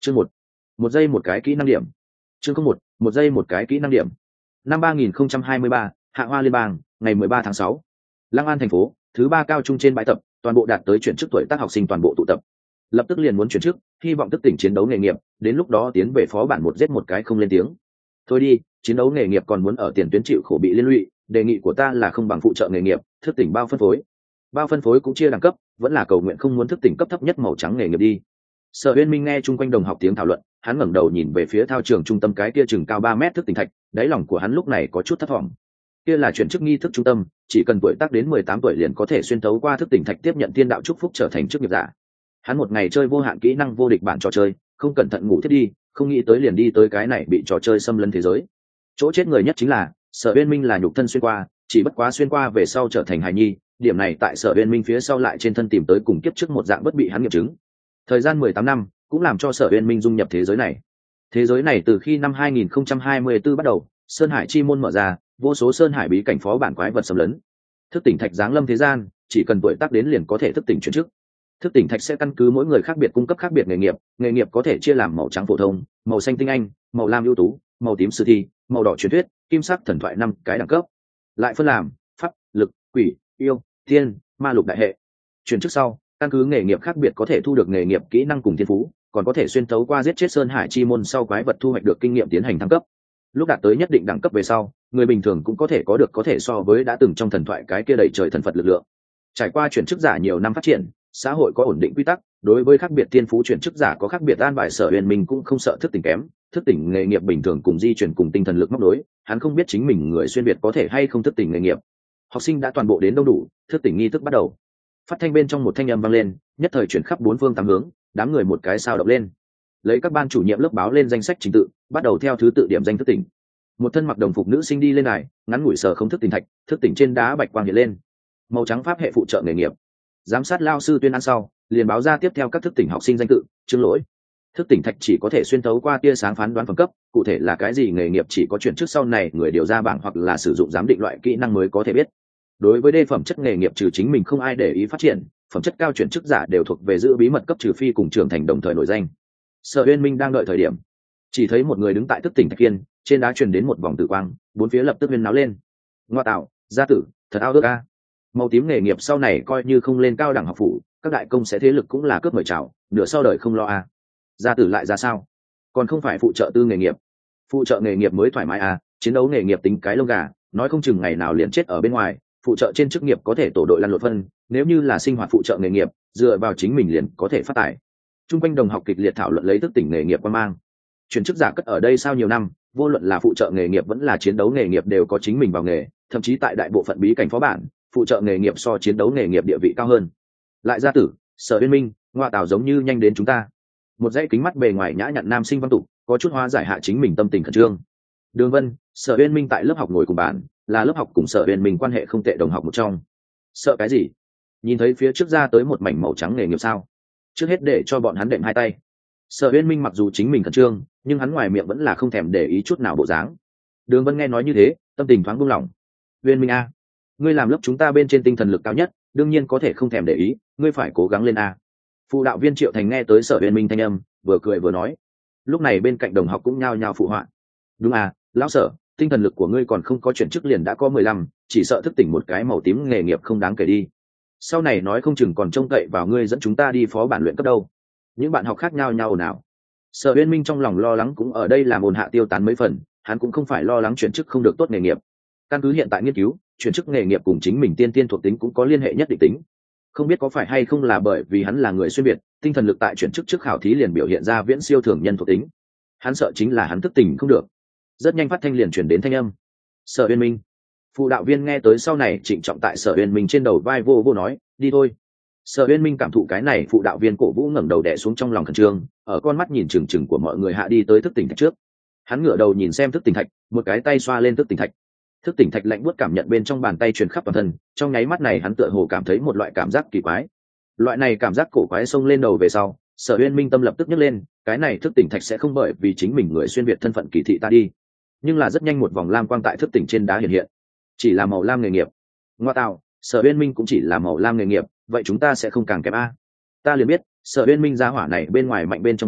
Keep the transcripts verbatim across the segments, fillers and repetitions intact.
chương một, một giây một cái kỹ năng điểm. chương không một, một giây một cái kỹ năng điểm. Năm ba nghìn không trăm hai mươi ba, Hạ Hoa Liên bang, ngày mười ba tháng sáu. Lăng An thành phố, thứ ba cao trung trên bãi tập, toàn bộ đạt tới chuyển chức tuổi tác học sinh toàn bộ tụ tập. Lập tức liền muốn chuyển chức, hy vọng thức tỉnh chiến đấu nghề nghiệp, đến lúc đó tiến về phó bản một giết một cái không lên tiếng. Thôi đi, chiến đấu nghề nghiệp còn muốn ở tiền tuyến chịu khổ bị liên lụy, đề nghị của ta là không bằng phụ trợ nghề nghiệp, thức tỉnh bao phân phối. Bao phân phối cũng chia đẳng cấp, vẫn là cầu nguyện không muốn thức tỉnh cấp thấp nhất màu trắng nghề nghiệp đi. Sở Uyên Minh nghe chung quanh đồng học tiếng thảo luận, hắn ngẩng đầu nhìn về phía thao trường trung tâm cái kia chừng cao ba mét thức tỉnh thạch, đáy lòng của hắn lúc này có chút thất vọng. Kia là chuyển chức nghi thức trung tâm, chỉ cần tuổi tác đến mười tám tuổi liền có thể xuyên thấu qua thức tỉnh thạch tiếp nhận thiên đạo chúc phúc trở thành chức nghiệp giả. Hắn một ngày chơi vô hạn kỹ năng vô địch bản trò chơi, không cẩn thận ngủ thiết đi, không nghĩ tới liền đi tới cái này bị trò chơi xâm lấn thế giới. Chỗ chết người nhất chính là, Sở Uyên Minh là nhục thân xuyên qua, chỉ bất quá xuyên qua về sau trở thành hài nhi, điểm này tại Sở Uyên Minh phía sau lại trên thân tìm tới cùng kiếp trước một dạng bất bị hắn nghiệm chứng. Thời gian mười tám năm cũng làm cho Sở Uyên Minh dung nhập thế giới này. Thế giới này từ khi năm hai nghìn không trăm hai mươi tư bắt đầu, Sơn Hải chi môn mở ra, vô số sơn hải bí cảnh phó bản quái vật xâm lấn. Thức tỉnh thạch giáng lâm thế gian, chỉ cần tuổi tác đến liền có thể thức tỉnh chuyển chức. Thức tỉnh thạch sẽ căn cứ mỗi người khác biệt cung cấp khác biệt nghề nghiệp, nghề nghiệp có thể chia làm màu trắng phổ thông, màu xanh tinh anh, màu lam ưu tú, màu tím sử thi, màu đỏ truyền thuyết, kim sắc thần thoại năm cái đẳng cấp. Lại phân làm pháp, lực, quỷ, yêu, thiên, ma lục đại hệ. Chuyển chức sau, căn cứ nghề nghiệp khác biệt có thể thu được nghề nghiệp kỹ năng cùng thiên phú, còn có thể xuyên tấu qua giết chết sơn hải chi môn sau quái vật thu hoạch được kinh nghiệm tiến hành thăng cấp. Lúc đạt tới nhất định đẳng cấp về sau, người bình thường cũng có thể có được có thể so với đã từng trong thần thoại cái kia đẩy trời thần phật lực lượng. Trải qua chuyển chức giả nhiều năm phát triển, xã hội có ổn định quy tắc, đối với khác biệt thiên phú chuyển chức giả có khác biệt an bài. Sở Uyên Minh cũng không sợ thức tỉnh kém, thức tỉnh nghề nghiệp bình thường cùng di chuyển cùng tinh thần lực móc đối, hắn không biết chính mình người xuyên việt có thể hay không thức tỉnh nghề nghiệp. Học sinh đã toàn bộ đến đông đủ, thức tỉnh nghi thức bắt đầu. Phát thanh bên trong một thanh âm vang lên, nhất thời chuyển khắp bốn phương tám hướng, đám người một cái sao động lên. Lấy các ban chủ nhiệm lớp báo lên danh sách trình tự, bắt đầu theo thứ tự điểm danh thức tỉnh. Một thân mặc đồng phục nữ sinh đi lên này, ngắn ngủi sờ không thức tỉnh thạch, thức tỉnh trên đá bạch quang hiện lên. Màu trắng pháp hệ phụ trợ nghề nghiệp. Giám sát lao sư tuyên án sau, liền báo ra tiếp theo các thức tỉnh học sinh danh tự. Chương lỗi. Thức tỉnh thạch chỉ có thể xuyên thấu qua tia sáng phán đoán phẩm cấp, cụ thể là cái gì nghề nghiệp chỉ có chuyển trước sau này người điều ra bảng hoặc là sử dụng giám định loại kỹ năng mới có thể biết. Đối với đê phẩm chất nghề nghiệp trừ chính mình không ai để ý phát triển, phẩm chất cao chuyển chức giả đều thuộc về giữ bí mật cấp trừ phi cùng trưởng thành đồng thời nổi danh. Sở Uyên Minh đang đợi thời điểm, chỉ thấy một người đứng tại thức tỉnh thạch kiên, trên đá truyền đến một vòng tử quang, bốn phía lập tức huyên náo lên. Ngoa tạo, gia tử, thật ao ước a. Màu tím nghề nghiệp sau này coi như không lên cao đẳng học phủ, các đại công sẽ thế lực cũng là cướp mời chào, nửa sau đời không lo a. Gia tử lại ra sao? Còn không phải phụ trợ tư nghề nghiệp. Phụ trợ nghề nghiệp mới thoải mái a, chiến đấu nghề nghiệp tính cái lông gà, nói không chừng ngày nào liền chết ở bên ngoài, phụ trợ trên chức nghiệp có thể tổ đội lăn lộn phân, nếu như là sinh hoạt phụ trợ nghề nghiệp, dựa vào chính mình liền có thể phát tài. Trung quanh đồng học kịch liệt thảo luận lấy thức tỉnh nghề nghiệp quan mang. Chuyển chức giả cất ở đây sau nhiều năm, vô luận là phụ trợ nghề nghiệp vẫn là chiến đấu nghề nghiệp đều có chính mình vào nghề, thậm chí tại đại bộ phận bí cảnh phó bản, phụ trợ nghề nghiệp so chiến đấu nghề nghiệp địa vị cao hơn. Lại gia tử, Sở Uyên Minh, ngoa tào giống như nhanh đến chúng ta. Một dãy kính mắt bề ngoài nhã nhặn nam sinh văn tục, có chút hóa giải hạ chính mình tâm tình khẩn trương. Đường Vân, Sở Uyên Minh tại lớp học ngồi cùng bàn, là lớp học cùng Sở Uyên Minh quan hệ không tệ đồng học một trong. Sợ cái gì? Nhìn thấy phía trước ra tới một mảnh màu trắng nghề nghiệp sao? Trước hết để cho bọn hắn đệm hai tay. Sở Uyên Minh mặc dù chính mình khẩn trương, nhưng hắn ngoài miệng vẫn là không thèm để ý chút nào bộ dáng. Đường Vân nghe nói như thế, tâm tình thoáng buông lỏng. Uyên Minh a, ngươi làm lớp chúng ta bên trên tinh thần lực cao nhất, đương nhiên có thể không thèm để ý, ngươi phải cố gắng lên a. Phụ đạo viên Triệu Thành nghe tới Sở Uyên Minh thanh âm, vừa cười vừa nói. Lúc này bên cạnh đồng học cũng nhao nhao phụ họa. Đúng à, lão Sở, tinh thần lực của ngươi còn không có chuyển chức liền đã có mười lăm, chỉ sợ thức tỉnh một cái màu tím nghề nghiệp không đáng kể đi. Sau này nói không chừng còn trông cậy vào ngươi dẫn chúng ta đi phó bản luyện cấp đâu. Những bạn học khác nhau nhau nào. Sở Uyên Minh trong lòng lo lắng cũng ở đây làm ồn hạ tiêu tán mấy phần, hắn cũng không phải lo lắng chuyển chức không được tốt nghề nghiệp. Căn cứ hiện tại nghiên cứu, chuyển chức nghề nghiệp cùng chính mình tiên tiên thuộc tính cũng có liên hệ nhất định tính. Không biết có phải hay không là bởi vì hắn là người xuyên việt, tinh thần lực tại chuyển chức trước khảo thí liền biểu hiện ra viễn siêu thường nhân thuộc tính. Hắn sợ chính là hắn thức tỉnh không được. Rất nhanh phát thanh liền chuyển đến thanh âm. Sở Uyên Minh. Phụ đạo viên nghe tới sau này trịnh trọng tại Sở Uyên Minh trên đầu vai vô vô nói, đi thôi. Sở Uyên Minh cảm thụ cái này, phụ đạo viên cổ vũ ngẩng đầu đè xuống trong lòng khẩn trương, ở con mắt nhìn chừng chừng của mọi người hạ đi tới thức tỉnh thạch trước. Hắn ngửa đầu nhìn xem thức tỉnh thạch, một cái tay xoa lên thức tỉnh thạch. Thức tỉnh thạch lạnh buốt cảm nhận bên trong bàn tay truyền khắp toàn thân, trong nháy mắt này hắn tựa hồ cảm thấy một loại cảm giác kỳ quái. Loại này cảm giác cổ quái xông lên đầu về sau, Sở Uyên Minh tâm lập tức nhấc lên, cái này thức tỉnh thạch sẽ không bởi vì chính mình người xuyên việt thân phận kỳ thị ta đi. Nhưng là rất nhanh một vòng lam quang tại thức tỉnh trên đá hiện hiện, chỉ là màu lam nghề nghiệp. Ngoa tạo, Sở Uyên Minh cũng chỉ là màu lam nghề nghiệp, vậy chúng ta sẽ không càng kém a. Ta liền biết Sở Uyên Minh gia hỏa này bên ngoài mạnh bên trong cản,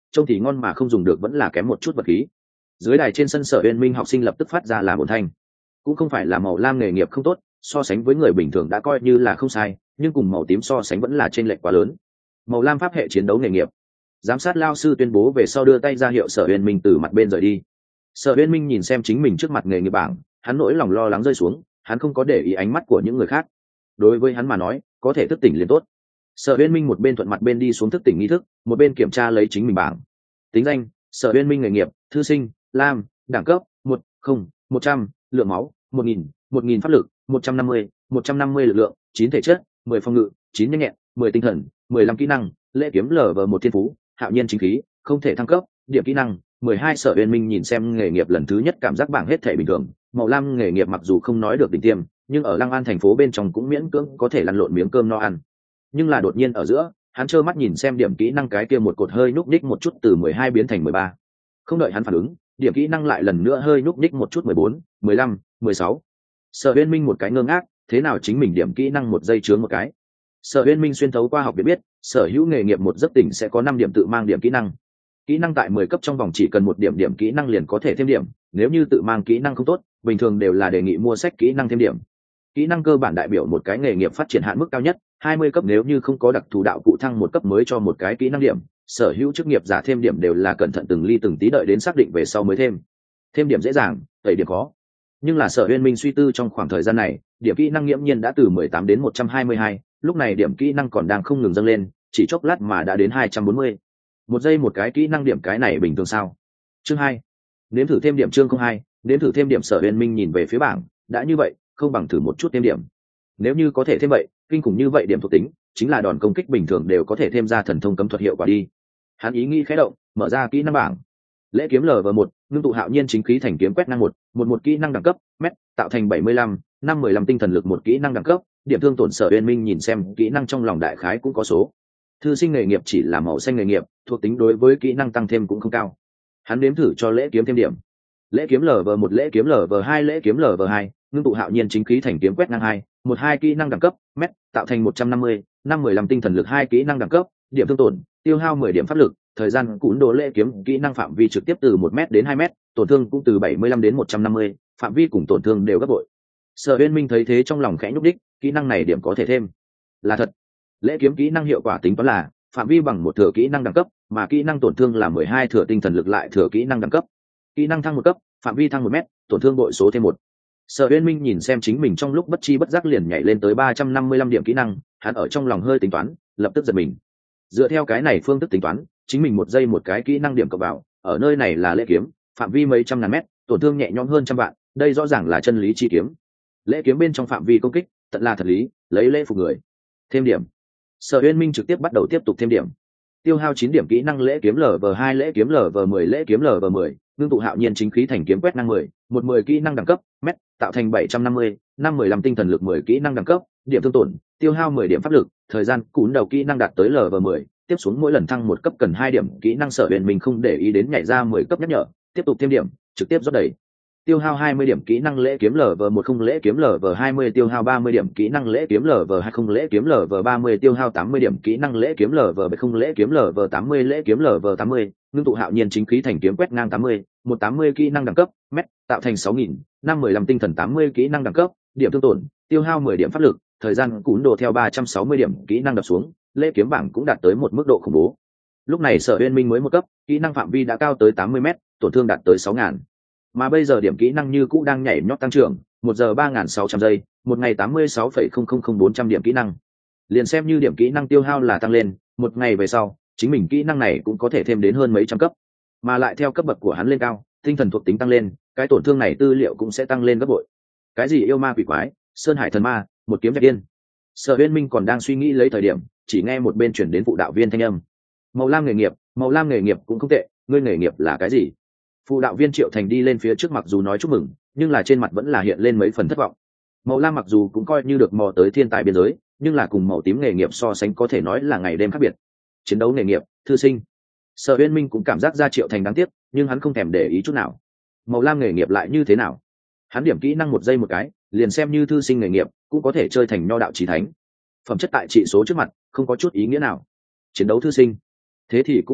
trông thì ngon mà không dùng được vẫn là kém một chút vật khí. Dưới đài trên sân Sở Uyên Minh học sinh lập tức phát ra làm ồn thanh. Cũng không phải là màu lam nghề nghiệp không tốt, so sánh với người bình thường đã coi như là không sai, nhưng cùng màu tím so sánh vẫn là chênh lệch quá lớn. Màu lam pháp hệ chiến đấu nghề nghiệp. Giám sát lao sư tuyên bố về sau đưa tay ra hiệu Sở Uyên Minh từ mặt bên rời đi. Sở Uyên Minh nhìn xem chính mình trước mặt nghề nghiệp bảng, hắn nỗi lòng lo lắng rơi xuống, hắn không có để ý ánh mắt của những người khác. Đối với hắn mà nói, có thể thức tỉnh liền tốt. Sở Uyên Minh một bên thuận mặt bên đi xuống thức tỉnh nghi thức, một bên kiểm tra lấy chính mình bảng. Tính danh: Sở Uyên Minh nghề nghiệp: thư sinh, lam, đẳng cấp: một, không, một trăm, lượng máu: một nghìn, một nghìn pháp lực: một trăm năm mươi, một trăm năm mươi lực lượng, chín thể chất, mười phòng ngự, chín nhanh nhẹn, mười tinh thần, mười lăm kỹ năng, lễ kiếm lở vờ một thiên phú, hạo nhiên chính khí, không thể thăng cấp, điểm kỹ năng mười hai. Sở Uyên Minh nhìn xem nghề nghiệp lần thứ nhất cảm giác bảng hết thể bình thường, màu lam nghề nghiệp mặc dù không nói được đỉnh tiêm, nhưng ở Lăng An thành phố bên trong cũng miễn cưỡng có thể lăn lộn miếng cơm no ăn. Nhưng là đột nhiên ở giữa, hắn trơ mắt nhìn xem điểm kỹ năng cái kia một cột hơi núp ních một chút từ mười hai biến thành mười ba. Không đợi hắn phản ứng, điểm kỹ năng lại lần nữa hơi núp ních một chút mười bốn, mười lăm, mười sáu. Sở Uyên Minh một cái ngơ ngác, thế nào chính mình điểm kỹ năng một giây chướng một cái. Sở Uyên Minh xuyên thấu qua học biết biết, sở hữu nghề nghiệp một giấc tỉnh sẽ có năm điểm tự mang điểm kỹ năng. Kỹ năng tại mười cấp trong vòng chỉ cần một điểm điểm kỹ năng liền có thể thêm điểm, nếu như tự mang kỹ năng không tốt, bình thường đều là đề nghị mua sách kỹ năng thêm điểm. Kỹ năng cơ bản đại biểu một cái nghề nghiệp phát triển hạn mức cao nhất, hai mươi cấp nếu như không có đặc thù đạo cụ thăng một cấp mới cho một cái kỹ năng điểm, sở hữu chức nghiệp giả thêm điểm đều là cẩn thận từng ly từng tí đợi đến xác định về sau mới thêm. Thêm điểm dễ dàng, tẩy điểm khó. Nhưng là Sở Uyên Minh suy tư trong khoảng thời gian này, điểm kỹ năng nghiễm nhiên đã từ mười tám đến một trăm hai mươi hai, lúc này điểm kỹ năng còn đang không ngừng dâng lên, chỉ chốc lát mà đã đến hai trăm bốn mươi. Một giây một cái kỹ năng điểm cái này bình thường sao? Chương hai. Nếm thử thêm điểm chương không hai, nếm thử thêm điểm. Sở Uyên Minh nhìn về phía bảng, đã như vậy, không bằng thử một chút thêm điểm. Nếu như có thể thêm vậy, kinh khủng như vậy điểm thuộc tính, chính là đòn công kích bình thường đều có thể thêm ra thần thông cấm thuật hiệu quả đi. Hắn ý nghĩ khẽ động, mở ra kỹ năng bảng. Lễ kiếm lở vờ một, ngưng tụ hạo nhiên chính khí thành kiếm quét năng một, một một kỹ năng đẳng cấp, mét, tạo thành bảy mươi lăm, năm mười lăm tinh thần lực một kỹ năng đẳng cấp, điểm thương tổn. Sở Uyên Minh nhìn xem kỹ năng trong lòng đại khái cũng có số. Thư sinh nghề nghiệp chỉ là màu xanh nghề nghiệp, thuộc tính đối với kỹ năng tăng thêm cũng không cao. Hắn đếm thử cho lễ kiếm thêm điểm. Lễ kiếm lở vờ một, lễ kiếm lở vờ hai, lễ kiếm lở vờ hai, ngưng tụ hạo nhiên chính khí thành kiếm quét ngang hai, một hai kỹ năng đẳng cấp, mét, tạo thành một trăm năm mươi, năm mười lăm tinh thần lực hai kỹ năng đẳng cấp, điểm thương tổn, tiêu hao mười điểm pháp lực, thời gian cún đồ lễ kiếm kỹ năng phạm vi trực tiếp từ một mét đến hai mét, tổn thương cũng từ bảy mươi lăm đến một trăm năm mươi, phạm vi cùng tổn thương đều gấp bội. Sở Uyên Minh thấy thế trong lòng khẽ nhúc đích, kỹ năng này điểm có thể thêm. Là thật. Lễ kiếm kỹ năng hiệu quả tính toán là phạm vi bằng một thừa kỹ năng đẳng cấp, mà kỹ năng tổn thương là mười hai thừa tinh thần lực lại thừa kỹ năng đẳng cấp. Kỹ năng thăng một cấp, phạm vi thăng một mét, tổn thương bội số thêm một. Sở Uyên Minh nhìn xem chính mình trong lúc bất chi bất giác liền nhảy lên tới ba trăm năm mươi lăm điểm kỹ năng, hắn ở trong lòng hơi tính toán, lập tức giật mình. Dựa theo cái này phương thức tính toán, chính mình một giây một cái kỹ năng điểm cộng vào, ở nơi này là lễ kiếm, phạm vi mấy trăm ngàn mét, tổn thương nhẹ nhõm hơn trăm vạn, đây rõ ràng là chân lý chi kiếm. Lễ kiếm bên trong phạm vi công kích, tận là thật lý, lấy lễ phục người. Thêm điểm. Sở Uyên Minh trực tiếp bắt đầu tiếp tục thêm điểm. Tiêu hao chín điểm kỹ năng lễ kiếm lở vờ hai, lễ kiếm lở vờ mười, lễ kiếm lở vờ mười, ngưng tụ hạo nhiên chính khí thành kiếm quét năng mười, một mười kỹ năng đẳng cấp, mét, tạo thành bảy trăm năm mươi, năm mười lăm tinh thần lực mười kỹ năng đẳng cấp, điểm thương tổn, tiêu hao mười điểm pháp lực, thời gian cún đầu kỹ năng đạt tới lở vờ mười, tiếp xuống mỗi lần thăng một cấp cần hai điểm kỹ năng. Sở Uyên Minh không để ý đến nhảy ra mười cấp nhắc nhở, tiếp tục thêm điểm, trực tiếp rót đầy. Tiêu hao hai mươi điểm kỹ năng lễ kiếm lở vờ một, không lễ kiếm lở vờ hai mươi, tiêu hao ba mươi điểm kỹ năng lễ kiếm lở vờ hai, không lễ kiếm lở vờ ba mươi, tiêu hao tám mươi điểm kỹ năng lễ kiếm lở vờ bảy, không lễ kiếm lở vờ tám mươi, lễ kiếm lở vờ tám mươi, ngưng tụ hạo nhiên chính khí thành kiếm quét ngang tám mươi, một tám mươi kỹ năng đẳng cấp, mét, tạo thành sáu nghìn, năm mười lăm tinh thần tám mươi kỹ năng đẳng cấp, điểm thương tổn, tiêu hao mười điểm pháp lực, thời gian cún đồ theo ba trăm sáu mươi điểm kỹ năng đập xuống, lễ kiếm bảng cũng đạt tới một mức độ khủng bố. Lúc này Sở Uyên Minh mới một cấp, kỹ năng phạm vi đã cao tới tám mươi mét, tổn thương đạt tới sáu nghìn. Mà bây giờ điểm kỹ năng như cũ đang nhảy nhót tăng trưởng, một giờ ba nghìn sáu trăm giây, một ngày tám mươi sáu phẩy không không không bốn trăm điểm kỹ năng. Liền xem như điểm kỹ năng tiêu hao là tăng lên, một ngày về sau, chính mình kỹ năng này cũng có thể thêm đến hơn mấy trăm cấp. Mà lại theo cấp bậc của hắn lên cao, tinh thần thuộc tính tăng lên, cái tổn thương này tư liệu cũng sẽ tăng lên gấp bội. Cái gì yêu ma quỷ quái, sơn hải thần ma, một kiếm dẹp điên. Sở Uyên Minh còn đang suy nghĩ lấy thời điểm, chỉ nghe một bên chuyển đến phụ đạo viên thanh âm. Màu lam nghề nghiệp, màu lam nghề nghiệp cũng không tệ, ngươi nghề nghiệp là cái gì? Phụ đạo viên Triệu Thành đi lên phía trước mặc dù nói chúc mừng, nhưng là trên mặt vẫn là hiện lên mấy phần thất vọng. Màu lam mặc dù cũng coi như được mò tới thiên tài biên giới, nhưng là cùng màu tím nghề nghiệp so sánh có thể nói là ngày đêm khác biệt. Chiến đấu nghề nghiệp, thư sinh. Sở Uyên Minh cũng cảm giác ra Triệu Thành đáng tiếc, nhưng hắn không thèm để ý chút nào. Màu lam nghề nghiệp lại như thế nào? Hắn điểm kỹ năng một giây một cái, liền xem như thư sinh nghề nghiệp, cũng có thể chơi thành nho đạo chí thánh. Phẩm chất tại trị số trước mặt, không có chút ý nghĩa nào. Chiến đấu thư sinh, thế thì cũng không tệ,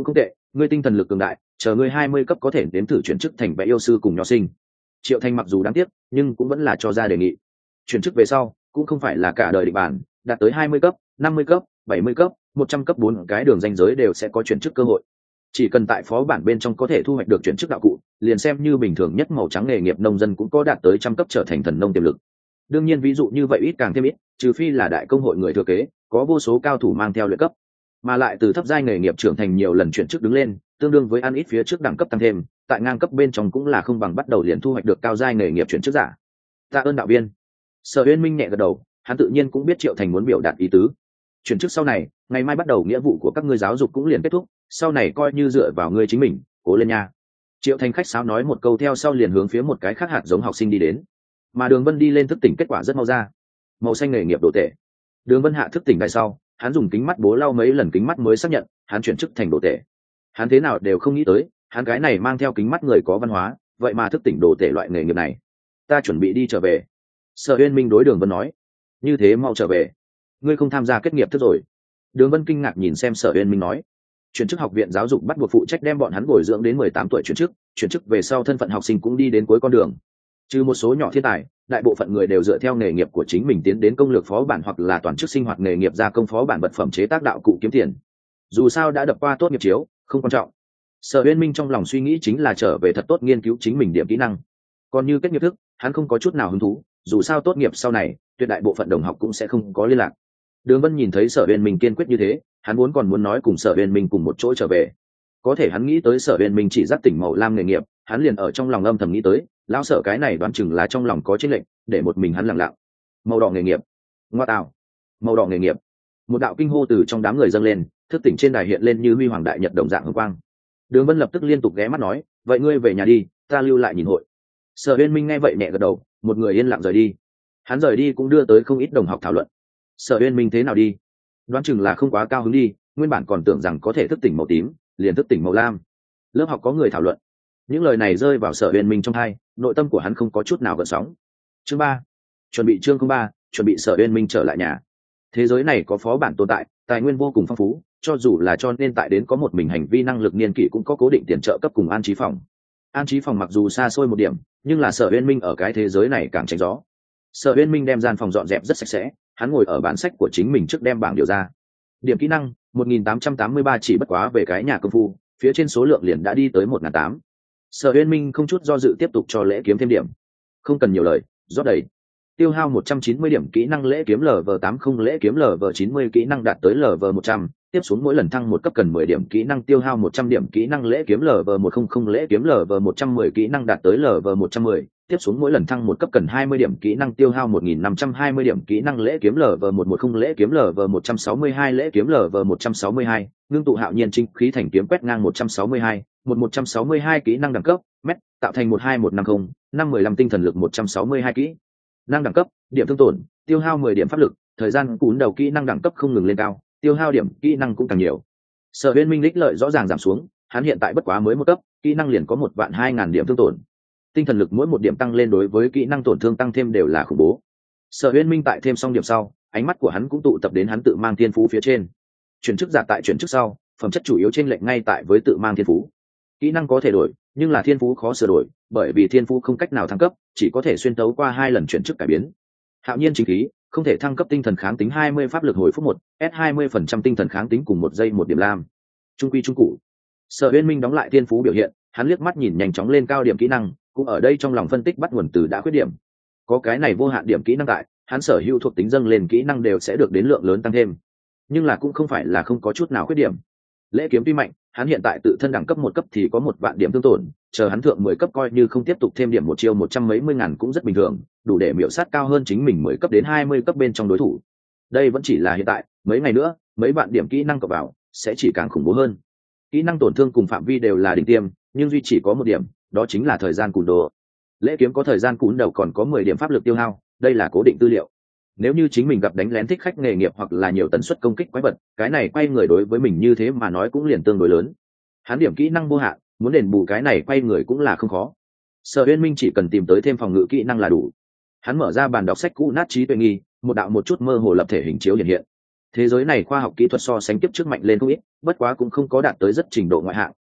ngươi tinh thần lực cường đại, chờ ngươi hai mươi cấp có thể đến thử chuyển chức thành vẽ yêu sư cùng nho sinh. Triệu Thành mặc dù đáng tiếc nhưng cũng vẫn là cho ra đề nghị. Chuyển chức về sau cũng không phải là cả đời định bản, đạt tới hai mươi cấp, năm mươi cấp, bảy mươi cấp, một trăm cấp, bốn cái đường ranh giới đều sẽ có chuyển chức cơ hội. Chỉ cần tại phó bản bên trong có thể thu hoạch được chuyển chức đạo cụ, liền xem như bình thường nhất màu trắng nghề nghiệp nông dân cũng có đạt tới trăm cấp trở thành thần nông tiềm lực. Đương nhiên ví dụ như vậy ít càng thêm ít, trừ phi là đại công hội người thừa kế, có vô số cao thủ mang theo luyện cấp, mà lại từ thấp giai nghề nghiệp trưởng thành nhiều lần chuyển chức đứng lên, tương đương với ăn ít phía trước đẳng cấp tăng thêm, tại ngang cấp bên trong cũng là không bằng bắt đầu liền thu hoạch được cao giai nghề nghiệp chuyển chức giả. Tạ ơn đạo viên. Sở Uyên Minh nhẹ gật đầu, hắn tự nhiên cũng biết Triệu Thành muốn biểu đạt ý tứ. Chuyển chức sau này, ngày mai bắt đầu nghĩa vụ của các ngươi giáo dục cũng liền kết thúc, sau này coi như dựa vào ngươi chính mình, cố lên nha. Triệu Thành khách sáo nói một câu theo sau liền hướng phía một cái khác hạt giống học sinh đi đến. Mà Đường Vân đi lên thức tỉnh kết quả rất mau ra. Màu xanh nghề nghiệp đồ tệ. Đường Vân hạ thức tỉnh đại sau, hắn dùng kính mắt bố lau mấy lần kính mắt mới xác nhận, hắn chuyển chức thành đồ tệ. Hắn thế nào đều không nghĩ tới, hắn cái này mang theo kính mắt người có văn hóa, vậy mà thức tỉnh đồ tệ loại nghề nghiệp này. Ta chuẩn bị đi trở về. Sở Uyên Minh đối Đường Vân nói. Như thế mau trở về, ngươi không tham gia kết nghiệp thức rồi? Đường Vân kinh ngạc nhìn xem Sở Uyên Minh nói. Chuyển chức học viện giáo dục bắt buộc phụ trách đem bọn hắn bồi dưỡng đến mười tám tuổi chuyển chức, chuyển chức về sau thân phận học sinh cũng đi đến cuối con đường. Trừ một số nhỏ thiên tài, đại bộ phận người đều dựa theo nghề nghiệp của chính mình tiến đến công lược phó bản hoặc là toàn chức sinh hoạt nghề nghiệp gia công phó bản vật phẩm chế tác đạo cụ kiếm tiền. Dù sao đã đập qua tốt nghiệp chiếu, không quan trọng. Sở Uyên Minh trong lòng suy nghĩ chính là trở về thật tốt nghiên cứu chính mình điểm kỹ năng. Còn như kết nghiệp thức, hắn không có chút nào hứng thú, dù sao tốt nghiệp sau này, tuyệt đại bộ phận đồng học cũng sẽ không có liên lạc. Đường Vân nhìn thấy Sở Uyên Minh kiên quyết như thế, hắn vốn còn muốn nói cùng Sở Uyên Minh cùng một chỗ trở về. Có thể hắn nghĩ tới Sở Uyên Minh chỉ dắt tỉnh màu lam nghề nghiệp, hắn liền ở trong lòng âm thầm nghĩ tới, lão Sở cái này đoán chừng là trong lòng có chênh lệnh, để một mình hắn lặng lặng. Màu đỏ nghề nghiệp. Ngoa tạo. Màu đỏ nghề nghiệp. Một đạo kinh hô từ trong đám người dâng lên, thức tỉnh trên đài hiện lên như huy hoàng đại nhật đồng dạng hồng quang. Đường Vân lập tức liên tục ghé mắt nói, vậy ngươi về nhà đi, ta lưu lại nhìn hội. Sở Uyên Minh nghe vậy nhẹ gật đầu, một người yên lặng rời đi. Hắn rời đi cũng đưa tới không ít đồng học thảo luận. Sở Uyên Minh thế nào đi? Đoán chừng là không quá cao hứng đi, nguyên bản còn tưởng rằng có thể thức tỉnh màu tím, liền thức tỉnh màu lam. Lớp học có người thảo luận. Những lời này rơi vào Sở Uyên Minh trong tai, nội tâm của hắn không có chút nào gợn sóng. Chương ba, chuẩn bị chương ba, chuẩn bị Sở Uyên Minh trở lại nhà. Thế giới này có phó bản tồn tại, tài nguyên vô cùng phong phú, cho dù là cho nên tại đến có một mình hành vi năng lực niên kỷ cũng có cố định tiền trợ cấp cùng an trí phòng. An trí phòng mặc dù xa xôi một điểm, nhưng là Sở Uyên Minh ở cái thế giới này càng tránh gió. Sở Uyên Minh đem gian phòng dọn dẹp rất sạch sẽ, hắn ngồi ở bản sách của chính mình trước đem bảng điều ra. Điểm kỹ năng một nghìn tám trăm tám mươi ba chỉ bất quá về cái nhà công phu, phía trên số lượng liền đã đi tới một nghìn tám trăm. Sở Uyên Minh không chút do dự tiếp tục cho lễ kiếm thêm điểm. Không cần nhiều lời, rót đầy. Tiêu hao một trăm chín mươi điểm kỹ năng lễ kiếm lv tám không lễ kiếm lv chín mươi kỹ năng đạt tới lv một trăm, tiếp xuống mỗi lần thăng một cấp cần mười điểm kỹ năng tiêu hao một trăm điểm kỹ năng lễ kiếm lv một trăm lễ kiếm lv một trăm mười kỹ năng đạt tới lv một trăm mười, tiếp xuống mỗi lần thăng một cấp cần hai mươi điểm kỹ năng tiêu hao một nghìn năm trăm hai mươi điểm kỹ năng lễ kiếm lv một trăm mười lễ kiếm lv một trăm sáu mươi hai lễ kiếm lv một trăm sáu mươi hai, ngưng tụ hạo nhiên trinh khí thành kiếm quét ngang một trăm sáu mươi hai, một một trăm sáu mươi hai kỹ năng đẳng cấp, mét, tạo thành một hai một năm không, năm mười lăm tinh thần lực một trăm sáu mươi hai kỹ năng đẳng cấp, điểm thương tổn, tiêu hao mười điểm pháp lực, thời gian cún đầu kỹ năng đẳng cấp không ngừng lên cao, tiêu hao điểm kỹ năng cũng càng nhiều. Sở Uyên Minh lích lợi rõ ràng giảm xuống, hắn hiện tại bất quá mới một cấp, kỹ năng liền có một vạn hai ngàn điểm thương tổn. Tinh thần lực mỗi một điểm tăng lên đối với kỹ năng tổn thương tăng thêm đều là khủng bố. Sở Uyên Minh tại thêm xong điểm sau, ánh mắt của hắn cũng tụ tập đến hắn tự mang thiên phú phía trên. Chuyển chức giả tại chuyển chức sau, phẩm chất chủ yếu trên lệnh ngay tại với tự mang thiên phú. Kỹ năng có thể đổi, nhưng là thiên phú khó sửa đổi, bởi vì thiên phú không cách nào thăng cấp, chỉ có thể xuyên tấu qua hai lần chuyển chức cải biến. Hạo nhiên chính khí không thể thăng cấp tinh thần kháng tính hai mươi pháp lực hồi phút một, S hai mươi phần trăm tinh thần kháng tính cùng một giây một điểm lam. Trung quy trung cụ. Sở Uyên Minh đóng lại thiên phú biểu hiện, hắn liếc mắt nhìn nhanh chóng lên cao điểm kỹ năng, cũng ở đây trong lòng phân tích bắt nguồn từ đã khuyết điểm. Có cái này vô hạn điểm kỹ năng tại, hắn sở hữu thuộc tính dâng lên kỹ năng đều sẽ được đến lượng lớn tăng thêm. Nhưng là cũng không phải là không có chút nào khuyết điểm. Lễ kiếm tuy mạnh, hắn hiện tại tự thân đẳng cấp một cấp thì có một vạn điểm thương tổn, chờ hắn thượng mười cấp coi như không tiếp tục thêm điểm một chiêu một trăm mấy mươi ngàn cũng rất bình thường, đủ để miểu sát cao hơn chính mình mười cấp đến hai mươi cấp bên trong đối thủ. Đây vẫn chỉ là hiện tại, mấy ngày nữa, mấy vạn điểm kỹ năng cộng vào sẽ chỉ càng khủng bố hơn. Kỹ năng tổn thương cùng phạm vi đều là đỉnh tiêm, nhưng duy chỉ có một điểm, đó chính là thời gian cùn đồ. Lễ kiếm có thời gian cún đầu còn có mười điểm pháp lực tiêu hao, đây là cố định tư liệu. Nếu như chính mình gặp đánh lén thích khách nghề nghiệp hoặc là nhiều tần suất công kích quái vật, cái này quay người đối với mình như thế mà nói cũng liền tương đối lớn. Hắn điểm kỹ năng vô hạn, muốn đền bù cái này quay người cũng là không khó. Sở Uyên Minh chỉ cần tìm tới thêm phòng ngự kỹ năng là đủ. Hắn mở ra bàn đọc sách cũ nát trí tuệ nghi, một đạo một chút mơ hồ lập thể hình chiếu hiện hiện. Thế giới này khoa học kỹ thuật so sánh tiếp trước mạnh lên không ít, bất quá cũng không có đạt tới rất trình độ ngoại hạng,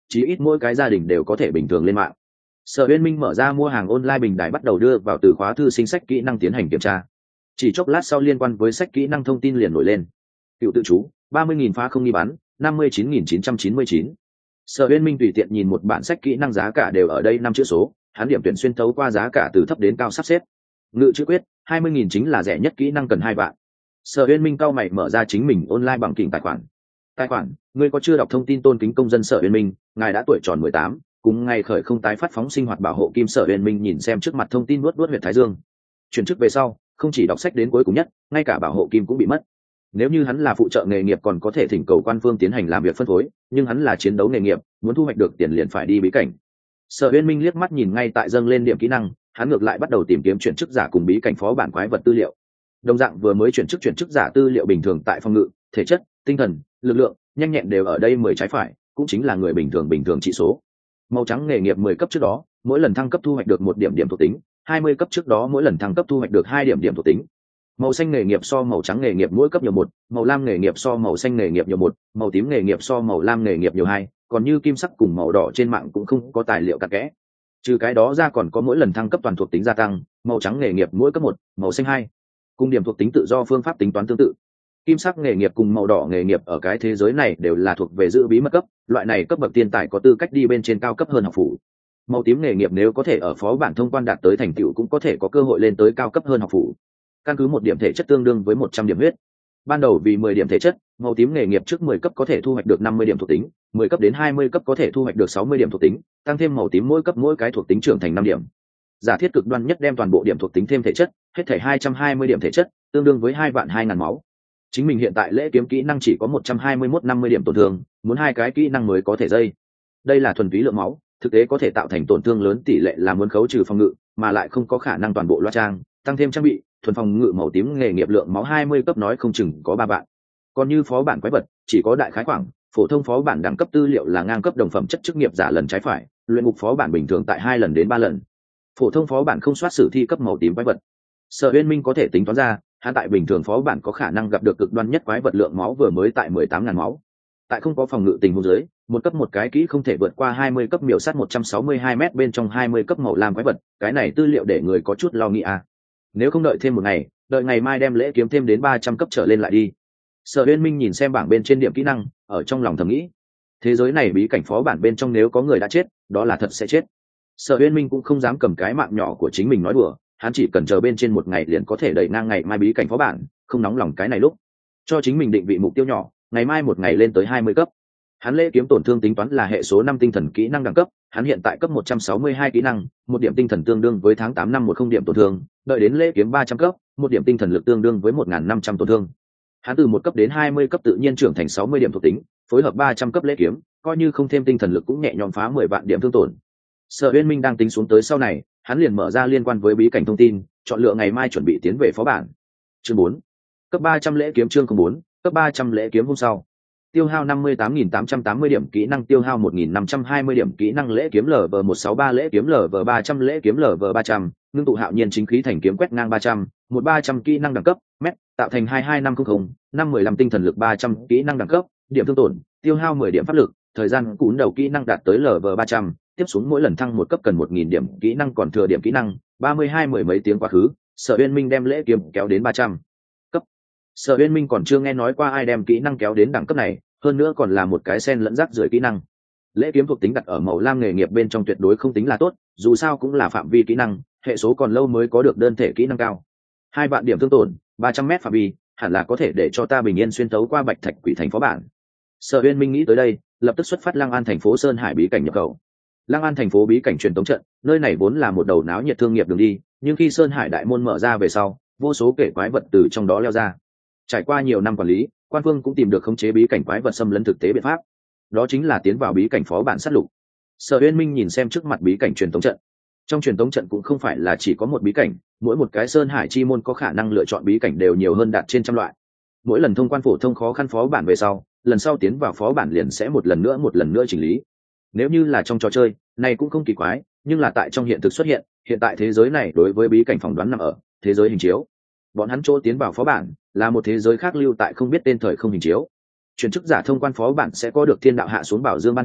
chí ít mỗi cái gia đình đều có thể bình thường lên mạng. Sở Uyên Minh mở ra mua hàng online bình đài, bắt đầu đưa vào từ khóa thư sinh sách kỹ năng tiến hành kiểm tra. Chỉ chốc lát sau, liên quan với sách kỹ năng thông tin liền nổi lên. Cựu tự chú ba mươi nghìn phá không nghi bắn năm mươi chín nghìn chín trăm chín mươi chín. Sở Uyên Minh tùy tiện nhìn một bản sách kỹ năng, giá cả đều ở đây năm chữ số, hắn điểm tuyển xuyên thấu qua giá cả từ thấp đến cao sắp xếp. Ngự chữ quyết hai mươi nghìn chính là rẻ nhất kỹ năng, cần hai vạn. Sở Uyên Minh cao mày mở ra chính mình online bằng kỉnh tài khoản. Tài khoản, người có chưa đọc thông tin tôn kính công dân Sở Uyên Minh, ngài đã tuổi tròn mười tám, cùng ngày khởi không tái phát phóng sinh hoạt bảo hộ kim. Sở Uyên Minh nhìn xem trước mặt thông tin, nuốt nuốt huyệt thái dương. Chuyển chức về sau, không chỉ đọc sách đến cuối cùng nhất, ngay cả bảo hộ kim cũng bị mất. Nếu như hắn là phụ trợ nghề nghiệp còn có thể thỉnh cầu quan phương tiến hành làm việc phân phối, nhưng hắn là chiến đấu nghề nghiệp, muốn thu hoạch được tiền liền phải đi bí cảnh. Sở Uyên Minh liếc mắt nhìn ngay tại dâng lên điểm kỹ năng, hắn ngược lại bắt đầu tìm kiếm chuyển chức giả cùng bí cảnh phó bản quái vật tư liệu. Đồng dạng vừa mới chuyển chức chuyển chức giả tư liệu bình thường tại phòng ngự, thể chất, tinh thần, lực lượng, nhanh nhẹn đều ở đây mười trái phải, cũng chính là người bình thường bình thường trị số. Màu trắng nghề nghiệp mười cấp trước đó, mỗi lần thăng cấp thu hoạch được một điểm điểm thuộc tính, hai mươi cấp trước đó mỗi lần thăng cấp thu hoạch được hai điểm điểm thuộc tính. Màu xanh nghề nghiệp so màu trắng nghề nghiệp mỗi cấp nhiều một, màu lam nghề nghiệp so màu xanh nghề nghiệp nhiều một, màu tím nghề nghiệp so màu lam nghề nghiệp nhiều hai, còn như kim sắc cùng màu đỏ trên mạng cũng không có tài liệu cặn kẽ. Trừ cái đó ra còn có mỗi lần thăng cấp toàn thuộc tính gia tăng, màu trắng nghề nghiệp mỗi cấp một, màu xanh hai. Cùng điểm thuộc tính tự do phương pháp tính toán tương tự. Kim sắc nghề nghiệp cùng màu đỏ nghề nghiệp ở cái thế giới này đều là thuộc về giữ bí mật cấp, loại này cấp bậc tiên tài có tư cách đi bên trên cao cấp hơn học phủ. Màu tím nghề nghiệp nếu có thể ở phó bản thông quan đạt tới thành tựu cũng có thể có cơ hội lên tới cao cấp hơn học phủ. Căn cứ một điểm thể chất tương đương với một trăm điểm huyết. Ban đầu vì mười điểm thể chất, màu tím nghề nghiệp trước mười cấp có thể thu hoạch được năm mươi điểm thuộc tính, mười cấp đến hai mươi cấp có thể thu hoạch được sáu mươi điểm thuộc tính, tăng thêm màu tím mỗi cấp mỗi cái thuộc tính trưởng thành năm điểm. Giả thiết cực đoan nhất đem toàn bộ điểm thuộc tính thêm thể chất, hết thảy hai trăm hai mươi điểm thể chất, tương đương với hai vạn hai ngàn máu. Chính mình hiện tại lễ kiếm kỹ năng chỉ có một trăm hai mươi mốt năm mươi điểm tổn thương, muốn hai cái kỹ năng mới có thể dây. Đây là thuần túy lượng máu, thực tế có thể tạo thành tổn thương lớn, tỷ lệ là muốn khấu trừ phòng ngự, mà lại không có khả năng toàn bộ loa trang, tăng thêm trang bị, thuần phòng ngự màu tím nghề nghiệp lượng máu hai mươi cấp nói không chừng có ba bạn. Còn như phó bản quái vật, chỉ có đại khái khoảng, phổ thông phó bản đẳng cấp tư liệu là ngang cấp đồng phẩm chất chức nghiệp giả lần trái phải, luyện ngục phó bản bình thường tại hai lần đến ba lần. Phổ thông phó bản không soát sử thi cấp màu tím quái vật. Sở Uyên Minh có thể tính toán ra, hắn tại bình thường phó bản có khả năng gặp được cực đoan nhất quái vật lượng máu vừa mới tại mười tám ngàn máu. Tại không có phòng ngự tình huống dưới, một cấp một cái kỹ không thể vượt qua hai mươi cấp miểu sát một trăm sáu mươi hai mét bên trong hai mươi cấp màu lam quái vật, cái này tư liệu để người có chút lo nghĩ à. Nếu không đợi thêm một ngày, đợi ngày mai đem lễ kiếm thêm đến ba trăm cấp trở lên lại đi. Sở Uyên Minh nhìn xem bảng bên trên điểm kỹ năng, ở trong lòng thầm nghĩ, thế giới này bí cảnh phó bản bên trong nếu có người đã chết, đó là thật sẽ chết. Sở Uyên Minh cũng không dám cầm cái mạng nhỏ của chính mình nói đùa, hắn chỉ cần chờ bên trên một ngày liền có thể đẩy ngang ngày mai bí cảnh phó bản, không nóng lòng cái này lúc. Cho chính mình định vị mục tiêu nhỏ, ngày mai một ngày lên tới hai mươi cấp. Hắn lễ kiếm tổn thương tính toán là hệ số năm tinh thần kỹ năng đẳng cấp, hắn hiện tại cấp một trăm sáu mươi hai kỹ năng, một điểm tinh thần tương đương với tháng tám năm một không điểm tổn thương, đợi đến lễ kiếm ba trăm cấp, một điểm tinh thần lực tương đương với một nghìn năm trăm tổn thương. Hắn từ một cấp đến hai mươi cấp tự nhiên trưởng thành sáu mươi điểm thuộc tính, phối hợp ba trăm cấp lễ kiếm, coi như không thêm tinh thần lực cũng nhẹ nhõm phá mười vạn điểm thương tổn. Sở Uyên Minh đang tính xuống tới sau này, hắn liền mở ra liên quan với bí cảnh thông tin, chọn lựa ngày mai chuẩn bị tiến về phó bản. Chương bốn, cấp ba trăm lễ kiếm. Chương không bốn, cấp ba trăm lễ kiếm hôm sau. Tiêu hao năm mươi tám nghìn tám trăm tám mươi điểm kỹ năng, tiêu hao một nghìn năm trăm hai mươi điểm kỹ năng lễ kiếm lv một sáu ba lễ kiếm lv ba trăm lễ kiếm lv ba trăm, ngưng tụ hạo nhiên chính khí thành kiếm quét ngang ba trăm, một ba trăm kỹ năng đẳng cấp, mét, tạo thành hai hai năm không không, năm mười lăm tinh thần lực ba trăm kỹ năng đẳng cấp, điểm thương tổn, tiêu hao mười điểm pháp lực, thời gian cún đầu kỹ năng đạt tới lv ba trăm, tiếp xuống mỗi lần thăng một cấp cần một nghìn điểm kỹ năng, còn thừa điểm kỹ năng, ba mươi hai mười mấy tiếng quá khứ, Sở Uyên Minh đem lễ kiếm kéo đến ba trăm cấp. Sở Uyên Minh còn chưa nghe nói qua ai đem kỹ năng kéo đến đẳng cấp này, hơn nữa còn là một cái sen lẫn rác rưởi kỹ năng. Lễ kiếm thuộc tính đặt ở màu lam nghề nghiệp bên trong tuyệt đối không tính là tốt, dù sao cũng là phạm vi kỹ năng, hệ số còn lâu mới có được đơn thể kỹ năng cao. Hai vạn điểm thương tổn, ba trăm mét phạm vi, hẳn là có thể để cho ta bình yên xuyên tấu qua Bạch Thạch Quỷ Thành phó bản. Sở Uyên Minh nghĩ tới đây, lập tức xuất phát Lăng An thành phố Sơn Hải bí cảnh nhập khẩu. Lăng An thành phố bí cảnh truyền tống trận, nơi này vốn là một đầu náo nhiệt thương nghiệp đường đi, nhưng khi Sơn Hải đại môn mở ra về sau, vô số kẻ quái vật từ trong đó leo ra. Trải qua nhiều năm quản lý, quan phương cũng tìm được khống chế bí cảnh quái vật xâm lấn thực tế biện pháp, đó chính là tiến vào bí cảnh phó bản sát lục. Sở Uyên Minh nhìn xem trước mặt bí cảnh truyền tống trận, trong truyền tống trận cũng không phải là chỉ có một bí cảnh, mỗi một cái Sơn Hải chi môn có khả năng lựa chọn bí cảnh đều nhiều hơn đạt trên trăm loại. Mỗi lần thông quan phổ thông khó khăn phó bản về sau, lần sau tiến vào phó bản liền sẽ một lần nữa một lần nữa chỉnh lý. Nếu như là trong trò chơi này cũng không kỳ quái, nhưng là tại trong hiện thực xuất hiện, hiện tại thế giới này đối với bí cảnh phỏng đoán nằm ở thế giới hình chiếu. Bọn hắn chỗ tiến vào phó bản là một thế giới khác lưu tại không biết tên thời không hình chiếu. Chuyển chức giả thông quan phó bản sẽ có được thiên đạo hạ xuống bảo dương ban thưởng,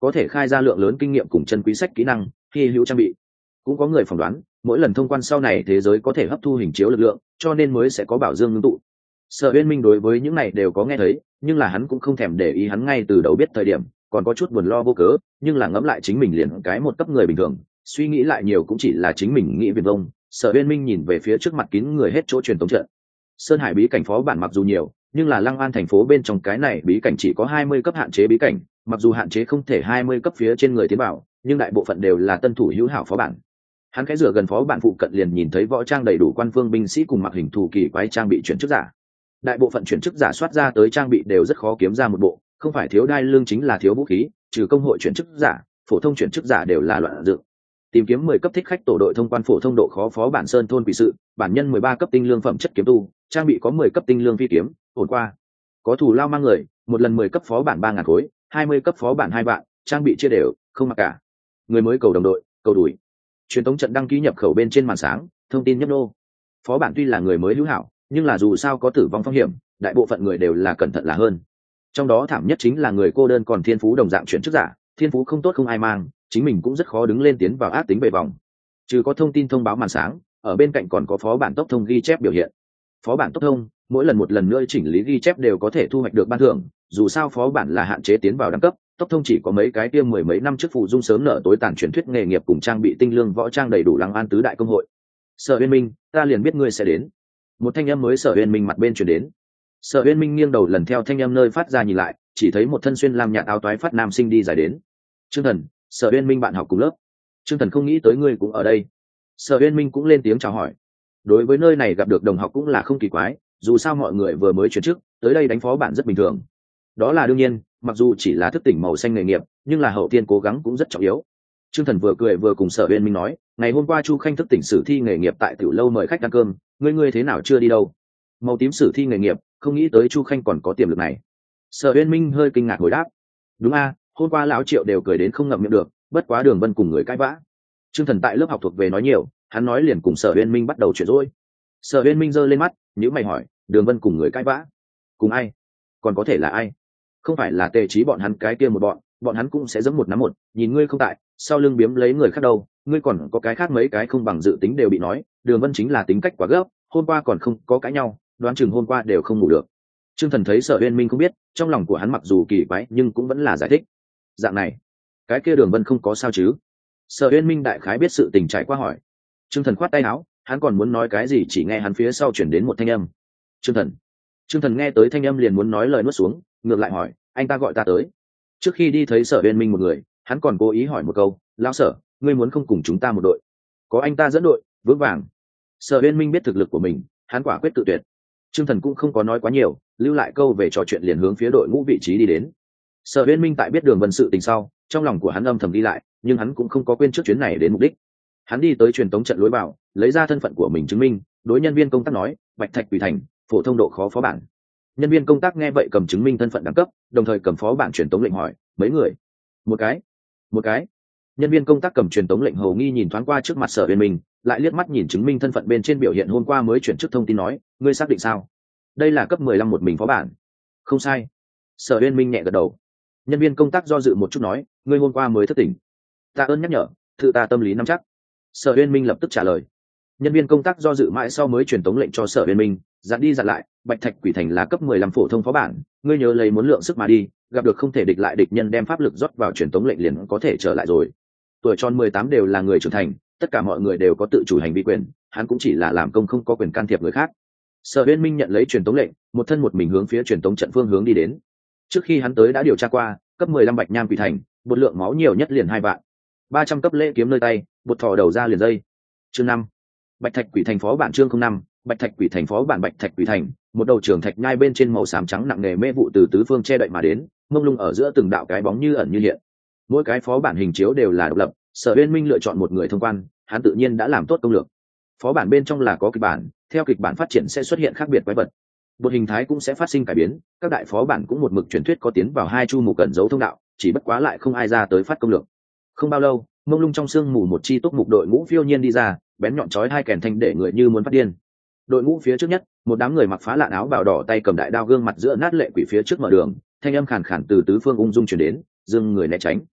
có thể khai ra lượng lớn kinh nghiệm cùng chân quý sách kỹ năng hy hữu trang bị. Cũng có người phỏng đoán mỗi lần thông quan sau này thế giới có thể hấp thu hình chiếu lực lượng, cho nên mới sẽ có bảo dương ngưng tụ. Sở Uyên Minh đối với những này đều có nghe thấy, nhưng là hắn cũng không thèm để ý, hắn ngay từ đầu biết thời điểm còn có chút buồn lo vô cớ, nhưng là ngẫm lại chính mình liền cái một cấp người bình thường, suy nghĩ lại nhiều cũng chỉ là chính mình nghĩ viển vông. Sở Uyên Minh nhìn về phía trước mặt kín người hết chỗ truyền tống trận. Sơn Hải bí cảnh phó bản mặc dù nhiều, nhưng là Lăng An thành phố bên trong cái này bí cảnh chỉ có hai mươi cấp hạn chế bí cảnh, mặc dù hạn chế không thể hai mươi cấp phía trên người tiến vào, nhưng đại bộ phận đều là tân thủ hữu hảo phó bản. Hắn khẽ rửa gần phó bản phụ cận liền nhìn thấy võ trang đầy đủ quan phương binh sĩ cùng mặc hình thù kỳ quái trang bị chuyển chức giả. Đại bộ phận chuyển chức giả soát ra tới trang bị đều rất khó kiếm ra một bộ, không phải thiếu đai lưng chính là thiếu vũ khí, trừ công hội chuyển chức giả, phổ thông chuyển chức giả đều là loạn dựng. Tìm kiếm mười cấp thích khách tổ đội thông quan phổ thông độ khó phó bản Sơn thôn quỷ sự, bản nhân mười ba cấp tinh lương phẩm chất kiếm tu, trang bị có mười cấp tinh lương phi kiếm, ổn qua. Có thủ lao mang người, một lần mười cấp phó bản ba ngàn khối, hai mươi cấp phó bản hai vạn, trang bị chia đều, không mặc cả. Người mới cầu đồng đội, cầu đuổi. Truyền tống trận đăng ký nhập khẩu bên trên màn sáng, thông tin nhấp nô. Phó bản tuy là người mới hữu hảo, nhưng là dù sao có tử vong phong hiểm, đại bộ phận người đều là cẩn thận là hơn. Trong đó thảm nhất chính là người cô đơn còn thiên phú đồng dạng chuyển chức giả, thiên phú không tốt không ai mang, chính mình cũng rất khó đứng lên tiến vào ác tính về vòng. Trừ có thông tin thông báo màn sáng, ở bên cạnh còn có phó bản tốc thông ghi chép biểu hiện. Phó bản tốc thông, mỗi lần một lần nữa chỉnh lý ghi chép đều có thể thu hoạch được ban thưởng, dù sao phó bản là hạn chế tiến vào đẳng cấp, tốc thông chỉ có mấy cái kia mười mấy năm trước phụ dung sớm nở tối tàn truyền thuyết nghề nghiệp cùng trang bị tinh lương võ trang đầy đủ Lăng An tứ đại công hội. Sở Uyên Minh, ta liền biết ngươi sẽ đến. Một thanh âm mới Sở Uyên Minh mặt bên truyền đến. Sở Uyên Minh nghiêng đầu lần theo thanh âm nơi phát ra nhìn lại, chỉ thấy một thân xuyên lam nhạt áo toái phát nam sinh đi dài đến. Trương Thần, Sở Uyên Minh bạn học cùng lớp. Trương Thần không nghĩ tới ngươi cũng ở đây. Sở Uyên Minh cũng lên tiếng chào hỏi. Đối với nơi này gặp được đồng học cũng là không kỳ quái, dù sao mọi người vừa mới chuyển chức, tới đây đánh phó bản rất bình thường. Đó là đương nhiên, mặc dù chỉ là thức tỉnh màu xanh nghề nghiệp, nhưng là hậu tiên cố gắng cũng rất trọng yếu. Trương Thần vừa cười vừa cùng Sở Uyên Minh nói, ngày hôm qua Chu Khanh thức tỉnh sử thi nghề nghiệp tại tiểu lâu mời khách ăn cơm, ngươi ngươi thế nào chưa đi đâu? Màu tím sử thi nghề nghiệp, không nghĩ tới Chu Khanh còn có tiềm lực này. Sở Uyên Minh hơi kinh ngạc hồi đáp, đúng a, hôm qua lão Triệu đều cười đến không ngậm miệng được, bất quá Đường Vân cùng người cãi vã. Trương Thần tại lớp học thuộc về nói nhiều, hắn nói liền cùng Sở Uyên Minh bắt đầu chuyện rỗi. Sở Uyên Minh giơ lên mắt, nhíu mày hỏi, Đường Vân cùng người cãi vã? Cùng ai? Còn có thể là ai? Không phải là Tề Chí bọn hắn cái kia một bọn, bọn hắn cũng sẽ giẫm một nắm một, nhìn ngươi không tại, sau lưng biếm lấy người khác đâu, ngươi còn có cái khác mấy cái không bằng dự tính đều bị nói, Đường Vân chính là tính cách quá gấp, hôm qua còn không có cãi nhau, đoán chừng hôm qua đều không ngủ được. Trương Thần thấy Sở Uyên Minh không biết, trong lòng của hắn mặc dù kỳ quái nhưng cũng vẫn là giải thích. Dạng này, cái kia Đường Vân không có sao chứ? Sở Uyên Minh đại khái biết sự tình trải qua hỏi. Trương Thần khoát tay áo, hắn còn muốn nói cái gì chỉ nghe hắn phía sau chuyển đến một thanh âm. Trương Thần. Trương Thần nghe tới thanh âm liền muốn nói lời nuốt xuống, ngược lại hỏi, anh ta gọi ta tới. Trước khi đi thấy Sở Uyên Minh một người, hắn còn cố ý hỏi một câu, lão Sở, ngươi muốn không cùng chúng ta một đội? Có anh ta dẫn đội, vững vàng. Sở Uyên Minh biết thực lực của mình, hắn quả quyết tự tuyệt. Trương Thần cũng không có nói quá nhiều, lưu lại câu về trò chuyện liền hướng phía đội ngũ vị trí đi đến. Sở Uyên Minh tại biết Đường Vân sự tình sau, trong lòng của hắn âm thầm đi lại, nhưng hắn cũng không có quên trước chuyến này đến mục đích. Hắn đi tới truyền tống trận lối vào, lấy ra thân phận của mình chứng minh, đối nhân viên công tác nói, Bạch Thạch Quỷ Thành, phổ thông độ khó phó bản. Nhân viên công tác nghe vậy cầm chứng minh thân phận đẳng cấp, đồng thời cầm phó bản truyền tống lệnh hỏi, mấy người? Một cái. Một cái. Nhân viên công tác cầm truyền tống lệnh hầu nghi nhìn thoáng qua trước mặt Sở Uyên Minh, lại liếc mắt nhìn chứng minh thân phận bên trên biểu hiện hôm qua mới chuyển chức thông tin nói, ngươi xác định sao? Đây là cấp mười lăm một mình phó bản. Không sai. Sở Uyên Minh nhẹ gật đầu. Nhân viên công tác do dự một chút nói, ngươi hôm qua mới thất tỉnh. Tạ ơn nhắc nhở, tự ta tâm lý nắm chắc. Sở Uyên Minh lập tức trả lời. Nhân viên công tác do dự mãi sau mới truyền tống lệnh cho Sở Uyên Minh, dặn đi dặn lại, Bạch Thạch Quỷ Thành là cấp mười lăm phổ thông phó bản, ngươi nhớ lấy muốn lượng sức mà đi, gặp được không thể địch lại địch nhân đem pháp lực rót vào truyền tống lệnh liền có thể trở lại rồi. Tuổi tròn mười tám đều là người trưởng thành, tất cả mọi người đều có tự chủ hành vi quyền, hắn cũng chỉ là làm công không có quyền can thiệp người khác. Sở Uyên Minh nhận lấy truyền tống lệnh, một thân một mình hướng phía truyền tống trận phương hướng đi đến. Trước khi hắn tới đã điều tra qua, cấp mười lăm Bạch Nham Quỷ Thành, bột lượng máu nhiều nhất liền hai vạn. ba trăm cấp lễ kiếm nơi tay, bột thò đầu ra liền dây. Chương năm. Bạch Thạch Quỷ Thành phó bản chương không năm, Bạch Thạch Quỷ Thành phó bản Bạch Thạch Quỷ Thành, một đầu trường thạch nhai bên trên màu xám trắng nặng nề mê vụ từ tứ phương che đậy mà đến, mông lung ở giữa từng đạo cái bóng như ẩn như hiện. Mỗi cái phó bản hình chiếu đều là độc lập, Sở Uyên Minh lựa chọn một người thông quan, hắn tự nhiên đã làm tốt công lược. Phó bản bên trong là có kịch bản, theo kịch bản phát triển sẽ xuất hiện khác biệt quái vật. Bột hình thái cũng sẽ phát sinh cải biến, các đại phó bản cũng một mực truyền thuyết có tiến vào hai chu mục cẩn giấu thông đạo, chỉ bất quá lại không ai ra tới phát công lược. Không bao lâu, mông lung trong sương mù một chi túc mục đội ngũ phiêu nhiên đi ra, bén nhọn chói hai kèn thanh để người như muốn phát điên. Đội ngũ phía trước nhất, một đám người mặc phá lạn áo bào đỏ tay cầm đại đao gương mặt giữa nát lệ quỷ phía trước mở đường, thanh âm khàn khàn từ tứ phương ung dung truyền đến, dừng người né tránh.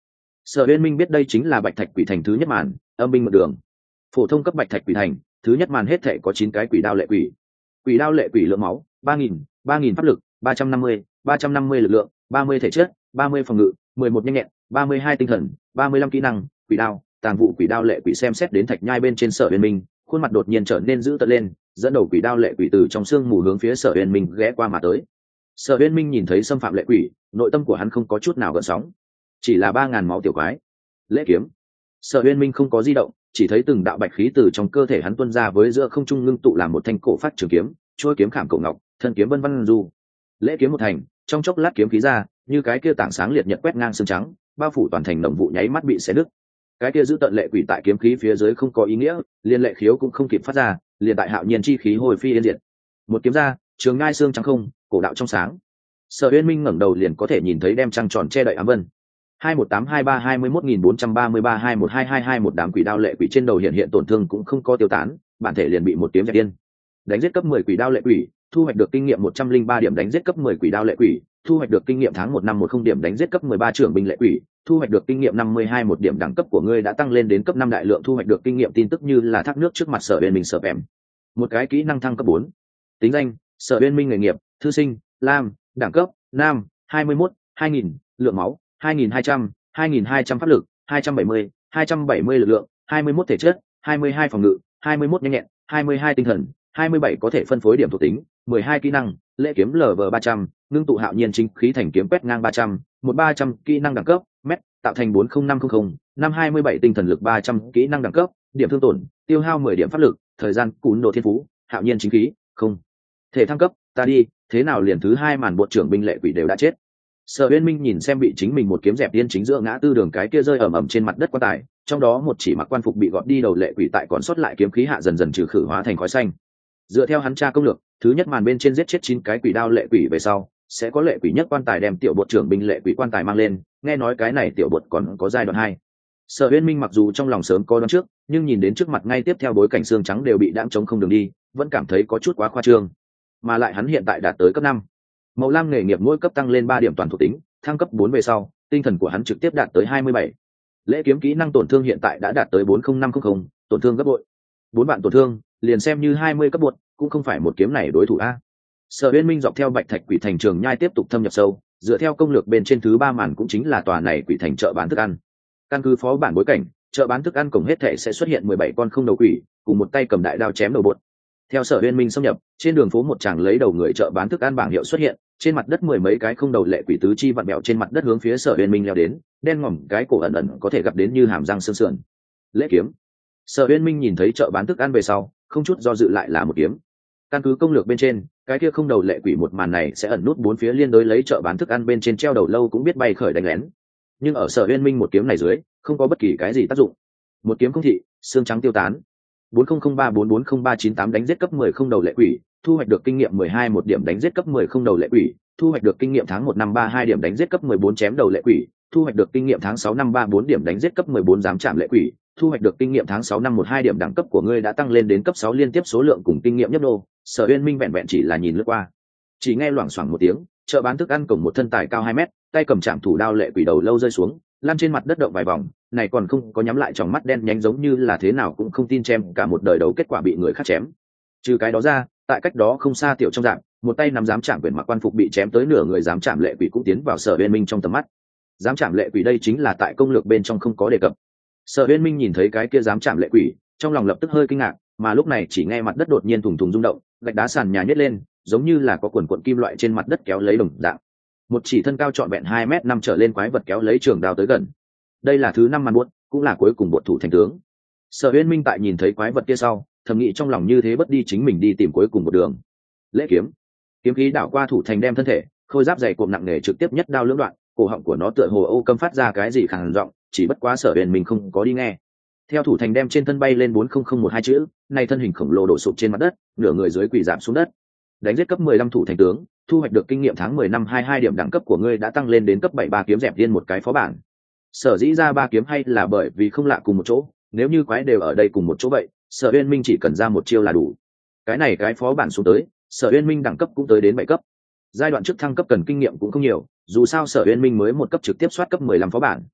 Sở Uyên Minh biết đây chính là Bạch Thạch Quỷ Thành thứ nhất màn, âm binh một đường. Phổ thông cấp Bạch Thạch Quỷ Thành, thứ nhất màn hết thể có chín cái quỷ đao lệ quỷ. Quỷ đao lệ quỷ lượng máu, ba nghìn, ba nghìn pháp lực, ba trăm năm mươi, ba trăm năm mươi lực lượng, ba mươi thể chất, ba mươi phòng ngự, mười một nhanh nhẹn, ba mươi hai tinh thần, ba mươi lăm kỹ năng, quỷ đao, tàng vụ quỷ đao lệ quỷ xem xét đến Thạch Nhai bên trên Sở Uyên Minh, khuôn mặt đột nhiên trở nên dữ tợn lên, dẫn đầu quỷ đao lệ quỷ từ trong xương mù hướng phía Sở Uyên Minh ghé qua mà tới. Sở Uyên Minh nhìn thấy xâm phạm lệ quỷ, nội tâm của hắn không có chút nào gợn sóng, chỉ là ba ngàn máu tiểu quái. Lễ kiếm. Sở Uyên Minh không có di động, chỉ thấy từng đạo bạch khí từ trong cơ thể hắn tuôn ra với giữa không trung ngưng tụ làm một thanh cổ phát trường kiếm, trôi kiếm khảm cổ ngọc, thân kiếm vân vân du. Lễ kiếm một thành, trong chốc lát kiếm khí ra, như cái kia tảng sáng liệt nhật quét ngang xương trắng, bao phủ toàn thành đồng vụ nháy mắt bị xé đứt. Cái kia giữ tận lệ quỷ tại kiếm khí phía dưới không có ý nghĩa, liên lệ khiếu cũng không kịp phát ra, liền tại hạo nhiên chi khí hồi phi yên diệt. Một kiếm ra, trường ngai xương trắng không, cổ đạo trong sáng. Sở Uyên Minh ngẩng đầu liền có thể nhìn thấy đem trăng tròn che đậy ám vân. hai một tám hai ba hai mươi mốt nghìn bốn trăm ba mươi ba hai một hai hai hai một đám quỷ đao lệ quỷ trên đầu hiện hiện tổn thương cũng không có tiêu tán, bản thể liền bị một kiếm dẹp điên. Đánh giết cấp mười quỷ đao lệ quỷ, thu hoạch được kinh nghiệm một trăm linh ba điểm đánh giết cấp mười quỷ đao lệ quỷ, thu hoạch được kinh nghiệm tháng một năm một không điểm đánh giết cấp mười ba trưởng binh lệ quỷ, thu hoạch được kinh nghiệm năm mươi hai một điểm đẳng cấp của ngươi đã tăng lên đến cấp năm đại lượng thu hoạch được kinh nghiệm tin tức như là thác nước trước mặt Sở Uyên Minh sở bẻm. Một cái kỹ năng thăng cấp bốn. Tính danh: Sở Uyên Minh nghề nghiệp: thư sinh, lam, đẳng cấp: nam, hai mươi mốt, hai nghìn, lượng máu: hai nghìn hai trăm, hai nghìn hai trăm pháp lực, hai trăm bảy mươi, hai trăm bảy mươi lực lượng, hai mươi mốt thể chất, hai mươi hai phòng ngự, hai mươi mốt nhanh nhẹn, hai mươi hai tinh thần, hai mươi bảy có thể phân phối điểm thuộc tính, mười hai kỹ năng, lễ kiếm lờ vê ba trăm, ngưng tụ hạo nhiên chính khí thành kiếm quét ngang ba trăm, một ba trăm kỹ năng đẳng cấp, mét, tạo thành bốn không năm không không, năm hai mươi bảy tinh thần lực ba trăm kỹ năng đẳng cấp, điểm thương tổn, tiêu hao mười điểm pháp lực, thời gian cún đồ thiên phú, hạo nhiên chính khí, không. Thể thăng cấp, ta đi, thế nào liền thứ hai màn bộ trưởng binh lệ quỷ đều đã chết. Sở Uyên Minh nhìn xem bị chính mình một kiếm dẹp điên chính giữa ngã tư đường cái kia rơi ầm ầm trên mặt đất quan tài, trong đó một chỉ mặc quan phục bị gọt đi đầu lệ quỷ tại còn sót lại kiếm khí hạ dần dần trừ khử hóa thành khói xanh. Dựa theo hắn tra công lược, thứ nhất màn bên trên giết chết chín cái quỷ đao lệ quỷ về sau, sẽ có lệ quỷ nhất quan tài đem tiểu bột trưởng binh lệ quỷ quan tài mang lên, nghe nói cái này tiểu bột còn có giai đoạn hai. Sở Uyên Minh mặc dù trong lòng sớm có đoán trước, nhưng nhìn đến trước mặt ngay tiếp theo bối cảnh xương trắng đều bị đãng trống không đường đi, vẫn cảm thấy có chút quá khoa trương. Mà lại hắn hiện tại đạt tới cấp năm. Màu lam nghề nghiệp mỗi cấp tăng lên ba điểm toàn thuộc tính, thăng cấp bốn về sau, tinh thần của hắn trực tiếp đạt tới hai mươi bảy. Lễ kiếm kỹ năng tổn thương hiện tại đã đạt tới bốn không năm không không, tổn thương gấp bội. Bốn bạn tổn thương, liền xem như hai mươi cấp bột, cũng không phải một kiếm này đối thủ a. Sở Uyên Minh dọc theo Bạch Thạch Quỷ Thành trường nhai tiếp tục thâm nhập sâu, dựa theo công lược bên trên thứ ba màn cũng chính là tòa này quỷ thành chợ bán thức ăn. Căn cứ phó bản bối cảnh, chợ bán thức ăn cổng hết thể sẽ xuất hiện mười bảy con không đầu quỷ, cùng một tay cầm đại đao chém đầu bột. Theo Sở Uyên Minh xâm nhập, trên đường phố một chàng lấy đầu người chợ bán thức ăn bảng hiệu xuất hiện, trên mặt đất mười mấy cái không đầu lệ quỷ tứ chi vặn bẹo trên mặt đất hướng phía Sở Uyên Minh leo đến, đen ngòm cái cổ ẩn ẩn có thể gặp đến như hàm răng xương sườn. Lễ kiếm. Sở Uyên Minh nhìn thấy chợ bán thức ăn về sau, không chút do dự lại là một kiếm. Căn cứ công lược bên trên, cái kia không đầu lệ quỷ một màn này sẽ ẩn nút bốn phía liên đối lấy chợ bán thức ăn bên trên treo đầu lâu cũng biết bay khởi đánh lén. Nhưng ở Sở Uyên Minh một kiếm này dưới, không có bất kỳ cái gì tác dụng. Một kiếm không thị, xương trắng tiêu tán. bốn không không ba bốn bốn không ba chín tám đánh giết cấp mười không đầu lệ quỷ, thu hoạch được kinh nghiệm mười hai một điểm đánh giết cấp mười không đầu lệ quỷ, thu hoạch được kinh nghiệm tháng một năm ba hai điểm đánh giết cấp mười bốn chém đầu lệ quỷ, thu hoạch được kinh nghiệm tháng sáu năm ba bốn điểm đánh giết cấp mười bốn dám chạm lệ quỷ, thu hoạch được kinh nghiệm tháng sáu năm một hai điểm đẳng cấp của ngươi đã tăng lên đến cấp sáu liên tiếp số lượng cùng kinh nghiệm nhấp đô. Sở Uyên Minh vẹn vẹn chỉ là nhìn lướt qua, chỉ nghe loảng xoảng một tiếng, chợ bán thức ăn cổng một thân tài cao hai mét, tay cầm chạm thủ đao lệ quỷ đầu lâu rơi xuống, lăn trên mặt đất động vài vòng, này còn không có nhắm lại tròng mắt đen nhánh giống như là thế nào cũng không tin chém cả một đời đấu kết quả bị người khác chém. Trừ cái đó ra, tại cách đó không xa tiểu trong dạng, một tay nắm dám chạm quyển mặc quan phục bị chém tới nửa người dám chạm lệ quỷ cũng tiến vào Sở Uyên Minh trong tầm mắt. Dám chạm lệ quỷ đây chính là tại công lược bên trong không có đề cập. Sở Uyên Minh nhìn thấy cái kia dám chạm lệ quỷ, trong lòng lập tức hơi kinh ngạc, mà lúc này chỉ nghe mặt đất đột nhiên thùng thùng rung động, gạch đá sàn nhà nhếch lên, giống như là có quần quần kim loại trên mặt đất kéo lấy đồng dạng. Một chỉ thân cao trọn vẹn hai mét năm trở lên quái vật kéo lấy trường đao tới gần. Đây là thứ năm màn buốt, cũng là cuối cùng bột thủ thành tướng. Sở Uyên Minh tại nhìn thấy quái vật kia sau, thầm nghĩ trong lòng như thế bất đi chính mình đi tìm cuối cùng một đường. Lễ kiếm, kiếm khí đảo qua thủ thành đem thân thể, khôi giáp dày cộm nặng nề trực tiếp nhất đao lưỡng đoạn, cổ họng của nó tựa hồ ô câm phát ra cái gì khàn giọng, chỉ bất quá Sở Uyên Minh không có đi nghe. Theo thủ thành đem trên thân bay lên bốn không không một hai chữ, này thân hình khổng lồ đổ sụp trên mặt đất, nửa người dưới quỳ giảm xuống đất. Đánh giết cấp mười lăm thủ thành tướng, thu hoạch được kinh nghiệm tháng mười năm hai hai điểm đẳng cấp của ngươi đã tăng lên đến cấp bảy ba kiếm dẹp điên một cái phó bản. Sở dĩ ra ba kiếm hay là bởi vì không lạ cùng một chỗ, nếu như quái đều ở đây cùng một chỗ vậy, Sở Uyên Minh chỉ cần ra một chiêu là đủ. Cái này cái phó bản xuống tới, Sở Uyên Minh đẳng cấp cũng tới đến bảy cấp. Giai đoạn trước thăng cấp cần kinh nghiệm cũng không nhiều, dù sao Sở Uyên Minh mới một cấp trực tiếp soát cấp mười lăm phó bản.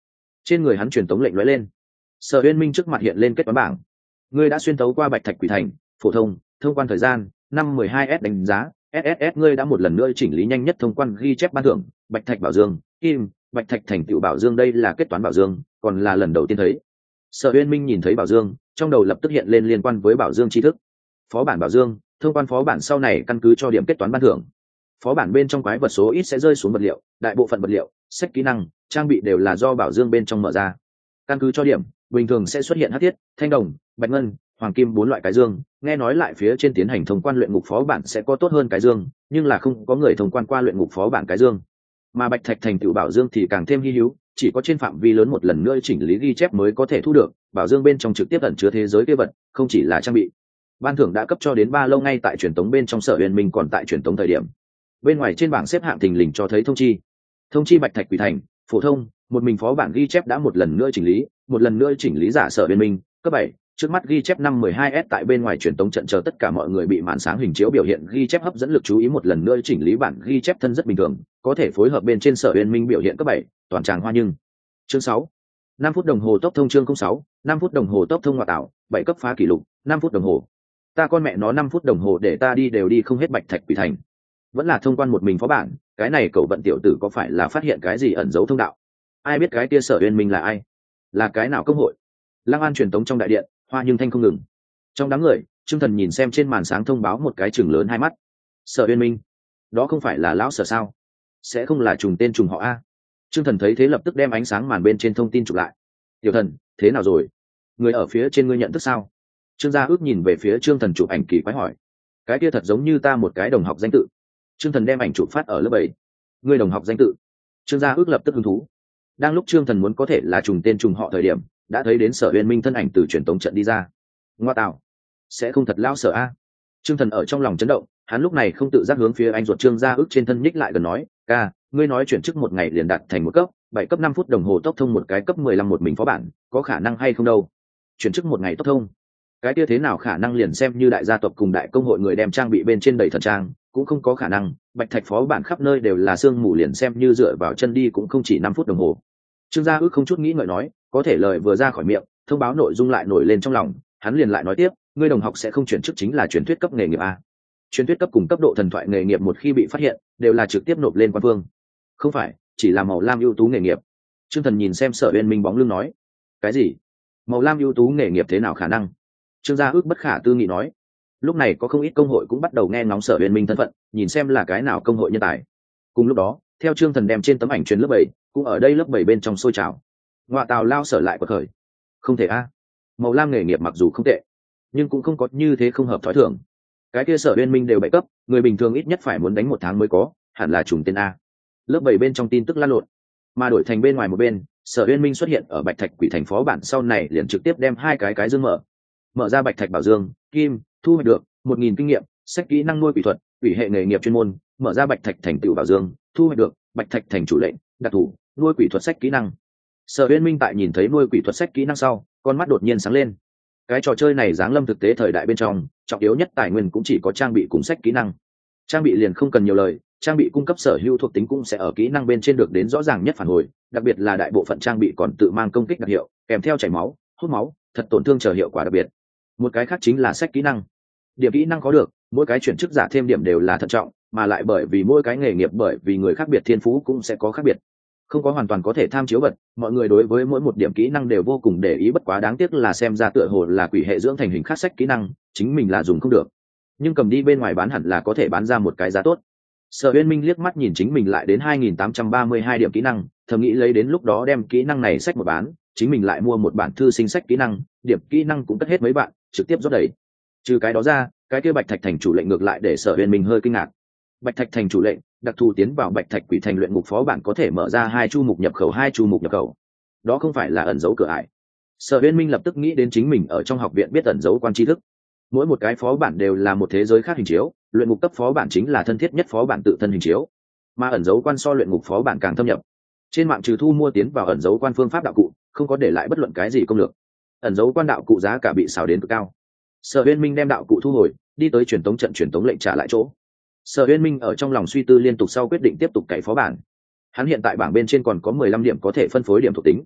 Trên người hắn truyền tống lệnh lóe lên, Sở Uyên Minh trước mặt hiện lên kết toán bảng. Ngươi đã xuyên tấu qua Bạch Thạch Quỷ Thành, phổ thông, thông quan thời gian, năm mười hai S đánh giá, ét ét ét ngươi đã một lần nữa chỉnh lý nhanh nhất thông quan ghi chép ban thưởng, Bạch Thạch Bảo Dương, Kim, Bạch Thạch thành tựu Bảo Dương đây là kết toán Bảo Dương, còn là lần đầu tiên thấy. Sở Uyên Minh nhìn thấy Bảo Dương, trong đầu lập tức hiện lên liên quan với Bảo Dương tri thức. Phó bản Bảo Dương, thông quan phó bản sau này căn cứ cho điểm kết toán ban thưởng. Phó bản bên trong quái vật số ít sẽ rơi xuống vật liệu, đại bộ phận vật liệu, sách kỹ năng, trang bị đều là do Bảo Dương bên trong mở ra. Căn cứ cho điểm, bình thường sẽ xuất hiện hắc thiết, thanh đồng, bạch ngân, hoàng kim bốn loại cái dương. Nghe nói lại phía trên tiến hành thông quan luyện ngục phó bản sẽ có tốt hơn cái dương, nhưng là không có người thông quan qua luyện ngục phó bản cái dương. Mà Bạch Thạch thành tựu Bảo Dương thì càng thêm hi hữu, chỉ có trên phạm vi lớn một lần nữa chỉnh lý ghi chép mới có thể thu được. Bảo Dương bên trong trực tiếp ẩn chứa thế giới kia vật, không chỉ là trang bị. Ban thưởng đã cấp cho đến ba lâu ngay tại truyền tống bên trong Sở Uyên Minh còn tại truyền tống thời điểm. Bên ngoài trên bảng xếp hạng thình lình cho thấy thông chi. Thông chi Bạch Thạch Quỷ Thành, phổ thông, một mình phó bản ghi chép đã một lần nữa chỉnh lý, một lần nữa chỉnh lý giả Sở Uyên Minh, cấp bảy, trước mắt ghi chép năm mười hai S tại bên ngoài truyền tống trận chờ tất cả mọi người bị màn sáng hình chiếu biểu hiện ghi chép hấp dẫn lực chú ý một lần nữa chỉnh lý bản ghi chép thân rất bình thường, có thể phối hợp bên trên Sở Uyên Minh biểu hiện cấp bảy, toàn tràng hoa nhưng. Chương sáu, năm phút đồng hồ tốc thông chương không sáu, năm phút đồng hồ tốc thông ngoại tạo, bảy cấp phá kỷ lục, năm phút đồng hồ. Ta con mẹ nó năm phút đồng hồ để ta đi đều đi không hết Bạch Thạch Quỷ Thành. Vẫn là thông quan một mình phó bản, cái này cậu vận tiểu tử có phải là phát hiện cái gì ẩn giấu thông đạo? Ai biết cái kia Sở Uyên Minh là ai? Là cái nào công hội? Lăng An truyền tống trong đại điện, hoa nhưng thanh không ngừng. Trong đám người, Trương Thần nhìn xem trên màn sáng thông báo một cái chừng lớn hai mắt. Sở Uyên Minh, đó không phải là lão Sở sao? Sẽ không là trùng tên trùng họ a? Trương Thần thấy thế lập tức đem ánh sáng màn bên trên thông tin chụp lại. Tiểu Thần, thế nào rồi? Người ở phía trên ngươi nhận thức sao? Trương Gia Ước nhìn về phía Trương Thần chụp ảnh kỳ quái hỏi. Cái kia thật giống như ta một cái đồng học danh tự. Trương Thần đem ảnh chụp phát ở lớp bảy. Ngươi đồng học danh tự? Trương Gia Ước lập tức hứng thú. Đang lúc Trương Thần muốn có thể là trùng tên trùng họ thời điểm, đã thấy đến Sở Uyên Minh thân ảnh từ truyền tống trận đi ra. Ngoa tạo, sẽ không thật lao Sở a? Trương Thần ở trong lòng chấn động, hắn lúc này không tự giác hướng phía anh ruột Trương Gia Ước trên thân nhích lại gần nói, ca, ngươi nói chuyển chức một ngày liền đạt thành một cấp, bảy cấp năm phút đồng hồ tốc thông một cái cấp mười lăm một mình phó bản, có khả năng hay không đâu? Chuyển chức một ngày tốc thông, cái kia thế nào khả năng liền xem như đại gia tộc cùng đại công hội người đem trang bị bên trên đầy thần trang, cũng không có khả năng. Bạch Thạch phó bản khắp nơi đều là sương mù liền xem như dựa vào chân đi cũng không chỉ năm phút đồng hồ. Trương Gia Ước không chút nghĩ ngợi nói, có thể lời vừa ra khỏi miệng, thông báo nội dung lại nổi lên trong lòng, hắn liền lại nói tiếp, ngươi đồng học sẽ không chuyển chức chính là truyền thuyết cấp nghề nghiệp a? Truyền thuyết cấp cùng cấp độ thần thoại nghề nghiệp một khi bị phát hiện, đều là trực tiếp nộp lên quan phương. Không phải, chỉ là màu lam ưu tú nghề nghiệp. Trương Thần nhìn xem Sở Uyên Minh bóng lưng nói, cái gì? Màu lam ưu tú nghề nghiệp thế nào khả năng? Trương Gia Ước bất khả tư nghị nói. Lúc này có không ít công hội cũng bắt đầu nghe ngóng Sở Uyên Minh thân phận, nhìn xem là cái nào công hội nhân tài. Cùng lúc đó, theo Trương Thần đem trên tấm ảnh truyền lớp bảy, cũng ở đây lớp bảy bên trong sôi trào. Ngoại tào lao Sở lại của khởi. Không thể a. Màu lam nghề nghiệp mặc dù không tệ, nhưng cũng không có như thế không hợp thói thường. Cái kia Sở Uyên Minh đều bảy cấp, người bình thường ít nhất phải muốn đánh một tháng mới có, hẳn là trùng tên a. Lớp bảy bên trong tin tức lan lộn, mà đổi thành bên ngoài một bên, Sở Uyên Minh xuất hiện ở Bạch Thạch Quỷ Thành phó bản sau này liền trực tiếp đem hai cái cái dương mở. Mở ra Bạch Thạch Bảo Dương, Kim, thu hoạch được một nghìn kinh nghiệm, sách kỹ năng nuôi quỷ thuật, quỷ hệ nghề nghiệp chuyên môn. Mở ra Bạch Thạch thành tựu Bảo Dương, thu hoạch được Bạch Thạch thành chủ lệnh, đặc thù, nuôi quỷ thuật sách kỹ năng. Sở Uyên Minh tại nhìn thấy nuôi quỷ thuật sách kỹ năng sau, con mắt đột nhiên sáng lên. Cái trò chơi này giáng lâm thực tế thời đại bên trong, trọng yếu nhất tài nguyên cũng chỉ có trang bị cùng sách kỹ năng. Trang bị liền không cần nhiều lời, trang bị cung cấp sở hữu thuộc tính cũng sẽ ở kỹ năng bên trên được đến rõ ràng nhất phản hồi, đặc biệt là đại bộ phận trang bị còn tự mang công kích đặc hiệu, kèm theo chảy máu, hút máu, thật tổn thương chờ hiệu quả đặc biệt. Một cái khác chính là sách kỹ năng. Điểm kỹ năng có được, mỗi cái chuyển chức giả thêm điểm đều là thận trọng, mà lại bởi vì mỗi cái nghề nghiệp bởi vì người khác biệt thiên phú cũng sẽ có khác biệt. Không có hoàn toàn có thể tham chiếu vật, mọi người đối với mỗi một điểm kỹ năng đều vô cùng để ý, bất quá đáng tiếc là xem ra tựa hồ là quỷ hệ dưỡng thành hình khác sách kỹ năng, chính mình là dùng không được. Nhưng cầm đi bên ngoài bán hẳn là có thể bán ra một cái giá tốt. Sở Uyên Minh liếc mắt nhìn chính mình lại đến hai nghìn tám trăm ba mươi hai điểm kỹ năng, thầm nghĩ lấy đến lúc đó đem kỹ năng này sách một bán, chính mình lại mua một bản thư sinh sách kỹ năng, điểm kỹ năng cũng cất hết mấy bạn, trực tiếp rót đầy. Trừ cái đó ra, cái kia Bạch Thạch thành chủ lệnh ngược lại để Sở Uyên Minh hơi kinh ngạc. Bạch Thạch thành chủ lệnh, đặc thù tiến vào Bạch Thạch Quỷ Thành luyện ngục phó bản có thể mở ra hai chu mục nhập khẩu, hai chu mục nhập khẩu. Đó không phải là ẩn dấu cửa ải. Sở Uyên Minh lập tức nghĩ đến chính mình ở trong học viện biết ẩn dấu quan tri thức. Mỗi một cái phó bản đều là một thế giới khác hình chiếu, luyện ngục cấp phó bản chính là thân thiết nhất phó bản tự thân hình chiếu, mà ẩn dấu quan so luyện ngục phó bản càng thâm nhập. Trên mạng trừ thu mua tiến vào ẩn dấu quan phương pháp đạo cụ, không có để lại bất luận cái gì công lược. Ẩn dấu quan đạo cụ giá cả bị xào đến cực cao. Sở Uyên Minh đem đạo cụ thu hồi, đi tới truyền tống trận truyền tống lệnh trả lại chỗ. Sở Uyên Minh ở trong lòng suy tư liên tục sau quyết định tiếp tục cày phó bản. Hắn hiện tại bảng bên trên còn có mười lăm điểm có thể phân phối điểm thuộc tính.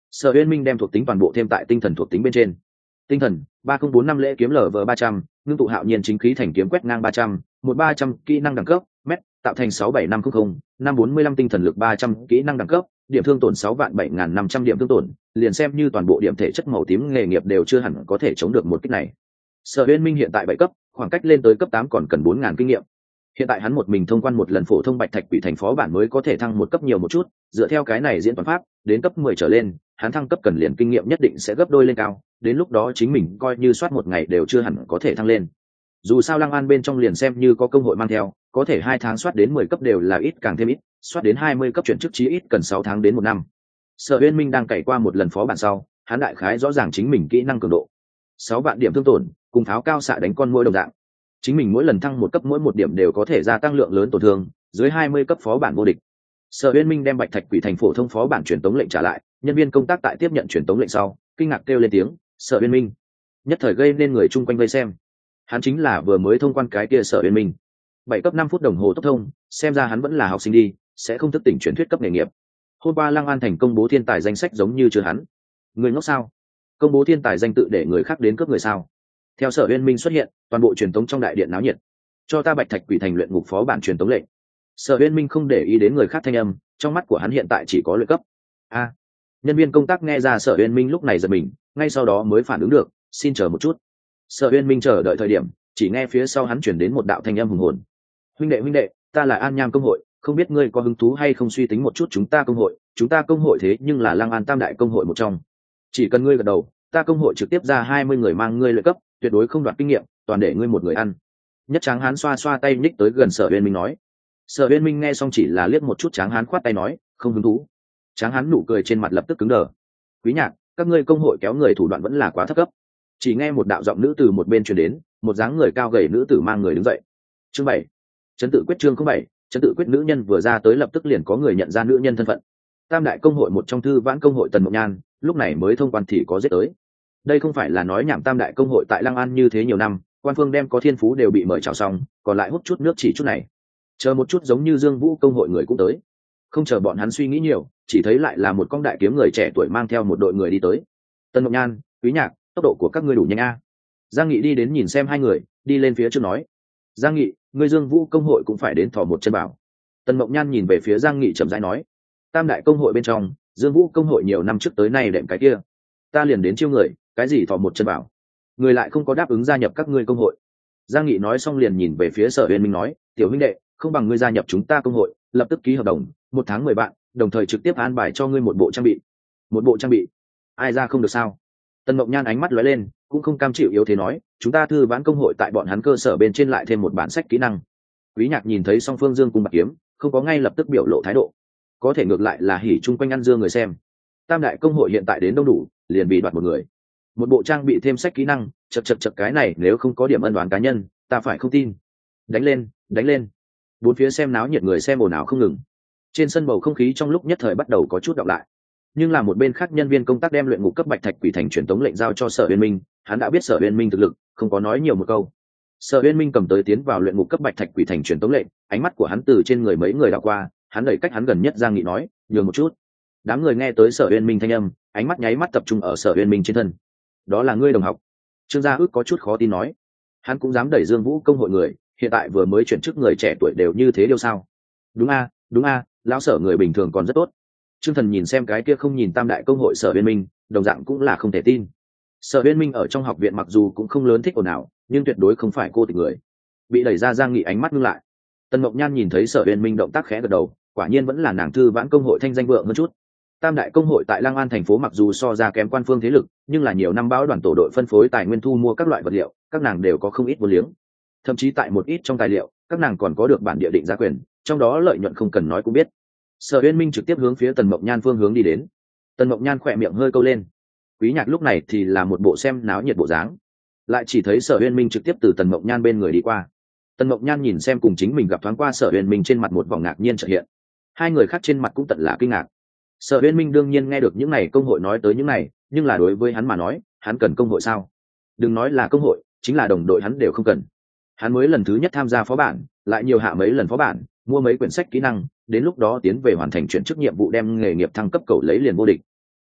Sở Uyên Minh đem thuộc tính toàn bộ thêm tại tinh thần thuộc tính bên trên. Tinh thần ba không bốn năm lễ kiếm lv ba trăm, ngưng tụ hạo nhiên chính khí thành kiếm quét ngang ba trăm, một ba trăm kỹ năng đẳng cấp mét, tạo thành sáu bảy năm không không, năm bốn mươi lăm tinh thần lực ba trăm kỹ năng đẳng cấp, điểm thương tổn sáu vạn bảy nghìn năm trăm điểm thương tổn, liền xem như toàn bộ điểm thể chất màu tím nghề nghiệp đều chưa hẳn có thể chống được một kích này. Sở Uyên Minh hiện tại bảy cấp, khoảng cách lên tới cấp tám còn cần bốn nghìn kinh nghiệm. Hiện tại hắn một mình thông quan một lần phổ thông bạch thạch quỷ thành phó bản mới có thể thăng một cấp nhiều một chút, dựa theo cái này diễn toán pháp, đến cấp mười trở lên, hắn thăng cấp cần liền kinh nghiệm nhất định sẽ gấp đôi lên cao, đến lúc đó chính mình coi như soát một ngày đều chưa hẳn có thể thăng lên. Dù sao Lăng An bên trong liền xem như có công hội mang theo, có thể hai tháng soát đến mười cấp đều là ít càng thêm ít, soát đến hai mươi cấp chuyển chức chí ít cần sáu tháng đến một năm. Sở Uyên Minh đang cày qua một lần phó bản sau, hắn đại khái rõ ràng chính mình kỹ năng cường độ. sáu vạn điểm thương tổn, cùng pháo cao xạ đánh con muỗi đồng dạng. Chính mình mỗi lần thăng một cấp mỗi một điểm đều có thể gia tăng lượng lớn tổn thương, dưới hai mươi cấp phó bản vô địch. Sở Uyên Minh đem bạch thạch quỷ thành phổ thông phó bản truyền tống lệnh trả lại, nhân viên công tác tại tiếp nhận truyền tống lệnh sau, kinh ngạc kêu lên tiếng, "Sở Uyên Minh!" Nhất thời gây nên người chung quanh vây xem. Hắn chính là vừa mới thông quan cái kia Sở Uyên Minh. Bảy cấp năm phút đồng hồ tốc thông, xem ra hắn vẫn là học sinh đi, sẽ không thức tỉnh truyền thuyết cấp nghề nghiệp. Hôm qua Lăng An thành công bố thiên tài danh sách giống như chưa hắn. Người ngốc sao? Công bố thiên tài danh tự để người khác đến cướp người sao? Theo Sở Uyên Minh xuất hiện, toàn bộ truyền tống trong đại điện náo nhiệt. Cho ta bạch thạch quỷ thành luyện ngục phó bản truyền tống lệnh. Sở Uyên Minh không để ý đến người khác thanh âm, trong mắt của hắn hiện tại chỉ có luyện cấp. A. Nhân viên công tác nghe ra Sở Uyên Minh lúc này giật mình, ngay sau đó mới phản ứng được, xin chờ một chút. Sở Uyên Minh chờ đợi thời điểm, chỉ nghe phía sau hắn chuyển đến một đạo thanh âm hùng hồn. Huynh đệ huynh đệ, ta là An Nham công hội, không biết ngươi có hứng thú hay không suy tính một chút chúng ta công hội, chúng ta công hội thế nhưng là Lăng An Tam đại công hội một trong. Chỉ cần ngươi gật đầu, ta công hội trực tiếp ra hai mươi người mang ngươi luyện cấp, tuyệt đối không đoạt kinh nghiệm, toàn để ngươi một người ăn. Nhất Tráng Hán xoa xoa tay nhích tới gần Sở Uyên Minh nói. Sở Uyên Minh nghe xong chỉ là liếc một chút Tráng Hán khoát tay nói, không hứng thú. Tráng Hán nụ cười trên mặt lập tức cứng đờ. Quý Nhạc, các ngươi công hội kéo người thủ đoạn vẫn là quá thấp cấp. Chỉ nghe một đạo giọng nữ từ một bên truyền đến, một dáng người cao gầy nữ tử mang người đứng dậy. Chương bảy, Trấn tự quyết chương không bảy, Trấn tự quyết nữ nhân vừa ra tới lập tức liền có người nhận ra nữ nhân thân phận. Tam đại công hội một trong Thư Vãn công hội Tần Mộng Nhan, lúc này mới thông quan thì có giết tới. Đây không phải là nói nhảm, Tam đại công hội tại Lăng An như thế nhiều năm, quan phương đem có thiên phú đều bị mời chào xong, còn lại hút chút nước chỉ chút này. Chờ một chút giống như Dương Vũ công hội người cũng tới. Không chờ bọn hắn suy nghĩ nhiều, chỉ thấy lại là một con đại kiếm người trẻ tuổi mang theo một đội người đi tới. Tần Mộng Nhan, Quý Nhạc, tốc độ của các ngươi đủ nhanh a. Giang Nghị đi đến nhìn xem hai người, đi lên phía trước nói. Giang Nghị, ngươi Dương Vũ công hội cũng phải đến thò một chân bảo. Tần Mộng Nhan nhìn về phía Giang Nghị chậm rãi nói. Tam đại công hội bên trong, Dương Vũ công hội nhiều năm trước tới nay đệm cái kia. Ta liền đến chiêu người, cái gì thò một chân bảo. Người lại không có đáp ứng gia nhập các ngươi công hội. Giang Nghị nói xong liền nhìn về phía Sở Uyên Minh nói, tiểu huynh đệ, không bằng ngươi gia nhập chúng ta công hội, lập tức ký hợp đồng, một tháng mười bạn, đồng thời trực tiếp an bài cho ngươi một bộ trang bị. Một bộ trang bị? Ai ra không được sao? Tần Mộng Nhan ánh mắt lóe lên, cũng không cam chịu yếu thế nói, chúng ta Thư Vãn công hội tại bọn hắn cơ sở bên trên lại thêm một bản sách kỹ năng. Quý Nhạc nhìn thấy song phương dương cùng bạc kiếm, không có ngay lập tức biểu lộ thái độ, có thể ngược lại là hỉ chung quanh ăn dương người xem. Tam đại công hội hiện tại đến đông đủ, liền bị đoạt một người, một bộ trang bị thêm sách kỹ năng, chật chật chật cái này nếu không có điểm ân đoán cá nhân, ta phải không tin. Đánh lên, đánh lên. Bốn phía xem náo nhiệt người xem ồn ào không ngừng. Trên sân bầu không khí trong lúc nhất thời bắt đầu có chút đọc lại. Nhưng là một bên khác nhân viên công tác đem luyện ngục cấp bạch thạch quỷ thành truyền tống lệnh giao cho Sở Uyên Minh, hắn đã biết Sở Uyên Minh thực lực, không có nói nhiều một câu. Sở Uyên Minh cầm tới tiến vào luyện ngục cấp bạch thạch quỷ thành truyền tống lệnh, ánh mắt của hắn từ trên người mấy người đảo qua, hắn đẩy cách hắn gần nhất Giang Nghị nói, nhường một chút. Đám người nghe tới Sở Uyên Minh thanh âm, ánh mắt nháy mắt tập trung ở Sở Uyên Minh trên thân. Đó là ngươi đồng học. Trương Gia Ước có chút khó tin nói, hắn cũng dám đẩy Dương Vũ công hội người, hiện tại vừa mới chuyển chức người trẻ tuổi đều như thế điều sao? Đúng a, đúng a, lão Sở người bình thường còn rất tốt. Trương Thần nhìn xem cái kia không nhìn Tam đại công hội Sở Uyên Minh, đồng dạng cũng là không thể tin. Sở Uyên Minh ở trong học viện mặc dù cũng không lớn thích ồn ào, nhưng tuyệt đối không phải cô tịch người. Bị đẩy ra Giang Nghị ánh mắt ngưng lại. Tần Mộng Nhan nhìn thấy Sở Uyên Minh động tác khẽ gật đầu, quả nhiên vẫn là nàng Thư Vãn công hội thanh danh vượng hơn chút. Tam đại công hội tại Lăng An thành phố mặc dù so ra kém quan phương thế lực, nhưng là nhiều năm báo đoàn tổ đội phân phối tài nguyên thu mua các loại vật liệu, các nàng đều có không ít vốn liếng. Thậm chí tại một ít trong tài liệu, các nàng còn có được bản địa định giá quyền, trong đó lợi nhuận không cần nói cũng biết. Sở Uyên Minh trực tiếp hướng phía Tần Mộng Nhan phương hướng đi đến. Tần Mộng Nhan khỏe miệng hơi câu lên. Quý Nhạc lúc này thì là một bộ xem náo nhiệt bộ dáng, lại chỉ thấy Sở Uyên Minh trực tiếp từ Tần Mộng Nhan bên người đi qua. Tần Mộng Nhan nhìn xem cùng chính mình gặp thoáng qua Sở Uyên Minh, trên mặt một vòng ngạc nhiên chợt hiện. Hai người khác trên mặt cũng tận là kinh ngạc. Sở Uyên Minh đương nhiên nghe được những này công hội nói tới những này, nhưng là đối với hắn mà nói, hắn cần công hội sao? Đừng nói là công hội, chính là đồng đội hắn đều không cần. Hắn mới lần thứ nhất tham gia phó bản, lại nhiều hạ mấy lần phó bản, mua mấy quyển sách kỹ năng, đến lúc đó tiến về hoàn thành chuyển chức nhiệm vụ đem nghề nghiệp thăng cấp cầu lấy liền vô địch.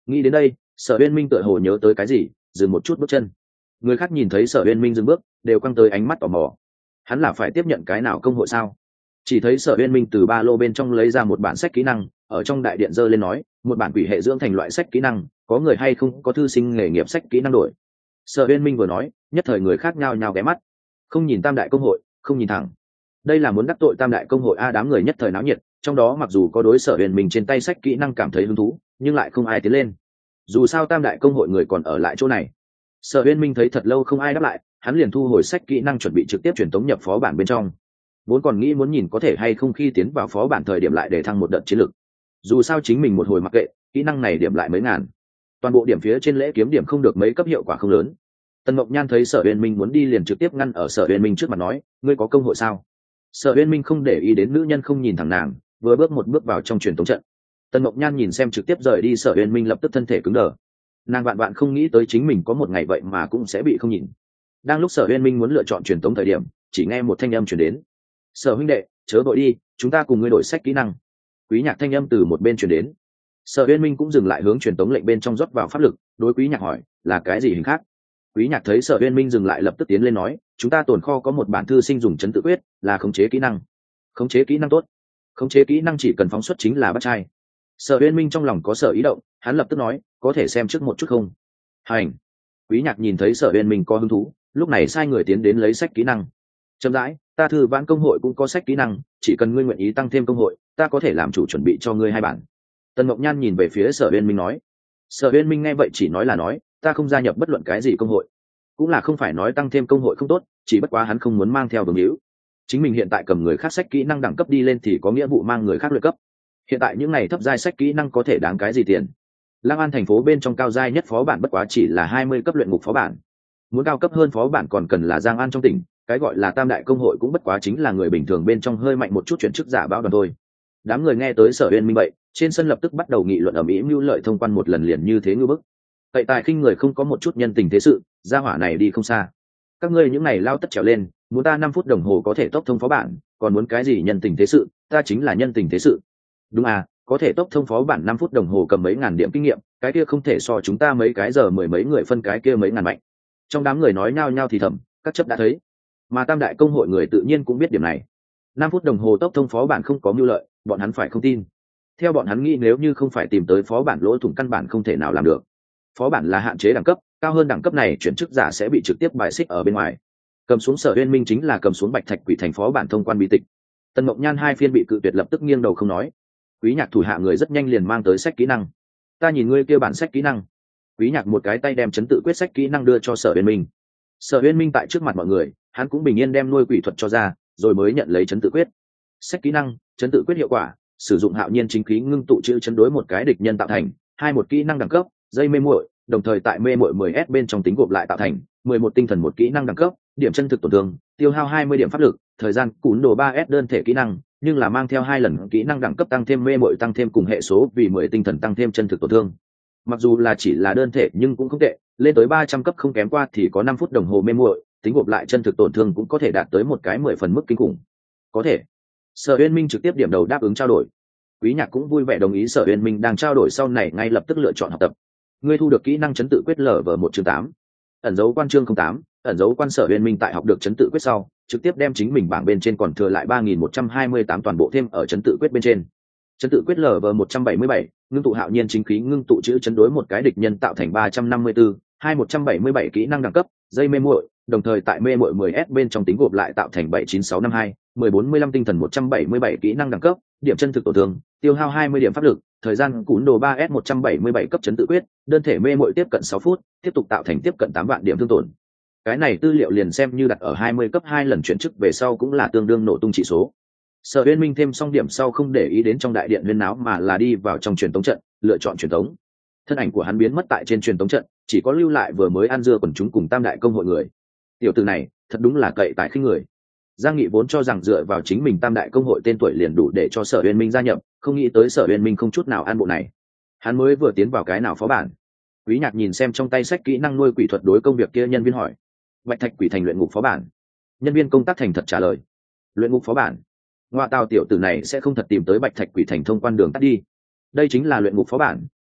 Nghĩ đến đây, Sở Uyên Minh tựa hồ nhớ tới cái gì, dừng một chút bước chân. Người khác nhìn thấy Sở Uyên Minh dừng bước, đều quăng tới ánh mắt tò mò. Hắn là phải tiếp nhận cái nào công hội sao? Chỉ thấy Sở Uyên Minh từ ba lô bên trong lấy ra một bản sách kỹ năng, ở trong đại điện giơ lên nói, một bản quỷ hệ dưỡng thành loại sách kỹ năng, có người hay không có thư sinh nghề nghiệp sách kỹ năng đổi. Sở Uyên Minh vừa nói, nhất thời người khác nhao nhao ghé mắt. Không nhìn tam đại công hội, không nhìn thẳng. Đây là muốn đắc tội tam đại công hội a, đám người nhất thời náo nhiệt, trong đó mặc dù có đối Sở Uyên Minh trên tay sách kỹ năng cảm thấy hứng thú, nhưng lại không ai tiến lên. Dù sao tam đại công hội người còn ở lại chỗ này. Sở Uyên Minh thấy thật lâu không ai đáp lại, hắn liền thu hồi sách kỹ năng chuẩn bị trực tiếp truyền tống nhập phó bản bên trong. Vốn còn nghĩ muốn nhìn có thể hay không khi tiến vào phó bản thời điểm lại để thăng một đợt chiến lực. Dù sao chính mình một hồi mặc kệ, kỹ năng này điểm lại mấy ngàn. Toàn bộ điểm phía trên lễ kiếm điểm không được mấy cấp, hiệu quả không lớn. Tần Mộng Nhan thấy Sở Uyên Minh muốn đi liền trực tiếp ngăn ở Sở Uyên Minh trước mặt nói, ngươi có công hội sao? Sở Uyên Minh không để ý đến nữ nhân không nhìn thẳng nàng, vừa bước một bước vào trong truyền tống trận. Tần Mộng Nhan nhìn xem trực tiếp rời đi Sở Uyên Minh lập tức thân thể cứng đờ. Nàng vạn vạn không nghĩ tới chính mình có một ngày vậy mà cũng sẽ bị không nhìn. Đang lúc Sở Uyên Minh muốn lựa chọn truyền tống thời điểm, chỉ nghe một thanh âm truyền đến. Sở huynh đệ, chớ vội đi, chúng ta cùng ngươi đổi sách kỹ năng. Quý Nhạc thanh âm từ một bên truyền đến. Sở Uyên Minh cũng dừng lại hướng truyền tống lệnh bên trong rót vào pháp lực, đối Quý Nhạc hỏi, là cái gì hình khác? Quý Nhạc thấy Sở Uyên Minh dừng lại lập tức tiến lên nói, chúng ta tồn kho có một bản thư sinh dùng chấn tự quyết, là khống chế kỹ năng. Khống chế kỹ năng tốt. Khống chế kỹ năng chỉ cần phóng xuất chính là bắt trai. Sở Uyên Minh trong lòng có sở ý động, hắn lập tức nói, có thể xem trước một chút không? Hành. Quý Nhạc nhìn thấy Sở Uyên Minh có hứng thú, lúc này sai người tiến đến lấy sách kỹ năng. Chậm rãi, ta thư vãn công hội cũng có sách kỹ năng, chỉ cần ngươi nguyện ý tăng thêm công hội, ta có thể làm chủ chuẩn bị cho ngươi hai bản. Tần Mộng Nhan nhìn về phía Sở Uyên Minh nói. Sở Uyên Minh nghe vậy chỉ nói là nói, ta không gia nhập bất luận cái gì công hội. Cũng là không phải nói tăng thêm công hội không tốt, chỉ bất quá hắn không muốn mang theo vương hữu. Chính mình hiện tại cầm người khác sách kỹ năng đẳng cấp đi lên thì có nghĩa vụ mang người khác luyện cấp. Hiện tại những này thấp giai sách kỹ năng có thể đáng cái gì tiền? Lăng An thành phố bên trong cao giai nhất phó bản bất quá chỉ là hai mươi cấp luyện ngục phó bản. Muốn cao cấp hơn phó bản còn cần là Giang An trong tỉnh, cái gọi là tam đại công hội cũng bất quá chính là người bình thường bên trong hơi mạnh một chút chuyển chức giả bão đoàn thôi. Đám người nghe tới Sở Uyên Minh vậy, trên sân lập tức bắt đầu nghị luận ầm ĩ mưu lợi thông quan một lần liền như thế ngư bức. Cậy tài khinh người không có một chút nhân tình thế sự, gia hỏa này đi không xa. Các ngươi những này lao tất trèo lên, muốn ta năm phút đồng hồ có thể tốc thông phó bản, còn muốn cái gì nhân tình thế sự, ta chính là nhân tình thế sự. Đúng à, có thể tốc thông phó bản năm phút đồng hồ cầm mấy ngàn điểm kinh nghiệm, cái kia không thể so chúng ta mấy cái giờ mười mấy người phân cái kia mấy ngàn mạnh. Trong đám người nói nhao nhao thì thầm, các chấp đã thấy. Mà tam đại công hội người tự nhiên cũng biết điểm này. Năm phút đồng hồ tốc thông phó bản không có mưu lợi, bọn hắn phải không tin. Theo bọn hắn nghĩ nếu như không phải tìm tới phó bản lỗ thủng căn bản không thể nào làm được. Phó bản là hạn chế đẳng cấp, cao hơn đẳng cấp này chuyển chức giả sẽ bị trực tiếp bài xích ở bên ngoài. Cầm xuống Sở Uyên Minh chính là cầm xuống Bạch Thạch Quỷ thành phó bản thông quan bí tịch. Tần Mộng Nhan hai phiên bị cự tuyệt lập tức nghiêng đầu không nói. Quý Nhạc thủ hạ người rất nhanh liền mang tới sách kỹ năng. Ta nhìn ngươi kia bản sách kỹ năng. Quý Nhạc một cái tay đem chấn tự quyết sách kỹ năng đưa cho Sở Uyên Minh. Sở Uyên Minh tại trước mặt mọi người, hắn cũng bình yên đem nuôi quỷ thuật cho ra, rồi mới nhận lấy chấn tự quyết. Sách kỹ năng, chấn tự quyết hiệu quả, sử dụng hạo nhiên chính khí ngưng tụ chữ chấn đối một cái địch nhân tạo thành, hai một kỹ năng đẳng cấp, dây mê muội, đồng thời tại mê muội mười S bên trong tính gộp lại tạo thành, mười một tinh thần một kỹ năng đẳng cấp, điểm chân thực tổn thương, tiêu hao hai mươi điểm pháp lực, thời gian cún đồ ba S đơn thể kỹ năng, nhưng là mang theo hai lần kỹ năng đẳng cấp tăng thêm mê muội tăng thêm cùng hệ số vì mười tinh thần tăng thêm chân thực tổn thương. Mặc dù là chỉ là đơn thể nhưng cũng không tệ, lên tới ba trăm cấp không kém qua thì có năm phút đồng hồ mê muội, tính gộp lại chân thực tổn thương cũng có thể đạt tới một cái mười phần mức kinh khủng. Có thể. Sở Uyên Minh trực tiếp điểm đầu đáp ứng trao đổi. Quý Nhạc cũng vui vẻ đồng ý Sở Uyên Minh đang trao đổi sau này ngay lập tức lựa chọn học tập. Ngươi thu được kỹ năng chấn tự quyết lở vở một chương tám. Ẩn dấu quan chương không tám, ẩn dấu quan Sở Uyên Minh tại học được chấn tự quyết sau, trực tiếp đem chính mình bảng bên trên còn thừa lại ba nghìn một trăm hai mươi tám toàn bộ thêm ở chấn tự quyết bên trên. Chấn tự quyết lở vở một trăm bảy mươi bảy, ngưng tụ hạo nhiên chính khí ngưng tụ chữ chấn đối một cái địch nhân tạo thành ba trăm năm mươi tư, hai một trăm bảy mươi bảy kỹ năng đẳng cấp, dây mê muội, đồng thời tại mê muội mười S bên trong tính gộp lại tạo thành bảy chín sáu năm hai, mười bốn mươi lăm tinh thần một trăm bảy mươi bảy kỹ năng đẳng cấp, điểm chân thực tổn thương, tiêu hao hai mươi điểm pháp lực, thời gian cún đồ ba S một trăm bảy mươi bảy cấp chấn tự quyết, đơn thể mê muội tiếp cận sáu phút, tiếp tục tạo thành tiếp cận tám vạn điểm thương tổn. Cái này tư liệu liền xem như đặt ở hai mươi cấp hai lần chuyển chức về sau cũng là tương đương nổ tung chỉ số. Sở Uyên Minh thêm xong điểm sau không để ý đến trong đại điện huyên náo mà là đi vào trong truyền tống trận, lựa chọn truyền tống. Thân ảnh của hắn biến mất tại trên truyền tống trận, chỉ có lưu lại vừa mới ăn dưa quần chúng cùng tam đại công hội người. Tiểu tử này, thật đúng là cậy tài khinh người. Giang Nghị vốn cho rằng dựa vào chính mình tam đại công hội tên tuổi liền đủ để cho Sở Uyên Minh gia nhập, không nghĩ tới Sở Uyên Minh không chút nào an bộ này. Hắn mới vừa tiến vào cái nào phó bản. Quý Nhạc nhìn xem trong tay sách kỹ năng nuôi quỷ thuật đối công việc kia nhân viên hỏi. Bạch Thạch Quỷ thành luyện ngục phó bản. Nhân viên công tác thành thật trả lời. Luyện ngục phó bản. Ngoa tào tiểu tử này sẽ không thật tìm tới Bạch Thạch Quỷ thành thông quan đường tắt đi. Đây chính là luyện ngục phó bản,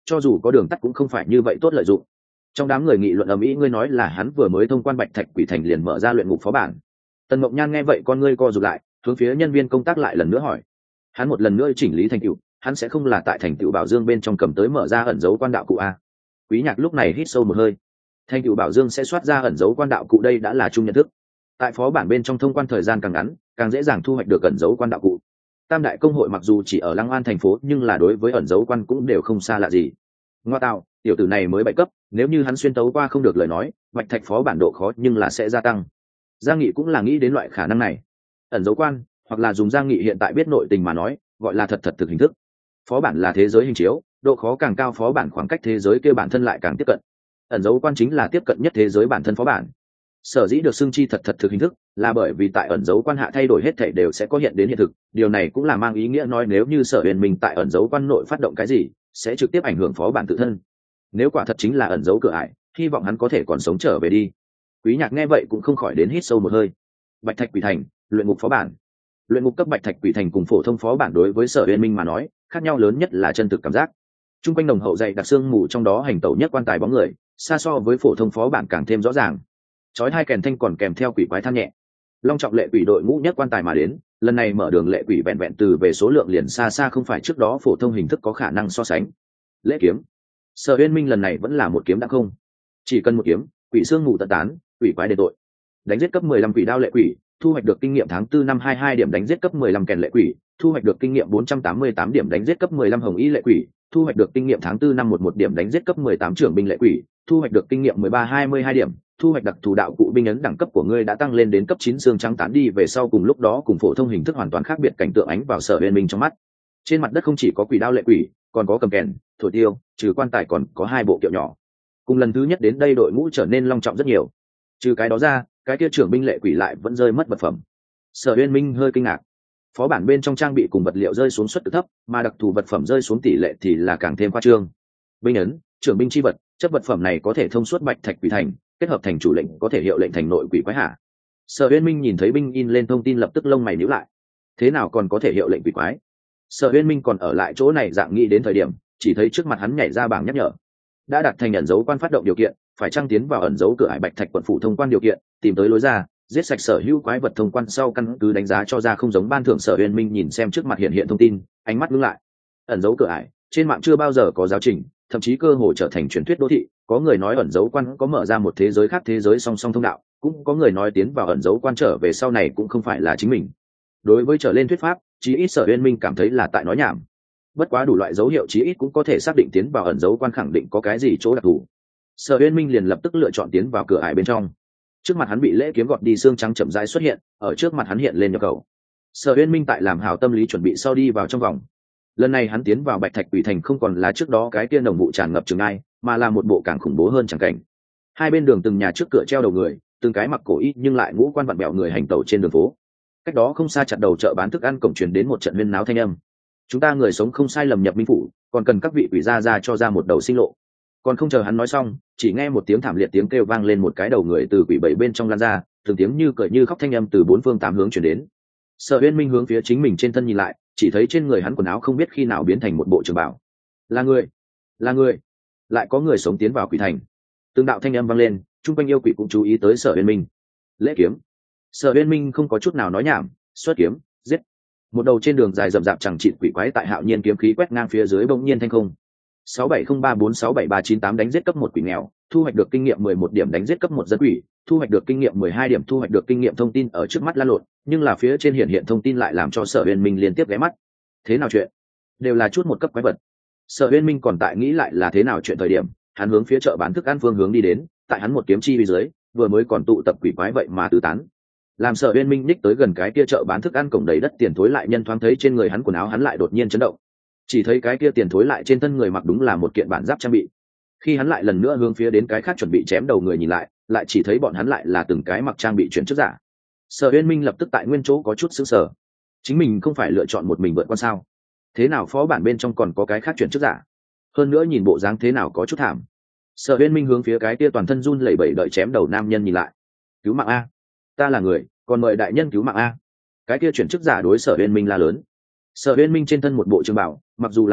cho dù có đường tắt cũng không phải như vậy tốt lợi dụng. Trong đám người nghị luận ầm ĩ, ngươi nói là hắn vừa mới thông quan Bạch Thạch Quỷ Thành liền mở ra luyện ngục phó bản. Tần Mộng Nhan nghe vậy con ngươi co rụt lại, hướng phía nhân viên công tác lại lần nữa hỏi. Hắn một lần nữa chỉnh lý thành tựu, hắn sẽ không là tại thành tựu Bảo Dương bên trong cầm tới mở ra ẩn dấu quan đạo cụ a? Quý Nhạc lúc này hít sâu một hơi. Thành tựu Bảo Dương sẽ soát ra ẩn dấu quan đạo cụ, đây đã là chung nhận thức. Tại phó bản bên trong thông quan thời gian càng ngắn, càng dễ dàng thu hoạch được ẩn dấu quan đạo cụ. Tam đại công hội mặc dù chỉ ở Lăng An thành phố, nhưng là đối với ẩn dấu quan cũng đều không xa lạ gì. Ngoa tạo, tiểu tử này mới bảy cấp, nếu như hắn xuyên tấu qua không được lời nói, Bạch Thạch phó bản độ khó nhưng là sẽ gia tăng. Giang Nghị cũng là nghĩ đến loại khả năng này. Ẩn dấu quan, hoặc là dùng Giang Nghị hiện tại biết nội tình mà nói, gọi là thật thật thực hình thức. Phó bản là thế giới hình chiếu, độ khó càng cao phó bản khoảng cách thế giới kia bản thân lại càng tiếp cận. Ẩn dấu quan chính là tiếp cận nhất thế giới bản thân phó bản. Sở dĩ được xưng chi thật thật thực hình thức, là bởi vì tại ẩn dấu quan hạ thay đổi hết thảy đều sẽ có hiện đến hiện thực, điều này cũng là mang ý nghĩa nói nếu như Sở Huyền Minh tại ẩn dấu quan nội phát động cái gì, sẽ trực tiếp ảnh hưởng phó bản tự thân. Nếu quả thật chính là ẩn dấu cửa ải, hy vọng hắn có thể còn sống trở về đi. Quý Nhạc nghe vậy cũng không khỏi đến hít sâu một hơi. Bạch Thạch Quỷ Thành, luyện ngục phó bản. Luyện ngục cấp Bạch Thạch Quỷ Thành cùng phổ thông phó bản đối với Sở Huyền Minh mà nói, khác nhau lớn nhất là chân thực cảm giác. Trung quanh đồng hậu dày đặc xương mù trong đó hành tẩu nhất quan tài bóng người, xa so với phổ thông phó bản càng thêm rõ ràng. Chói hai kèn thanh còn kèm theo quỷ quái than nhẹ. Long trọng lệ quỷ đội ngũ nhất quan tài mà đến, lần này mở đường lệ quỷ vẹn vẹn từ về số lượng liền xa xa không phải trước đó phổ thông hình thức có khả năng so sánh. Lễ kiếm. Sở Uyên Minh lần này vẫn là một kiếm đã không. Chỉ cần một kiếm, quỷ xương mù tận tán, quỷ quái đền tội. Đánh giết cấp mười lăm quỷ đao lệ quỷ, thu hoạch được kinh nghiệm tháng tư năm hai hai điểm đánh giết cấp mười lăm kèn lệ quỷ, thu hoạch được kinh nghiệm bốn trăm tám mươi tám điểm đánh giết cấp mười lăm hồng y lệ quỷ, thu hoạch được kinh nghiệm tháng tư năm một một điểm đánh giết cấp mười tám trưởng binh lệ quỷ, thu hoạch được kinh nghiệm mười ba hai mươi hai điểm, thu hoạch đặc thù đạo cụ binh ấn đẳng cấp của ngươi đã tăng lên đến cấp chín xương trắng tán đi về sau cùng lúc đó cùng phổ thông hình thức hoàn toàn khác biệt cảnh tượng ánh vào Sở Uyên Minh trong mắt. Trên mặt đất không chỉ có quỷ đao lệ quỷ, còn có cầm kèn, thổi tiêu, trừ quan tài còn có hai bộ kiệu nhỏ. Cùng lần thứ nhất đến đây đội ngũ trở nên long trọng rất nhiều. Trừ cái đó ra, cái kia trưởng binh lệ quỷ lại vẫn rơi mất vật phẩm. Sở Uyên Minh hơi kinh ngạc. Phó bản bên trong trang bị cùng vật liệu rơi xuống suất cực thấp, mà đặc thù vật phẩm rơi xuống tỷ lệ thì là càng thêm khoa trương. Binh ấn, trưởng binh chi vật, chất vật phẩm này có thể thông suốt Bạch Thạch Quỷ Thành, kết hợp thành chủ lệnh có thể hiệu lệnh thành nội quỷ quái hạ. Sở Uyên Minh nhìn thấy binh in lên thông tin lập tức lông mày nhíu lại. Thế nào còn có thể hiệu lệnh quỷ quái? Sở Uyên Minh còn ở lại chỗ này dạng nghĩ đến thời điểm, chỉ thấy trước mặt hắn nhảy ra bảng nhắc nhở. Đã đặt thành ẩn dấu quan phát động điều kiện, phải trang tiến vào ẩn dấu cửa ải Bạch Thạch quận phủ thông quan điều kiện, tìm tới lối ra, giết sạch sở hữu quái vật thông quan sau căn cứ đánh giá cho ra không giống ban thưởng. Sở Uyên Minh nhìn xem trước mặt hiện hiện thông tin, ánh mắt ngưng lại. Ẩn dấu cửa ải, trên mạng chưa bao giờ có giáo trình, thậm chí cơ hội trở thành truyền thuyết đô thị. Có người nói ẩn dấu quan có mở ra một thế giới khác, thế giới song song thông đạo, cũng có người nói tiến vào ẩn dấu quan trở về sau này cũng không phải là chính mình. Đối với trở lên thuyết pháp, chí ít Sở Uyên Minh cảm thấy là tại nói nhảm. Bất quá đủ loại dấu hiệu chí ít cũng có thể xác định tiến vào ẩn dấu quan khẳng định có cái gì chỗ đặc thù. Sở Uyên Minh liền lập tức lựa chọn tiến vào cửa ải bên trong. Trước mặt hắn bị lễ kiếm gọt đi xương trắng chậm rãi xuất hiện, ở trước mặt hắn hiện lên nhập khẩu. Sở Uyên Minh tại làm hảo tâm lý chuẩn bị sau đi vào trong vòng. Lần này hắn tiến vào Bạch Thạch Quỷ Thành không còn là trước đó cái kia nồng vụ tràn ngập trường ai, mà là một bộ càng khủng bố hơn chẳng cảnh. Hai bên đường từng nhà trước cửa treo đầu người, từng cái mặc cổ y nhưng lại ngũ quan vặn bẹo người hành tẩu trên đường phố. Cách đó không xa chặt đầu chợ bán thức ăn cổng truyền đến một trận huyên náo thanh âm. Chúng ta người sống không sai lầm nhập minh phủ, còn cần các vị quỷ gia ra cho ra một đầu sinh lộ. Còn không chờ hắn nói xong, chỉ nghe một tiếng thảm liệt tiếng kêu vang lên, một cái đầu người từ quỷ bảy bên trong lan ra, từng tiếng như cười như khóc thanh âm từ bốn phương tám hướng truyền đến. Sở Uyên Minh hướng phía chính mình trên thân nhìn lại, chỉ thấy trên người hắn quần áo không biết khi nào biến thành một bộ trường bào. Là người, là người, lại có người sống tiến vào quỷ thành. Từng đạo thanh âm vang lên, trung quanh yêu quỷ cũng chú ý tới Sở Uyên Minh. Lễ kiếm. Sở Uyên Minh không có chút nào nói nhảm, xuất kiếm, giết. Một đầu trên đường dài rậm rạp chẳng chịt quỷ quái tại hạo nhiên kiếm khí quét ngang phía dưới bỗng nhiên thanh không. sáu bảy không ba bốn sáu bảy ba chín tám đánh giết cấp một quỷ nghèo, thu hoạch được kinh nghiệm mười một điểm đánh giết cấp một dân quỷ, thu hoạch được kinh nghiệm mười hai điểm thu hoạch được kinh nghiệm thông tin ở trước mắt lan lộn, nhưng là phía trên hiện hiện thông tin lại làm cho Sở Uyên Minh liên tiếp ghé mắt. Thế nào chuyện? Đều là chút một cấp quái vật. Sở Uyên Minh còn tại nghĩ lại là thế nào chuyện thời điểm, hắn hướng phía chợ bán thức ăn phương hướng đi đến, tại hắn một kiếm chi bên dưới, vừa mới còn tụ tập quỷ quái vậy mà tứ tán. Làm Sở Uyên Minh ních tới gần cái kia chợ bán thức ăn cổng đầy đất tiền thối lại nhân thoáng thấy trên người hắn quần áo hắn lại đột nhiên chấn động. Chỉ thấy cái kia tiền thối lại trên thân người mặc đúng là một kiện bản giáp trang bị. Khi hắn lại lần nữa hướng phía đến cái khác chuẩn bị chém đầu người nhìn lại, lại chỉ thấy bọn hắn lại là từng cái mặc trang bị chuyển chức giả. Sở Uyên Minh lập tức tại nguyên chỗ có chút sững sờ. Chính mình không phải lựa chọn một mình vượt qua sao? Thế nào phó bản bên trong còn có cái khác chuyển chức giả? Hơn nữa nhìn bộ dáng thế nào có chút thảm. Sở Uyên Minh hướng phía cái kia toàn thân run lẩy bẩy đợi chém đầu nam nhân nhìn lại. Cứu mạng a, ta là người, còn mời đại nhân cứu mạng a. Cái kia chuyển chức giả đối Sở Uyên Minh la lớn. Sở Uyên Minh trên thân một bộ trường bào, mặc dù là người,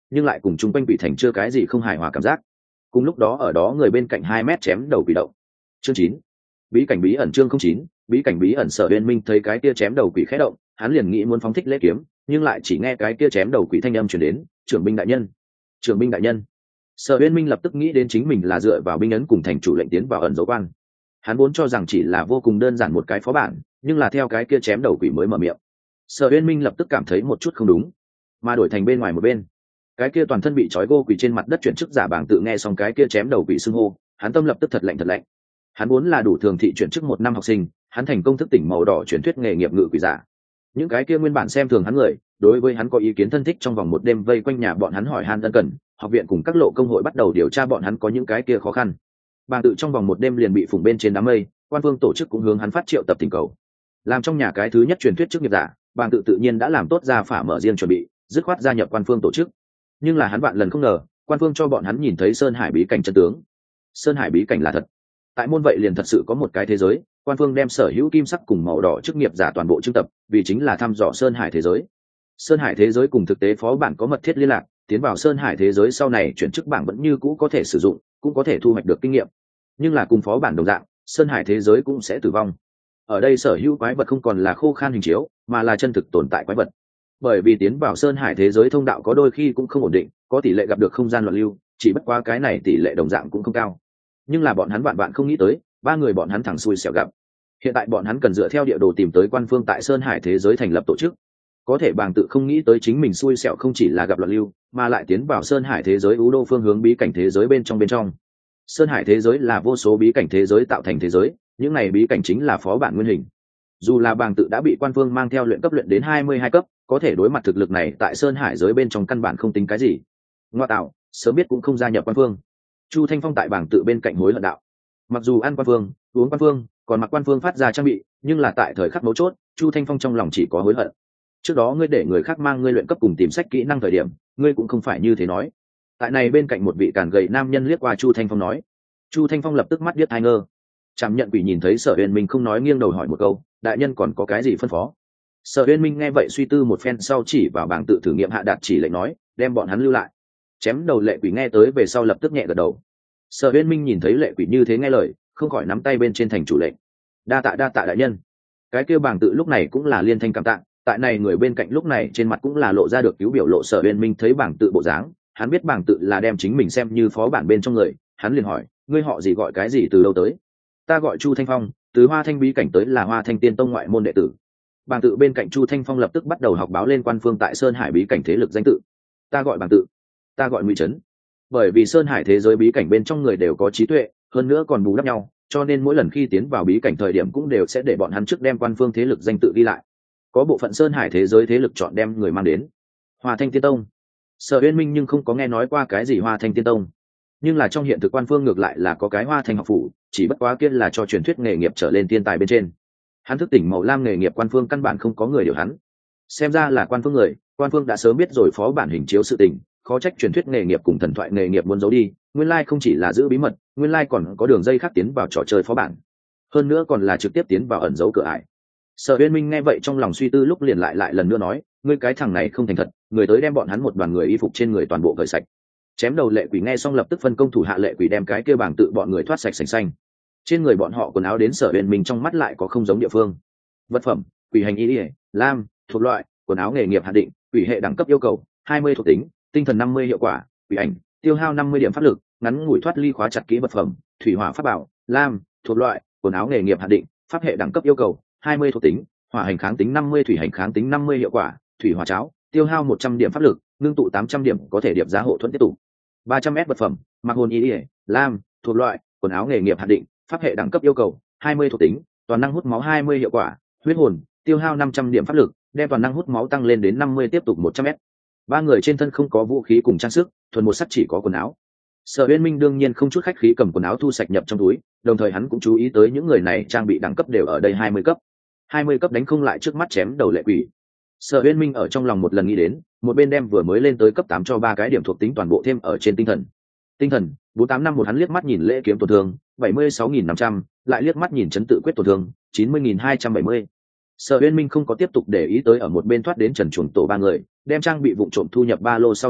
nhưng lại cùng chung quanh quỷ thành chưa cái gì không hài hòa cảm giác. Cùng lúc đó ở đó người bên cạnh hai mét chém đầu quỷ động. Chương chín, bí cảnh bí ẩn. Chương không chín, bí cảnh bí ẩn. Sở Uyên Minh thấy cái kia chém đầu quỷ khẽ động, hắn liền nghĩ muốn phóng thích lễ kiếm, nhưng lại chỉ nghe cái kia chém đầu quỷ thanh âm truyền đến, trưởng binh đại nhân, trưởng binh đại nhân. Sở Uyên Minh lập tức nghĩ đến chính mình là dựa vào binh ấn cùng thành chủ lệnh tiến vào ẩn dấu quan. Hắn vốn cho rằng chỉ là vô cùng đơn giản một cái phó bản, nhưng là theo cái kia chém đầu quỷ mới mở miệng, Sở Uyên Minh lập tức cảm thấy một chút không đúng, mà đổi thành bên ngoài một bên, cái kia toàn thân bị trói gô quỷ trên mặt đất chuyển chức giả bảng tự nghe xong cái kia chém đầu quỷ xưng hô, hắn tâm lập tức thật lạnh thật lạnh. Hắn vốn là đủ thường thị chuyển chức một năm học sinh, hắn thành công thức tỉnh màu đỏ truyền thuyết nghề nghiệp ngự quỷ giả. Những cái kia nguyên bản xem thường hắn người, đối với hắn có ý kiến thân thích trong vòng một đêm vây quanh nhà bọn hắn hỏi han ân cần, học viện cùng các lộ công hội bắt đầu điều tra bọn hắn có những cái kia khó khăn. Bàng tự trong vòng một đêm liền bị phủng bên trên đám mây, quan phương tổ chức cũng hướng hắn phát triệu tập tình cầu. Làm trong nhà cái thứ nhất truyền thuyết chức nghiệp giả, Bàng tự tự nhiên đã làm tốt ra phả mở riêng chuẩn bị, dứt khoát gia nhập quan phương tổ chức. Nhưng là hắn vạn lần không ngờ, quan phương cho bọn hắn nhìn thấy Sơn Hải bí cảnh chân tướng. Sơn Hải bí cảnh là thật. Tại môn vậy liền thật sự có một cái thế giới, quan phương đem sở hữu kim sắc cùng màu đỏ chức nghiệp giả toàn bộ trưng tập, vì chính là thăm dò Sơn Hải thế giới. Sơn Hải thế giới cùng thực tế phó bản có mật thiết liên lạc, tiến vào Sơn Hải thế giới sau này chuyển chức bảng vẫn như cũ có thể sử dụng, cũng có thể thu hoạch được kinh nghiệm. Nhưng là cùng phó bản đồng dạng, Sơn Hải thế giới cũng sẽ tử vong. Ở đây sở hữu quái vật không còn là khô khan hình chiếu, mà là chân thực tồn tại quái vật. Bởi vì tiến vào Sơn Hải thế giới thông đạo có đôi khi cũng không ổn định, có tỷ lệ gặp được không gian loạn lưu, chỉ bất quá cái này tỷ lệ đồng dạng cũng không cao. Nhưng là bọn hắn bạn bạn không nghĩ tới, ba người bọn hắn thẳng xui xẻo gặp. Hiện tại bọn hắn cần dựa theo địa đồ tìm tới quan phương tại Sơn Hải thế giới thành lập tổ chức. Có thể Bàng tự không nghĩ tới chính mình xui xẻo không chỉ là gặp loạn lưu, mà lại tiến vào Sơn Hải thế giới ưu đô phương hướng bí cảnh thế giới bên trong bên trong. Sơn Hải thế giới là vô số bí cảnh thế giới tạo thành thế giới, những này bí cảnh chính là phó bản nguyên hình. Dù là Bàng tự đã bị quan phương mang theo luyện cấp luyện đến hai mươi hai cấp, có thể đối mặt thực lực này tại Sơn Hải giới bên trong căn bản không tính cái gì. Ngoa tạo, sớm biết cũng không gia nhập quan phương. Chu Thanh Phong tại Bàng tự bên cạnh hối hận đạo. Mặc dù ăn quan phương, uống quan phương, còn mặc quan phương phát ra trang bị, nhưng là tại thời khắc mấu chốt, Chu Thanh Phong trong lòng chỉ có hối hận. Trước đó ngươi để người khác mang ngươi luyện cấp cùng tìm sách kỹ năng thời điểm, ngươi cũng không phải như thế nói. Tại này bên cạnh một vị càn gầy nam nhân liếc qua Chu Thanh Phong nói. Chu Thanh Phong lập tức mắt điếc hai ngơ. Trảm nhận quỷ nhìn thấy Sở Uyên Minh không nói nghiêng đầu hỏi một câu, đại nhân còn có cái gì phân phó? Sở Uyên Minh nghe vậy suy tư một phen sau chỉ vào bảng tự thử nghiệm hạ đạt chỉ lệnh nói, đem bọn hắn lưu lại. Chém đầu lệ quỷ nghe tới về sau lập tức nhẹ gật đầu. Sở Uyên Minh nhìn thấy lệ quỷ như thế nghe lời, không khỏi nắm tay bên trên thành chủ lệnh. Đa tạ đa tạ đại nhân. Cái kia bảng tự lúc này cũng là liên thanh cảm tạ, tại này người bên cạnh lúc này trên mặt cũng là lộ ra được cứu biểu lộ. Sở Uyên Minh thấy bảng tự bộ dáng, hắn biết bảng tự là đem chính mình xem như phó bản bên trong người, hắn liền hỏi, ngươi họ gì gọi cái gì từ đâu tới? Ta gọi Chu Thanh Phong, từ Hoa Thanh bí cảnh tới, là Hoa Thanh Tiên Tông ngoại môn đệ tử. Bảng tự bên cạnh Chu Thanh Phong lập tức bắt đầu học báo lên quan phương tại Sơn Hải bí cảnh thế lực danh tự. Ta gọi bảng tự, ta gọi Ngụy Trấn. Bởi vì Sơn Hải thế giới bí cảnh bên trong người đều có trí tuệ, hơn nữa còn bù đắp nhau, cho nên mỗi lần khi tiến vào bí cảnh thời điểm cũng đều sẽ để bọn hắn trước đem quan phương thế lực danh tự đi lại. Có bộ phận Sơn Hải thế giới thế lực chọn đem người mang đến. Hoa Thanh Tiên Tông. Sở Uyên Minh nhưng không có nghe nói qua cái gì Hoa Thanh Tiên Tông, nhưng là trong hiện thực quan phương ngược lại là có cái Hoa Thanh học phủ, chỉ bất quá kia là cho truyền thuyết nghề nghiệp trở lên tiên tài bên trên. Hắn thức tỉnh màu lam nghề nghiệp quan phương căn bản không có người điều hắn. Xem ra là quan phương người, quan phương đã sớm biết rồi phó bản hình chiếu sự tình, khó trách truyền thuyết nghề nghiệp cùng thần thoại nghề nghiệp muốn giấu đi, nguyên lai không chỉ là giữ bí mật, nguyên lai còn có đường dây khác tiến vào trò chơi phó bản. Hơn nữa còn là trực tiếp tiến vào ẩn giấu cửa ải. Sở Uyên Minh nghe vậy trong lòng suy tư lúc liền lại lại lần nữa nói, ngươi cái thằng này không thành thật, người tới đem bọn hắn một đoàn người y phục trên người toàn bộ cởi sạch. Chém đầu lệ quỷ nghe xong lập tức phân công thủ hạ lệ quỷ đem cái kia bảng tự bọn người thoát sạch sành xanh. Trên người bọn họ quần áo đến Sở Uyên Minh trong mắt lại có không giống địa phương. Vật phẩm, quỷ hành y, lam, thuộc loại, quần áo nghề nghiệp hạn định, quỷ hệ đẳng cấp yêu cầu, hai mươi thuộc tính, tinh thần năm mươi hiệu quả, quỷ ảnh, tiêu hao năm mươi điểm pháp lực, ngắn ngủi thoát ly khóa chặt kỹ vật phẩm, thủy hỏa pháp bảo, lam, thuộc loại, quần áo nghề nghiệp hạn định, pháp hệ đẳng cấp yêu cầu, hai mươi thuộc tính, hỏa hành kháng tính năm mươi, thủy hành kháng tính năm mươi hiệu quả, thủy hỏa cháo, tiêu hao một trăm điểm pháp lực, ngưng tụ tám trăm điểm có thể điệp giá hộ thuẫn tiếp tục. ba trăm mét vật phẩm, mặc hồn y, lam, thuộc loại, quần áo nghề nghiệp hạn định, pháp hệ đẳng cấp yêu cầu, hai mươi thuộc tính, toàn năng hút máu hai mươi hiệu quả, huyết hồn, tiêu hao năm trăm điểm pháp lực, đem toàn năng hút máu tăng lên đến năm mươi tiếp tục một trăm mét. Ba người trên thân không có vũ khí cùng trang sức, thuần một sắt chỉ có quần áo. Sở Uyên Minh đương nhiên không chút khách khí cầm quần áo thu sạch nhập trong túi, đồng thời hắn cũng chú ý tới những người này trang bị đẳng cấp đều ở đây hai mươi cấp. hai mươi cấp đánh không lại trước mắt chém đầu lệ quỷ. Sở Uyên Minh ở trong lòng một lần nghĩ đến, một bên đem vừa mới lên tới cấp tám cho ba cái điểm thuộc tính toàn bộ thêm ở trên tinh thần. Tinh thần, bốn tám năm một, hắn liếc mắt nhìn lễ kiếm tổn thương, bảy mươi sáu nghìn năm trăm, lại liếc mắt nhìn chấn tự quyết tổn thương, chín mươi nghìn hai trăm bảy mươi. Sở Uyên Minh không có tiếp tục để ý tới ở một bên thoát đến trần chuồng tổ ba người, đem trang bị vụng trộm thu nhập ba lô sau này,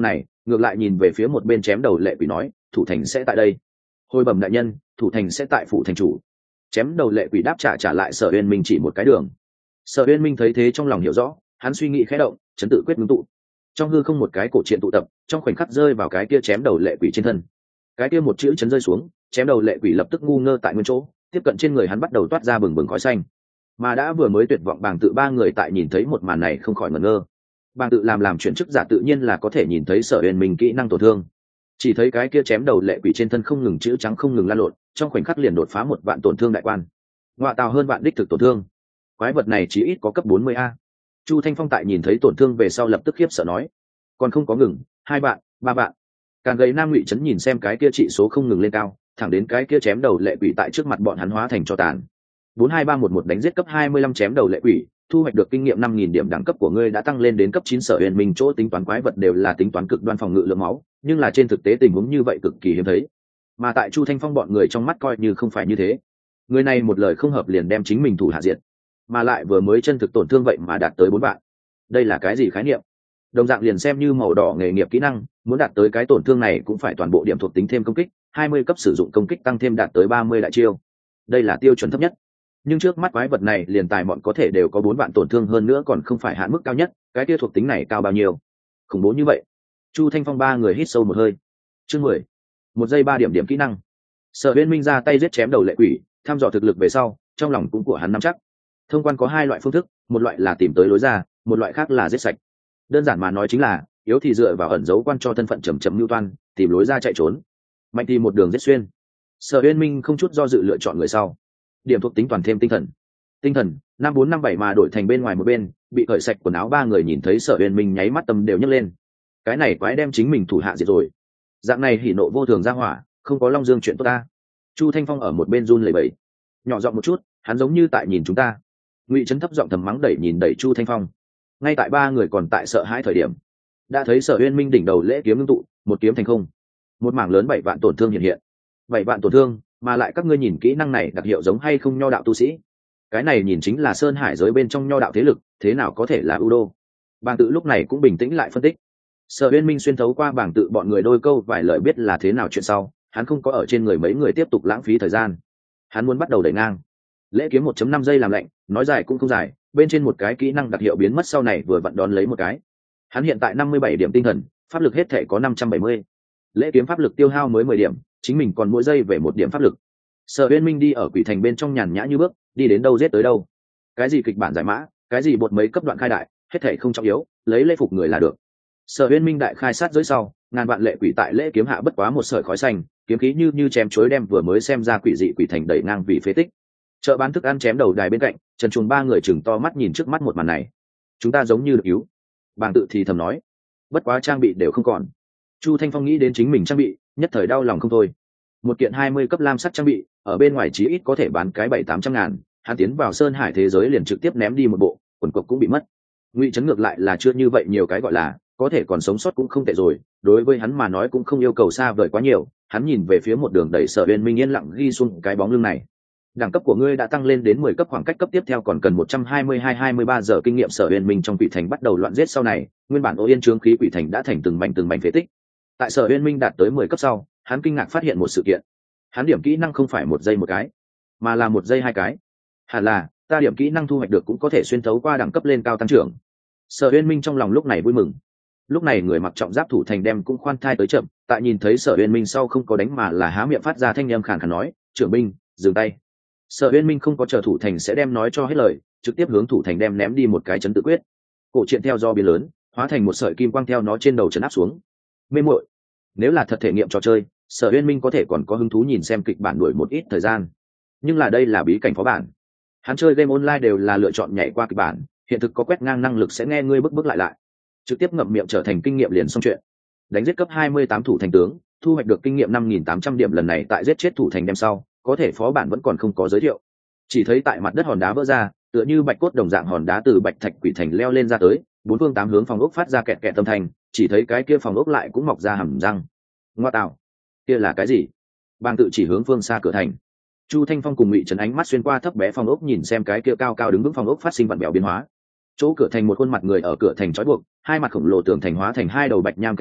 ngược lại nhìn về phía một bên chém đầu lệ quỷ nói thủ thành sẽ tại đây. Hồi bẩm đại nhân, thủ thành sẽ tại phủ thành chủ. Chém đầu lệ quỷ đáp trả trả lại Sở Uyên Minh chỉ một cái đường. Sở Uyên Minh thấy thế trong lòng hiểu rõ, hắn suy nghĩ khẽ động, chấn tự quyết ngưng tụ. Trong hư không một cái cổ truyện tụ tập, trong khoảnh khắc rơi vào cái kia chém đầu lệ quỷ trên thân. Cái kia một chữ chấn rơi xuống, chém đầu lệ quỷ lập tức ngu ngơ tại nguyên chỗ, tiếp cận trên người hắn bắt đầu toát ra bừng bừng khói xanh. Mà đã vừa mới tuyệt vọng Bàng Tự ba người tại nhìn thấy một màn này không khỏi ngẩn ngơ. Bàng Tự làm làm chuyển chức giả tự nhiên là có thể nhìn thấy Sở Uyên Minh kỹ năng tổn thương. Chỉ thấy cái kia chém đầu lệ quỷ trên thân không ngừng chữ trắng không ngừng lan lộn, trong khoảnh khắc liền đột phá một vạn tổn thương đại quan. Ngoại tào hơn vạn đích thực tổn thương. Quái vật này chỉ ít có cấp bốn mươi a. Chu Thanh Phong tại nhìn thấy tổn thương về sau lập tức khiếp sợ nói, còn không có ngừng, hai bạn, ba bạn. Càng gầy Nam Ngụy Trấn nhìn xem cái kia trị số không ngừng lên cao, thẳng đến cái kia chém đầu lệ quỷ tại trước mặt bọn hắn hóa thành cho tàn. Bốn hai ba một một đánh giết cấp hai mươi lăm chém đầu lệ quỷ, thu hoạch được kinh nghiệm năm nghìn điểm, đẳng cấp của ngươi đã tăng lên đến cấp chín. Sở Uyên Minh chỗ tính toán quái vật đều là tính toán cực đoan phòng ngự lượng máu, nhưng là trên thực tế tình huống như vậy cực kỳ hiếm thấy. Mà tại Chu Thanh Phong bọn người trong mắt coi như không phải như thế. Người này một lời không hợp liền đem chính mình thủ hạ diệt, mà lại vừa mới chân thực tổn thương vậy mà đạt tới bốn vạn. Đây là cái gì khái niệm? Đồng dạng liền xem như màu đỏ nghề nghiệp kỹ năng, muốn đạt tới cái tổn thương này cũng phải toàn bộ điểm thuộc tính thêm công kích, hai mươi cấp sử dụng công kích tăng thêm đạt tới ba mươi đại chiêu. Đây là tiêu chuẩn thấp nhất. Nhưng trước mắt quái vật này liền tài mọn có thể đều có bốn vạn tổn thương, hơn nữa còn không phải hạn mức cao nhất, cái kia thuộc tính này cao bao nhiêu? Khủng bố như vậy. Chu Thanh Phong ba người hít sâu một hơi. Chương mười. Một giây ba điểm điểm kỹ năng. Sở Uyên Minh ra tay giết chém đầu lệ quỷ, thăm dò thực lực về sau, trong lòng cũng của hắn nắm chắc. Thông quan có hai loại phương thức, một loại là tìm tới lối ra, một loại khác là giết sạch. Đơn giản mà nói chính là, yếu thì dựa vào ẩn dấu quan cho thân phận chầm chậm lưu toan, tìm lối ra chạy trốn. Mạnh thì một đường giết xuyên. Sở Uyên Minh không chút do dự lựa chọn người sau. Điểm thuộc tính toàn thêm tinh thần. Tinh thần năm bốn năm bảy mà đổi thành bên ngoài một bên, bị cởi sạch quần áo ba người nhìn thấy Sở Uyên Minh nháy mắt tâm đều nhấc lên. Cái này quái đem chính mình thủ hạ diệt rồi. Dạng này hỉ nộ vô thường ra hỏa, không có Long Dương chuyện tốt ta. Chu Thanh Phong ở một bên run lẩy bẩy, nhỏ giọng một chút, hắn giống như tại nhìn chúng ta. Ngụy Trấn thấp giọng thầm mắng đẩy nhìn đẩy Chu Thanh Phong. Ngay tại ba người còn tại sợ hãi thời điểm, đã thấy Sở Uyên Minh đỉnh đầu lễ kiếm ngưng tụ, một kiếm thành không, một mảng lớn bảy vạn tổn thương hiện hiện. Bảy vạn tổn thương, mà lại các ngươi nhìn kỹ năng này đặc hiệu giống hay không nho đạo tu sĩ? Cái này nhìn chính là sơn hải giới bên trong nho đạo thế lực, thế nào có thể là ưu đô? Bàng Tự lúc này cũng bình tĩnh lại phân tích. Sở Uyên Minh xuyên thấu qua Bàng Tự bọn người đôi câu vài lời biết là thế nào chuyện sau, hắn không có ở trên người mấy người tiếp tục lãng phí thời gian. Hắn muốn bắt đầu đẩy ngang. Lễ kiếm một chấm năm giây làm lạnh, nói dài cũng không dài, bên trên một cái kỹ năng đặc hiệu biến mất sau này vừa vặn đón lấy một cái. Hắn hiện tại năm mươi bảy điểm tinh thần, pháp lực hết thể có năm trăm bảy mươi. Lễ kiếm pháp lực tiêu hao mới mười điểm, chính mình còn mỗi giây về một điểm pháp lực. Sở Uyên Minh đi ở quỷ thành bên trong nhàn nhã như bước, đi đến đâu giết tới đâu. Cái gì kịch bản giải mã, cái gì bột mấy cấp đoạn khai đại, hết thể không trọng yếu, lấy lễ phục người là được. Sở Uyên Minh đại khai sát giới sau, ngàn vạn lệ quỷ tại lễ kiếm hạ bất quá một sợi khói xanh, kiếm khí như như chém chối đem vừa mới xem ra quỷ dị quỷ thành đẩy ngang vì phế tích. Chợ bán thức ăn chém đầu đài bên cạnh, Trần Chuồn ba người chừng to mắt nhìn trước mắt một màn này. Chúng ta giống như được cứu. Bàng Tự thì thầm nói, bất quá trang bị đều không còn. Chu Thanh Phong nghĩ đến chính mình trang bị, nhất thời đau lòng không thôi. Một kiện hai mươi cấp lam sắt trang bị, ở bên ngoài chí ít có thể bán cái bảy tám trăm ngàn, hắn tiến vào sơn hải thế giới liền trực tiếp ném đi một bộ, quần cộc cũng bị mất. Ngụy Trấn ngược lại là chưa như vậy nhiều cái gọi là, có thể còn sống sót cũng không tệ rồi, đối với hắn mà nói cũng không yêu cầu xa vời quá nhiều. Hắn nhìn về phía một đường đẩy Sở Uyên Minh yên lặng ghi xuống cái bóng lưng này. Đẳng cấp của ngươi đã tăng lên đến mười cấp, khoảng cách cấp tiếp theo còn cần một trăm hai mươi hai hai mươi ba giờ kinh nghiệm. Sở Uyên Minh trong quỷ thành bắt đầu loạn giết sau này, nguyên bản ô yên trướng khí quỷ thành đã thành từng mảnh từng mảnh phế tích. Tại Sở Uyên Minh đạt tới mười cấp sau, hắn kinh ngạc phát hiện một sự kiện. Hắn điểm kỹ năng không phải một giây một cái, mà là một giây hai cái. Hẳn là, ta điểm kỹ năng thu hoạch được cũng có thể xuyên thấu qua đẳng cấp lên cao tăng trưởng. Sở Uyên Minh trong lòng lúc này vui mừng. Lúc này người mặc trọng giáp thủ thành đem cũng khoan thai tới chậm, tại nhìn thấy Sở Uyên Minh sau không có đánh mà là há miệng phát ra thanh âm khàn khàn nói, "Trưởng binh, dừng tay." Sở Uyên Minh không có chờ thủ thành sẽ đem nói cho hết lời, trực tiếp hướng thủ thành đem ném đi một cái chấn tự quyết. Cổ truyện theo do biến lớn, hóa thành một sợi kim quang theo nó trên đầu chấn áp xuống. Mê muội. Nếu là thật thể nghiệm trò chơi, Sở Uyên Minh có thể còn có hứng thú nhìn xem kịch bản đuổi một ít thời gian. Nhưng là đây là bí cảnh phó bản. Hắn chơi game online đều là lựa chọn nhảy qua kịch bản, hiện thực có quét ngang năng lực sẽ nghe ngươi bức bức lại lại. Trực tiếp ngậm miệng trở thành kinh nghiệm liền xong chuyện. Đánh giết cấp hai mươi tám thủ thành tướng, thu hoạch được kinh nghiệm năm nghìn tám trăm điểm, lần này tại giết chết thủ thành đem sau, có thể phó bản vẫn còn không có giới thiệu. Chỉ thấy tại mặt đất hòn đá vỡ ra, tựa như bạch cốt đồng dạng hòn đá từ bạch thạch quỷ thành leo lên ra tới, bốn phương tám hướng phòng ốc phát ra kẹt kẹt âm thanh, chỉ thấy cái kia phòng ốc lại cũng mọc ra hầm răng. Ngoa tạo, kia là cái gì? Bàng Tự chỉ hướng phương xa cửa thành. Chu Thanh Phong cùng Ngụy Trấn ánh mắt xuyên qua thấp bé phòng ốc nhìn xem cái kia cao cao đứng vững phòng ốc phát sinh vặn vẹo biến hóa. Chỗ cửa thành một khuôn mặt người ở cửa thành trói buộc, hai mặt khổng lồ tường thành hóa thành hai đầu bạch nham cánh tay,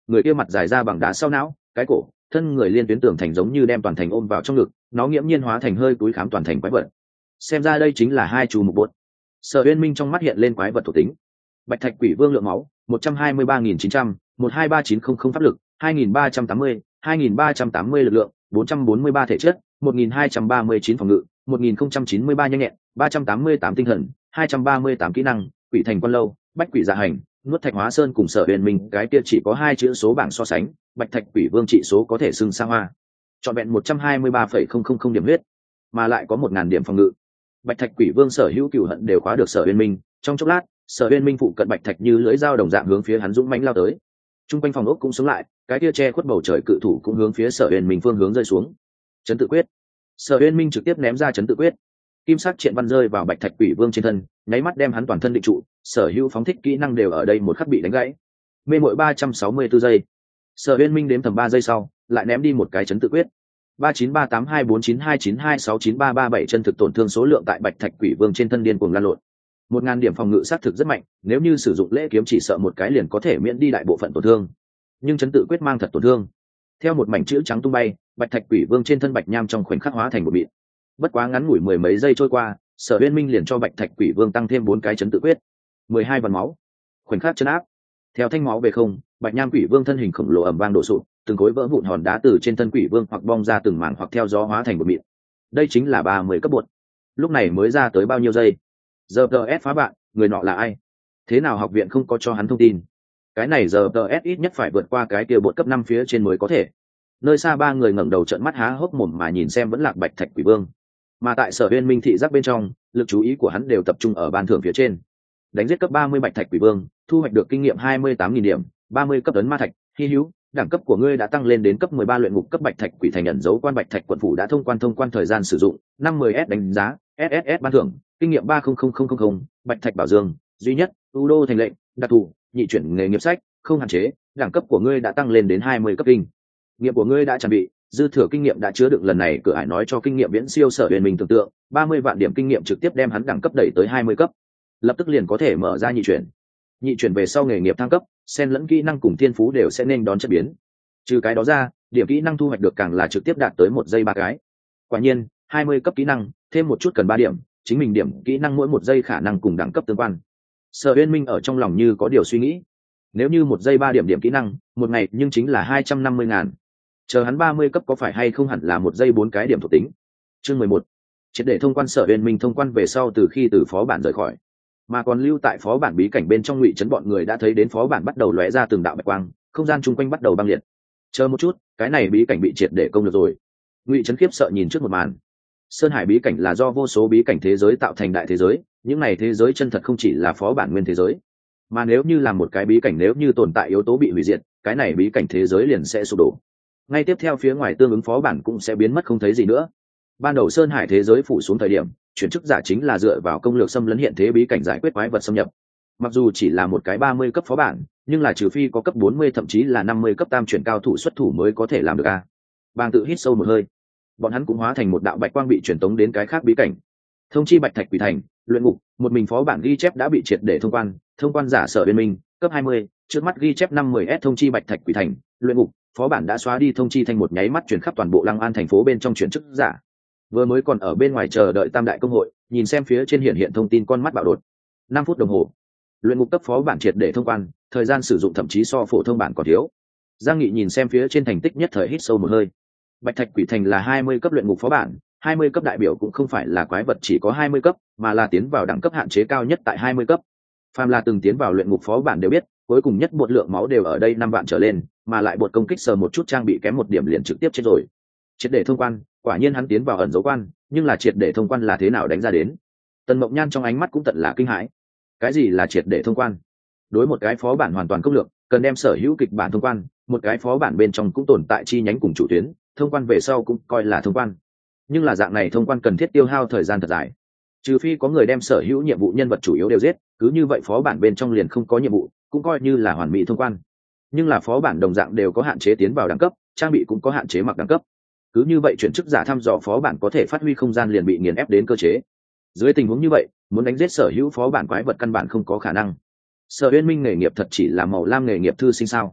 người kia mặt dài ra bằng đá sau não, cái cổ, thân người liên tuyến tường thành giống như đem toàn thành ôm vào trong ngực, nó nghiễm nhiên hóa thành hơi túi khám toàn thành quái vật. Xem ra đây chính là hai chú mục bột. Sở Uyên Minh trong mắt hiện lên quái vật thuộc tính. Bạch thạch quỷ vương lượng máu một trăm hai mươi ba nghìn chín trăm, một hai ba chín không không pháp lực hai nghìn ba trăm tám mươi, hai nghìn ba trăm tám mươi lực lượng bốn trăm bốn mươi ba thể chất một nghìn hai trăm ba mươi chín phòng ngự một nghìn không trăm chín mươi ba nhanh nhẹn ba trăm tám mươi tám tinh thần hai trăm ba mươi tám kỹ năng quỷ thành quan lâu bách quỷ dạ hành nuốt thạch hóa sơn cùng Sở Uyên Minh cái kia chỉ có hai chữ số bảng so sánh, bạch thạch quỷ vương trị số có thể xưng xa hoa, trọn vẹn một trăm hai mươi ba phẩy không không không điểm huyết, mà lại có một ngàn điểm phòng ngự. Bạch thạch quỷ vương sở hữu cửu hận đều khóa được Sở Uyên Minh, trong chốc lát Sở Uyên Minh phụ cận bạch thạch như lưỡi dao đồng dạng hướng phía hắn dũng mãnh lao tới. Trung quanh phòng ốc cũng sống lại, cái kia che khuất bầu trời cự thủ cũng hướng phía Sở Uyên Minh phương hướng rơi xuống. Chấn tự quyết. Sở Uyên Minh trực tiếp ném ra chấn tự quyết, kim sắc triện văn rơi vào bạch thạch quỷ vương trên thân, nháy mắt đem hắn toàn thân định trụ, sở hữu phóng thích kỹ năng đều ở đây một khắc bị đánh gãy. Mê mội ba trăm sáu mươi tư giây. Sở Uyên Minh đếm thầm ba giây sau, lại ném đi một cái chấn tự quyết. ba chín ba tám hai bốn chín hai chín hai sáu chín ba ba bảy chân thực tổn thương số lượng tại bạch thạch quỷ vương trên thân điên cuồng lan lộn. Một ngàn điểm phòng ngự sát thực rất mạnh, nếu như sử dụng lễ kiếm chỉ sợ một cái liền có thể miễn đi đại bộ phận tổn thương. Nhưng chấn tự quyết mang thật tổn thương. Theo một mảnh chữ trắng tung bay, bạch thạch quỷ vương trên thân bạch nham trong khoảnh khắc hóa thành một mịn. Bất quá ngắn ngủi mười mấy giây trôi qua, Sở Uyên Minh liền cho bạch thạch quỷ vương tăng thêm bốn cái chấn tự quyết, mười hai vần máu, khoảnh khắc chấn áp. Theo thanh máu về không, bạch nham quỷ vương thân hình khổng lồ ầm vang đổ sụp, từng khối vỡ vụn hòn đá từ trên thân quỷ vương hoặc bong ra từng mảng hoặc theo gió hóa thành một mịn. Đây chính là ba mươi cấp bột. Lúc này mới ra tới bao nhiêu giây? Giờ tê ét phá bạn, người nọ là ai? Thế nào học viện không có cho hắn thông tin? Cái này giờ tê ét ít nhất phải vượt qua cái kia bột cấp năm phía trên mới có thể. Nơi xa ba người ngẩng đầu trợn mắt há hốc mồm mà nhìn xem vẫn lạc bạch thạch quỷ vương. Mà tại Sở Uyên Minh thị giác bên trong, lực chú ý của hắn đều tập trung ở ban thưởng phía trên. Đánh giết cấp ba mươi bạch thạch quỷ vương, thu hoạch được kinh nghiệm hai mươi tám nghìn điểm, ba mươi cấp ấn ma thạch, hi hữu, đẳng cấp của ngươi đã tăng lên đến cấp mười ba luyện ngục cấp bạch thạch quỷ thành nhận dấu quan bạch thạch quận phủ đã thông quan thông quan thời gian sử dụng, năm mươi S đánh giá, ét ét ét ban thưởng, kinh nghiệm ba không không không không không, bạch thạch bảo dương, duy nhất, u đô thành lệnh, đặc thù, nhị chuyển nghề nghiệp sách, không hạn chế, đẳng cấp của ngươi đã tăng lên đến hai mươi cấp kinh. Nghiệm của ngươi đã chuẩn bị, dư thừa kinh nghiệm đã chứa đựng lần này cửa ải nói cho kinh nghiệm viễn siêu Sở Uyên Minh tưởng tượng, ba mươi vạn điểm kinh nghiệm trực tiếp đem hắn đẳng cấp đẩy tới hai mươi cấp. Lập tức liền có thể mở ra nhị chuyển. Nhị chuyển về sau nghề nghiệp thăng cấp, xen lẫn kỹ năng cùng thiên phú đều sẽ nên đón chất biến. Trừ cái đó ra, điểm kỹ năng thu hoạch được càng là trực tiếp đạt tới một giây ba cái. Quả nhiên, hai mươi cấp kỹ năng, thêm một chút cần ba điểm, chính mình điểm kỹ năng mỗi một giây khả năng cùng đẳng cấp tương quan. Sở Uyên Minh ở trong lòng như có điều suy nghĩ. Nếu như một giây ba điểm điểm kỹ năng, một ngày nhưng chính là hai trăm năm mươi ngàn. Chờ hắn ba mươi cấp có phải hay không hẳn là một giây bốn cái điểm thuộc tính. Chương mười một. Triệt để thông quan Sở Uyên Minh thông quan về sau từ khi từ phó bản rời khỏi, mà còn lưu tại phó bản bí cảnh bên trong Ngụy Trấn bọn người đã thấy đến phó bản bắt đầu lóe ra từng đạo bạch quang, không gian chung quanh bắt đầu băng liệt. Chờ một chút, cái này bí cảnh bị triệt để công được rồi. Ngụy Trấn khiếp sợ nhìn trước một màn. Sơn Hải bí cảnh là do vô số bí cảnh thế giới tạo thành đại thế giới, những này thế giới chân thật không chỉ là phó bản nguyên thế giới, mà nếu như là một cái bí cảnh nếu như tồn tại yếu tố bị hủy diệt, cái này bí cảnh thế giới liền sẽ sụp đổ. Ngay tiếp theo phía ngoài tương ứng phó bản cũng sẽ biến mất không thấy gì nữa. Ban đầu Sơn Hải thế giới phủ xuống thời điểm, chuyển chức giả chính là dựa vào công lược xâm lấn hiện thế bí cảnh giải quyết quái vật xâm nhập. Mặc dù chỉ là một cái ba mươi cấp phó bản, nhưng là trừ phi có cấp bốn mươi thậm chí là năm mươi cấp tam chuyển cao thủ xuất thủ mới có thể làm được a. Bang tự hít sâu một hơi. Bọn hắn cũng hóa thành một đạo bạch quang bị truyền tống đến cái khác bí cảnh. Thông chi Bạch Thạch Quỷ Thành, luyện ngục, một mình phó bản ghi chép đã bị triệt để thông quan, thông quan giả Sở Uyên Minh, cấp hai mươi, trước mắt ghi chép năm mươi S thông chi Bạch Thạch Quỷ Thành, luyện ngục, phó bản đã xóa đi thông chi thành một nháy mắt truyền khắp toàn bộ Lăng An thành phố bên trong chuyển chức giả. Vừa mới còn ở bên ngoài chờ đợi Tam đại công hội, nhìn xem phía trên hiện hiện thông tin con mắt bạo đột. năm phút đồng hồ. Luyện ngục cấp phó bản triệt để thông quan, thời gian sử dụng thậm chí so phổ thông bản còn thiếu. Giang Nghị nhìn xem phía trên thành tích nhất thời hít sâu một hơi. Bạch Thạch Quỷ Thành là hai mươi cấp luyện ngục phó bản, hai mươi cấp đại biểu cũng không phải là quái vật chỉ có hai mươi cấp, mà là tiến vào đẳng cấp hạn chế cao nhất tại hai mươi cấp. Phàm là từng tiến vào luyện ngục phó bản đều biết, cuối cùng nhất bột lượng máu đều ở đây năm vạn trở lên, mà lại bột công kích sờ một chút trang bị kém một điểm liền trực tiếp chết rồi. Triệt để thông quan, quả nhiên hắn tiến vào ẩn dấu quan, nhưng là triệt để thông quan là thế nào đánh ra đến? Tần Mộng Nhan trong ánh mắt cũng tận là kinh hãi. Cái gì là triệt để thông quan? Đối một cái phó bản hoàn toàn công lược, cần đem sở hữu kịch bản thông quan, một cái phó bản bên trong cũng tồn tại chi nhánh cùng chủ tuyến, thông quan về sau cũng coi là thông quan. Nhưng là dạng này thông quan cần thiết tiêu hao thời gian thật dài. Trừ phi có người đem sở hữu nhiệm vụ nhân vật chủ yếu đều giết, cứ như vậy phó bản bên trong liền không có nhiệm vụ, cũng coi như là hoàn mỹ thông quan. Nhưng là phó bản đồng dạng đều có hạn chế tiến vào đẳng cấp, trang bị cũng có hạn chế mặc đẳng cấp. Cứ như vậy chuyển chức giả thăm dò phó bản có thể phát huy không gian liền bị nghiền ép đến cơ chế. Dưới tình huống như vậy, muốn đánh giết sở hữu phó bản quái vật căn bản không có khả năng. Sở Uyên Minh nghề nghiệp thật chỉ là màu lam nghề nghiệp thư sinh sao?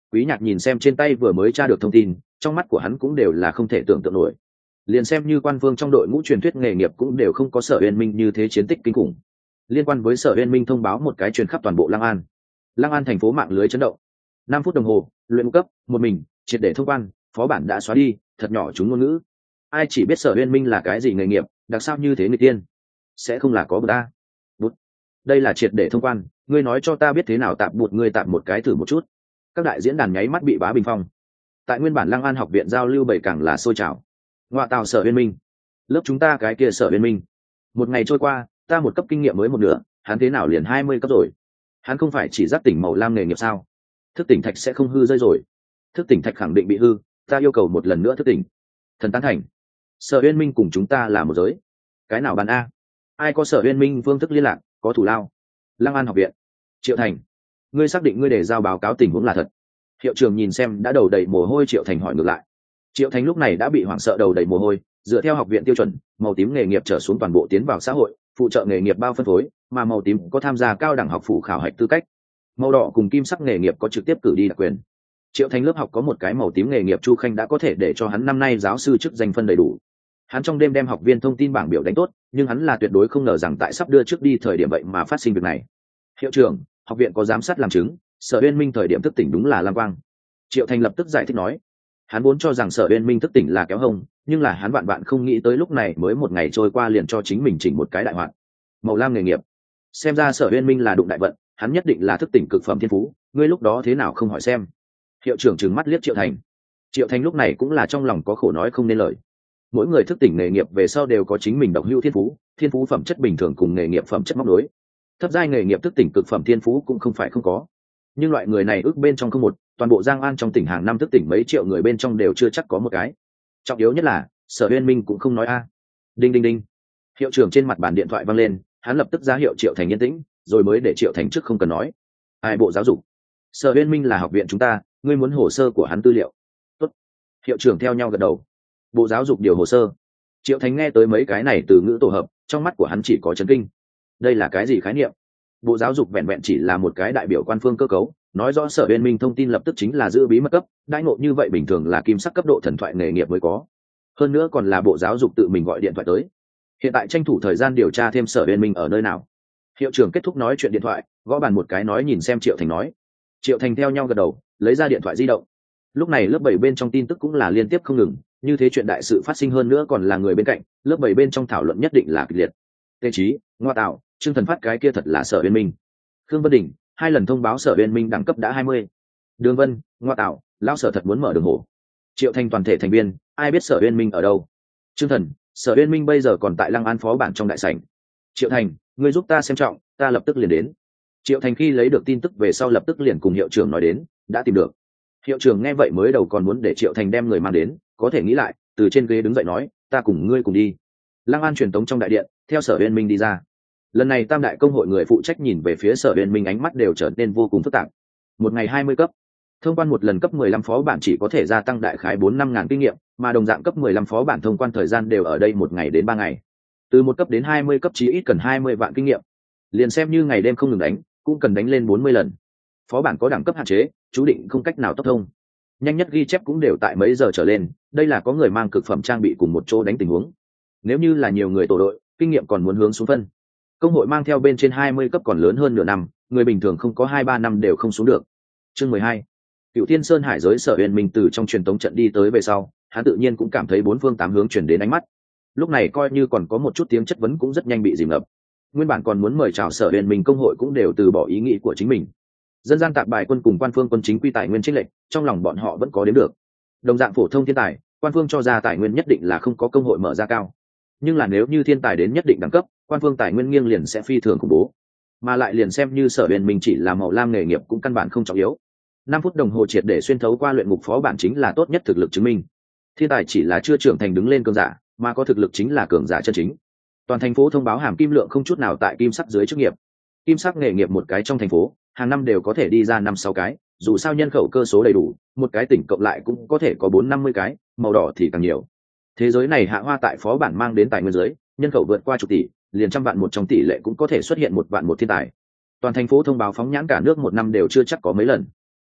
Quý Nhạc nhìn xem trên tay vừa mới tra được thông tin, trong mắt của hắn cũng đều là không thể tưởng tượng nổi. Liền xem như quan vương trong đội ngũ truyền thuyết nghề nghiệp cũng đều không có Sở Uyên Minh như thế chiến tích kinh khủng. Liên quan với Sở Uyên Minh thông báo một cái truyền khắp toàn bộ Lăng An. Lăng An thành phố mạng lưới chấn động. Năm phút đồng hồ, luyện ngũ cấp, một mình, triệt để thông quan, phó bản đã xóa đi, thật nhỏ chúng ngôn ngữ. Ai chỉ biết Sở Uyên Minh là cái gì nghề nghiệp, đặc sao như thế người tiên. Sẽ không là có bờ ta. Bút. Đây là triệt để thông quan, ngươi nói cho ta biết thế nào tạm bụt ngươi tạm một cái thử một chút. Các đại diễn đàn nháy mắt bị bá bình phong. Tại nguyên bản Lăng An học viện giao lưu bầy càng là sôi trào. Ngoại tào Sở Uyên Minh, lớp chúng ta cái kia Sở Uyên Minh. Một ngày trôi qua, ta một cấp kinh nghiệm mới một nửa, hắn thế nào liền hai mươi cấp rồi? Hắn không phải chỉ giác tỉnh màu lam nghề nghiệp sao? Thức tỉnh thạch sẽ không hư rơi rồi. Thức tỉnh thạch khẳng định bị hư, ta yêu cầu một lần nữa thức tỉnh. Thần tán thành. Sở Uyên Minh cùng chúng ta là một giới. Cái nào bàn a? Ai có Sở Uyên Minh phương thức liên lạc, có thủ lao. Lăng An học viện. Triệu Thành, ngươi xác định ngươi để giao báo cáo tình huống là thật? Hiệu trưởng nhìn xem đã đầu đầy mồ hôi Triệu Thành hỏi ngược lại. Triệu Thành lúc này đã bị hoảng sợ đầu đầy mồ hôi, dựa theo học viện tiêu chuẩn, màu tím nghề nghiệp trở xuống toàn bộ tiến vào xã hội, phụ trợ nghề nghiệp bao phân phối, mà màu tím có tham gia cao đẳng học phủ khảo hạch tư cách. Màu đỏ cùng kim sắc nghề nghiệp có trực tiếp cử đi đặc quyền. Triệu Thành lớp học có một cái màu tím nghề nghiệp Chu Khanh đã có thể để cho hắn năm nay giáo sư chức danh phân đầy đủ. Hắn trong đêm đem học viên thông tin bảng biểu đánh tốt, nhưng hắn là tuyệt đối không ngờ rằng tại sắp đưa trước đi thời điểm vậy mà phát sinh việc này. Hiệu trưởng, học viện có giám sát làm chứng, Sở Uyên Minh thời điểm thức tỉnh đúng là lam quang. Triệu Thành lập tức giải thích nói. Hắn vốn cho rằng Sở Uyên Minh thức tỉnh là kéo hông, nhưng là hắn vạn vạn không nghĩ tới lúc này mới một ngày trôi qua liền cho chính mình chỉnh một cái đại hoạn. Màu lam nghề nghiệp, xem ra Sở Uyên Minh là đụng đại vận, hắn nhất định là thức tỉnh cực phẩm thiên phú, ngươi lúc đó thế nào không hỏi xem? Hiệu trưởng trừng mắt liếc Triệu Thành. Triệu Thành lúc này cũng là trong lòng có khổ nói không nên lời. Mỗi người thức tỉnh nghề nghiệp về sau đều có chính mình độc hữu thiên phú, thiên phú phẩm chất bình thường cùng nghề nghiệp phẩm chất móc đối. Thấp giai nghề nghiệp thức tỉnh cực phẩm thiên phú cũng không phải không có, nhưng loại người này ước bên trong không một, toàn bộ Giang An trong tỉnh hàng năm thức tỉnh mấy triệu người bên trong đều chưa chắc có một cái. Trọng yếu nhất là Sở Uyên Minh cũng không nói a. Đinh đinh đinh, hiệu trưởng trên mặt bàn điện thoại vang lên, hắn lập tức ra hiệu Triệu Thành yên tĩnh, rồi mới để Triệu Thành trước không cần nói. Ai bộ giáo dục? Sở Uyên Minh là học viện chúng ta, ngươi muốn hồ sơ của hắn tư liệu? Tốt. Hiệu trưởng theo nhau gật đầu. Bộ giáo dục điều hồ sơ. Triệu Thành nghe tới mấy cái này từ ngữ tổ hợp, trong mắt của hắn chỉ có chấn kinh. Đây là cái gì khái niệm? Bộ giáo dục vẹn vẹn chỉ là một cái đại biểu quan phương cơ cấu, nói rõ Sở Uyên Minh thông tin lập tức chính là giữ bí mật cấp, đãi ngộ như vậy bình thường là kim sắc cấp độ thần thoại nghề nghiệp mới có. Hơn nữa còn là bộ giáo dục tự mình gọi điện thoại tới. Hiện tại tranh thủ thời gian điều tra thêm Sở Uyên Minh ở nơi nào. Hiệu trưởng kết thúc nói chuyện điện thoại, gõ bàn một cái nói nhìn xem Triệu Thành nói. Triệu Thành theo nhau gật đầu, lấy ra điện thoại di động. Lúc này lớp bảy bên trong tin tức cũng là liên tiếp không ngừng, như thế chuyện đại sự phát sinh hơn nữa còn là người bên cạnh, lớp bảy bên trong thảo luận nhất định là kịch liệt. Tê Chí, Ngoa Tạo, Trương Thần Phát cái kia thật là Sở Uyên Minh. Khương Vân Đình, hai lần thông báo Sở Uyên Minh đẳng cấp đã hai mươi. Đường Vân, Ngoa Tạo, lão Sở thật muốn mở đường hổ. Triệu Thành toàn thể thành viên, ai biết Sở Uyên Minh ở đâu? Trương Thần, Sở Uyên Minh bây giờ còn tại Lăng An phó bản trong đại sảnh. Triệu Thành, ngươi giúp ta xem trọng, ta lập tức liền đến. Triệu Thành khi lấy được tin tức về sau lập tức liền cùng hiệu trưởng nói đến, đã tìm được. Hiệu trưởng nghe vậy mới đầu còn muốn để Triệu Thành đem người mang đến, có thể nghĩ lại, từ trên ghế đứng dậy nói, ta cùng ngươi cùng đi. Lăng An truyền tống trong đại điện, theo Sở Uyên Minh đi ra. Lần này tam đại công hội người phụ trách nhìn về phía Sở Uyên Minh ánh mắt đều trở nên vô cùng phức tạp. Một ngày hai mươi cấp, thông quan một lần cấp mười lăm phó bản chỉ có thể gia tăng đại khái bốn năm ngàn kinh nghiệm, mà đồng dạng cấp mười lăm phó bản thông quan thời gian đều ở đây một ngày đến ba ngày. Từ một cấp đến hai mươi cấp chí ít cần hai mươi vạn kinh nghiệm. Liền xem như ngày đêm không ngừng đánh, cũng cần đánh lên bốn mươi lần. Phó bản có đẳng cấp hạn chế, chú định không cách nào tốc thông. Nhanh nhất ghi chép cũng đều tại mấy giờ trở lên, đây là có người mang cực phẩm trang bị cùng một chỗ đánh tình huống. Nếu như là nhiều người tổ đội, kinh nghiệm còn muốn hướng xuống phân. Công hội mang theo bên trên hai mươi cấp còn lớn hơn nửa năm, người bình thường không có hai ba năm đều không xuống được. Chương mười hai. Cựu Thiên Sơn Hải giới Sở Uyên Minh từ trong truyền tống trận đi tới về sau, hắn tự nhiên cũng cảm thấy bốn phương tám hướng chuyển đến ánh mắt. Lúc này coi như còn có một chút tiếng chất vấn cũng rất nhanh bị dìm ngập. Nguyên bản còn muốn mời chào Sở Uyên Minh công hội cũng đều từ bỏ ý nghĩ của chính mình. Dân gian tạc bài quân cùng quan phương quân chính quy tài nguyên chênh lệch, trong lòng bọn họ vẫn có đến được. Đồng dạng phổ thông thiên tài, quan phương cho ra tài nguyên nhất định là không có công hội mở ra cao. Nhưng là nếu như thiên tài đến nhất định đẳng cấp, quan phương tài nguyên nghiêng liền sẽ phi thường khủng bố. Mà lại liền xem như Sở Uyên Minh chỉ là màu lam nghề nghiệp cũng căn bản không trọng yếu. Năm phút đồng hồ triệt để xuyên thấu qua luyện ngục phó bản chính là tốt nhất thực lực chứng minh. Thiên tài chỉ là chưa trưởng thành đứng lên cường giả, mà có thực lực chính là cường giả chân chính. Toàn thành phố thông báo hàm kim lượng không chút nào tại kim sắc dưới chức nghiệp. Kim sắc nghề nghiệp một cái trong thành phố, hàng năm đều có thể đi ra năm sáu cái, dù sao nhân khẩu cơ số đầy đủ, một cái tỉnh cộng lại cũng có thể có bốn năm mươi cái, màu đỏ thì càng nhiều. Thế giới này hạ hoa tại phó bản mang đến tài nguyên giới, nhân khẩu vượt qua chục tỷ, liền trăm vạn một trong tỷ lệ cũng có thể xuất hiện một vạn một thiên tài. Toàn thành phố thông báo phóng nhãn cả nước một năm đều chưa chắc có mấy lần.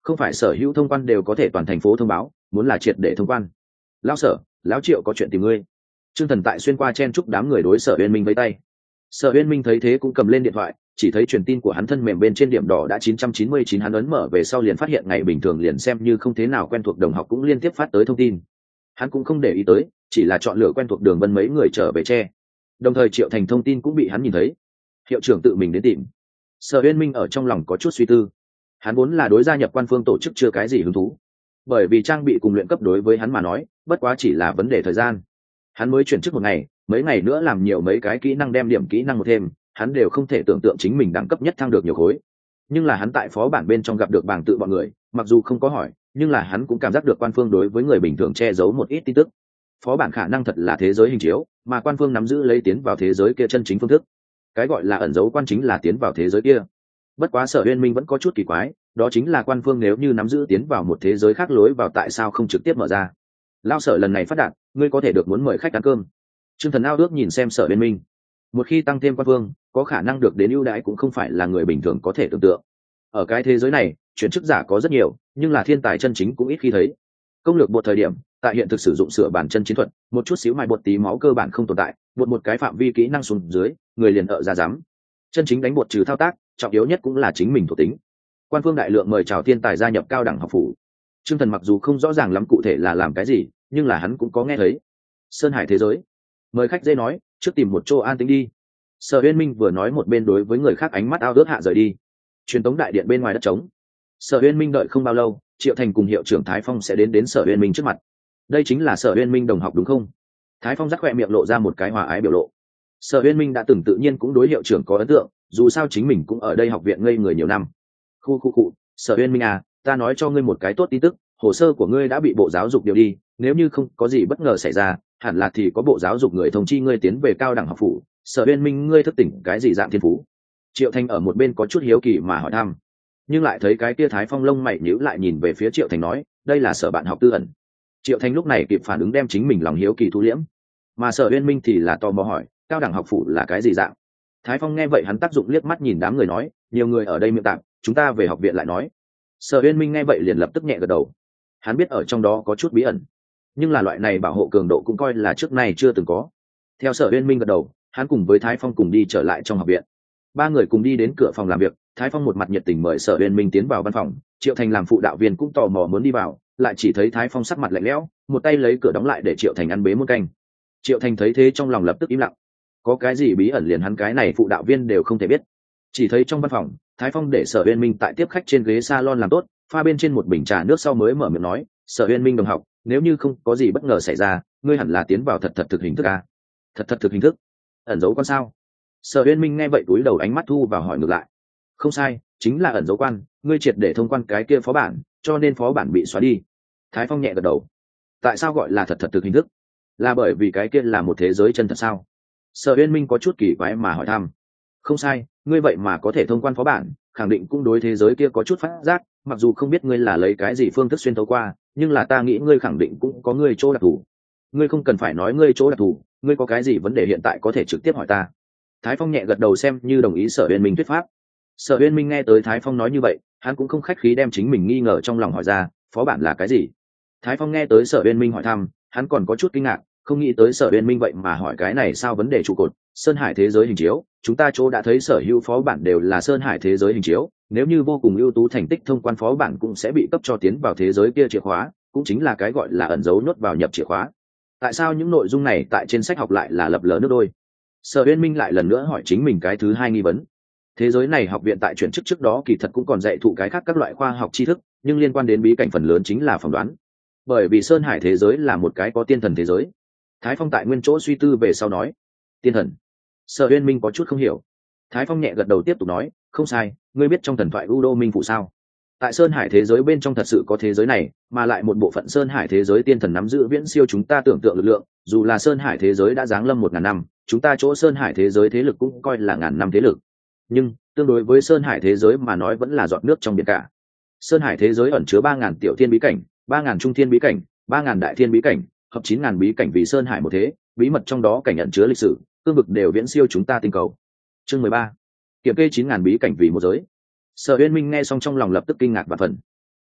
không phải sở hữu thông quan đều có thể toàn thành phố thông báo, muốn là triệt để thông quan. Lão sở, lão Triệu có chuyện tìm ngươi. Trương Thần tại xuyên qua chen chúc đám người đối Sở Uyên Minh với tay. Sở Uyên Minh thấy thế cũng cầm lên điện thoại, chỉ thấy truyền tin của hắn thân mềm bên trên điểm đỏ đã chín trăm chín mươi chín, hắn ấn mở về sau liền phát hiện ngày bình thường liền xem như không thế nào quen thuộc đồng học cũng liên tiếp phát tới thông tin. Hắn cũng không để ý tới, chỉ là chọn lựa quen thuộc Đường Vân mấy người trở về che. Đồng thời Triệu Thành thông tin cũng bị hắn nhìn thấy. Hiệu trưởng tự mình đến tìm. Sở Uyên Minh ở trong lòng có chút suy tư. Hắn vốn là đối gia nhập quan phương tổ chức chưa cái gì hứng thú, bởi vì trang bị cùng luyện cấp đối với hắn mà nói bất quá chỉ là vấn đề thời gian. Hắn mới chuyển chức một ngày, mấy ngày nữa làm nhiều mấy cái kỹ năng đem điểm kỹ năng một thêm, hắn đều không thể tưởng tượng chính mình đẳng cấp nhất thăng được nhiều khối. Nhưng là hắn tại phó bản bên trong gặp được bảng tự bọn người, mặc dù không có hỏi, nhưng là hắn cũng cảm giác được quan phương đối với người bình thường che giấu một ít tin tức. Phó bản khả năng thật là thế giới hình chiếu, mà quan phương nắm giữ lấy tiến vào thế giới kia chân chính phương thức. Cái gọi là ẩn dấu quan chính là tiến vào thế giới kia. Bất quá Sở Uyên Minh vẫn có chút kỳ quái, đó chính là quan phương nếu như nắm giữ tiến vào một thế giới khác lối vào tại sao không trực tiếp mở ra. Lao Sở lần này phát đạt, ngươi có thể được muốn mời khách ăn cơm. Trương Thần ao ước nhìn xem Sở Uyên Minh. Một khi tăng thêm quan phương, có khả năng được đến ưu đãi cũng không phải là người bình thường có thể tưởng tượng. Ở cái thế giới này, chuyển chức giả có rất nhiều, nhưng là thiên tài chân chính cũng ít khi thấy. Công lược bột thời điểm, tại hiện thực sử dụng sửa bản chân chiến thuật, một chút xíu mài bột tí máu cơ bản không tồn tại, bột một cái phạm vi kỹ năng xuống dưới, người liền ở ra dám. Chân chính đánh bột trừ thao tác, trọng yếu nhất cũng là chính mình thuộc tính. Quan phương đại lượng mời chào thiên tài gia nhập cao đẳng học phủ. Trương Thần mặc dù không rõ ràng lắm cụ thể là làm cái gì, nhưng là hắn cũng có nghe thấy. Sơn Hải thế giới, mời khách dễ nói, trước tìm một chỗ an tĩnh đi. Sở Uyên Minh vừa nói một bên đối với người khác ánh mắt ao ước hạ rời đi. Truyền tống đại điện bên ngoài đất trống. Sở Uyên Minh đợi không bao lâu, Triệu Thành cùng hiệu trưởng Thái Phong sẽ đến đến Sở Uyên Minh trước mặt. Đây chính là Sở Uyên Minh đồng học đúng không? Thái Phong rắc khoe miệng lộ ra một cái hòa ái biểu lộ. Sở Uyên Minh đã từng tự nhiên cũng đối hiệu trưởng có ấn tượng, dù sao chính mình cũng ở đây học viện ngây người nhiều năm. Khu khu cụ, Sở Uyên Minh à, ta nói cho ngươi một cái tốt tin tức, hồ sơ của ngươi đã bị bộ giáo dục điều đi, nếu như không có gì bất ngờ xảy ra, hẳn là thì có bộ giáo dục người thông chi ngươi tiến về cao đẳng học phủ. Sở Uyên Minh, ngươi thức tỉnh cái gì dạng thiên phú? Triệu Thành ở một bên có chút hiếu kỳ mà hỏi thăm, nhưng lại thấy cái kia Thái Phong lông mày nhíu lại nhìn về phía Triệu Thành nói, đây là Sở bạn học tư ẩn. Triệu Thành lúc này kịp phản ứng đem chính mình lòng hiếu kỳ thu liễm, mà Sở Uyên Minh thì là tò mò hỏi, cao đẳng học phủ là cái gì dạng? Thái Phong nghe vậy hắn tác dụng liếc mắt nhìn đám người nói, nhiều người ở đây miệng tạm, chúng ta về học viện lại nói. Sở Uyên Minh nghe vậy liền lập tức nhẹ gật đầu. Hắn biết ở trong đó có chút bí ẩn, nhưng là loại này bảo hộ cường độ cũng coi là trước nay chưa từng có. Theo Sở Uyên Minh gật đầu, hắn cùng với Thái Phong cùng đi trở lại trong học viện. Ba người cùng đi đến cửa phòng làm việc, Thái Phong một mặt nhiệt tình mời Sở Uyên Minh tiến vào văn phòng, Triệu Thành làm phụ đạo viên cũng tò mò muốn đi vào, lại chỉ thấy Thái Phong sắc mặt lạnh lẽo, một tay lấy cửa đóng lại để Triệu Thành ăn bế muôn canh. Triệu Thành thấy thế trong lòng lập tức im lặng. Có cái gì bí ẩn liền hắn cái này phụ đạo viên đều không thể biết. Chỉ thấy trong văn phòng, Thái Phong để Sở Uyên Minh tại tiếp khách trên ghế salon làm tốt, pha bên trên một bình trà nước sau mới mở miệng nói, Sở Uyên Minh đồng học, nếu như không có gì bất ngờ xảy ra, ngươi hẳn là tiến vào thật thật thực hình thức a. Thật thật thực hình thức? Ẩn dấu quan sao? Sở Uyên Minh nghe vậy túi đầu ánh mắt thu vào hỏi ngược lại. Không sai, chính là ẩn dấu quan, ngươi triệt để thông quan cái kia phó bản, cho nên phó bản bị xóa đi. Thái Phong nhẹ gật đầu. Tại sao gọi là thật thật thực hình thức? Là bởi vì cái kia là một thế giới chân thật sao? Sở Uyên Minh có chút kỳ quái mà hỏi thăm. Không sai, ngươi vậy mà có thể thông quan phó bản, khẳng định cũng đối thế giới kia có chút phát giác, mặc dù không biết ngươi là lấy cái gì phương thức xuyên thấu qua, nhưng là ta nghĩ ngươi khẳng định cũng có ngươi chỗ đặc thù. Ngươi không cần phải nói ngươi chỗ đặc thù, ngươi có cái gì vấn đề hiện tại có thể trực tiếp hỏi ta. Thái Phong nhẹ gật đầu xem như đồng ý Sở Uyên Minh thuyết pháp. Sở Uyên Minh nghe tới Thái Phong nói như vậy, hắn cũng không khách khí đem chính mình nghi ngờ trong lòng hỏi ra, phó bản là cái gì? Thái Phong nghe tới Sở Uyên Minh hỏi thăm, hắn còn có chút kinh ngạc, không nghĩ tới Sở Uyên Minh vậy mà hỏi cái này sao vấn đề trụ cột, Sơn Hải thế giới hình chiếu, chúng ta chỗ đã thấy sở hữu phó bản đều là Sơn Hải thế giới hình chiếu, nếu như vô cùng ưu tú thành tích thông quan phó bản cũng sẽ bị cấp cho tiến vào thế giới kia chìa khóa, cũng chính là cái gọi là ẩn dấu nhốt vào nhập chìa khóa. Tại sao những nội dung này tại trên sách học lại là lập lờ nước đôi? Sở Uyên Minh lại lần nữa hỏi chính mình cái thứ hai nghi vấn. Thế giới này học viện tại chuyển chức trước đó kỳ thật cũng còn dạy thụ cái khác các loại khoa học tri thức, nhưng liên quan đến bí cảnh phần lớn chính là phỏng đoán. Bởi vì Sơn Hải thế giới là một cái có tiên thần thế giới. Thái Phong tại nguyên chỗ suy tư về sau nói, tiên thần. Sở Uyên Minh có chút không hiểu. Thái Phong nhẹ gật đầu tiếp tục nói, không sai, ngươi biết trong thần thoại U Đô Minh Phụ sao? Tại Sơn Hải thế giới bên trong thật sự có thế giới này, mà lại một bộ phận Sơn Hải thế giới tiên thần nắm giữ viễn siêu chúng ta tưởng tượng lực lượng, dù là Sơn Hải thế giới đã giáng lâm một ngàn năm, chúng ta chỗ Sơn Hải thế giới thế lực cũng coi là ngàn năm thế lực. Nhưng tương đối với Sơn Hải thế giới mà nói vẫn là giọt nước trong biển cả. Sơn Hải thế giới ẩn chứa ba ngàn tiểu thiên bí cảnh, ba ngàn trung thiên bí cảnh, ba ngàn đại thiên bí cảnh, hợp chín ngàn bí cảnh vì Sơn Hải một thế, bí mật trong đó cảnh ẩn chứa lịch sử, cương vực đều viễn siêu chúng ta tinh cầu. Chương mười ba, kiểm kê chín ngàn bí cảnh vì một giới. Sở Uyên Minh nghe xong trong lòng lập tức kinh ngạc và phần.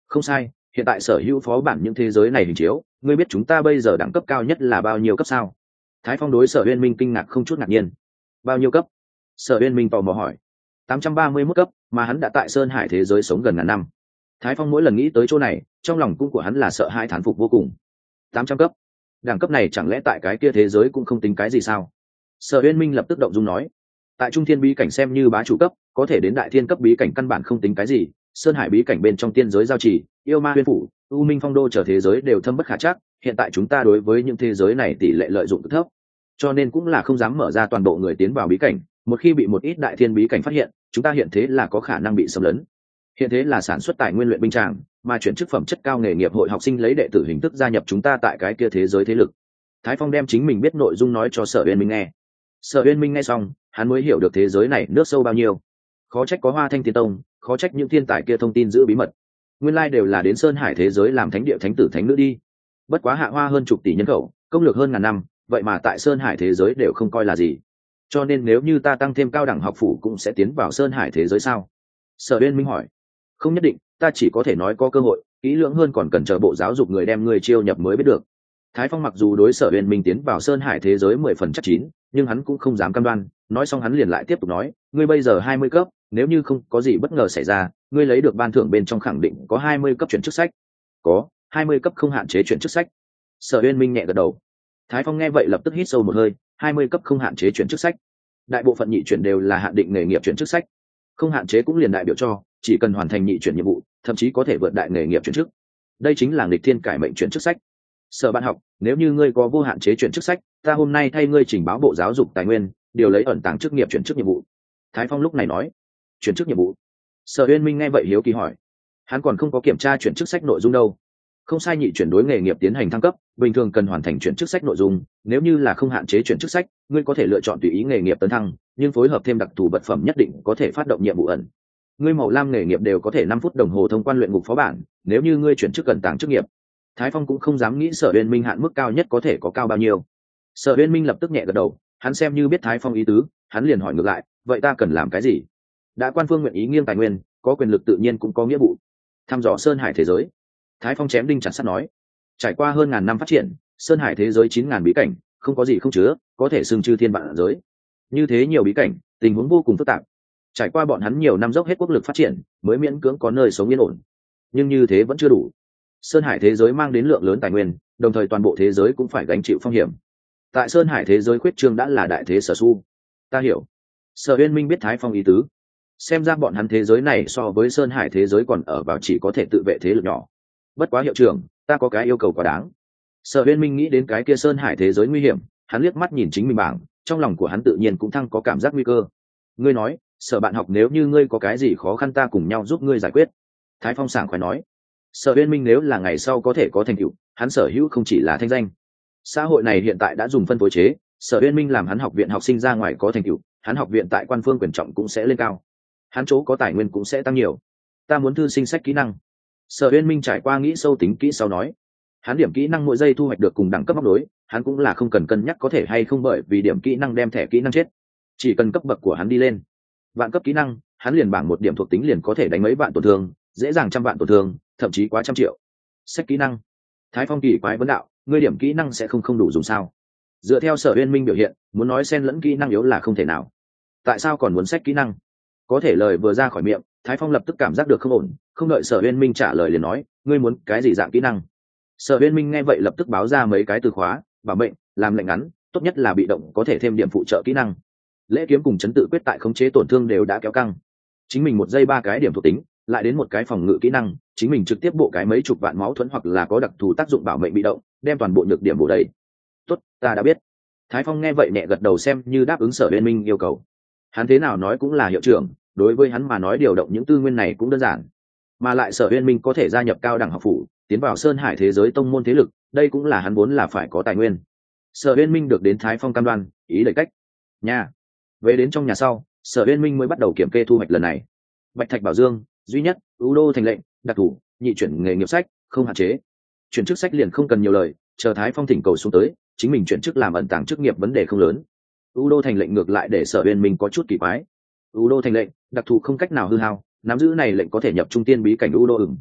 Không sai, hiện tại sở hữu phó bản những thế giới này hình chiếu, ngươi biết chúng ta bây giờ đẳng cấp cao nhất là bao nhiêu cấp sao? Thái Phong đối Sở Uyên Minh kinh ngạc không chút ngạc nhiên. Bao nhiêu cấp? Sở Uyên Minh tò mò hỏi. tám trăm ba mươi mốt cấp, mà hắn đã tại Sơn Hải thế giới sống gần ngàn năm. Thái Phong mỗi lần nghĩ tới chỗ này, trong lòng cũng của hắn là sợ hãi thán phục vô cùng. tám trăm cấp, đẳng cấp này chẳng lẽ tại cái kia thế giới cũng không tính cái gì sao? Sở Uyên Minh lập tức động dung nói. Tại Trung Thiên bí cảnh xem như bá chủ cấp, có thể đến Đại Thiên cấp bí cảnh căn bản không tính cái gì. Sơn Hải bí cảnh bên trong tiên giới giao chỉ, yêu ma huyên phủ, u minh phong đô trở thế giới đều thâm bất khả trắc. Hiện tại chúng ta đối với những thế giới này tỷ lệ lợi dụng cực thấp, cho nên cũng là không dám mở ra toàn bộ người tiến vào bí cảnh. Một khi bị một ít đại thiên bí cảnh phát hiện, chúng ta hiện thế là có khả năng bị xâm lấn. Hiện thế là sản xuất tài nguyên luyện binh tràng, mà chuyển chức phẩm chất cao nghề nghiệp hội học sinh lấy đệ tử hình thức gia nhập chúng ta tại cái kia thế giới thế lực. Thái Phong đem chính mình biết nội dung nói cho Sở Uyên Minh nghe. Sở Uyên Minh nghe xong, hắn mới hiểu được thế giới này nước sâu bao nhiêu. Khó trách có Hoa Thanh Tiên Tông, khó trách những thiên tài kia thông tin giữ bí mật. Nguyên lai đều là đến Sơn Hải thế giới làm thánh địa thánh tử thánh nữ đi. Bất quá Hạ Hoa hơn chục tỷ nhân khẩu, công lược hơn ngàn năm, vậy mà tại Sơn Hải thế giới đều không coi là gì. Cho nên nếu như ta tăng thêm cao đẳng học phủ cũng sẽ tiến vào Sơn Hải thế giới sao? Sở Uyên Minh hỏi. Không nhất định, ta chỉ có thể nói có cơ hội, kỹ lưỡng hơn còn cần chờ bộ giáo dục người đem người chiêu nhập mới biết được. Thái Phong mặc dù đối Sở Uyên Minh tiến vào Sơn Hải thế giới mười phần chắc chín, nhưng hắn cũng không dám cam đoan. Nói xong hắn liền lại tiếp tục nói, ngươi bây giờ hai mươi cấp, nếu như không có gì bất ngờ xảy ra, ngươi lấy được ban thưởng bên trong khẳng định có hai mươi cấp chuyển chức sách. Có, hai mươi cấp không hạn chế chuyển chức sách. Sở Uyên Minh nhẹ gật đầu. Thái Phong nghe vậy lập tức hít sâu một hơi, hai mươi cấp không hạn chế chuyển chức sách. Đại bộ phận nhị chuyển đều là hạn định nghề nghiệp chuyển chức sách. Không hạn chế cũng liền đại biểu cho chỉ cần hoàn thành nhị chuyển nhiệm vụ, thậm chí có thể vượt đại nghề nghiệp chuyển chức. Đây chính là nghịch thiên cải mệnh chuyển chức sách. Sở Bạn Học, nếu như ngươi có vô hạn chế chuyển chức sách, ta hôm nay thay ngươi trình báo bộ giáo dục tài nguyên, điều lấy ẩn tàng chức nghiệp chuyển chức nhiệm vụ. Thái Phong lúc này nói. Chuyển chức nhiệm vụ? Sở Uyên Minh nghe vậy hiếu kỳ hỏi. Hắn còn không có kiểm tra chuyển chức sách nội dung đâu. Không sai, nhị chuyển đối nghề nghiệp tiến hành thăng cấp, bình thường cần hoàn thành chuyển chức sách nội dung, nếu như là không hạn chế chuyển chức sách, ngươi có thể lựa chọn tùy ý nghề nghiệp tấn thăng, nhưng phối hợp thêm đặc thù vật phẩm nhất định có thể phát động nhiệm vụ ẩn. Ngươi màu lam nghề nghiệp đều có thể năm phút đồng hồ thông quan luyện ngục phó bản, nếu như ngươi chuyển chức cần tàng chức nghiệp. Thái Phong cũng không dám nghĩ Sở Uyên Minh hạn mức cao nhất có thể có cao bao nhiêu. Sở Uyên Minh lập tức nhẹ gật đầu, hắn xem như biết Thái Phong ý tứ, hắn liền hỏi ngược lại, vậy ta cần làm cái gì? Đã quan phương nguyện ý nghiêng tài nguyên, có quyền lực tự nhiên cũng có nghĩa vụ. Thăm dò Sơn Hải thế giới. Thái Phong chém đinh chặt sắt nói, trải qua hơn ngàn năm phát triển, Sơn Hải thế giới chín ngàn bí cảnh, không có gì không chứa, có thể xưng chư thiên vạn giới. Như thế nhiều bí cảnh, tình huống vô cùng phức tạp. Trải qua bọn hắn nhiều năm dốc hết quốc lực phát triển, mới miễn cưỡng có nơi sống yên ổn. Nhưng như thế vẫn chưa đủ. Sơn Hải thế giới mang đến lượng lớn tài nguyên, đồng thời toàn bộ thế giới cũng phải gánh chịu phong hiểm. Tại Sơn Hải thế giới khuyết trương đã là đại thế sở su. Ta hiểu. Sở Uyên Minh biết Thái Phong ý tứ. Xem ra bọn hắn thế giới này so với Sơn Hải thế giới còn ở vào chỉ có thể tự vệ thế lực nhỏ. Bất quá hiệu trưởng, ta có cái yêu cầu quá đáng. Sở Uyên Minh nghĩ đến cái kia Sơn Hải thế giới nguy hiểm, hắn liếc mắt nhìn chính mình bảng, trong lòng của hắn tự nhiên cũng thăng có cảm giác nguy cơ. Ngươi nói, Sở Bạn Học, nếu như ngươi có cái gì khó khăn ta cùng nhau giúp ngươi giải quyết. Thái Phong sảng khoái nói. Sở Uyên Minh nếu là ngày sau có thể có thành tựu, hắn sở hữu không chỉ là thanh danh. Xã hội này hiện tại đã dùng phân phối chế, Sở Uyên Minh làm hắn học viện học sinh ra ngoài có thành tựu, hắn học viện tại quan phương quyền trọng cũng sẽ lên cao, hắn chỗ có tài nguyên cũng sẽ tăng nhiều. Ta muốn thư sinh sách kỹ năng. Sở Uyên Minh trải qua nghĩ sâu tính kỹ sau nói, hắn điểm kỹ năng mỗi giây thu hoạch được cùng đẳng cấp móc đối, hắn cũng là không cần cân nhắc có thể hay không bởi vì điểm kỹ năng đem thẻ kỹ năng chết, chỉ cần cấp bậc của hắn đi lên, vạn cấp kỹ năng, hắn liền bảng một điểm thuộc tính liền có thể đánh mấy vạn tổn thương, dễ dàng trăm vạn tổn thương, thậm chí quá trăm triệu. Sách kỹ năng. Thái Phong kỳ quái vấn đạo, ngươi điểm kỹ năng sẽ không không đủ dùng sao? Dựa theo Sở Uyên Minh biểu hiện, muốn nói xen lẫn kỹ năng yếu là không thể nào. Tại sao còn muốn sách kỹ năng? Có thể lời vừa ra khỏi miệng, Thái Phong lập tức cảm giác được không ổn, không đợi Sở Uyên Minh trả lời liền nói, ngươi muốn cái gì dạng kỹ năng? Sở Uyên Minh nghe vậy lập tức báo ra mấy cái từ khóa, bảo mệnh, làm lệnh ngắn, tốt nhất là bị động có thể thêm điểm phụ trợ kỹ năng. Lễ kiếm cùng chấn tự quyết tại khống chế tổn thương đều đã kéo căng. Chính mình một giây ba cái điểm thuộc tính, lại đến một cái phòng ngự kỹ năng, chính mình trực tiếp bộ cái mấy chục vạn máu thuẫn hoặc là có đặc thù tác dụng bảo mệnh bị động, đem toàn bộ nhược điểm bổ đầy. Tốt, ta đã biết. Thái Phong nghe vậy nhẹ gật đầu xem như đáp ứng Sở Uyên Minh yêu cầu. Hắn thế nào nói cũng là hiệu trưởng, đối với hắn mà nói điều động những tư nguyên này cũng đơn giản. Mà lại Sở Uyên Minh có thể gia nhập cao đẳng học phủ, tiến vào Sơn Hải thế giới tông môn thế lực, đây cũng là hắn vốn là phải có tài nguyên. Sở Uyên Minh được đến Thái Phong cam đoan, ý đầy cách. Nhà. Về đến trong nhà sau, Sở Uyên Minh mới bắt đầu kiểm kê thu hoạch lần này. Bạch Thạch Bảo Dương, duy nhất, ưu đô thành lệnh, đặc thủ, nhị chuyển nghề nghiệp sách, không hạn chế. Chuyển chức sách liền không cần nhiều lời, chờ Thái Phong thỉnh cầu xuống tới, chính mình chuyển chức làm ẩn tàng chức nghiệp vấn đề không lớn. ưu đô thành lệnh ngược lại để Sở Uyên Minh có chút kỳ quái. ưu đô thành lệnh, đặc thù không cách nào hư hao, nắm giữ này lệnh có thể nhập trung tiên bí cảnh ưu đô ửng.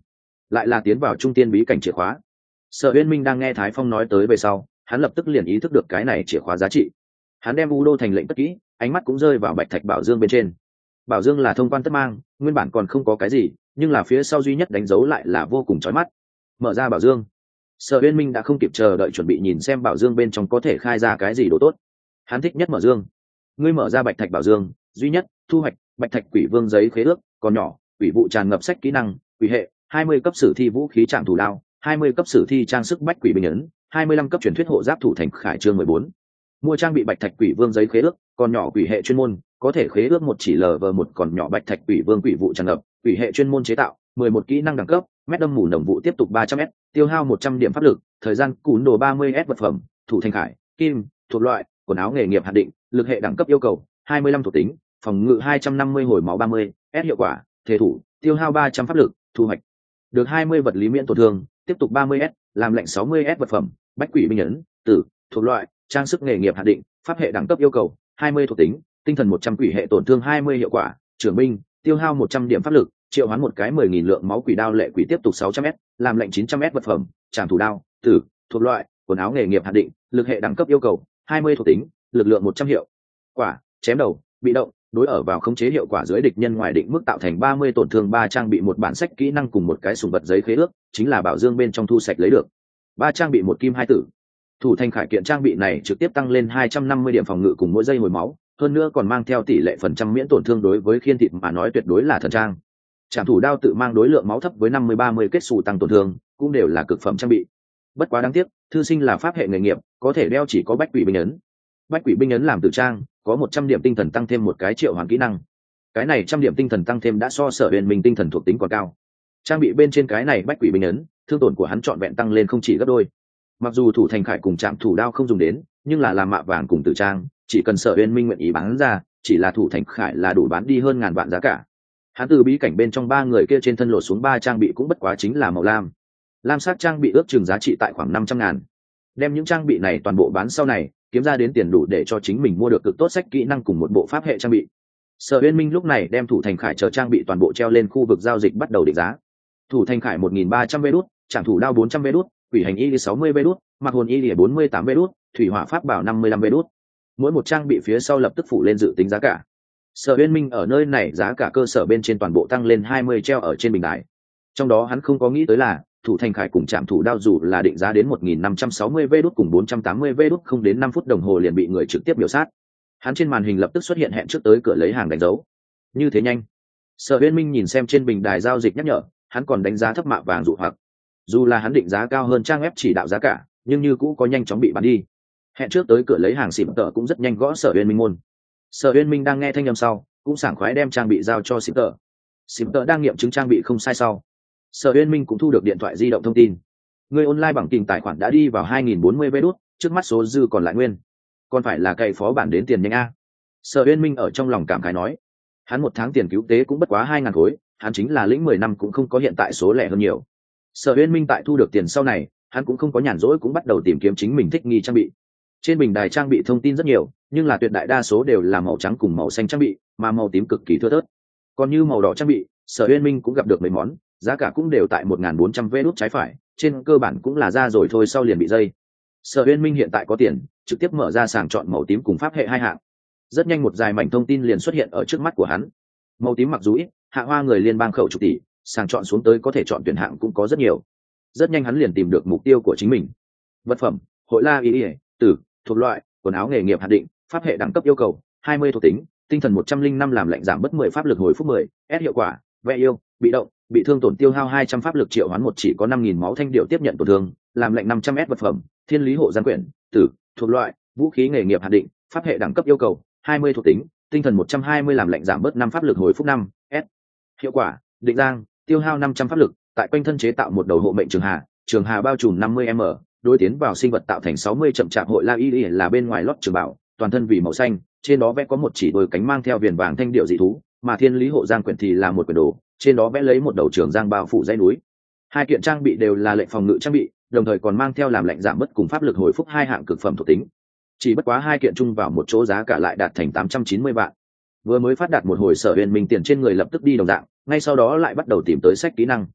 lại là tiến vào trung tiên bí cảnh chìa khóa. Sở Uyên Minh đang nghe Thái Phong nói tới về sau, hắn lập tức liền ý thức được cái này chìa khóa giá trị. Hắn đem U Đô thành lệnh cất kỹ, ánh mắt cũng rơi vào Bạch Thạch Bảo Dương bên trên. Bảo Dương là thông quan tất mang, nguyên bản còn không có cái gì, nhưng là phía sau duy nhất đánh dấu lại là vô cùng chói mắt. Mở ra Bảo Dương, Sở Uyên Minh đã không kịp chờ đợi chuẩn bị nhìn xem Bảo Dương bên trong có thể khai ra cái gì đồ tốt. Hắn thích nhất mở dương. Ngươi mở ra Bạch Thạch Bảo Dương, duy nhất thu hoạch Bạch Thạch Quỷ Vương giấy khế ước, còn nhỏ, quỷ vụ tràn ngập sách kỹ năng, quỷ hệ, hai mươi cấp sử thi vũ khí trạm thủ đao, hai mươi cấp sử thi trang sức bách quỷ bình ấn, hai mươi lăm cấp truyền thuyết hộ giáp thủ thành khải chương mười bốn. Mua trang bị Bạch Thạch Quỷ Vương giấy khế ước, còn nhỏ quỷ hệ chuyên môn, có thể khế ước một chỉ lv một còn nhỏ Bạch Thạch Quỷ Vương quỷ vụ tràn ngập, quỷ hệ chuyên môn chế tạo, mười một kỹ năng đẳng cấp, mét đâm mù nồng vụ tiếp tục ba trăm s, tiêu hao một trăm điểm pháp lực, thời gian cún đồ ba mươi s vật phẩm, thủ thành khải, kim, thuộc loại, quần áo nghề nghiệp hạn định, lực hệ đẳng cấp yêu cầu, hai mươi lăm thuộc tính, phòng ngự hai trăm năm mươi hồi máu ba mươi, s hiệu quả, thể thủ, tiêu hao ba trăm pháp lực, thu hoạch được hai mươi vật lý miễn tổn thương, tiếp tục ba mươi s, làm lệnh sáu mươi s vật phẩm, bách quỷ binh ấn, tử, thuộc loại, trang sức nghề nghiệp hạn định, pháp hệ đẳng cấp yêu cầu, hai mươi thuộc tính, tinh thần một trăm quỷ hệ tổn thương hai mươi hiệu quả, trưởng binh, tiêu hao một trăm điểm pháp lực, triệu hoán một cái mười nghìn lượng máu quỷ đao lệ quỷ tiếp tục sáu trăm s, làm lệnh chín trăm s vật phẩm, trảm thủ đao, tử, thuộc loại, quần áo nghề nghiệp hạn định, lực hệ đẳng cấp yêu cầu, hai mươi thuộc tính, lực lượng một trăm hiệu quả, chém đầu, bị động, đối ở vào khống chế hiệu quả dưới địch nhân ngoài định mức tạo thành ba mươi tổn thương. Ba trang bị một bản sách kỹ năng cùng một cái sùng vật giấy khế ước, chính là bảo dương bên trong thu sạch lấy được. Ba trang bị một kim hai tử. Thủ thành khải kiện trang bị này trực tiếp tăng lên hai trăm năm mươi điểm phòng ngự cùng mỗi giây hồi máu, hơn nữa còn mang theo tỷ lệ phần trăm miễn tổn thương, đối với khiên thịt mà nói tuyệt đối là thần trang. Trảm thủ đao tự mang đối lượng máu thấp với năm mươi ba mươi kết xù tăng tổn thương, cũng đều là cực phẩm trang bị. Bất quá đáng tiếc, thư sinh là pháp hệ nghề nghiệp, có thể đeo chỉ có bách quỷ binh ấn. Bách quỷ binh ấn làm tử trang, có một trăm điểm tinh thần tăng thêm một cái triệu hoán kỹ năng. Cái này trăm điểm tinh thần tăng thêm đã so Sở Uyên Minh tinh thần thuộc tính còn cao. Trang bị bên trên cái này bách quỷ binh ấn, thương tổn của hắn trọn vẹn tăng lên không chỉ gấp đôi. Mặc dù thủ thành khải cùng trạm thủ đao không dùng đến, nhưng là làm mạ vàng cùng tử trang, chỉ cần Sở Uyên Minh nguyện ý bán ra, chỉ là thủ thành khải là đủ bán đi hơn ngàn vạn giá cả. Hắn từ bí cảnh bên trong ba người kia trên thân lột xuống ba trang bị cũng bất quá chính là màu lam. Lam sắc trang bị ước chừng giá trị tại khoảng năm trăm ngàn. Đem những trang bị này toàn bộ bán sau này, kiếm ra đến tiền đủ để cho chính mình mua được cực tốt sách kỹ năng cùng một bộ pháp hệ trang bị. Sở Uyên Minh lúc này đem thủ thành khải chờ trang bị toàn bộ treo lên khu vực giao dịch bắt đầu định giá. Thủ thành khải một nghìn ba trăm vé đút, trảm thủ đao bốn trăm vé đút, quỷ hành y sáu mươi vé đút, mặc hồn y bốn mươi tám vé đút, thủy hỏa pháp bảo năm mươi lăm vé đút. Mỗi một trang bị phía sau lập tức phụ lên dự tính giá cả. Sở Uyên Minh ở nơi này giá cả cơ sở bên trên toàn bộ tăng lên hai mươi treo ở trên bình đài. Trong đó hắn không có nghĩ tới là thủ thành khải cùng trảm thủ đao dù là định giá đến một nghìn năm trăm sáu mươi vé đút cùng bốn trăm tám mươi vé đút, không đến năm phút đồng hồ liền bị người trực tiếp biểu sát. Hắn trên màn hình lập tức xuất hiện hẹn trước tới cửa lấy hàng đánh dấu. Như thế nhanh. Sở Uyên Minh nhìn xem trên bình đài giao dịch nhắc nhở, hắn còn đánh giá thấp mạ vàng dụ hoặc. Dù là hắn định giá cao hơn trang web chỉ đạo giá cả, nhưng như cũ có nhanh chóng bị bán đi. Hẹn trước tới cửa lấy hàng xỉm tờ cũng rất nhanh gõ Sở Uyên Minh môn. Sở Uyên Minh đang nghe thanh âm sau, cũng sảng khoái đem trang bị giao cho xỉm tờ. Xỉm tờ đang nghiệm chứng trang bị không sai sau, Sở Uyên Minh cũng thu được điện thoại di động thông tin. Người online bằng tiền tài khoản đã đi vào hai nghìn bốn mươi vé đút, trước mắt số dư còn lại nguyên. Còn phải là cày phó bản đến tiền nhanh a. Sở Uyên Minh ở trong lòng cảm khái nói, hắn một tháng tiền cứu tế cũng bất quá hai ngàn khối, hắn chính là lĩnh mười năm cũng không có hiện tại số lẻ hơn nhiều. Sở Uyên Minh tại thu được tiền sau này, hắn cũng không có nhàn rỗi, cũng bắt đầu tìm kiếm chính mình thích nghi trang bị. Trên bình đài trang bị thông tin rất nhiều, nhưng là tuyệt đại đa số đều là màu trắng cùng màu xanh trang bị, mà màu tím cực kỳ thưa thớt. Còn như màu đỏ trang bị, Sở Uyên Minh cũng gặp được mấy món, giá cả cũng đều tại một nghìn bốn trăm vé đút trái phải, trên cơ bản cũng là ra rồi thôi sau liền bị dây. Sở Uyên Minh hiện tại có tiền, trực tiếp mở ra sàng chọn màu tím cùng pháp hệ hai hạng. Rất nhanh một dài mảnh thông tin liền xuất hiện ở trước mắt của hắn. Màu tím mặc dù ít, hạ hoa người liên bang khẩu chục tỷ, sàng chọn xuống tới có thể chọn tuyển hạng cũng có rất nhiều. Rất nhanh hắn liền tìm được mục tiêu của chính mình. Vật phẩm, hội la y, tử, thuộc loại, quần áo nghề nghiệp hạn định, pháp hệ đẳng cấp yêu cầu, hai mươi thuộc tính, tinh thần một trăm linh năm làm lạnh giảm bất mười pháp lực hồi phút mười, S hiệu quả, vẽ yêu, bị động, bị thương tổn tiêu hao hai trăm pháp lực triệu hoán một chỉ có năm nghìn máu thanh điệu tiếp nhận tổn thương, làm lạnh năm trăm S vật phẩm, thiên lý hộ gian quyển, tử, thuộc loại, vũ khí nghề nghiệp hạn định, pháp hệ đẳng cấp yêu cầu, hai mươi thuộc tính, tinh thần một trăm hai mươi làm lạnh giảm bớt năm pháp lực hồi phút năm, S. Hiệu quả, định giang, tiêu hao năm trăm pháp lực, tại quanh thân chế tạo một đầu hộ mệnh trường hà, trường hà bao trùm năm mươi m, đối tiến vào sinh vật tạo thành sáu mươi chậm chạp hội la y là bên ngoài lót trường bảo, toàn thân vì màu xanh, trên đó vẽ có một chỉ đôi cánh mang theo viền vàng thanh điệu dị thú, mà thiên lý hộ giang quyển thì là một quyển đồ, trên đó vẽ lấy một đầu trường giang bao phủ dãy núi. Hai kiện trang bị đều là lệnh phòng ngự trang bị, đồng thời còn mang theo làm lệnh giảm bất cùng pháp lực hồi phúc hai hạng cực phẩm thuộc tính. Chỉ bất quá hai kiện chung vào một chỗ giá cả lại đạt thành tám trăm chín mươi vạn. Vừa mới phát đạt một hồi Sở Uyên Minh tiền trên người lập tức đi đồng dạng, ngay sau đó lại bắt đầu tìm tới sách kỹ năng.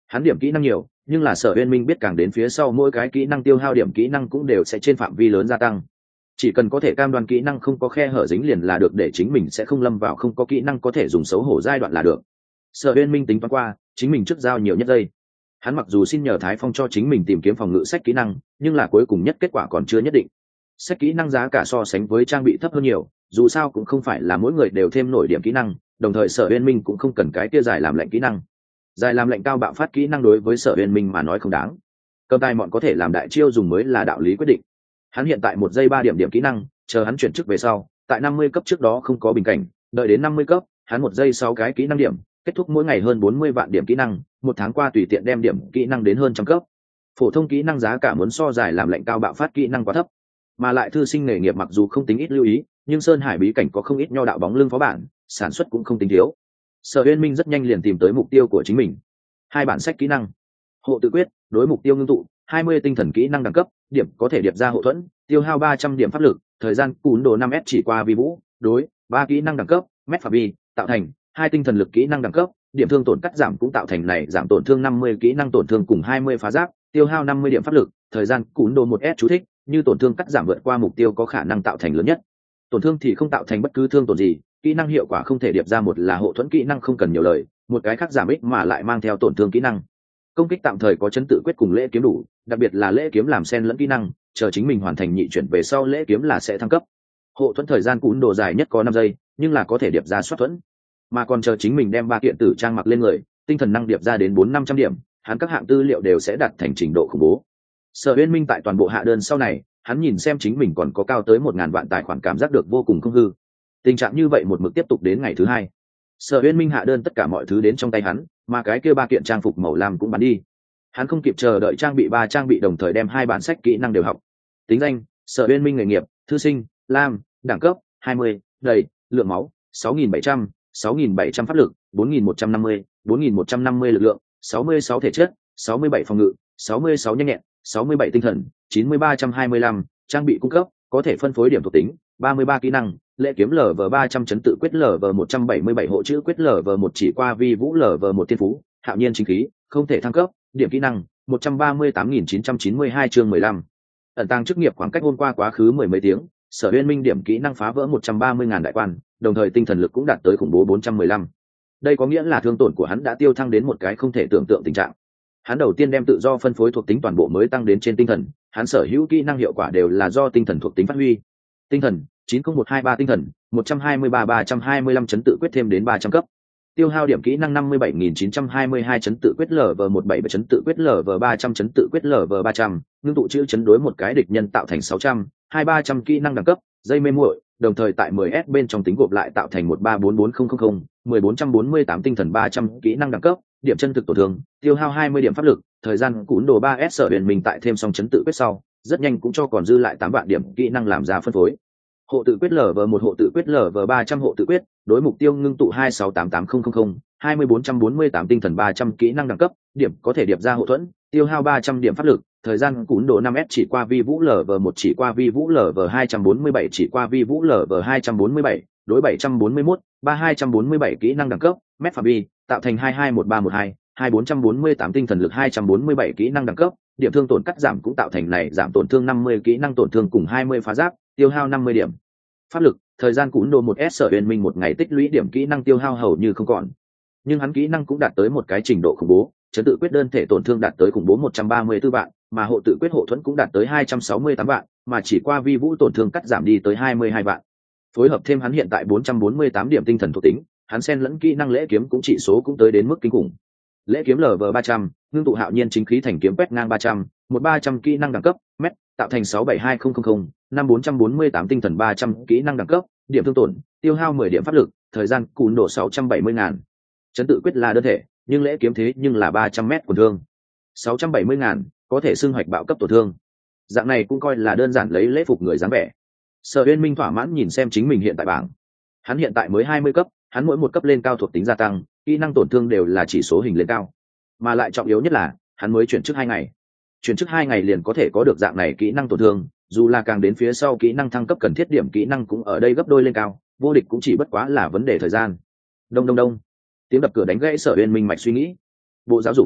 Hắn điểm kỹ năng nhiều, nhưng là Sở Uyên Minh biết càng đến phía sau mỗi cái kỹ năng tiêu hao điểm kỹ năng cũng đều sẽ trên phạm vi lớn gia tăng. Chỉ cần có thể cam đoan kỹ năng không có khe hở dính liền là được, để chính mình sẽ không lâm vào không có kỹ năng có thể dùng xấu hổ giai đoạn là được. Sở Uyên Minh tính toán qua, chính mình trước giao nhiều nhất giây. Hắn mặc dù xin nhờ Thái Phong cho chính mình tìm kiếm phòng ngự sách kỹ năng, nhưng là cuối cùng nhất kết quả còn chưa nhất định. Sách kỹ năng giá cả so sánh với trang bị thấp hơn nhiều, dù sao cũng không phải là mỗi người đều thêm nổi điểm kỹ năng, đồng thời Sở Uyên Minh cũng không cần cái kia dài làm lệnh kỹ năng. Dài làm lệnh cao bạo phát kỹ năng đối với Sở Uyên Minh mà nói không đáng. Cầm tay mọn có thể làm đại chiêu dùng mới là đạo lý quyết định. Hắn hiện tại một giây ba điểm điểm kỹ năng, chờ hắn chuyển chức về sau, tại năm mươi cấp trước đó không có bình cảnh, đợi đến năm mươi cấp, hắn một giây sáu cái kỹ năng điểm, kết thúc mỗi ngày hơn bốn mươi vạn điểm kỹ năng, một tháng qua tùy tiện đem điểm kỹ năng đến hơn trăm cấp. Phổ thông kỹ năng giá cả muốn so dài làm lệnh cao bạo phát kỹ năng quá thấp, mà lại thư sinh nghề nghiệp mặc dù không tính ít lưu ý, nhưng Sơn Hải bí cảnh có không ít nho đạo bóng lưng phó bản, sản xuất cũng không tính thiếu. Sở Uyên Minh rất nhanh liền tìm tới mục tiêu của chính mình. Hai bản sách kỹ năng. Hộ tự quyết, đối mục tiêu ngưng tụ, hai mươi tinh thần kỹ năng đẳng cấp, điểm có thể điệp ra hộ thuẫn, tiêu hao ba trăm điểm pháp lực, thời gian cún đồ năm s chỉ qua vi vũ, đối, ba kỹ năng đẳng cấp, mét phạm vi, tạo thành hai tinh thần lực kỹ năng đẳng cấp, điểm thương tổn cắt giảm cũng tạo thành này giảm tổn thương năm mươi kỹ năng tổn thương cùng hai mươi phá giáp, tiêu hao năm mươi điểm pháp lực, thời gian cún đồ một s chú thích, như tổn thương cắt giảm vượt qua mục tiêu có khả năng tạo thành lớn nhất. Tổn thương thì không tạo thành bất cứ thương tổn gì, kỹ năng hiệu quả không thể điệp ra, một là hộ thuẫn kỹ năng không cần nhiều lời, một cái khác giảm ích mà lại mang theo tổn thương kỹ năng. Công kích tạm thời có chấn tự quyết cùng lễ kiếm đủ, đặc biệt là lễ kiếm làm xen lẫn kỹ năng, chờ chính mình hoàn thành nhị chuyển về sau lễ kiếm là sẽ thăng cấp. Hộ thuẫn thời gian cún đồ dài nhất có năm giây, nhưng là có thể điệp ra soát thuẫn, mà còn chờ chính mình đem ba kiện tử trang mặc lên người, tinh thần năng điệp ra đến bốn năm trăm điểm, hắn các hạng tư liệu đều sẽ đạt thành trình độ khủng bố. Sở Uyên Minh tại toàn bộ hạ đơn sau này, hắn nhìn xem chính mình còn có cao tới một ngàn vạn tài khoản, cảm giác được vô cùng không hư. Tình trạng như vậy một mực tiếp tục đến ngày thứ hai. Sở Uyên Minh hạ đơn tất cả mọi thứ đến trong tay hắn, mà cái kia ba kiện trang phục màu lam cũng bán đi. Hắn không kịp chờ đợi trang bị ba trang bị, đồng thời đem hai bản sách kỹ năng đều học. Tính danh: Sở Uyên Minh, nghề nghiệp thư sinh, lam, đẳng cấp hai mươi, đầy, lượng máu sáu nghìn bảy trăm, sáu nghìn bảy trăm pháp lực, bốn nghìn một trăm năm mươi, bốn nghìn một trăm năm mươi lực lượng, sáu mươi sáu thể chất, sáu mươi bảy phòng ngự, sáu mươi sáu nhanh nhẹn, sáu mươi bảy tinh thần, chín mươi ba trăm hai mươi lăm. Trang bị cung cấp: có thể phân phối điểm thuộc tính, ba mươi ba kỹ năng, lễ kiếm lv ba trăm chấn tự quyết lv một trăm bảy mươi bảy hộ chữ quyết lv một chỉ qua vi vũ lv một thiên phú, hạo nhiên chính khí, không thể thăng cấp, điểm kỹ năng một trăm ba mươi tám nghìn chín trăm chín mươi hai chương mười lăm. Ẩn tàng chức nghiệp khoảng cách hôm qua quá khứ mười mấy tiếng, Sở Uyên Minh điểm kỹ năng phá vỡ một trăm ba mươi ngàn đại quan, đồng thời tinh thần lực cũng đạt tới khủng bố bốn trăm mười lăm. Đây có nghĩa là thương tổn của hắn đã tiêu thăng đến một cái không thể tưởng tượng tình trạng. Hắn đầu tiên đem tự do phân phối thuộc tính toàn bộ mới tăng đến trên tinh thần, hắn sở hữu kỹ năng hiệu quả đều là do tinh thần thuộc tính phát huy. Tinh thần chín không một hai ba tinh thần, một trăm hai mươi ba ba trăm hai mươi lăm chấn tự quyết thêm đến ba trăm cấp. Tiêu hao điểm kỹ năng năm mươi bảy nghìn chín trăm hai mươi hai chấn tự quyết lv một bảy bảy chấn tự quyết lv ba trăm chấn tự quyết lv ba trăm, ngưng tụ chữ chấn đối một cái địch nhân tạo thành sáu trăm, hai ba trăm kỹ năng đẳng cấp, dây mê muội, đồng thời tại mười s bên trong tính gộp lại tạo thành một ba bốn bốn không không không, mười bốn trăm bốn mươi tám tinh thần ba trăm kỹ năng đẳng cấp, điểm chân thực tổn thương, tiêu hao hai mươi điểm pháp lực, thời gian cún đồ ba s. Sở Uyên Minh tại thêm xong chấn tự quyết sau, rất nhanh cũng cho còn dư lại tám vạn điểm kỹ năng làm ra phân phối. Hộ tự quyết lv một hộ tự quyết lv ba trăm hộ tự quyết, đối mục tiêu ngưng tụ hai sáu tám tám không không không, hai mươi bốn trăm bốn mươi tám tinh thần ba trăm kỹ năng đẳng cấp, điểm có thể điệp ra hộ thuẫn, tiêu hao ba trăm điểm pháp lực, thời gian cún đồ năm s chỉ qua vi vũ lv một chỉ qua vi vũ lv hai trăm bốn mươi bảy chỉ qua vi vũ lv hai trăm bốn mươi bảy, đối bảy trăm bốn mươi mốt, ba hai trăm bốn mươi bảy kỹ năng đẳng cấp, mét phạm vi, tạo thành hai hai một ba một hai, hai bốn trăm bốn mươi tám tinh thần lực hai trăm bốn mươi bảy kỹ năng đẳng cấp, điểm thương tổn cắt giảm cũng tạo thành này giảm tổn thương năm mươi kỹ năng tổn thương cùng hai mươi phá giáp, tiêu hao năm mươi điểm pháp lực, thời gian cún đồ một s. Sở Uyên Minh một ngày tích lũy điểm kỹ năng tiêu hao hầu như không còn, nhưng hắn kỹ năng cũng đạt tới một cái trình độ khủng bố, chấn tự quyết đơn thể tổn thương đạt tới khủng bố một trăm ba mươi tư vạn, mà hộ tự quyết hộ thuẫn cũng đạt tới hai trăm sáu mươi tám vạn, mà chỉ qua vi vũ tổn thương cắt giảm đi tới hai mươi hai vạn. Phối hợp thêm hắn hiện tại bốn trăm bốn mươi tám điểm tinh thần thuộc tính, hắn xen lẫn kỹ năng lễ kiếm cũng chỉ số cũng tới đến mức kinh khủng. Lễ kiếm lv ba trăm, ngưng tụ hạo nhiên chính khí thành kiếm quét ngang ba trăm, một ba trăm kỹ năng đẳng cấp, mét, tạo thành sáu bảy hai không không không, năm bốn trăm bốn mươi tám tinh thần ba trăm kỹ năng đẳng cấp, điểm thương tổn, tiêu hao mười điểm pháp lực, thời gian cún đồ sáu trăm bảy mươi ngàn. Chấn tự quyết là đơn thể, nhưng lễ kiếm thế nhưng là ba trăm mét của thương. sáu trăm bảy mươi ngàn, có thể xưng hoạch bạo cấp tổn thương. Dạng này cũng coi là đơn giản lấy lễ phục người dáng vẻ. Sở Uyên Minh thỏa mãn nhìn xem chính mình hiện tại bảng. Hắn hiện tại mới hai mươi cấp, hắn mỗi một cấp lên cao thuộc tính gia tăng, kỹ năng tổn thương đều là chỉ số hình lên cao. Mà lại trọng yếu nhất là, hắn mới chuyển chức hai ngày. Chuyển chức hai ngày liền có thể có được dạng này kỹ năng tổn thương, dù là càng đến phía sau kỹ năng thăng cấp cần thiết điểm kỹ năng cũng ở đây gấp đôi lên cao, vô địch cũng chỉ bất quá là vấn đề thời gian. Đông đông đông. Tiếng đập cửa đánh gãy Sở Uyên Minh mạch suy nghĩ. Bộ giáo dục.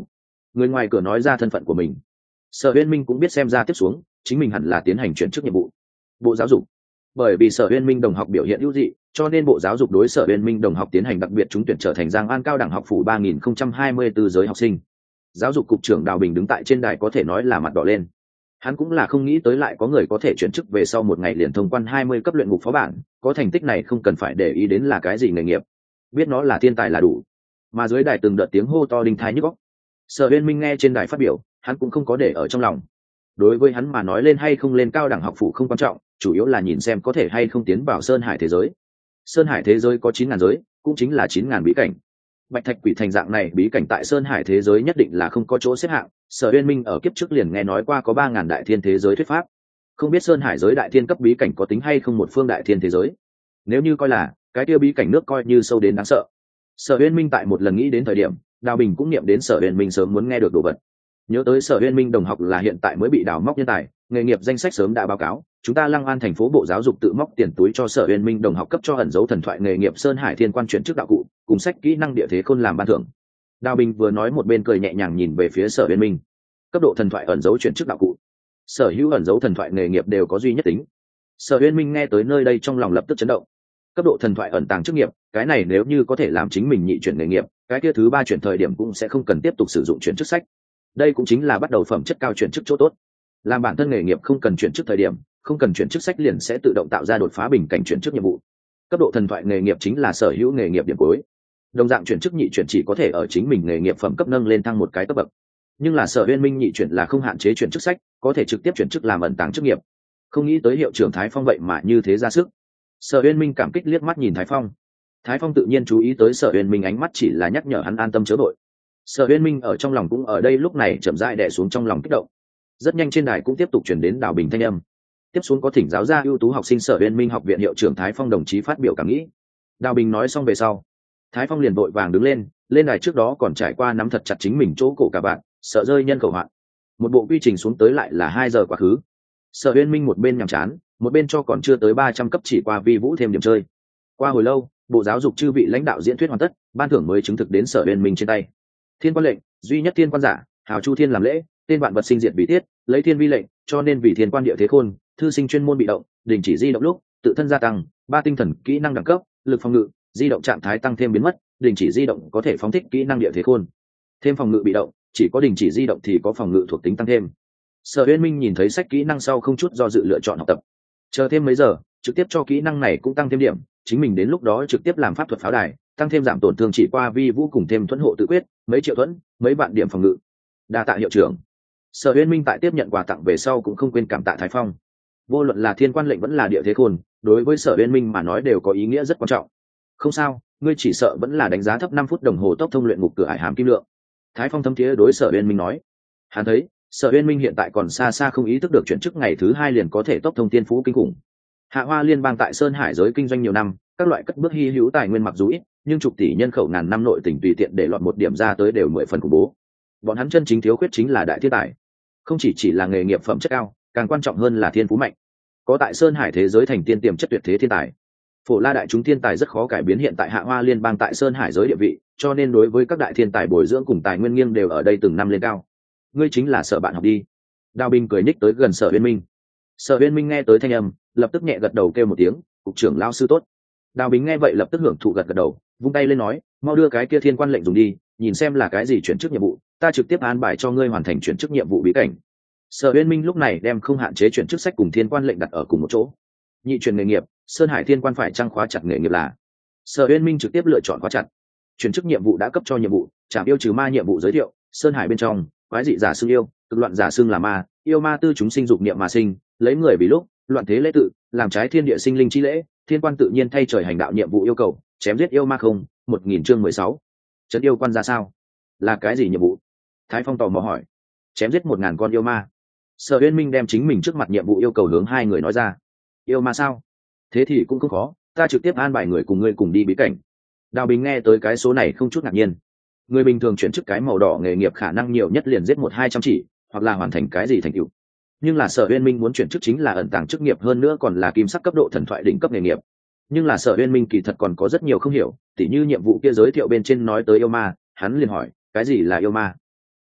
Người ngoài cửa nói ra thân phận của mình. Sở Uyên Minh cũng biết xem ra tiếp xuống chính mình hẳn là tiến hành chuyển chức nhiệm vụ. Bộ giáo dục. Bởi vì Sở Uyên Minh đồng học biểu hiện ưu dị, cho nên Bộ Giáo dục đối Sở Uyên Minh đồng học tiến hành đặc biệt trúng tuyển trở thành Giang An cao đẳng học phủ ba nghìn không trăm hai mươi tư giới học sinh. Giáo dục cục trưởng Đào Bình đứng tại trên đài có thể nói là mặt đỏ lên. Hắn cũng là không nghĩ tới lại có người có thể chuyển chức về sau một ngày liền thông quan hai mươi cấp luyện ngục phó bản, có thành tích này không cần phải để ý đến là cái gì nghề nghiệp, biết nó là thiên tài là đủ. Mà dưới đài từng đợt tiếng hô to đinh thái nhức óc. Sở Uyên Minh nghe trên đài phát biểu, hắn cũng không có để ở trong lòng. Đối với hắn mà nói lên hay không lên cao đẳng học phủ không quan trọng, chủ yếu là nhìn xem có thể hay không tiến vào Sơn Hải thế giới. Sơn Hải thế giới có chín ngàn giới, cũng chính là chín ngàn bí cảnh. Bạch Thạch Quỷ Thành dạng này bí cảnh tại Sơn Hải thế giới nhất định là không có chỗ xếp hạng. Sở Uyên Minh ở kiếp trước liền nghe nói qua có ba ngàn đại thiên thế giới thuyết pháp. Không biết Sơn Hải giới đại thiên cấp bí cảnh có tính hay không một phương đại thiên thế giới. Nếu như coi là, cái kia bí cảnh nước coi như sâu đến đáng sợ. Sở Uyên Minh tại một lần nghĩ đến thời điểm, Đào Bình cũng niệm đến Sở Uyên Minh sớm muốn nghe được đồ vật. Nhớ tới Sở Uyên Minh đồng học là hiện tại mới bị đào móc nhân tài, nghề nghiệp danh sách sớm đã báo cáo, chúng ta Lăng An thành phố Bộ Giáo dục tự móc tiền túi cho Sở Uyên Minh đồng học cấp cho ẩn dấu thần thoại nghề nghiệp Sơn Hải Thiên Quan chuyển chức đạo cụ, cùng sách kỹ năng địa thế khôn làm ban thưởng. Đào Bình vừa nói một bên cười nhẹ nhàng nhìn về phía Sở Uyên Minh. Cấp độ thần thoại ẩn dấu chuyển chức đạo cụ. Sở hữu ẩn dấu thần thoại nghề nghiệp đều có duy nhất tính. Sở Uyên Minh nghe tới nơi đây trong lòng lập tức chấn động. Cấp độ thần thoại ẩn tàng chức nghiệp, cái này nếu như có thể làm chính mình nhị chuyển nghề nghiệp, cái kia thứ ba chuyển thời điểm cũng sẽ không cần tiếp tục sử dụng chuyển chức sách. Đây cũng chính là bắt đầu phẩm chất cao chuyển chức chỗ tốt. Làm bản thân nghề nghiệp không cần chuyển chức thời điểm, không cần chuyển chức sách liền sẽ tự động tạo ra đột phá bình cảnh chuyển chức nhiệm vụ. Cấp độ thần thoại nghề nghiệp chính là sở hữu nghề nghiệp điểm cuối. Đồng dạng chuyển chức nhị chuyển chỉ có thể ở chính mình nghề nghiệp phẩm cấp nâng lên thăng một cái cấp bậc. Nhưng là Sở Uyên Minh nhị chuyển là không hạn chế chuyển chức sách, có thể trực tiếp chuyển chức làm ẩn tàng chức nghiệp. Không nghĩ tới hiệu trưởng Thái Phong vậy mà như thế ra sức. Sở Uyên Minh cảm kích liếc mắt nhìn Thái Phong. Thái Phong tự nhiên chú ý tới Sở Uyên Minh ánh mắt chỉ là nhắc nhở hắn an tâm chớ vội. Sở Uyên Minh ở trong lòng cũng ở đây lúc này chậm rãi đè xuống trong lòng kích động. Rất nhanh trên đài cũng tiếp tục chuyển đến Đào Bình thanh âm. Tiếp xuống có thỉnh giáo gia ưu tú học sinh Sở Uyên Minh học viện hiệu trưởng Thái Phong đồng chí phát biểu cảm nghĩ. Đào Bình nói xong về sau, Thái Phong liền vội vàng đứng lên, lên đài trước đó còn trải qua nắm thật chặt chính mình chỗ cổ cả bạn, sợ rơi nhân khẩu hoạn. Một bộ quy trình xuống tới lại là hai giờ quá khứ. Sở Uyên Minh một bên nhàm chán, một bên cho còn chưa tới ba trăm cấp chỉ qua vi vũ thêm điểm chơi. Qua hồi lâu, Bộ Giáo dục chư vị lãnh đạo diễn thuyết hoàn tất, ban thưởng mới chứng thực đến Sở Uyên Minh trên tay. Thiên quan lệnh, duy nhất thiên quan giả, hào chu thiên làm lễ, tên vạn vật sinh diệt vì tiết, lấy thiên vi lệnh, cho nên vì thiên quan địa thế khôn, thư sinh chuyên môn bị động, đình chỉ di động lúc, tự thân gia tăng, ba tinh thần kỹ năng đẳng cấp, lực phòng ngự, di động trạng thái tăng thêm biến mất, đình chỉ di động có thể phóng thích kỹ năng địa thế khôn. Thêm phòng ngự bị động, chỉ có đình chỉ di động thì có phòng ngự thuộc tính tăng thêm. Sở Uyên Minh nhìn thấy sách kỹ năng sau không chút do dự lựa chọn học tập. Chờ thêm mấy giờ, trực tiếp cho kỹ năng này cũng tăng thêm điểm, chính mình đến lúc đó trực tiếp làm pháp thuật pháo đài, tăng thêm giảm tổn thương chỉ qua vi vũ cùng thêm thuẫn hộ tự quyết, mấy triệu thuẫn, mấy vạn điểm phòng ngự. Đa tạ hiệu trưởng. Sở Uyên Minh tại tiếp nhận quà tặng về sau cũng không quên cảm tạ Thái Phong. Vô luận là thiên quan lệnh vẫn là địa thế khôn, đối với Sở Uyên Minh mà nói đều có ý nghĩa rất quan trọng. Không sao, ngươi chỉ sợ vẫn là đánh giá thấp năm phút đồng hồ tốc thông luyện ngục cửa ải hàm kim lượng. Thái Phong thâm thiế đối Sở Uyên Minh nói. Hắn thấy, Sở Uyên Minh hiện tại còn xa xa không ý thức được chuyển chức ngày thứ hai liền có thể tốc thông tiên phú kinh khủng. Hạ Hoa Liên bang tại Sơn Hải giới kinh doanh nhiều năm, các loại cất bước hi hữu tài nguyên mặc dù ít, nhưng chục tỷ nhân khẩu ngàn năm nội tỉnh tùy tiện để lọt một điểm ra tới đều mười phần khủng bố. Bọn hắn chân chính thiếu khuyết chính là đại thiên tài, không chỉ chỉ là nghề nghiệp phẩm chất cao, càng quan trọng hơn là thiên phú mạnh. Có tại Sơn Hải thế giới thành tiên tiềm chất tuyệt thế thiên tài. Phổ La đại chúng thiên tài rất khó cải biến hiện tại Hạ Hoa Liên bang tại Sơn Hải giới địa vị, cho nên đối với các đại thiên tài bồi dưỡng cùng tài nguyên nghiêng đều ở đây từng năm lên cao. Ngươi chính là Sở bạn học đi. Đào Bình cười ních tới gần Sở Uyên Minh. Sở Uyên Minh nghe tới thanh âm, lập tức nhẹ gật đầu kêu một tiếng, cục trưởng lão sư tốt. Đào Bình nghe vậy lập tức hưởng thụ gật gật đầu, vung tay lên nói, mau đưa cái kia thiên quan lệnh dùng đi, nhìn xem là cái gì chuyển chức nhiệm vụ, ta trực tiếp an bài cho ngươi hoàn thành chuyển chức nhiệm vụ bí cảnh. Sở Uyên Minh lúc này đem không hạn chế chuyển chức sách cùng thiên quan lệnh đặt ở cùng một chỗ. Nhị chuyển nghề nghiệp, Sơn Hải thiên quan phải trang khóa chặt nghề nghiệp là. Sở Uyên Minh trực tiếp lựa chọn khóa chặt. Chuyển chức nhiệm vụ đã cấp cho nhiệm vụ, trảm yêu trừ ma nhiệm vụ giới thiệu, Sơn Hải bên trong, quái dị giả xưng yêu, cực loạn giả xưng là ma, yêu ma tư chúng sinh dục niệm mà sinh, lấy người vì lúc, loạn thế lễ tự, làm trái thiên địa sinh linh chi lễ, thiên quan tự nhiên thay trời hành đạo nhiệm vụ yêu cầu, chém giết yêu ma không, một nghìn chương mười sáu. Trấn yêu quan ra sao? Là cái gì nhiệm vụ? Thái Phong tò mò hỏi. Chém giết một ngàn con yêu ma. Sở Uyên Minh đem chính mình trước mặt nhiệm vụ yêu cầu hướng hai người nói ra. Yêu ma sao? Thế thì cũng không khó, ta trực tiếp an bài người cùng ngươi cùng đi bí cảnh. Đào Bình nghe tới cái số này không chút ngạc nhiên. Người bình thường chuyển chức cái màu đỏ nghề nghiệp khả năng nhiều nhất liền giết một hai trăm chỉ, hoặc là hoàn thành cái gì thành tựu. Nhưng là Sở Uyên Minh muốn chuyển chức chính là ẩn tàng chức nghiệp, hơn nữa còn là kim sắc cấp độ thần thoại đỉnh cấp nghề nghiệp. Nhưng là Sở Uyên Minh kỳ thật còn có rất nhiều không hiểu, tỉ như nhiệm vụ kia giới thiệu bên trên nói tới yêu ma, hắn liền hỏi, cái gì là yêu ma?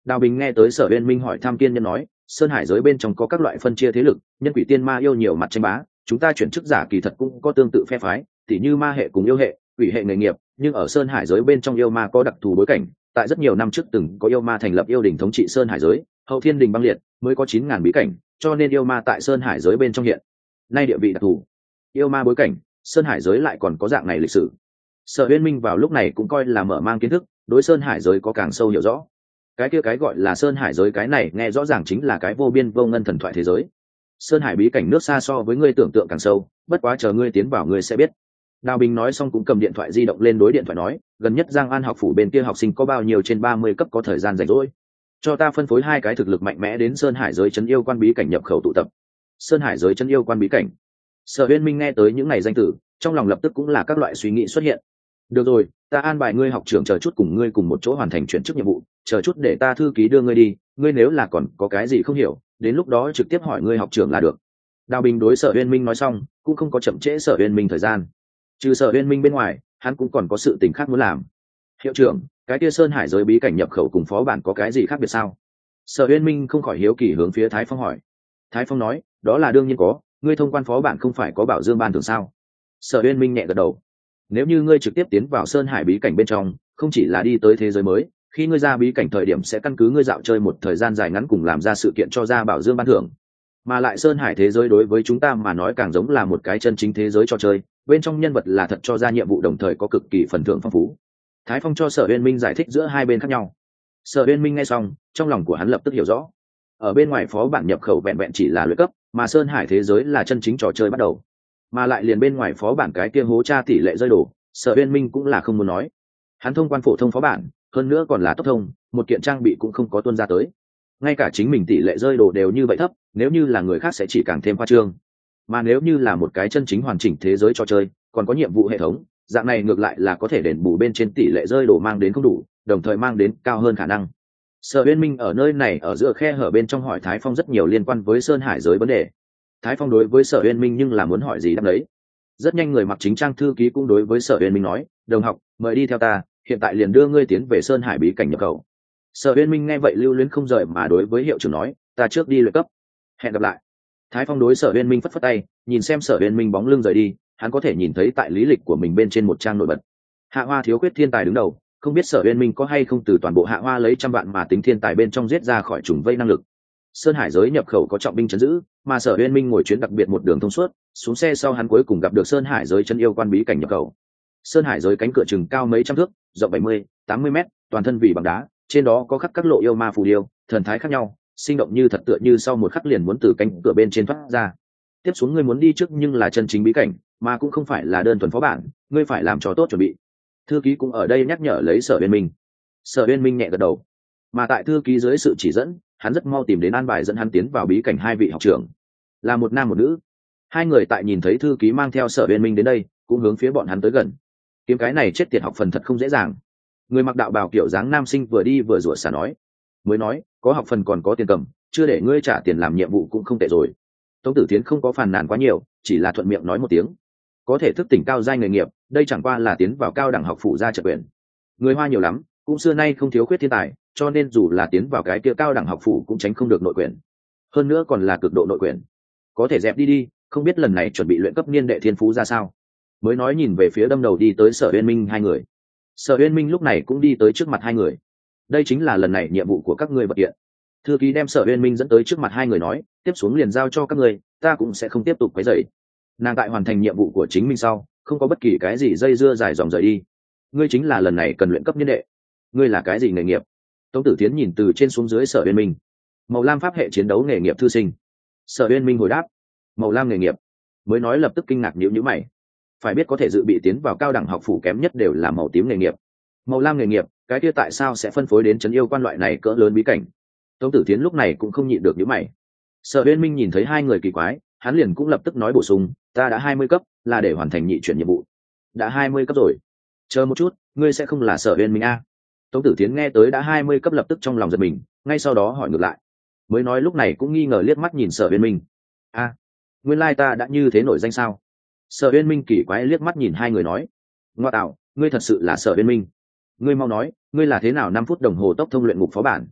Đào Bình nghe tới Sở Uyên Minh hỏi thăm kiên nhân nói, sơn hải giới bên trong có các loại phân chia thế lực, nhân quỷ tiên ma yêu nhiều mặt tranh bá, chúng ta chuyển chức giả kỳ thật cũng có tương tự phe phái, tỉ như ma hệ cùng yêu hệ, quỷ hệ nghề nghiệp, nhưng ở sơn hải giới bên trong yêu ma có đặc thù bối cảnh, tại rất nhiều năm trước từng có yêu ma thành lập yêu đình thống trị sơn hải giới, hậu thiên đình băng liệt, mới có chín ngàn bí cảnh, cho nên yêu ma tại sơn hải giới bên trong hiện nay địa vị đặc thù. Yêu ma bối cảnh, sơn hải giới lại còn có dạng này lịch sử. Sở Uyên Minh vào lúc này cũng coi là mở mang kiến thức, đối sơn hải giới có càng sâu hiểu rõ. Cái kia cái gọi là sơn hải giới, cái này nghe rõ ràng chính là cái vô biên vô ngân thần thoại thế giới. Sơn hải bí cảnh nước xa so với ngươi tưởng tượng càng sâu, bất quá chờ ngươi tiến vào ngươi sẽ biết. Đào Bình nói xong cũng cầm điện thoại di động lên đối điện thoại nói, gần nhất Giang An học phủ bên kia học sinh có bao nhiêu trên ba mươi cấp có thời gian rảnh rỗi, cho ta phân phối hai cái thực lực mạnh mẽ đến sơn hải giới trấn yêu quan bí cảnh nhập khẩu tụ tập. Sơn hải giới trấn yêu quan bí cảnh. Sở Uyên Minh nghe tới những ngày danh tử, trong lòng lập tức cũng là các loại suy nghĩ xuất hiện. Được rồi, ta an bài ngươi học trưởng chờ chút cùng ngươi cùng một chỗ hoàn thành chuyển chức nhiệm vụ, chờ chút để ta thư ký đưa ngươi đi, ngươi nếu là còn có cái gì không hiểu, đến lúc đó trực tiếp hỏi ngươi học trưởng là được. Đào Bình đối Sở Uyên Minh nói xong, cũng không có chậm trễ Sở Uyên Minh thời gian. Trừ Sở Uyên Minh bên ngoài, hắn cũng còn có sự tình khác muốn làm. Hiệu trưởng, cái kia sơn hải giới bí cảnh nhập khẩu cùng phó bản có cái gì khác biệt sao? Sở Uyên Minh không khỏi hiếu kỳ hướng phía Thái Phong hỏi. Thái Phong nói, đó là đương nhiên có, ngươi thông quan phó bản không phải có bảo dương ban thưởng sao? Sở Uyên Minh nhẹ gật đầu. Nếu như ngươi trực tiếp tiến vào sơn hải bí cảnh bên trong, không chỉ là đi tới thế giới mới, khi ngươi ra bí cảnh thời điểm sẽ căn cứ ngươi dạo chơi một thời gian dài ngắn cùng làm ra sự kiện cho ra bảo dương ban thưởng. Mà lại sơn hải thế giới đối với chúng ta mà nói càng giống là một cái chân chính thế giới cho chơi, bên trong nhân vật là thật cho ra nhiệm vụ đồng thời có cực kỳ phần thưởng phong phú. Thái Phong cho Sở Uyên Minh giải thích giữa hai bên khác nhau. Sở Uyên Minh nghe xong, trong lòng của hắn lập tức hiểu rõ. Ở bên ngoài phó bản nhập khẩu vẹn vẹn chỉ là luyện cấp, mà sơn hải thế giới là chân chính trò chơi bắt đầu. Mà lại liền bên ngoài phó bản cái kia hố tra tỷ lệ rơi đổ, Sở Uyên Minh cũng là không muốn nói. Hắn thông quan phổ thông phó bản, hơn nữa còn là tốc thông, một kiện trang bị cũng không có tuôn ra tới. Ngay cả chính mình tỷ lệ rơi đổ đều như vậy thấp, nếu như là người khác sẽ chỉ càng thêm khoa trương. Mà nếu như là một cái chân chính hoàn chỉnh thế giới trò chơi, còn có nhiệm vụ hệ thống, dạng này ngược lại là có thể đền bù bên trên tỷ lệ rơi đổ mang đến không đủ, đồng thời mang đến cao hơn khả năng. Sở Uyên Minh ở nơi này ở giữa khe hở bên trong hỏi Thái Phong rất nhiều liên quan với sơn hải giới vấn đề. Thái Phong đối với Sở Uyên Minh nhưng là muốn hỏi gì đáp đấy. Rất nhanh người mặc chính trang thư ký cũng đối với Sở Uyên Minh nói, đồng học, mời đi theo ta, hiện tại liền đưa ngươi tiến về sơn hải bí cảnh nhập khẩu. Sở Uyên Minh nghe vậy lưu luyến không rời mà đối với hiệu trưởng nói, ta trước đi luyện cấp, hẹn gặp lại. Thái Phong đối Sở Uyên Minh phất phất tay, nhìn xem Sở Uyên Minh bóng lưng rời đi, hắn có thể nhìn thấy tại lý lịch của mình bên trên một trang nổi bật, Hạ Hoa thiếu khuyết thiên tài đứng đầu, không biết Sở Uyên Minh có hay không từ toàn bộ Hạ Hoa lấy trăm vạn mà tính thiên tài bên trong giết ra khỏi trùng vây năng lực. Sơn hải giới nhập khẩu có trọng binh trấn giữ, mà Sở Uyên Minh ngồi chuyến đặc biệt một đường thông suốt, xuống xe sau hắn cuối cùng gặp được Sơn hải giới chân yêu quan bí cảnh nhập khẩu. Sơn hải giới cánh cửa chừng cao mấy trăm thước, rộng bảy mươi, tám mươi mét, toàn thân vì bằng đá, trên đó có khắc các lộ yêu ma phù điêu, thần thái khác nhau, sinh động như thật, tựa như sau một khắc liền muốn từ cánh cửa bên trên thoát ra. Tiếp xuống ngươi muốn đi trước nhưng là chân chính bí cảnh, mà cũng không phải là đơn thuần phó bản, ngươi phải làm cho tốt chuẩn bị. Thư ký cũng ở đây nhắc nhở lấy Sở Uyên Minh. Sở Uyên Minh nhẹ gật đầu, mà tại thư ký dưới sự chỉ dẫn, hắn rất mau tìm đến an bài dẫn hắn tiến vào bí cảnh hai vị học trưởng, là một nam một nữ. Hai người tại nhìn thấy thư ký mang theo Sở Uyên Minh đến đây, cũng hướng phía bọn hắn tới gần. Kiếm cái này chết tiệt học phần thật không dễ dàng. Người mặc đạo bào kiểu dáng nam sinh vừa đi vừa rủa xả nói, mới nói, có học phần còn có tiền cầm, chưa để ngươi trả tiền làm nhiệm vụ cũng không tệ rồi. Tống Tử Tiến không có phàn nàn quá nhiều, chỉ là thuận miệng nói một tiếng. Có thể thức tỉnh cao giai nghề nghiệp, đây chẳng qua là tiến vào cao đẳng học phủ ra trợ quyền. Người Hoa nhiều lắm, cũng xưa nay không thiếu khuyết thiên tài, cho nên dù là tiến vào cái kia cao đẳng học phủ cũng tránh không được nội quyền. Hơn nữa còn là cực độ nội quyền. Có thể dẹp đi đi, không biết lần này chuẩn bị luyện cấp niên đệ thiên phú ra sao. Mới nói nhìn về phía đâm đầu đi tới Sở Uyên Minh hai người. Sở Uyên Minh lúc này cũng đi tới trước mặt hai người. Đây chính là lần này nhiệm vụ của các ngươi bật hiện. Thư ký đem Sở Uyên Minh dẫn tới trước mặt hai người nói, tiếp xuống liền giao cho các ngươi, ta cũng sẽ không tiếp tục quấy rầy. Nàng tại hoàn thành nhiệm vụ của chính mình sau, không có bất kỳ cái gì dây dưa dài dòng rời đi. Ngươi chính là lần này cần luyện cấp niên đệ. Ngươi là cái gì nghề nghiệp? Tống Tử Tiến nhìn từ trên xuống dưới Sở Uyên Minh. Màu lam pháp hệ chiến đấu nghề nghiệp thư sinh. Sở Uyên Minh hồi đáp, màu lam nghề nghiệp. Mới nói lập tức kinh ngạc nhíu nhíu mày. Phải biết có thể dự bị tiến vào cao đẳng học phủ kém nhất đều là màu tím nghề nghiệp. Màu lam nghề nghiệp, cái kia tại sao sẽ phân phối đến trấn yêu quan loại này cỡ lớn bí cảnh? Tống Tử Tiến lúc này cũng không nhịn được nhíu mày. Sở Uyên Minh nhìn thấy hai người kỳ quái, hắn liền cũng lập tức nói bổ sung, ta đã hai mươi cấp, là để hoàn thành nhị chuyển nhiệm vụ. Đã hai mươi cấp rồi? Chờ một chút, ngươi sẽ không là Sở Uyên Minh a? Tống Tử Tiến nghe tới đã hai mươi cấp lập tức trong lòng giật mình, ngay sau đó hỏi ngược lại. Mới nói lúc này cũng nghi ngờ liếc mắt nhìn Sở Uyên Minh. A, nguyên lai ta đã như thế nổi danh sao? Sở Uyên Minh kỳ quái liếc mắt nhìn hai người nói, ngoa tạo, ngươi thật sự là Sở Uyên Minh? Ngươi mau nói, ngươi là thế nào năm phút đồng hồ tốc thông luyện ngục phó bản?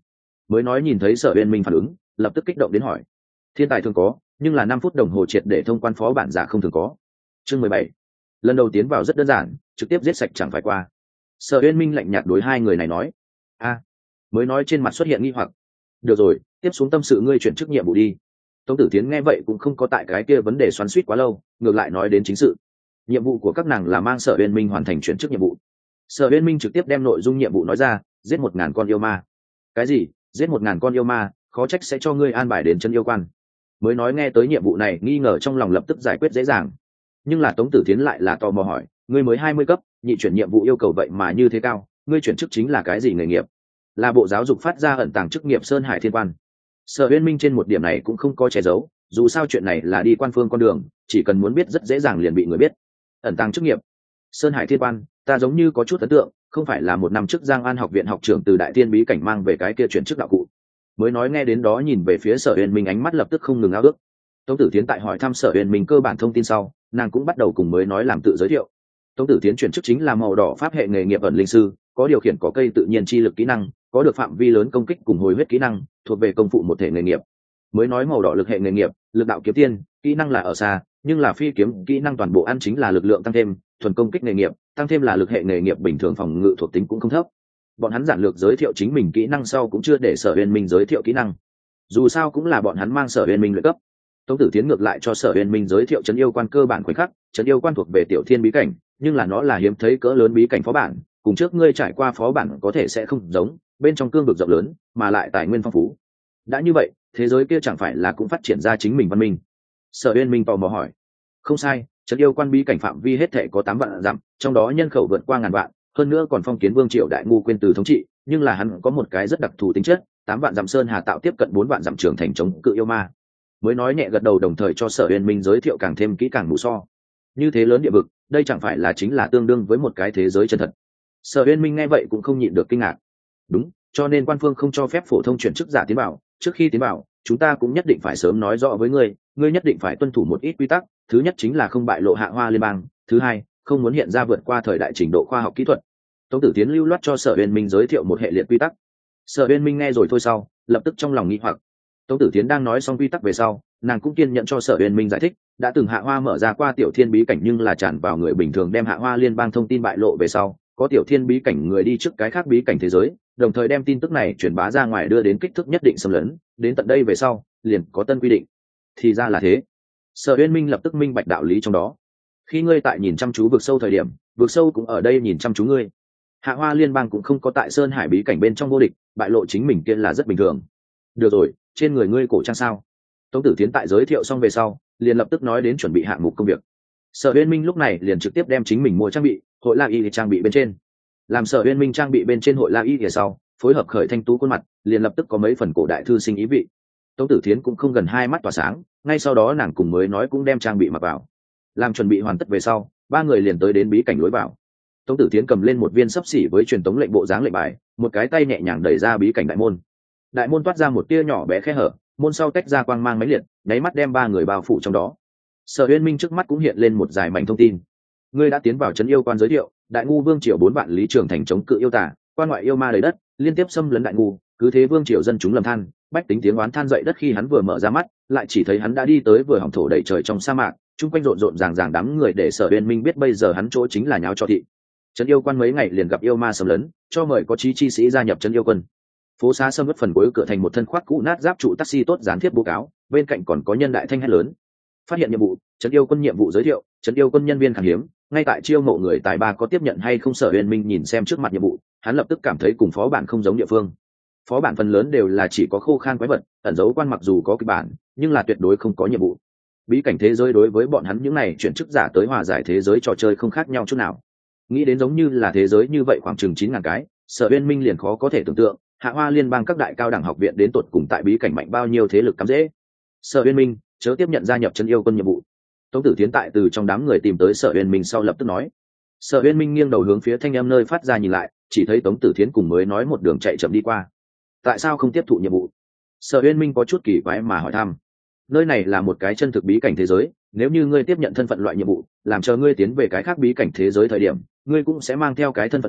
Mới nói nhìn thấy Sở Uyên Minh phản ứng, lập tức kích động đến hỏi. Thiên tài thường có, nhưng là năm phút đồng hồ triệt để thông quan phó bản giả không thường có. Chương mười bảy. Lần đầu tiến vào rất đơn giản, trực tiếp giết sạch chẳng phải qua. Sở Uyên Minh lạnh nhạt đối hai người này nói. A. Mới nói trên mặt xuất hiện nghi hoặc. Được rồi, tiếp xuống tâm sự ngươi chuyển chức nhiệm vụ đi. Tống Tử Tiến nghe vậy cũng không có tại cái kia vấn đề xoắn xuýt quá lâu, ngược lại nói đến chính sự. Nhiệm vụ của các nàng là mang Sở Uyên Minh hoàn thành chuyển chức nhiệm vụ. Sở Uyên Minh trực tiếp đem nội dung nhiệm vụ nói ra, giết một ngàn con yêu ma. Cái gì? Giết một ngàn con yêu ma, khó trách sẽ cho ngươi an bài đến chân yêu quan. Mới nói nghe tới nhiệm vụ này, nghi ngờ trong lòng lập tức giải quyết dễ dàng. Nhưng là Tống Tử Tiến lại là tò mò hỏi, ngươi mới hai mươi cấp, nhị chuyển nhiệm vụ yêu cầu vậy mà như thế cao, ngươi chuyển chức chính là cái gì nghề nghiệp? Là bộ giáo dục phát ra ẩn tàng chức nghiệp Sơn Hải Thiên Quan. Sở Uyên Minh trên một điểm này cũng không có che giấu, dù sao chuyện này là đi quan phương con đường, chỉ cần muốn biết rất dễ dàng liền bị người biết. Ẩn tàng chức nghiệp Sơn Hải Thiên Quan, ta giống như có chút ấn tượng, không phải là một năm trước Giang An học viện học trưởng từ Đại Tiên bí cảnh mang về cái kia chuyển chức đạo cụ. Mới nói nghe đến đó nhìn về phía Sở Uyên Minh ánh mắt lập tức không ngừng ao ước. Tống Tử Tiến tại hỏi thăm Sở Uyên Minh cơ bản thông tin sau, nàng cũng bắt đầu cùng mới nói làm tự giới thiệu. Tống Tử Tiến chuyển chức chính là màu đỏ pháp hệ nghề nghiệp ẩn linh sư, có điều khiển có cây tự nhiên chi lực kỹ năng, có được phạm vi lớn công kích cùng hồi huyết kỹ năng, thuộc về công phụ một thể nghề nghiệp. Mới nói màu đỏ lực hệ nghề nghiệp, lực đạo kiếm tiên, kỹ năng là ở xa, nhưng là phi kiếm kỹ năng toàn bộ ăn chính là lực lượng tăng thêm, thuần công kích nghề nghiệp, tăng thêm là lực hệ nghề nghiệp bình thường phòng ngự thuộc tính cũng không thấp. Bọn hắn giản lược giới thiệu chính mình kỹ năng sau cũng chưa để Sở Uyên Minh giới thiệu kỹ năng. Dù sao cũng là bọn hắn mang Sở Uyên Minh luyện cấp. Tống Tử Tiến ngược lại cho Sở Uyên Minh giới thiệu trấn yêu quan cơ bản khoảnh khắc, trấn yêu quan thuộc về tiểu thiên bí cảnh, nhưng là nó là hiếm thấy cỡ lớn bí cảnh phó bản, cùng trước ngươi trải qua phó bản có thể sẽ không giống, bên trong cương vực rộng lớn, mà lại tài nguyên phong phú. Đã như vậy, thế giới kia chẳng phải là cũng phát triển ra chính mình văn minh? Sở Uyên Minh tò mò hỏi. Không sai, trấn yêu quan bí cảnh phạm vi hết thể có tám vạn dặm, trong đó nhân khẩu vượt qua ngàn vạn, hơn nữa còn phong kiến vương triều đại ngu quên từ thống trị, nhưng là hắn có một cái rất đặc thù tính chất, tám vạn dặm sơn hà tạo tiếp cận bốn vạn dặm trường thành chống cự yêu ma. Mới nói nhẹ gật đầu đồng thời cho Sở Uyên Minh giới thiệu càng thêm kỹ càng mù so. Như thế lớn địa vực, đây chẳng phải là chính là tương đương với một cái thế giới chân thật. Sở Uyên Minh nghe vậy cũng không nhịn được kinh ngạc. Đúng, cho nên quan phương không cho phép phổ thông chuyển chức giả tiến vào, trước khi tiến vào, chúng ta cũng nhất định phải sớm nói rõ với ngươi, ngươi nhất định phải tuân thủ một ít quy tắc, thứ nhất chính là không bại lộ Hạ Hoa liên bang, thứ hai, không muốn hiện ra vượt qua thời đại trình độ khoa học kỹ thuật. Tống Tử Tiến lưu loát cho Sở Uyên Minh giới thiệu một hệ liệt quy tắc. Sở Uyên Minh nghe rồi thôi sau, lập tức trong lòng nghi hoặc. Tống Tử Tiến đang nói xong quy tắc về sau, nàng cũng kiên nhận cho Sở Uyên Minh giải thích, đã từng Hạ Hoa mở ra qua tiểu thiên bí cảnh nhưng là tràn vào người bình thường đem Hạ Hoa liên bang thông tin bại lộ về sau, có tiểu thiên bí cảnh người đi trước cái khác bí cảnh thế giới, đồng thời đem tin tức này truyền bá ra ngoài đưa đến kích thước nhất định xâm lấn, đến tận đây về sau, liền có tân quy định. Thì ra là thế. Sở Uyên Minh lập tức minh bạch đạo lý trong đó. Khi ngươi tại nhìn chăm chú vực sâu thời điểm, vực sâu cũng ở đây nhìn chăm chú ngươi. Hạ Hoa liên bang cũng không có tại Sơn Hải bí cảnh bên trong vô địch, bại lộ chính mình kia là rất bình thường. Được rồi, trên người ngươi cổ trang sao? Tống Tử Tiến tại giới thiệu xong về sau, liền lập tức nói đến chuẩn bị hạng mục công việc. Sở Uyên Minh lúc này liền trực tiếp đem chính mình mua trang bị, hội la y trang bị bên trên. Làm Sở Uyên Minh trang bị bên trên hội la y về sau, phối hợp khởi thanh tú khuôn mặt, liền lập tức có mấy phần cổ đại thư sinh ý vị. Tống Tử Thiến cũng không gần hai mắt tỏa sáng, ngay sau đó nàng cùng mới nói cũng đem trang bị mặc vào. Làm chuẩn bị hoàn tất về sau, ba người liền tới đến bí cảnh lối vào. Tống Tử Thiến cầm lên một viên sấp xỉ với truyền tống lệnh bộ dáng lệnh bài, một cái tay nhẹ nhàng đẩy ra bí cảnh đại môn. Đại môn toát ra một tia nhỏ bé khe hở, môn sau tách ra quang mang máy liệt, nháy mắt đem ba người bao phủ trong đó. Sở Uyên Minh trước mắt cũng hiện lên một dải mảnh thông tin. Ngươi đã tiến vào trấn yêu quan giới thiệu, đại ngu vương triều bốn vạn lý trường thành chống cự yêu tả, quan ngoại yêu ma đầy đất, liên tiếp xâm lấn đại ngu, cứ thế vương triều dân chúng lầm than, bách tính tiếng oán than dậy đất. Khi hắn vừa mở ra mắt, lại chỉ thấy hắn đã đi tới vừa hỏng thổ đầy trời trong sa mạc, chung quanh rộn rộn ràng ràng đám người, để Sở Uyên Minh biết bây giờ hắn chỗ chính là nháo cho thị. Trấn yêu quan mấy ngày liền gặp yêu ma xâm lấn, cho mời có chí chi sĩ gia nhập trấn yêu quân. Phố xá sâm vất phần cuối cửa thành một thân khoác cũ nát giáp trụ taxi tốt gián tiếp bố cáo, bên cạnh còn có nhân đại thanh hét lớn. Phát hiện nhiệm vụ, trấn yêu quân nhiệm vụ giới thiệu, trấn yêu quân nhân viên khan hiếm, ngay tại chiêu mộ người tài ba có tiếp nhận hay không? Sở Uyên Minh nhìn xem trước mặt nhiệm vụ, hắn lập tức cảm thấy cùng phó bản không giống địa phương. Phó bản phần lớn đều là chỉ có khô khan quái vật, ẩn dấu quan mặc dù có kịch bản, nhưng là tuyệt đối không có nhiệm vụ. Bí cảnh thế giới đối với bọn hắn những này chuyển chức giả tới hòa giải thế giới trò chơi không khác nhau chút nào. Nghĩ đến giống như là thế giới như vậy khoảng chừng chín ngàn cái, Sở Uyên Minh liền khó có thể tưởng tượng, Hạ Hoa liên bang các đại cao đẳng học viện đến tột cùng tại bí cảnh mạnh bao nhiêu thế lực cắm dễ. Sở Uyên Minh, chớ tiếp nhận gia nhập trấn yêu quân nhiệm vụ. Tống Tử Tiến tại từ trong đám người tìm tới Sở Uyên Minh sau lập tức nói. Sở Uyên Minh nghiêng đầu hướng phía thanh em nơi phát ra nhìn lại, chỉ thấy Tống Tử Thiến cùng mới nói một đường chạy chậm đi qua. Tại sao không tiếp thụ nhiệm vụ? Sở Uyên Minh có chút kỳ quái mà hỏi thăm. Nơi này là một cái chân thực bí cảnh thế giới, nếu như ngươi tiếp nhận thân phận loại nhiệm vụ, làm chờ ngươi tiến về cái khác bí cảnh thế giới thời điểm, ngươi cũng sẽ mang theo cái thân phận này,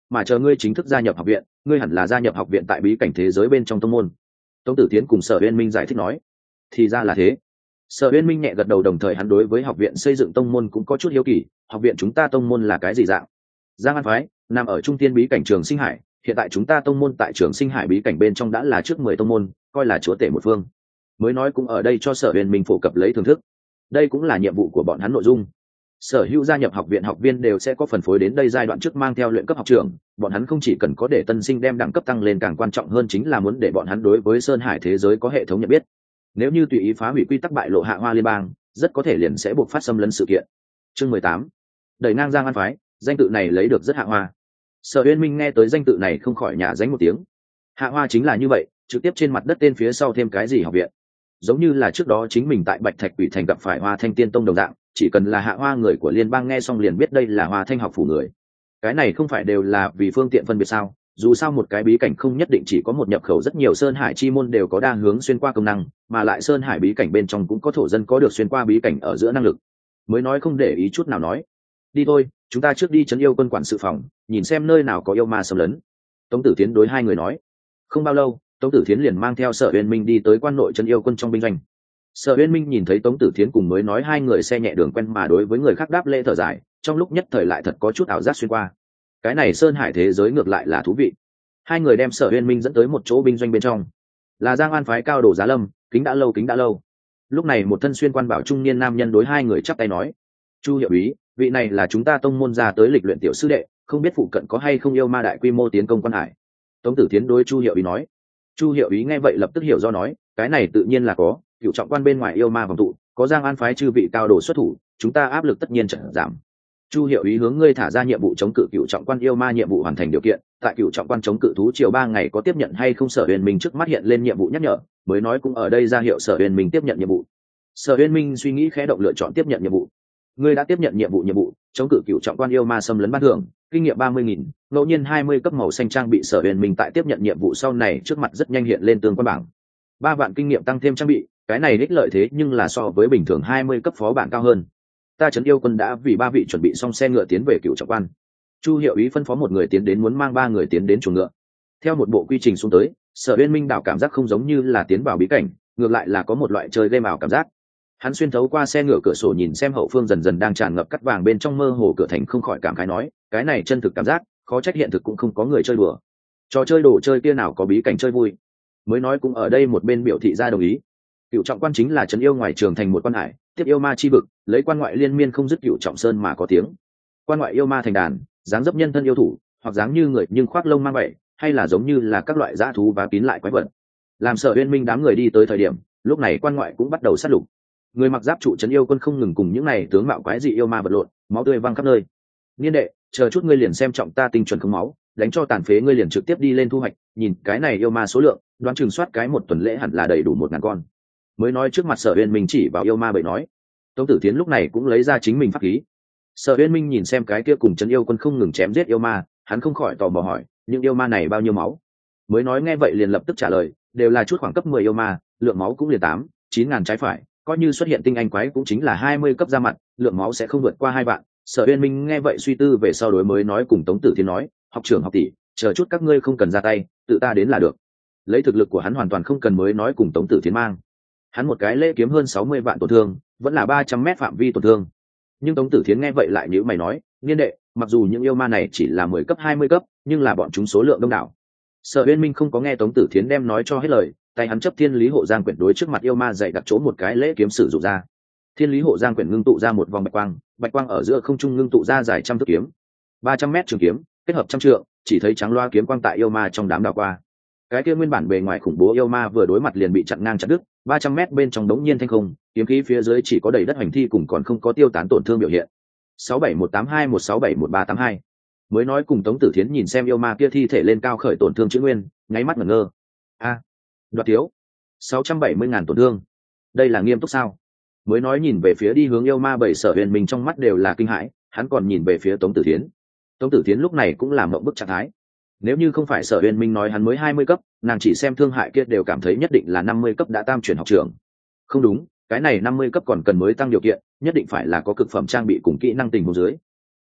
mà chờ ngươi chính thức gia nhập học viện, ngươi hẳn là gia nhập học viện tại bí cảnh thế giới bên trong tông môn. Tống Tử Tiến cùng Sở Uyên Minh giải thích nói. Thì ra là thế. Sở Uyên Minh nhẹ gật đầu, đồng thời hắn đối với học viện xây dựng tông môn cũng có chút hiếu kỳ. Học viện chúng ta tông môn là cái gì dạng? Giang An phái nằm ở trung tiên bí cảnh Trường Sinh Hải, hiện tại chúng ta tông môn tại Trường Sinh Hải bí cảnh bên trong đã là trước mười tông môn, coi là chúa tể một phương. Mới nói cũng ở đây cho Sở Uyên Minh phổ cập lấy thưởng thức. Đây cũng là nhiệm vụ của bọn hắn nội dung. Sở hữu gia nhập học viện học viên đều sẽ có phần phối đến đây giai đoạn trước mang theo luyện cấp học trưởng, bọn hắn không chỉ cần có để tân sinh đem đẳng cấp tăng lên, càng quan trọng hơn chính là muốn để bọn hắn đối với Sơn Hải thế giới có hệ thống nhận biết. Nếu như tùy ý phá hủy quy tắc, bại lộ Hạ Hoa liên bang, rất có thể liền sẽ buộc phát xâm lấn sự kiện. Chương mười tám, đẩy ngang Giang An phái, danh tự này lấy được rất Hạ Hoa. Sở Uyên Minh nghe tới danh tự này không khỏi nhả dánh một tiếng. Hạ Hoa chính là như vậy, trực tiếp trên mặt đất tên phía sau thêm cái gì học viện, giống như là trước đó chính mình tại Bạch Thạch Quỷ Thành gặp phải Hoa Thanh Tiên Tông đồng dạng, chỉ cần là Hạ Hoa người của liên bang nghe xong liền biết đây là Hoa Thanh học phủ người. Cái này không phải đều là vì phương tiện phân biệt sao? Dù sao một cái bí cảnh không nhất định chỉ có một nhập khẩu, rất nhiều Sơn Hải chi môn đều có đa hướng xuyên qua công năng, mà lại Sơn Hải bí cảnh bên trong cũng có thổ dân có được xuyên qua bí cảnh ở giữa năng lực. Mới nói không để ý chút nào nói, đi thôi, chúng ta trước đi trấn yêu quân quản sự phòng, nhìn xem nơi nào có yêu ma xâm lấn. Tống Tử Tiến đối hai người nói. Không bao lâu, Tống Tử Thiến liền mang theo Sở Uyên Minh đi tới quan nội trấn yêu quân trong binh doanh. Sở Uyên Minh nhìn thấy Tống Tử Thiến cùng mới nói hai người xe nhẹ đường quen, mà đối với người khác đáp lễ thở dài, trong lúc nhất thời lại thật có chút ảo giác xuyên qua. Cái này Sơn Hải thế giới ngược lại là thú vị. Hai người đem Sở Uyên Minh dẫn tới một chỗ binh doanh bên trong, là Giang An phái cao đồ Giá Lâm, kính đã lâu kính đã lâu. Lúc này một thân xuyên quan bảo trung niên nam nhân đối hai người chắp tay nói: Chu hiệu úy, vị này là chúng ta tông môn ra tới lịch luyện tiểu sư đệ, không biết phụ cận có hay không yêu ma đại quy mô tiến công quan hải. Tống Tử Thiến đối Chu hiệu úy nói. Chu hiệu úy nghe vậy lập tức hiểu do nói, cái này tự nhiên là có, cựu trọng quan bên ngoài yêu ma vòng tụ, có Giang An phái chư vị cao đồ xuất thủ, chúng ta áp lực tất nhiên trận giảm. Chu hiệu úy hướng ngươi thả ra nhiệm vụ chống cự cựu trọng quan yêu ma nhiệm vụ hoàn thành điều kiện, tại cựu trọng quan chống cự thú triều ba ngày có tiếp nhận hay không? Sở Uyên Minh trước mắt hiện lên nhiệm vụ nhắc nhở, mới nói cũng ở đây ra hiệu Sở Uyên Minh tiếp nhận nhiệm vụ. Sở Uyên Minh suy nghĩ khẽ động, lựa chọn tiếp nhận nhiệm vụ. Ngươi đã tiếp nhận nhiệm vụ nhiệm vụ chống cự cựu trọng quan yêu ma xâm lấn ban thưởng, kinh nghiệm ba mươi nghìn, ngẫu nhiên hai mươi cấp màu xanh trang bị. Sở Uyên Minh tại tiếp nhận nhiệm vụ sau này trước mặt rất nhanh hiện lên tương quan bảng. Ba vạn kinh nghiệm tăng thêm trang bị, cái này ích lợi thế nhưng là so với bình thường hai mươi cấp phó bản cao hơn. Ta trấn yêu quân đã vì ba vị chuẩn bị xong xe ngựa tiến về cựu trọng quan. Chu hiệu úy phân phó một người tiến đến, muốn mang ba người tiến đến chuồng ngựa. Theo một bộ quy trình xuống tới, Sở Uyên Minh đảo cảm giác không giống như là tiến vào bí cảnh, ngược lại là có một loại chơi game ảo cảm giác. Hắn xuyên thấu qua xe ngựa cửa sổ nhìn xem hậu phương dần dần đang tràn ngập cắt vàng bên trong mơ hồ cửa thành, không khỏi cảm khái nói, cái này chân thực cảm giác, khó trách hiện thực cũng không có người chơi đùa. Trò chơi đồ chơi kia nào có bí cảnh chơi vui. Mới nói cũng ở đây một bên biểu thị ra đồng ý. Cựu trọng quan chính là trấn yêu ngoài trường thành một quan hải, tiếp yêu ma chi vực, lấy quan ngoại liên miên không dứt cựu trọng sơn mà có tiếng. Quan ngoại yêu ma thành đàn, dáng dấp nhân thân yêu thủ, hoặc dáng như người nhưng khoác lông mang bậy, hay là giống như là các loại dã thú và kín lại quái vật. Làm Sở Uyên Minh đám người đi tới thời điểm, lúc này quan ngoại cũng bắt đầu sát lục. Người mặc giáp trụ trấn yêu quân không ngừng cùng những này tướng mạo quái dị yêu ma vật lộn, máu tươi văng khắp nơi. Niên đệ, chờ chút ngươi liền xem trọng ta tinh chuẩn không máu, đánh cho tàn phế ngươi liền trực tiếp đi lên thu hoạch, nhìn cái này yêu ma số lượng, đoán chừng soát cái một tuần lễ hẳn là đầy đủ một ngàn con. Mới nói trước mặt Sở Uyên Minh chỉ vào yêu ma bậy nói. Tống Tử Tiến lúc này cũng lấy ra chính mình pháp khí. Sở Uyên Minh nhìn xem cái kia cùng trấn yêu quân không ngừng chém giết yêu ma, hắn không khỏi tò mò hỏi, những yêu ma này bao nhiêu máu? Mới nói nghe vậy liền lập tức trả lời, đều là chút khoảng cấp mười yêu ma, lượng máu cũng liền tám, chín ngàn trái phải, coi như xuất hiện tinh anh quái cũng chính là hai mươi cấp ra mặt, lượng máu sẽ không vượt qua hai vạn. Sở Uyên Minh nghe vậy suy tư về sau đối mới nói cùng Tống Tử Thiên nói, học trưởng học tỷ, chờ chút các ngươi không cần ra tay, tự ta đến là được. Lấy thực lực của hắn hoàn toàn không cần mới nói cùng Tống Tử Thiên mang. Hắn một cái lễ kiếm hơn sáu mươi vạn tổn thương, vẫn là ba trăm mét phạm vi tổn thương. Nhưng Tống Tử Thiên nghe vậy lại nhíu mày nói, niên đệ, mặc dù những yêu ma này chỉ là mười cấp hai mươi cấp, nhưng là bọn chúng số lượng đông đảo. Sở Uyên Minh không có nghe Tống Tử Thiên đem nói cho hết lời, tay hắn chấp Thiên Lý Hộ Giang quyển đối trước mặt yêu ma dạy đặt chỗ một cái lễ kiếm sử dụng ra. Thiên Lý Hộ Giang quyển ngưng tụ ra một vòng bạch quang, bạch quang ở giữa không trung ngưng tụ ra dài trăm thước kiếm, ba trăm mét trường kiếm, kết hợp trăm trượng, chỉ thấy trắng loa kiếm quang tại yêu ma trong đám đảo qua. Cái kia nguyên bản bề ngoài khủng bố yêu ma vừa đối mặt liền bị chặn ngang chặt đứt, ba trăm mét bên trong đống nhiên thanh không, kiếm khí phía dưới chỉ có đầy đất hành thi cùng còn không có tiêu tán tổn thương biểu hiện. sáu bảy một tám hai một sáu bảy một ba tám hai. Mới nói cùng Tống Tử Thiến nhìn xem yêu ma kia thi thể lên cao khởi tổn thương chữ nguyên, nháy mắt ngẩn ngơ. A, đoạt thiếu, sáu trăm bảy mươi ngàn tổn thương. Đây là nghiêm túc sao? Mới nói nhìn về phía đi hướng yêu ma bảy Sở Huyền mình trong mắt đều là kinh hãi, hắn còn nhìn về phía Tống Tử Thiến. Tống Tử Thiến lúc này cũng làm mộng bức trạng thái. Nếu như không phải Sở Huyền Minh nói hắn mới hai mươi cấp, nàng chỉ xem thương hại kia đều cảm thấy nhất định là năm mươi cấp đã tam chuyển học trưởng. Không đúng, cái này năm mươi cấp còn cần mới tăng điều kiện, nhất định phải là có cực phẩm trang bị cùng kỹ năng tình huống dưới.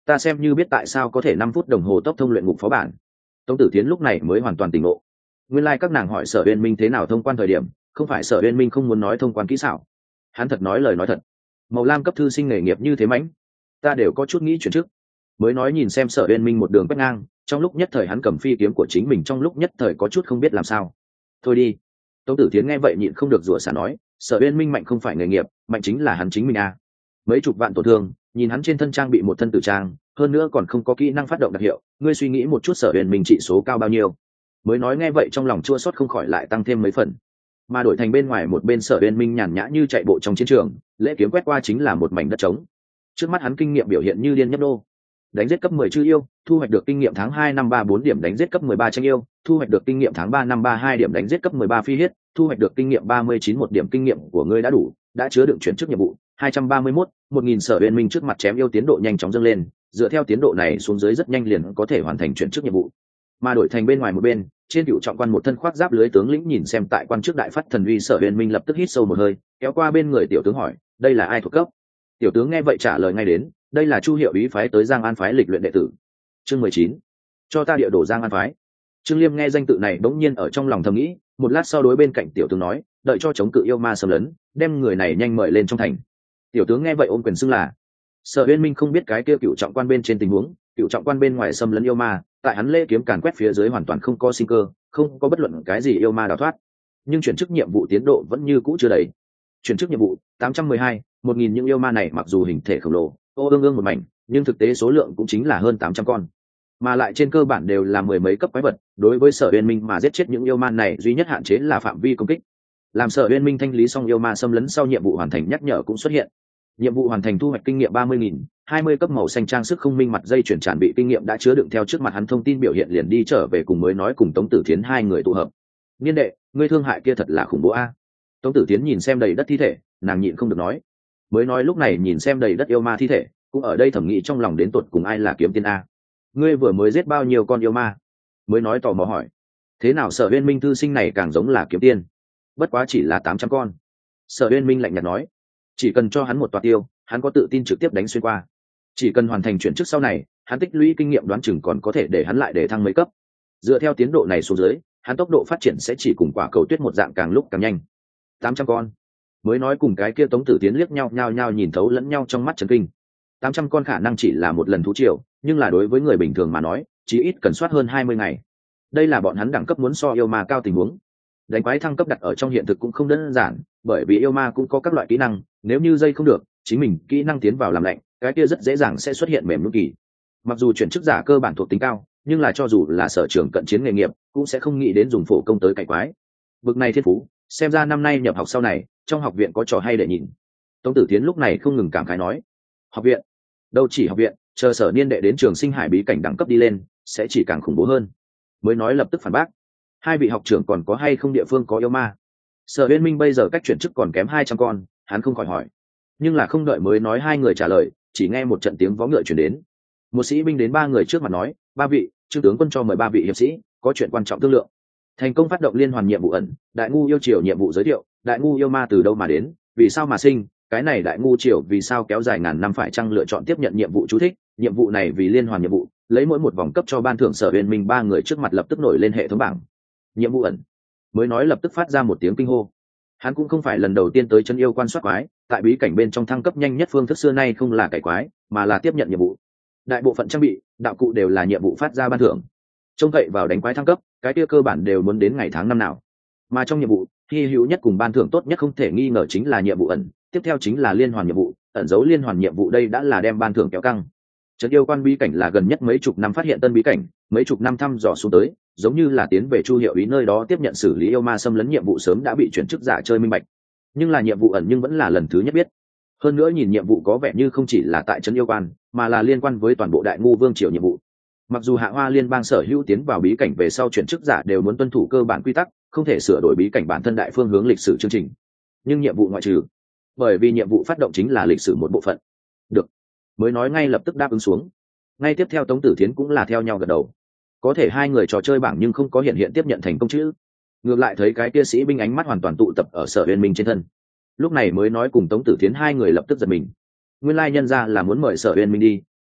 ta xem như biết tại sao có thể năm phút đồng hồ tốc thông luyện ngục phó bản. Tống Tử Tiến lúc này mới hoàn toàn tỉnh ngộ. Nguyên lai các nàng hỏi Sở Uyên Minh thế nào thông quan thời điểm, không phải Sở Uyên Minh không muốn nói thông quan kỹ xảo, hắn thật nói lời nói thật. Màu lam cấp thư sinh nghề nghiệp như thế mãnh, ta đều có chút nghĩ chuyển chức. Mới nói nhìn xem Sở Uyên Minh một đường quét ngang, trong lúc nhất thời hắn cầm phi kiếm của chính mình, trong lúc nhất thời có chút không biết làm sao. Thôi đi. Tống Tử Tiến nghe vậy nhịn không được rủa xả nói, Sở Uyên Minh mạnh không phải nghề nghiệp, mạnh chính là hắn chính mình à. Mấy chục vạn tổn thương, nhìn hắn trên thân trang bị một thân tử trang, hơn nữa còn không có kỹ năng phát động đặc hiệu, ngươi suy nghĩ một chút Sở Uyên Minh trị số cao bao nhiêu. Mới nói nghe vậy trong lòng chua xót không khỏi lại tăng thêm mấy phần. Mà đổi thành bên ngoài một bên Sở Uyên Minh nhàn nhã như chạy bộ trong chiến trường, lễ kiếm quét qua chính là một mảnh đất trống. Trước mắt hắn kinh nghiệm biểu hiện như điên nhấp đô. Đánh giết cấp mười chư yêu, thu hoạch được kinh nghiệm tháng hai năm ba bốn điểm, đánh giết cấp mười ba tranh yêu, thu hoạch được kinh nghiệm tháng ba năm ba hai điểm, đánh giết cấp mười ba phi huyết, thu hoạch được kinh nghiệm ba mươi chín một điểm. Kinh nghiệm của ngươi đã đủ, đã chứa đựng chuyển chức nhiệm vụ hai trăm ba mươi mốt, một nghìn. Sở Uyên Minh trước mặt chém yêu tiến độ nhanh chóng dâng lên, dựa theo tiến độ này xuống dưới rất nhanh liền có thể hoàn thành chuyển chức nhiệm vụ. Mà đổi thành bên ngoài một bên, trên cựu trọng quan một thân khoác giáp lưới tướng lĩnh nhìn xem tại quan trước đại phát thần uy Sở Uyên Minh lập tức hít sâu một hơi, kéo qua bên người tiểu tướng hỏi, đây là ai thuộc cấp? Tiểu tướng nghe vậy trả lời ngay đến, đây là Chu Hiệu Úy phái tới Giang An phái lịch luyện đệ tử. Chương mười chín, cho ta địa đồ Giang An phái. Trương Liêm nghe danh tự này bỗng nhiên ở trong lòng thầm nghĩ, một lát sau đối bên cạnh tiểu tướng nói, đợi cho chống cự yêu ma xâm lấn, đem người này nhanh mời lên trong thành. Tiểu tướng nghe vậy ôm quyền xưng là. Sở Uyên Minh không biết cái kia cựu trọng quan bên trên tình huống, cựu trọng quan bên ngoài xâm lấn yêu ma, tại hắn lễ kiếm càn quét phía dưới hoàn toàn không có sinh cơ, không có bất luận cái gì yêu ma đào thoát. Nhưng chuyển chức nhiệm vụ tiến độ vẫn như cũ chưa đầy. Chuyển chức nhiệm vụ tám trăm mười hai, một nghìn. Những yêu ma này mặc dù hình thể khổng lồ, ô ương ương một mảnh, nhưng thực tế số lượng cũng chính là hơn tám trăm con, mà lại trên cơ bản đều là mười mấy cấp quái vật. Đối với Sở Uyên Minh mà giết chết những yêu ma này duy nhất hạn chế là phạm vi công kích. Làm Sở Uyên Minh thanh lý xong yêu ma xâm lấn sau, nhiệm vụ hoàn thành nhắc nhở cũng xuất hiện. Nhiệm vụ hoàn thành, thu hoạch kinh nghiệm ba mươi nghìn, hai mươi cấp màu xanh trang sức không minh mặt dây chuyển tràn bị kinh nghiệm đã chứa đựng theo trước mặt hắn thông tin biểu hiện, liền đi trở về cùng mới nói cùng Tống Tử Thiến hai người tụ hợp. Niên đệ, ngươi thương hại kia thật là khủng bố a. Tống Tử Thiến nhìn xem đầy đất thi thể, nàng nhịn không được nói. Mới nói lúc này nhìn xem đầy đất yêu ma thi thể, cũng ở đây thẩm nghĩ trong lòng đến tột cùng ai là kiếm tiên a. Ngươi vừa mới giết bao nhiêu con yêu ma? Mới nói tò mò hỏi. Thế nào Sở Uyên Minh thư sinh này càng giống là kiếm tiên? Bất quá chỉ là tám trăm con. Sở Uyên Minh lạnh nhạt nói, chỉ cần cho hắn một toa tiêu, hắn có tự tin trực tiếp đánh xuyên qua. Chỉ cần hoàn thành chuyển chức sau này, hắn tích lũy kinh nghiệm đoán chừng còn có thể để hắn lại để thăng mấy cấp. Dựa theo tiến độ này xuống dưới, hắn tốc độ phát triển sẽ chỉ cùng quả cầu tuyết một dạng, càng lúc càng nhanh. tám trăm con. Mới nói cùng cái kia Tống Tử Tiến liếc nhau nhao nhao nhìn thấu lẫn nhau trong mắt chấn kinh. tám trăm con khả năng chỉ là một lần thú triều, nhưng là đối với người bình thường mà nói, chí ít cần soát hơn hai mươi ngày. Đây là bọn hắn đẳng cấp muốn so yêu ma cao tình huống. Đánh quái thăng cấp đặt ở trong hiện thực cũng không đơn giản, bởi vì yêu ma cũng có các loại kỹ năng, nếu như dây không được, chính mình kỹ năng tiến vào làm lạnh, cái kia rất dễ dàng sẽ xuất hiện mềm nút kỳ. Mặc dù chuyển chức giả cơ bản thuộc tính cao, nhưng là cho dù là sở trường cận chiến nghề nghiệp, cũng sẽ không nghĩ đến dùng phổ công tới cải quái. Bực này thiên phú, xem ra năm nay nhập học sau này, trong học viện có trò hay để nhìn. Tống Tử Tiến lúc này không ngừng cảm khái nói, học viện, đâu chỉ học viện, chờ Sở Niên đệ đến trường sinh hải bí cảnh đẳng cấp đi lên, sẽ chỉ càng khủng bố hơn. Mới nói lập tức phản bác, hai vị học trưởng còn có hay không địa phương có yêu ma? Sở Uyên Minh bây giờ cách chuyển chức còn kém hai trăm con, hắn không khỏi hỏi. Nhưng là không đợi mới nói hai người trả lời, chỉ nghe một trận tiếng vó ngựa chuyển đến. Một sĩ binh đến ba người trước mặt nói, ba vị, Trương tướng quân cho mời ba vị hiệp sĩ, có chuyện quan trọng thương lượng. Thành công phát động liên hoàn nhiệm vụ ẩn, đại ngu yêu triều nhiệm vụ giới thiệu, đại ngu yêu ma từ đâu mà đến, vì sao mà sinh, cái này đại ngu triều vì sao kéo dài ngàn năm, phải chăng lựa chọn tiếp nhận nhiệm vụ chú thích, nhiệm vụ này vì liên hoàn nhiệm vụ, lấy mỗi một vòng cấp cho ban thưởng. Sở Uyên Minh ba người trước mặt lập tức nổi lên hệ thống bảng. Nhiệm vụ ẩn. Mới nói lập tức phát ra một tiếng kinh hô. Hắn cũng không phải lần đầu tiên tới chân yêu quan soát quái, tại bí cảnh bên trong thăng cấp nhanh nhất phương thức xưa nay không là cải quái, mà là tiếp nhận nhiệm vụ. Đại bộ phận trang bị, đạo cụ đều là nhiệm vụ phát ra ban thưởng. Trông cậy vào đánh quái thăng cấp, cái kia cơ bản đều muốn đến ngày tháng năm nào. Mà trong nhiệm vụ, hy hữu nhất cùng ban thưởng tốt nhất không thể nghi ngờ chính là nhiệm vụ ẩn, tiếp theo chính là liên hoàn nhiệm vụ, ẩn dấu liên hoàn nhiệm vụ đây đã là đem ban thưởng kéo căng. Trấn yêu quan bí cảnh là gần nhất mấy chục năm phát hiện tân bí cảnh, mấy chục năm thăm dò xuống tới, giống như là tiến về Chu Hiệu Úy nơi đó tiếp nhận xử lý yêu ma xâm lấn nhiệm vụ sớm đã bị chuyển chức giả chơi minh bạch. Nhưng là nhiệm vụ ẩn nhưng vẫn là lần thứ nhất biết. Hơn nữa nhìn nhiệm vụ có vẻ như không chỉ là tại trấn yêu quan, mà là liên quan với toàn bộ đại ngu vương triều nhiệm vụ. Mặc dù Hạ Hoa Liên bang sở hữu tiến vào bí cảnh về sau chuyển chức giả đều muốn tuân thủ cơ bản quy tắc, không thể sửa đổi bí cảnh bản thân đại phương hướng lịch sử chương trình. Nhưng nhiệm vụ ngoại trừ, bởi vì nhiệm vụ phát động chính là lịch sử một bộ phận. Được. Mới nói ngay lập tức đáp ứng xuống. Ngay tiếp theo Tống Tử Thiến cũng là theo nhau gật đầu. Có thể hai người trò chơi bảng nhưng không có hiện hiện tiếp nhận thành công chữ. Ngược lại thấy cái kia sĩ binh ánh mắt hoàn toàn tụ tập ở Sở Uyên Minh trên thân. Lúc này mới nói cùng Tống Tử Thiến hai người lập tức giật mình. Nguyên lai nhân ra là muốn mời Sở Uyên Minh đi,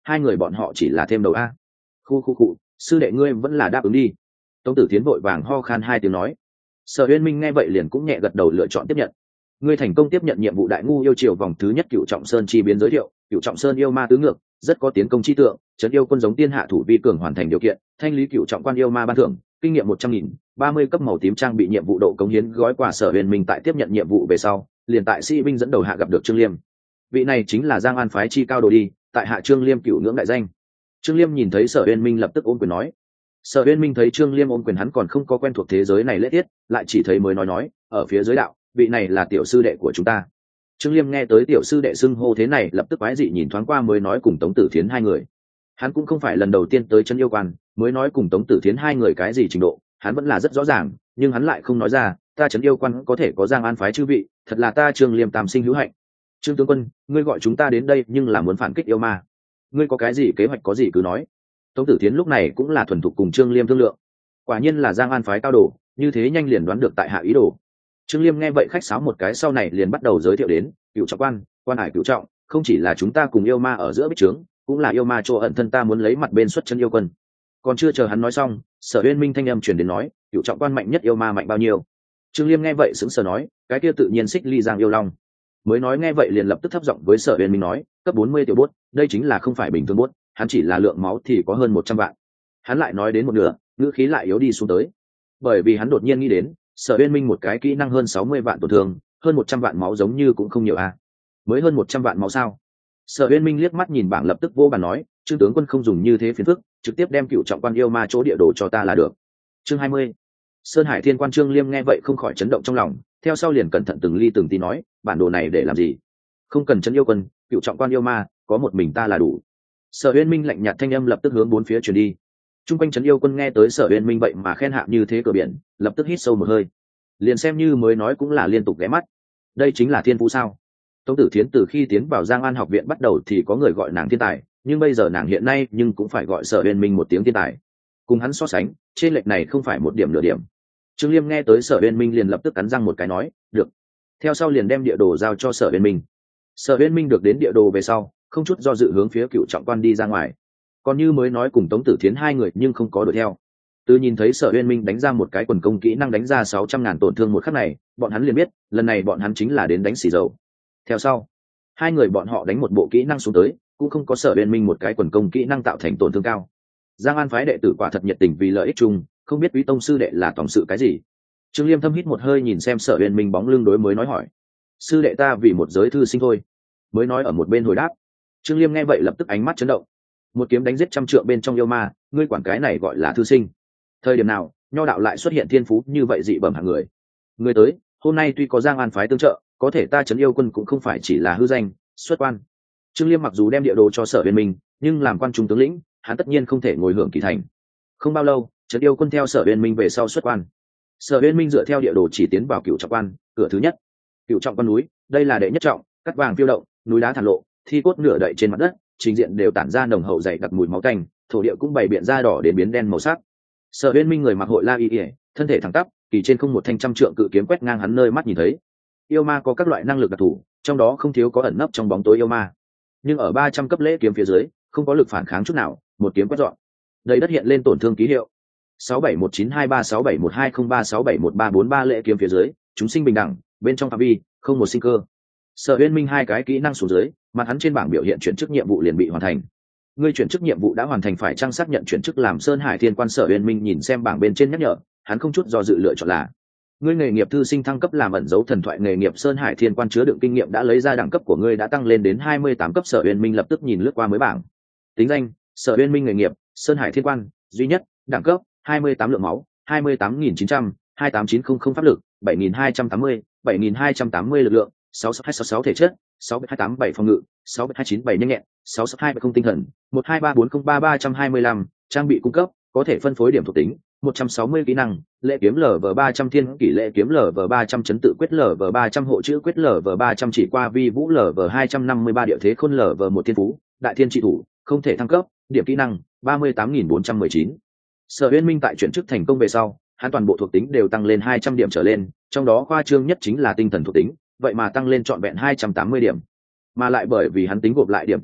hai người bọn họ chỉ là thêm đầu a. Khu khu cụ, sư đệ ngươi vẫn là đáp ứng đi. Tống Tử Thiến vội vàng ho khan hai tiếng nói. Sở Uyên Minh nghe vậy liền cũng nhẹ gật đầu lựa chọn tiếp nhận. Ngươi thành công tiếp nhận nhiệm vụ đại ngu yêu triều vòng thứ nhất Cựu Trọng Sơn chi biến giới thiệu, Cựu Trọng Sơn yêu ma tứ ngược, rất có tiến công chi tượng, trấn yêu quân giống tiên hạ thủ vi cường hoàn thành điều kiện, thanh lý Cựu Trọng quan yêu ma ban thưởng, kinh nghiệm một trăm nghìn, ba mươi cấp màu tím trang bị nhiệm vụ độ cống hiến gói quà. Sở Uyên Minh tại tiếp nhận nhiệm vụ về sau, liền tại sĩ binh dẫn đầu hạ gặp được Trương Liêm. Vị này chính là Giang An phái chi cao đồ đi, tại hạ Trương Liêm cựu ngưỡng đại danh. Trương Liêm nhìn thấy Sở Uyên Minh lập tức ôm quyền nói. Sở Uyên Minh thấy Trương Liêm ôm quyền hắn còn không có quen thuộc thế giới này lễ tiết, lại chỉ thấy mới nói nói, ở phía dưới đạo, vị này là tiểu sư đệ của chúng ta. Trương Liêm nghe tới tiểu sư đệ xưng hô thế này lập tức quái dị nhìn thoáng qua mới nói cùng Tống Tử Thiến hai người. Hắn cũng không phải lần đầu tiên tới chân yêu quan, mới nói cùng Tống Tử Thiến hai người cái gì trình độ, hắn vẫn là rất rõ ràng, nhưng hắn lại không nói ra, ta trấn yêu quan có thể có Giang An phái chư vị, thật là ta Trương Liêm tam sinh hữu hạnh. Trương tướng quân, ngươi gọi chúng ta đến đây nhưng là muốn phản kích yêu ma, ngươi có cái gì kế hoạch có gì cứ nói. Tống Tử Thiến lúc này cũng là thuần thục cùng Trương Liêm thương lượng. Quả nhiên là Giang An phái cao đồ, như thế nhanh liền đoán được tại hạ ý đồ. Trương Liêm nghe vậy khách sáo một cái sau này liền bắt đầu giới thiệu đến, Cựu Trọng quan, quan hải Cựu Trọng, không chỉ là chúng ta cùng yêu ma ở giữa bích trướng, cũng là yêu ma chỗ ẩn thân ta muốn lấy mặt bên xuất chân yêu quân. Còn chưa chờ hắn nói xong, Sở Uyên Minh thanh âm truyền đến nói, Cựu Trọng quan mạnh nhất yêu ma mạnh bao nhiêu? Trương Liêm nghe vậy sững sờ nói, cái kia tự nhiên xích ly giang yêu long. Mới nói nghe vậy liền lập tức thấp giọng với Sở Uyên Minh nói, cấp bốn mươi tiểu bốt, đây chính là không phải bình thường bốt, hắn chỉ là lượng máu thì có hơn một trăm vạn. Hắn lại nói đến một nửa, ngữ khí lại yếu đi xuống tới, bởi vì hắn đột nhiên nghĩ đến, Sở Uyên Minh một cái kỹ năng hơn sáu mươi vạn tổn thương, hơn một trăm vạn máu giống như cũng không nhiều a. Mới hơn một trăm vạn máu sao? Sở Uyên Minh liếc mắt nhìn bảng lập tức vô bàn nói, Trương tướng quân không dùng như thế phiền phức, trực tiếp đem Cựu Trọng quan yêu ma chỗ địa đồ cho ta là được. Chương hai mươi. Sơn Hải Thiên Quan. Trương Liêm nghe vậy không khỏi chấn động trong lòng, theo sau liền cẩn thận từng ly từng tí nói, bản đồ này để làm gì? Không cần trấn yêu quân, Cựu Trọng quan yêu ma, có một mình ta là đủ. Sở Uyên Minh lạnh nhạt thanh âm lập tức hướng bốn phía truyền đi. Trung quanh trấn yêu quân nghe tới Sở Uyên Minh vậy mà khen hạ như thế cửa biển, lập tức hít sâu một hơi. Liền xem như mới nói cũng là liên tục ghé mắt. Đây chính là thiên phú sao? Tống Tử Thiến từ khi tiến vào Giang An học viện bắt đầu thì có người gọi nàng thiên tài, nhưng bây giờ nàng hiện nay nhưng cũng phải gọi Sở Uyên Minh một tiếng thiên tài. Cùng hắn so sánh, trên lệch này không phải một điểm nửa điểm. Trương Liêm nghe tới Sở Uyên Minh liền lập tức cắn răng một cái nói, được. Theo sau liền đem địa đồ giao cho Sở Uyên Minh. Sở Uyên Minh được đến địa đồ về sau, không chút do dự hướng phía Cựu Trọng quan đi ra ngoài. Còn như mới nói cùng Tống Tử Thiến hai người nhưng không có đuổi theo. Từ nhìn thấy Sở Uyên Minh đánh ra một cái quần công kỹ năng đánh ra sáu trăm ngàn tổn thương một khắc này, bọn hắn liền biết, lần này bọn hắn chính là đến đánh xì dầu. Theo sau, hai người bọn họ đánh một bộ kỹ năng xuống tới, cũng không có Sở Uyên Minh một cái quần công kỹ năng tạo thành tổn thương cao. Giang An phái đệ tử quả thật nhiệt tình vì lợi ích chung, không biết Quý tông sư đệ là tổng sự cái gì. Trương Liêm thâm hít một hơi nhìn xem Sở Uyên Minh bóng lưng đối mới nói hỏi, sư đệ ta vì một giới thư sinh thôi. Mới nói ở một bên hồi đáp. Trương Liêm nghe vậy lập tức ánh mắt chấn động. Một kiếm đánh giết trăm trượng bên trong yêu ma, ngươi quản cái này gọi là thư sinh? Thời điểm nào nho đạo lại xuất hiện thiên phú như vậy dị bẩm hạng người? Người tới hôm nay tuy có Giang An phái tương trợ, có thể ta trấn yêu quân cũng không phải chỉ là hư danh xuất quan. Trương Liêm mặc dù đem địa đồ cho Sở Uyên Minh, nhưng làm quan trung tướng lĩnh, hắn tất nhiên không thể ngồi hưởng kỳ thành. Không bao lâu, trấn yêu quân theo Sở Uyên Minh về sau xuất quan. Sở Uyên Minh dựa theo địa đồ chỉ tiến vào Cựu Trọng quan, cửa thứ nhất. Cựu Trọng quan núi, đây là đệ nhất trọng, cắt vàng phiêu động, núi đá thản lộ, thi cốt nửa đậy trên mặt đất, trình diện đều tản ra nồng hậu dày đặc mùi máu tanh, thổ địa cũng bày biện ra đỏ đến biến đen màu sắc. Sở Uyên Minh người mặc hội la y ỉa, thân thể thẳng tắp, kỳ trên không một thanh trăm trượng cự kiếm quét ngang hắn nơi mắt nhìn thấy. Yêu ma có các loại năng lực đặc thù, trong đó không thiếu có ẩn nấp trong bóng tối yêu ma. Nhưng ở ba trăm cấp lễ kiếm phía dưới, không có lực phản kháng chút nào, một kiếm quét dọn. Đầy đất hiện lên tổn thương ký hiệu. sáu bảy một chín hai ba sáu bảy một hai không ba sáu bảy một ba bốn ba lễ kiếm phía dưới, chúng sinh bình đẳng, bên trong phạm vi, không một sinh cơ. Sở Uyên Minh hai cái kỹ năng xuống dưới, mặt hắn trên bảng biểu hiện chuyển chức nhiệm vụ liền bị hoàn thành. Ngươi chuyển chức nhiệm vụ đã hoàn thành, phải trang xác nhận chuyển chức làm Sơn Hải Thiên Quan. Sở Uyên Minh nhìn xem bảng bên trên nhắc nhở, hắn không chút do dự lựa chọn là ngươi nghề nghiệp thư sinh thăng cấp làm ẩn dấu thần thoại nghề nghiệp Sơn Hải Thiên Quan chứa đựng kinh nghiệm đã lấy ra, đẳng cấp của ngươi đã tăng lên đến hai mươi tám cấp. Sở Uyên Minh lập tức nhìn lướt qua mới bảng. Tính danh: Sở Uyên Minh nghề nghiệp Sơn Hải Thiên Quan, duy nhất, đẳng cấp hai mươi tám lượng máu, hai mươi tám nghìn chín trăm, hai mươi tám nghìn chín trăm pháp lực, bảy nghìn hai trăm tám mươi, bảy nghìn hai trăm tám mươi lực lượng, sáu sáu hai sáu sáu thể chất, sáu hai tám bảy phòng ngự, sáu hai chín bảy nhanh nhẹn, sáu sáu hai bảy không tinh thần, một hai ba bốn không ba ba trăm hai mươi lăm. Trang bị cung cấp có thể phân phối điểm thuộc tính một trăm sáu mươi kỹ năng, lệ kiếm lv ba trăm thiên kỷ lệ kiếm lv ba trăm chấn tự quyết lv ba trăm hộ chữ quyết lv ba trăm chỉ qua vi vũ lv hai trăm năm mươi ba địa thế khôn lv một thiên phú đại thiên trị thủ, không thể thăng cấp, điểm kỹ năng ba mươi tám nghìn bốn trăm mười chín. Sở Uyên Minh tại chuyển chức thành công về sau, hắn toàn bộ thuộc tính đều tăng lên hai trăm điểm trở lên, trong đó khoa trương nhất chính là tinh thần thuộc tính, vậy mà tăng lên trọn vẹn hai trăm tám mươi điểm. Mà lại bởi vì hắn tính gộp lại điểm kinh nghiệm,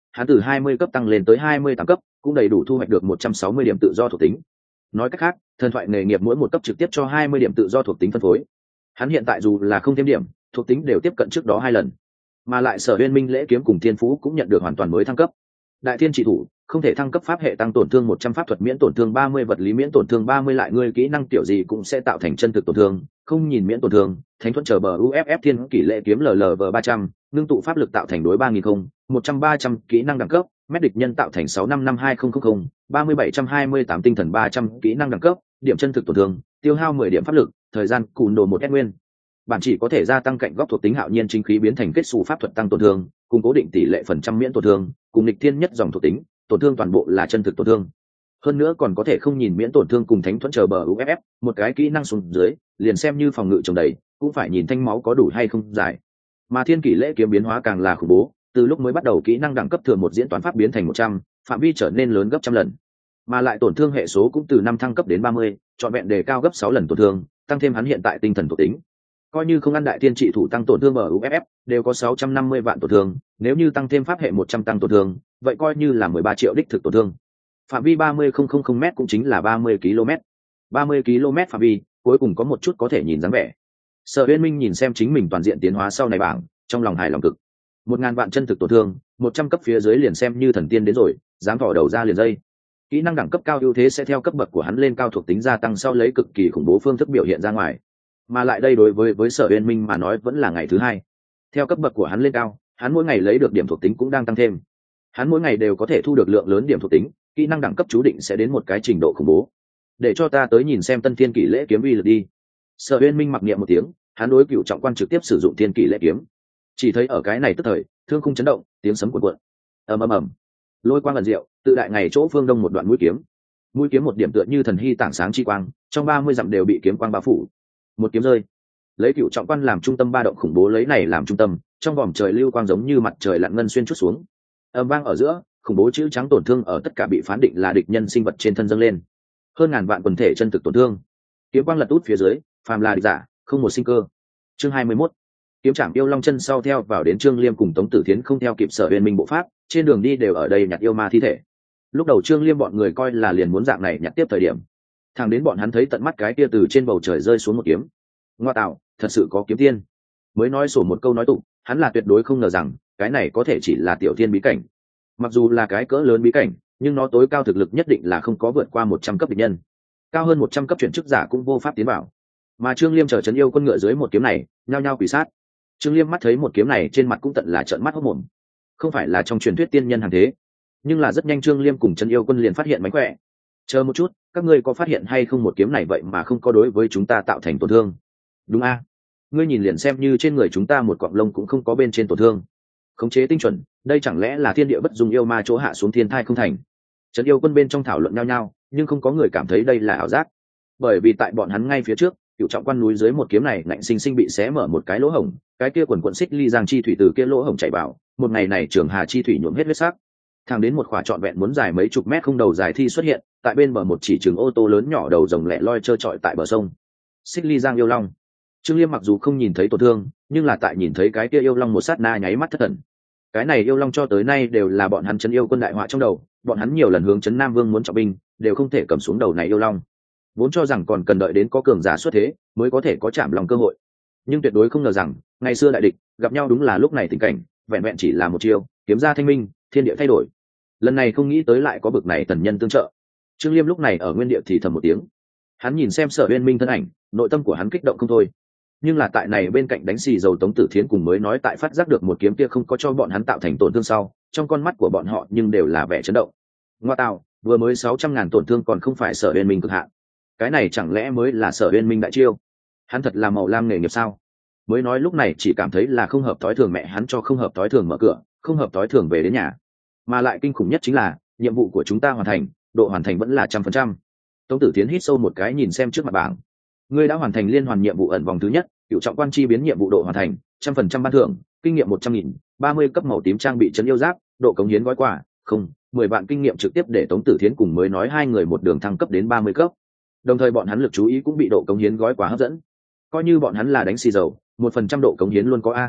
hắn từ hai mươi cấp tăng lên tới hai mươi tám cấp, cũng đầy đủ thu hoạch được một trăm sáu mươi điểm tự do thuộc tính. Nói cách khác, thần thoại nghề nghiệp mỗi một cấp trực tiếp cho hai mươi điểm tự do thuộc tính phân phối. Hắn hiện tại dù là không thêm điểm, thuộc tính đều tiếp cận trước đó hai lần. Mà lại Sở Uyên Minh lễ kiếm cùng thiên phú cũng nhận được hoàn toàn mới thăng cấp. Đại thiên chỉ thủ, không thể thăng cấp pháp hệ tăng tổn thương một trăm, pháp thuật miễn tổn thương ba mươi, vật lý miễn tổn thương ba mươi, lại ngươi kỹ năng tiểu gì cũng sẽ tạo thành chân thực tổn thương, không nhìn miễn tổn thương, thánh thuẫn chờ bờ u ép ép thiên kỷ lệ kiếm lờ lờ vờ ba trăm, ngưng tụ pháp lực tạo thành đối ba nghìn không, một trăm ba trăm kỹ năng đẳng cấp, mét địch nhân tạo thành sáu năm năm hai không không không, ba mươi bảy trăm hai mươi tám tinh thần ba trăm kỹ năng đẳng cấp, điểm chân thực tổn thương, tiêu hao mười điểm pháp lực, thời gian cùn đồ một nguyên. Bản chỉ có thể gia tăng cạnh góc thuộc tính hạo nhiên chính khí biến thành kết xù pháp thuật tăng tổn thương, cùng cố định tỷ lệ phần trăm miễn tổn thương, cùng nghịch thiên nhất dòng thuộc tính, tổn thương toàn bộ là chân thực tổn thương. Hơn nữa còn có thể không nhìn miễn tổn thương cùng thánh thuẫn chờ bờ u ép ép, một cái kỹ năng xuống dưới, liền xem như phòng ngự trồng đầy, cũng phải nhìn thanh máu có đủ hay không giải. Mà thiên kỷ lễ kiếm biến hóa càng là khủng bố, từ lúc mới bắt đầu kỹ năng đẳng cấp thường một diễn toán pháp biến thành một trăm, phạm vi trở nên lớn gấp trăm lần. Mà lại tổn thương hệ số cũng từ năm thăng cấp đến ba mươi, trọn vẹn đề cao gấp sáu lần tổn thương, tăng thêm hắn hiện tại tinh thần thuộc tính. Coi như không ăn đại thiên trị thủ tăng tổn thương ở u ép ép, đều có sáu trăm năm mươi vạn tổn thương, nếu như tăng thêm pháp hệ một trăm tăng tổn thương, vậy coi như là mười ba triệu đích thực tổn thương. Phạm vi ba mươi m cũng chính là ba mươi ki lô mét. ba mươi ki lô mét phạm vi, cuối cùng có một chút có thể nhìn dáng vẻ. Sở Uyên Minh nhìn xem chính mình toàn diện tiến hóa sau này bảng, trong lòng hài lòng cực. một ngàn vạn chân thực tổn thương, một trăm cấp phía dưới liền xem như thần tiên đến rồi, dám thò đầu ra liền dây. Kỹ năng đẳng cấp cao ưu thế sẽ theo cấp bậc của hắn lên cao thuộc tính gia tăng sau lấy cực kỳ khủng bố phương thức biểu hiện ra ngoài. Mà lại đây đối với với Sở Uyên Minh mà nói vẫn là ngày thứ hai. Theo cấp bậc của hắn lên cao, hắn mỗi ngày lấy được điểm thuộc tính cũng đang tăng thêm. Hắn mỗi ngày đều có thể thu được lượng lớn điểm thuộc tính, kỹ năng đẳng cấp chú định sẽ đến một cái trình độ khủng bố. Để cho ta tới nhìn xem Tân Thiên Kỷ Lễ kiếm uy lực đi. Sở Uyên Minh mặc niệm một tiếng, hắn đối cựu trọng quan trực tiếp sử dụng Thiên Kỷ Lễ kiếm. Chỉ thấy ở cái này tức thời, thương khung chấn động, tiếng sấm cuộn cuộn. Ầm ầm ầm. Lôi quang ẩn diệu, tự đại ngày chỗ phương đông một đoạn mũi kiếm. Mũi kiếm một điểm tựa như thần hy tảng sáng chi quang, trong ba mươi dặm đều bị kiếm quang bao phủ. Một kiếm rơi, lấy cựu trọng quan làm trung tâm ba động khủng bố lấy này làm trung tâm, trong vòm trời lưu quang giống như mặt trời lặn ngân xuyên chút xuống. Ầm vang ở giữa, khủng bố chữ trắng tổn thương ở tất cả bị phán định là địch nhân sinh vật trên thân dâng lên. Hơn ngàn vạn quần thể chân thực tổn thương. Kiếm quang lật út phía dưới, phàm là địch giả, không một sinh cơ. Chương hai mươi mốt. Kiếm trảm yêu long chân sau theo vào đến Trương Liêm cùng Tống Tử Thiến không theo kịp Sở Uyên Minh bộ pháp, trên đường đi đều ở đây nhặt yêu ma thi thể. Lúc đầu Trương Liêm bọn người coi là liền muốn dạng này nhặt tiếp thời điểm, thằng đến bọn hắn thấy tận mắt cái kia từ trên bầu trời rơi xuống một kiếm. Ngoa tạo, thật sự có kiếm tiên. Mới nói sổ một câu nói tụng, hắn là tuyệt đối không ngờ rằng cái này có thể chỉ là tiểu thiên bí cảnh. Mặc dù là cái cỡ lớn bí cảnh, nhưng nó tối cao thực lực nhất định là không có vượt qua một trăm cấp địch nhân. Cao hơn một trăm cấp chuyển chức giả cũng vô pháp tiến vào. Mà Trương Liêm chờ trấn yêu quân ngựa dưới một kiếm này, nhao nhao quỷ sát. Trương Liêm mắt thấy một kiếm này trên mặt cũng tận là trợn mắt hốt mồm. Không phải là trong truyền thuyết tiên nhân hàng thế, nhưng là rất nhanh Trương Liêm cùng trấn yêu quân liền phát hiện mánh khỏe. Chờ một chút, các ngươi có phát hiện hay không một kiếm này vậy mà không có đối với chúng ta tạo thành tổn thương? Đúng a? Ngươi nhìn liền xem như trên người chúng ta một cọng lông cũng không có bên trên tổn thương. Khống chế tinh chuẩn, đây chẳng lẽ là thiên địa bất dung yêu ma chỗ hạ xuống thiên thai không thành? Trấn yêu quân bên trong thảo luận nhau nhau, nhưng không có người cảm thấy đây là ảo giác, bởi vì tại bọn hắn ngay phía trước, cựu trọng quan núi dưới một kiếm này ngạnh sinh sinh bị xé mở một cái lỗ hổng, cái kia quần quần xích ly giang chi thủy từ kia lỗ hổng chảy vào, một ngày này trường hà chi thủy nhuộm hết huyết sắc. Thẳng đến một khỏa trọn vẹn muốn dài mấy chục mét không đầu dài thi xuất hiện, tại bên bờ một chỉ trường ô tô lớn nhỏ đầu rồng lẻ loi trơ trọi tại bờ sông. Xích ly giang yêu long. Trương Liêm mặc dù không nhìn thấy tổn thương, nhưng là tại nhìn thấy cái kia yêu long một sát na nháy mắt thất thần. Cái này yêu long cho tới nay đều là bọn hắn trấn yêu quân đại họa trong đầu, bọn hắn nhiều lần hướng trấn Nam Vương muốn trọng binh, đều không thể cầm xuống đầu này yêu long. Vốn cho rằng còn cần đợi đến có cường giả xuất thế mới có thể có chạm lòng cơ hội, nhưng tuyệt đối không ngờ rằng ngày xưa đại địch gặp nhau đúng là lúc này tình cảnh, vẹn vẹn chỉ là một chiêu kiếm ra thanh minh, thiên địa thay đổi. Lần này không nghĩ tới lại có bực này thần nhân tương trợ. Trương Liêm lúc này ở nguyên địa thì thầm một tiếng, hắn nhìn xem Sở Uyên Minh thân ảnh, nội tâm của hắn kích động không thôi. Nhưng là tại này bên cạnh đánh xì dầu Tống Tử Thiến cùng mới nói tại phát giác được một kiếm kia không có cho bọn hắn tạo thành tổn thương sau, trong con mắt của bọn họ nhưng đều là vẻ chấn động. Ngoa tạo, vừa mới sáu trăm ngàn tổn thương còn không phải Sở Uyên Minh cực hạn, cái này chẳng lẽ mới là Sở Uyên Minh đại chiêu? Hắn thật là màu lam nghề nghiệp sao? Mới nói lúc này chỉ cảm thấy là không hợp thói thường, mẹ hắn cho không hợp thói thường mở cửa, không hợp thói thường về đến nhà. Mà lại kinh khủng nhất chính là nhiệm vụ của chúng ta hoàn thành, độ hoàn thành vẫn là trăm phần trăm. Tống Tử Thiến hít sâu một cái nhìn xem trước mặt bảng, ngươi đã hoàn thành liên hoàn nhiệm vụ ẩn vòng thứ nhất, cựu trọng quan chi biến nhiệm vụ độ hoàn thành trăm phần trăm ban thưởng, kinh nghiệm một trăm nghìn, ba mươi cấp màu tím trang bị trấn yêu giáp, độ cống hiến gói quà không mười vạn kinh nghiệm trực tiếp để Tống Tử Thiến cùng mới nói hai người một đường thăng cấp đến ba mươi cấp. Đồng thời bọn hắn lực chú ý cũng bị độ cống hiến gói quà hấp dẫn. Coi như bọn hắn là đánh xì dầu, một phần trăm độ cống hiến luôn có a.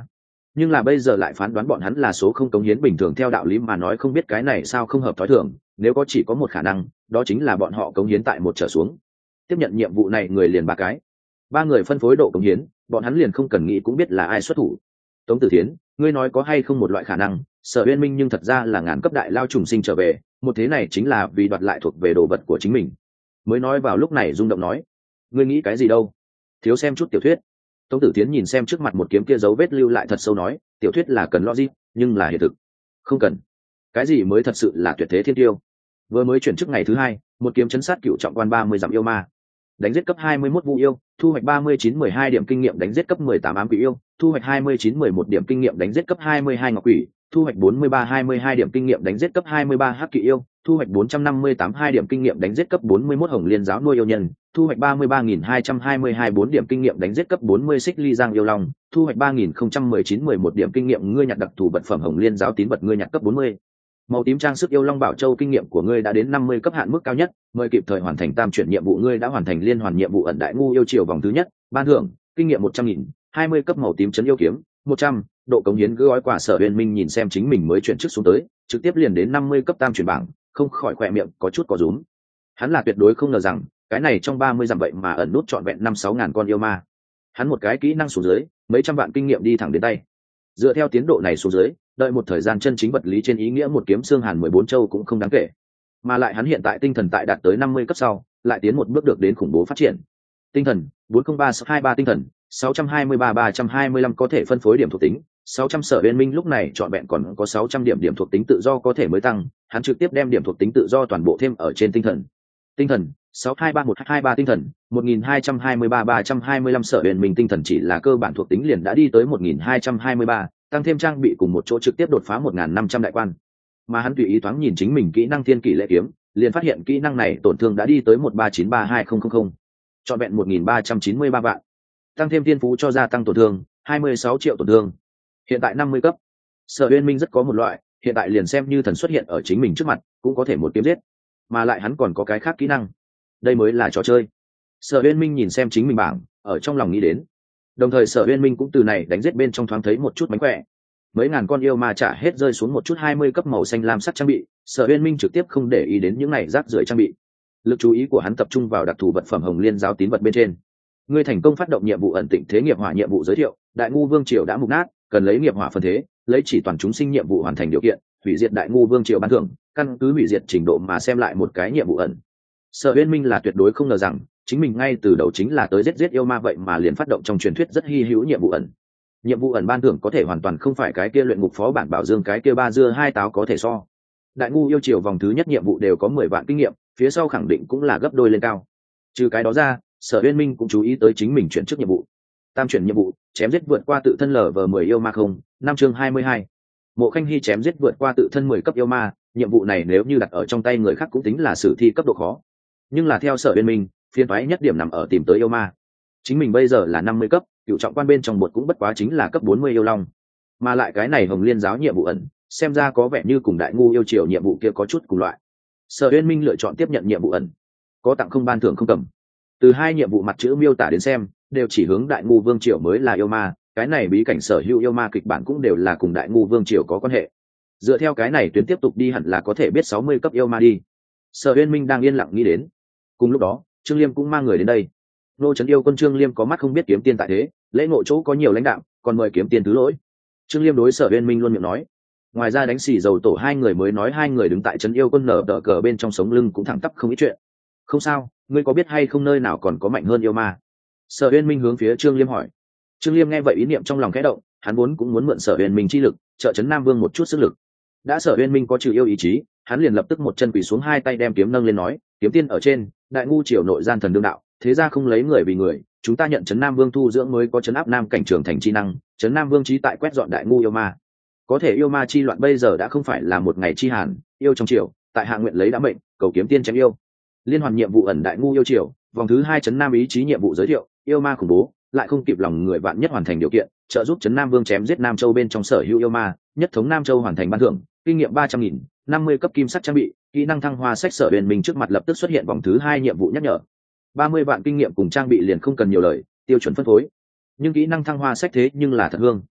nhưng là bây giờ lại phán đoán bọn hắn là số không cống hiến bình thường. Theo đạo lý mà nói không biết cái này sao không hợp thói thường, nếu có chỉ có một khả năng, đó chính là bọn họ cống hiến tại một trở xuống. Tiếp nhận nhiệm vụ này người liền ba cái, ba người phân phối độ cống hiến, bọn hắn liền không cần nghĩ cũng biết là ai xuất thủ. Tống Tử Thiến, ngươi nói có hay không một loại khả năng, Sở Uyên Minh nhưng thật ra là ngàn cấp đại lao trùng sinh trở về, một thế này chính là vì đoạt lại thuộc về đồ vật của chính mình. Mới nói vào lúc này rung động nói, ngươi nghĩ cái gì đâu, thiếu xem chút tiểu thuyết. Tống Tử Thiến nhìn xem trước mặt một kiếm kia dấu vết lưu lại thật sâu nói, tiểu thuyết là cần logic, nhưng là hiện thực không cần. Cái gì mới thật sự là tuyệt thế thiên tiêu. Vừa mới chuyển chức ngày thứ hai, một kiếm chấn sát cựu trọng quan ba mươi dặm yêu ma, đánh giết cấp hai mươi mốt vu yêu, thu hoạch ba mươi chín mười hai điểm kinh nghiệm, đánh giết cấp mười tám ám quỷ yêu, thu hoạch hai mươi chín mười một điểm kinh nghiệm, đánh giết cấp hai mươi hai ngọc quỷ, thu hoạch bốn mươi ba hai mươi hai điểm kinh nghiệm, đánh giết cấp hai mươi ba hắc kỵ yêu, thu hoạch bốn trăm năm mươi tám hai điểm kinh nghiệm, đánh giết cấp bốn mươi mốt hồng liên giáo nuôi yêu nhân, thu hoạch ba mươi ba nghìn hai trăm hai mươi hai bốn điểm kinh nghiệm, đánh giết cấp bốn mươi xích ly giang yêu long, thu hoạch ba nghìn không trăm mười chín mười một điểm kinh nghiệm. Ngươi nhặt đặc thù vật phẩm hồng liên giáo tín vật, ngươi nhặt cấp bốn mươi. Màu tím trang sức yêu long bảo châu, kinh nghiệm của ngươi đã đến năm mươi cấp hạn mức cao nhất, mời kịp thời hoàn thành tam chuyển nhiệm vụ. Ngươi đã hoàn thành liên hoàn nhiệm vụ ẩn đại ngu yêu triều vòng thứ nhất, ban thưởng kinh nghiệm một trăm nghìn, hai mươi cấp màu tím chấn yêu kiếm một trăm, độ cống hiến gói quà. Sở Uyên Minh nhìn xem chính mình mới chuyển chức xuống tới, trực tiếp liền đến năm mươi cấp tam chuyển bảng, không khỏi khỏe miệng có chút có rúm. Hắn là tuyệt đối không ngờ rằng cái này trong ba mươi dặm vậy mà ẩn nút trọn vẹn năm sáu ngàn con yêu ma. Hắn một cái kỹ năng xuống dưới, mấy trăm vạn kinh nghiệm đi thẳng đến tay. Dựa theo tiến độ này xuống dưới, đợi một thời gian chân chính vật lý trên ý nghĩa một kiếm xương hàn mười bốn châu cũng không đáng kể. Mà lại hắn hiện tại tinh thần tại đạt tới năm mươi cấp sau, lại tiến một bước được đến khủng bố phát triển. Tinh thần bốn không ba hai ba, tinh thần sáu trăm hai mươi ba ba trăm hai mươi lăm, có thể phân phối điểm thuộc tính sáu trăm. Sở Uyên Minh lúc này trọn vẹn còn có sáu trăm điểm điểm thuộc tính tự do có thể mới tăng, hắn trực tiếp đem điểm thuộc tính tự do toàn bộ thêm ở trên tinh thần. Tinh thần sáu hai ba một hai ba, tinh thần một nghìn hai trăm hai mươi ba ba trăm hai mươi lăm. Sở Uyên Minh tinh thần chỉ là cơ bản thuộc tính liền đã đi tới một nghìn hai trăm hai mươi ba, tăng thêm trang bị cùng một chỗ trực tiếp đột phá một nghìn năm trăm đại quan. Mà hắn tùy ý thoáng nhìn chính mình kỹ năng thiên kỷ lệ kiếm, liền phát hiện kỹ năng này tổn thương đã đi tới một ba chín ba hai không không không, trọn vẹn một nghìn ba trăm chín mươi ba vạn. Tăng thêm thiên phú cho gia tăng tổn thương hai mươi sáu triệu tổn thương. Hiện tại năm mươi cấp, Sở Uyên Minh rất có một loại, hiện tại liền xem như thần xuất hiện ở chính mình trước mặt, cũng có thể một kiếm giết. Mà lại hắn còn có cái khác kỹ năng. Đây mới là trò chơi. Sở Uyên Minh nhìn xem chính mình bảng, ở trong lòng nghĩ đến. Đồng thời Sở Uyên Minh cũng từ này đánh giết bên trong thoáng thấy một chút mánh khỏe. Mấy ngàn con yêu ma trả hết rơi xuống một chút hai mươi cấp màu xanh lam sắc trang bị, Sở Uyên Minh trực tiếp không để ý đến những này rác rưởi trang bị. Lực chú ý của hắn tập trung vào đặc thù vật phẩm hồng liên giáo tín vật bên trên. Ngươi thành công phát động nhiệm vụ ẩn tịnh thế nghiệp hỏa nhiệm vụ giới thiệu, đại ngu vương triều đã mục nát, cần lấy nghiệp hỏa phân thế, lấy chỉ toàn chúng sinh nhiệm vụ hoàn thành điều kiện, hủy diệt đại ngu vương triều ban thưởng, căn cứ hủy diệt trình độ mà xem lại một cái nhiệm vụ ẩn. Sở Uyên Minh là tuyệt đối không ngờ rằng chính mình ngay từ đầu chính là tới giết giết yêu ma, vậy mà liền phát động trong truyền thuyết rất hy hữu nhiệm vụ ẩn. Nhiệm vụ ẩn ban thưởng có thể hoàn toàn không phải cái kia luyện ngục phó bản bảo dương cái kia ba dưa hai táo có thể so. Đại ngu yêu triều vòng thứ nhất nhiệm vụ đều có mười vạn kinh nghiệm, phía sau khẳng định cũng là gấp đôi lên cao. Trừ cái đó ra, Sở Uyên Minh cũng chú ý tới chính mình chuyển chức nhiệm vụ. Tam chuyển nhiệm vụ, chém giết vượt qua tự thân lở vờ mười yêu ma không, năm chương hai mươi hai. Mộ Khanh Hy chém giết vượt qua tự thân mười cấp yêu ma, nhiệm vụ này nếu như đặt ở trong tay người khác cũng tính là sử thi cấp độ khó. Nhưng là theo Sở Uyên Minh, phiền toái nhất điểm nằm ở tìm tới yêu ma. Chính mình bây giờ là năm mươi cấp, cựu trọng quan bên trong bột cũng bất quá chính là cấp bốn mươi yêu long. Mà lại cái này Hồng Liên giáo nhiệm vụ ẩn, xem ra có vẻ như cùng đại ngu yêu triều nhiệm vụ kia có chút cùng loại. Sở Uyên Minh lựa chọn tiếp nhận nhiệm vụ ẩn, có tặng không ban thưởng không cầm. Từ hai nhiệm vụ mặt chữ miêu tả đến xem, đều chỉ hướng đại ngu vương triều mới là yêu ma, cái này bí cảnh sở hữu yêu ma kịch bản cũng đều là cùng đại ngu vương triều có quan hệ. Dựa theo cái này tuyến tiếp tục đi hẳn là có thể biết sáu mươi cấp yêu ma đi. Sở Uyên Minh đang yên lặng nghĩ đến. Cùng lúc đó, Trương Liêm cũng mang người đến đây. Nô Trấn Yêu quân Trương Liêm có mắt không biết kiếm tiên tại thế, lễ ngộ chỗ có nhiều lãnh đạo, còn mời kiếm tiên thứ lỗi. Trương Liêm đối Sở Uyên Minh luôn miệng nói. Ngoài ra đánh xì dầu tổ hai người mới nói hai người đứng tại Trấn Yêu quân nở đỡ cờ bên trong sống lưng cũng thẳng tắp không ít chuyện. Không sao, ngươi có biết hay không nơi nào còn có mạnh hơn yêu ma? Sở Uyên Minh hướng phía Trương Liêm hỏi. Trương Liêm nghe vậy ý niệm trong lòng khẽ động, hắn vốn cũng muốn mượn Sở Uyên Minh chi lực, trợ Trấn Nam Vương một chút sức lực. Đã Sở Uyên Minh có trừ yêu ý chí, hắn liền lập tức một chân quỳ xuống, hai tay đem kiếm nâng lên nói, kiếm tiên ở trên, đại ngu triều nội gian thần đương đạo, thế ra không lấy người vì người, chúng ta nhận Trấn Nam Vương thu dưỡng mới có trấn áp nam cảnh trường thành chi năng, Trấn Nam Vương chí tại quét dọn đại ngu yêu ma. Có thể yêu ma chi loạn bây giờ đã không phải là một ngày chi hàn, yêu trong triều, tại hạ nguyện lấy đã mệnh, cầu kiếm tiên chém yêu. Liên hoàn nhiệm vụ ẩn đại ngu yêu triều, vòng thứ hai Trấn Nam ý chí nhiệm vụ giới thiệu, yêu ma khủng bố, lại không kịp lòng người vạn nhất hoàn thành điều kiện, trợ giúp Trấn Nam Vương chém giết Nam Châu bên trong sở hữu yêu ma, nhất thống Nam Châu hoàn thành ban thưởng, kinh nghiệm ba trăm nghìn, năm mươi cấp kim sắc trang bị, kỹ năng thăng hoa sách. Sở Uyên Minh trước mặt lập tức xuất hiện vòng thứ hai nhiệm vụ nhắc nhở. ba mươi vạn kinh nghiệm cùng trang bị liền không cần nhiều lời, tiêu chuẩn phân phối. Nhưng kỹ năng thăng hoa sách thế nhưng là thật hương.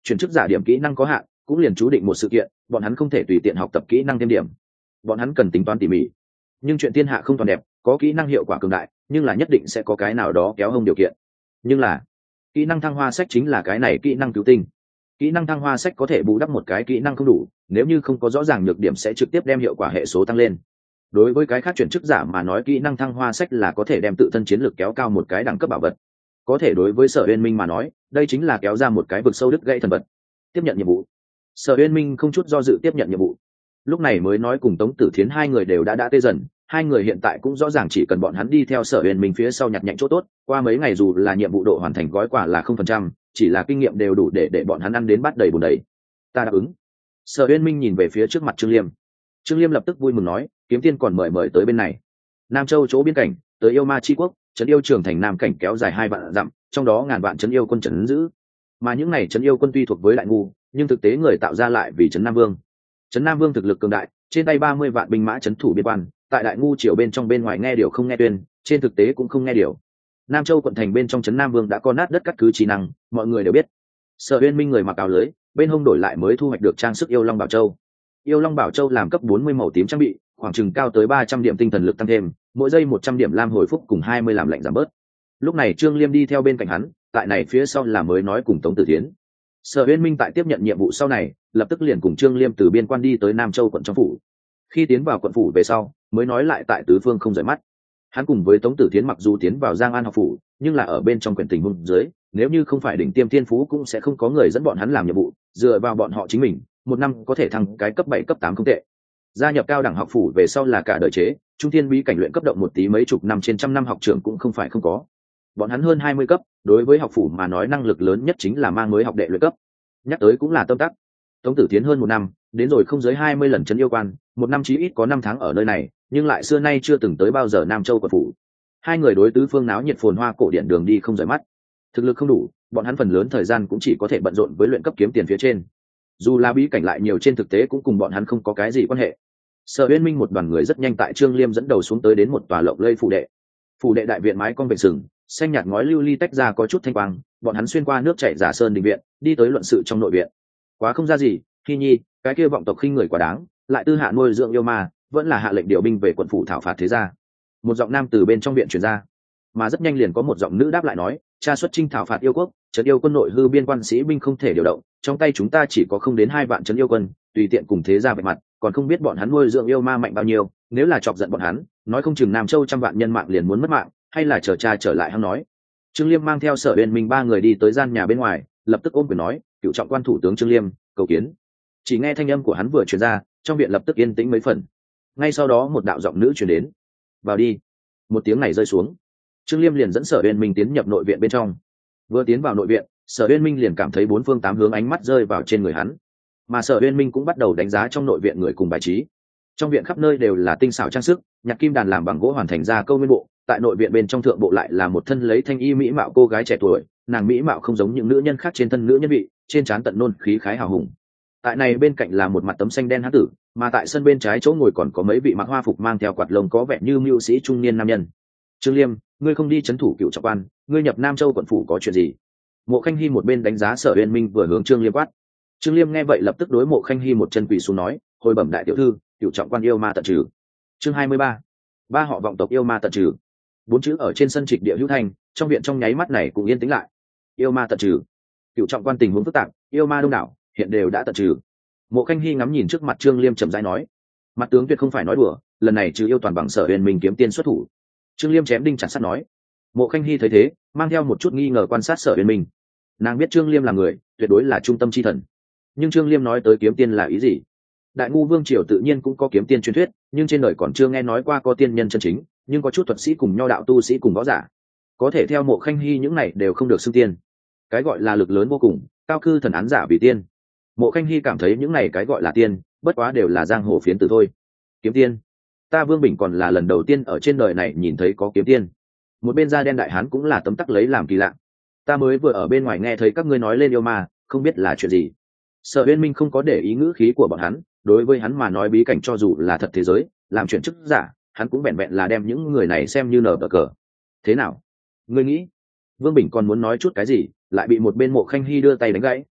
chuyển chức giả điểm kỹ năng có hạn, cũng liền chú định một sự kiện, bọn hắn không thể tùy tiện học tập kỹ năng thêm điểm, bọn hắn cần tính toán tỉ mỉ. Nhưng chuyện thiên hạ không toàn đẹp, có kỹ năng hiệu quả cường đại nhưng là nhất định sẽ có cái nào đó kéo hông điều kiện. Nhưng là kỹ năng thăng hoa sách chính là cái này kỹ năng cứu tinh. Kỹ năng thăng hoa sách có thể bù đắp một cái kỹ năng không đủ, nếu như không có rõ ràng nhược điểm sẽ trực tiếp đem hiệu quả hệ số tăng lên. Đối với cái khác chuyển chức giả mà nói, kỹ năng thăng hoa sách là có thể đem tự thân chiến lược kéo cao một cái đẳng cấp bảo vật. Có thể đối với Sở Uyên Minh mà nói, đây chính là kéo ra một cái vực sâu đứt gãy thần vật. Tiếp nhận nhiệm vụ. Sở Uyên Minh không chút do dự tiếp nhận nhiệm vụ. Lúc này mới nói cùng Tống Tử Thiến hai người đều đã đã tê dần, hai người hiện tại cũng rõ ràng chỉ cần bọn hắn đi theo Sở Uyên Minh phía sau nhặt nhạnh chỗ tốt, qua mấy ngày dù là nhiệm vụ độ hoàn thành gói quà là không phần trăm, chỉ là kinh nghiệm đều đủ để để bọn hắn ăn đến bát đầy bùn đầy. Ta đáp ứng. Sở Uyên Minh nhìn về phía trước mặt Trương Liêm. Trương Liêm lập tức vui mừng nói, kiếm tiên còn mời mời tới bên này. Nam Châu chỗ biên cảnh, tới yêu ma chi quốc, trấn yêu trường thành nam cảnh kéo dài hai vạn dặm, trong đó ngàn vạn trấn yêu quân trấn giữ. Mà những này trấn yêu quân tuy thuộc với đại ngu, nhưng thực tế người tạo ra lại vì trấn Nam Vương. Trấn Nam Vương thực lực cường đại, trên tay ba mươi vạn binh mã trấn thủ biên quan, tại đại ngu triều bên trong bên ngoài nghe điều không nghe tuyên, trên thực tế cũng không nghe điều. Nam Châu quận thành bên trong trấn Nam Vương đã có nát đất cắt cứ trí năng, mọi người đều biết. Sở Uyên Minh người mặc áo lưới, bên hông đổi lại mới thu hoạch được trang sức yêu long bảo châu. Yêu long bảo châu làm cấp bốn mươi màu tím trang bị, khoảng chừng cao tới ba trăm điểm tinh thần lực tăng thêm, mỗi giây một trăm điểm lam hồi phúc cùng hai mươi làm lạnh giảm bớt. Lúc này Trương Liêm đi theo bên cạnh hắn, tại này phía sau là mới nói cùng Tống Tử Thiến. Sở Uyên Minh tại tiếp nhận nhiệm vụ sau này, lập tức liền cùng Trương Liêm từ biên quan đi tới Nam Châu quận trong phủ. Khi tiến vào quận phủ về sau, mới nói lại tại tứ phương không rời mắt. Hắn cùng với Tống Tử Thiến mặc dù tiến vào Giang An học phủ, nhưng là ở bên trong quyển tình huống dưới, nếu như không phải đỉnh tiêm thiên phú cũng sẽ không có người dẫn bọn hắn làm nhiệm vụ, dựa vào bọn họ chính mình, một năm có thể thăng cái cấp bảy cấp tám không tệ. Gia nhập cao đẳng học phủ về sau là cả đời chế, trung thiên bí cảnh luyện cấp động một tí mấy chục năm trên trăm năm học trưởng cũng không phải không có. Bọn hắn hơn hai mươi cấp, đối với học phủ mà nói năng lực lớn nhất chính là mang mới học đệ luyện cấp. Nhắc tới cũng là tâm tắc. Tống Tử Thiến hơn một năm, đến rồi không dưới hai mươi lần trấn yêu quan, một năm chí ít có năm tháng ở nơi này, nhưng lại xưa nay chưa từng tới bao giờ Nam Châu quận phủ. Hai người đối tứ phương náo nhiệt phồn hoa cổ điển đường đi không rời mắt. Thực lực không đủ, bọn hắn phần lớn thời gian cũng chỉ có thể bận rộn với luyện cấp kiếm tiền phía trên. Dù là bí cảnh lại nhiều, trên thực tế cũng cùng bọn hắn không có cái gì quan hệ. Sở Uyên Minh một đoàn người rất nhanh tại Trương Liêm dẫn đầu xuống tới đến một tòa lộng lẫy phủ đệ. Phủ đệ đại viện mái cong vệt sừng, xanh nhạt ngói lưu ly tách ra có chút thanh quang, bọn hắn xuyên qua nước chảy giả sơn đình viện, đi tới luận sự trong nội viện. Quá không ra gì, Hi Nhi, cái kia vọng tộc khinh người quá đáng, lại tư hạ nuôi dưỡng yêu ma, vẫn là hạ lệnh điều binh về quận phủ thảo phạt thế gia. Một giọng nam từ bên trong viện truyền ra, mà rất nhanh liền có một giọng nữ đáp lại nói, cha xuất chinh thảo phạt yêu quốc, trấn yêu quân nội hư biên quan sĩ binh không thể điều động, trong tay chúng ta chỉ có không đến hai vạn trấn yêu quân, tùy tiện cùng thế gia vạch mặt, còn không biết bọn hắn nuôi dưỡng yêu ma mạnh bao nhiêu, nếu là chọc giận bọn hắn, nói không chừng Nam Châu trăm vạn nhân mạng liền muốn mất mạng, hay là chờ cha trở lại hắn nói. Trương Liêm mang theo Sở Uyên Minh ba người đi tới gian nhà bên ngoài, lập tức ôm quyền nói, cựu trọng quan thủ tướng Trương Liêm, cầu kiến. Chỉ nghe thanh âm của hắn vừa truyền ra, trong viện lập tức yên tĩnh mấy phần. Ngay sau đó một đạo giọng nữ truyền đến, vào đi. Một tiếng này rơi xuống, Trương Liêm liền dẫn Sở Uyên Minh tiến nhập nội viện bên trong. Vừa tiến vào nội viện, Sở Uyên Minh liền cảm thấy bốn phương tám hướng ánh mắt rơi vào trên người hắn, mà Sở Uyên Minh cũng bắt đầu đánh giá trong nội viện người cùng bài trí. Trong viện khắp nơi đều là tinh xảo trang sức, nhạc kim đàn làm bằng gỗ hoàn thành ra câu nguyên bộ. Tại nội viện bên trong thượng bộ lại là một thân lấy thanh y mỹ mạo cô gái trẻ tuổi, nàng mỹ mạo không giống những nữ nhân khác trên thân nữ nhân vị, trên trán tận nôn khí khái hào hùng. Tại này bên cạnh là một mặt tấm xanh đen hán tử, mà tại sân bên trái chỗ ngồi còn có mấy vị mặc hoa phục mang theo quạt lông có vẻ như mưu sĩ trung niên nam nhân. Trương Liêm, ngươi không đi trấn thủ cựu trọng quan, ngươi nhập Nam Châu quận phủ có chuyện gì? Mộ Khanh Hi một bên đánh giá Sở Uyên Minh vừa hướng Trương Liêm quát. Trương Liêm nghe vậy lập tức đối Mộ Khanh Hi một chân quỳ xuống nói, hồi bẩm đại tiểu thư, cựu trọng quan yêu ma tận trừ. Chương hai mươi ba, ba họ vọng tộc yêu ma tận trừ. Bốn chữ ở trên sân trịch địa hữu thành, trong viện trong nháy mắt này cũng yên tĩnh lại. Yêu ma tận trừ, cựu trọng quan tình huống phức tạp, yêu ma đông đảo, hiện đều đã tận trừ. Mộ Khanh Hi ngắm nhìn trước mặt Trương Liêm chậm rãi nói, mặt tướng tuyệt không phải nói đùa, lần này trừ yêu toàn bằng Sở Uyên Minh kiếm tiên xuất thủ. Trương Liêm chém đinh chặt sắt nói. Mộ Khanh Hi thấy thế, mang theo một chút nghi ngờ quan sát Sở Uyên Minh. Nàng biết Trương Liêm là người tuyệt đối là trung tâm chi thần, nhưng Trương Liêm nói tới kiếm tiên là ý gì? Đại ngu vương triều tự nhiên cũng có kiếm tiên truyền thuyết, nhưng trên đời còn chưa nghe nói qua có tiên nhân chân chính, nhưng có chút thuật sĩ cùng nho đạo tu sĩ cùng võ giả, có thể theo Mộ Khanh Hi những này đều không được xưng tiên. Cái gọi là lực lớn vô cùng, cao cư thần án giả vì tiên. Mộ Khanh Hi cảm thấy những này cái gọi là tiên, bất quá đều là giang hồ phiến từ thôi. Kiếm tiên, ta Vương Bình còn là lần đầu tiên ở trên đời này nhìn thấy có kiếm tiên. Một bên da đen đại hán cũng là tấm tắc lấy làm kỳ lạ. Ta mới vừa ở bên ngoài nghe thấy các ngươi nói lên yêu ma, không biết là chuyện gì. Sở Uyên Minh không có để ý ngữ khí của bọn hắn, đối với hắn mà nói bí cảnh cho dù là thật thế giới, làm chuyện chức giả, hắn cũng vẹn vẹn là đem những người này xem như nở cờ. Thế nào? Ngươi nghĩ? Vương Bình còn muốn nói chút cái gì, lại bị một bên Mộ Khanh Hi đưa tay đánh gãy.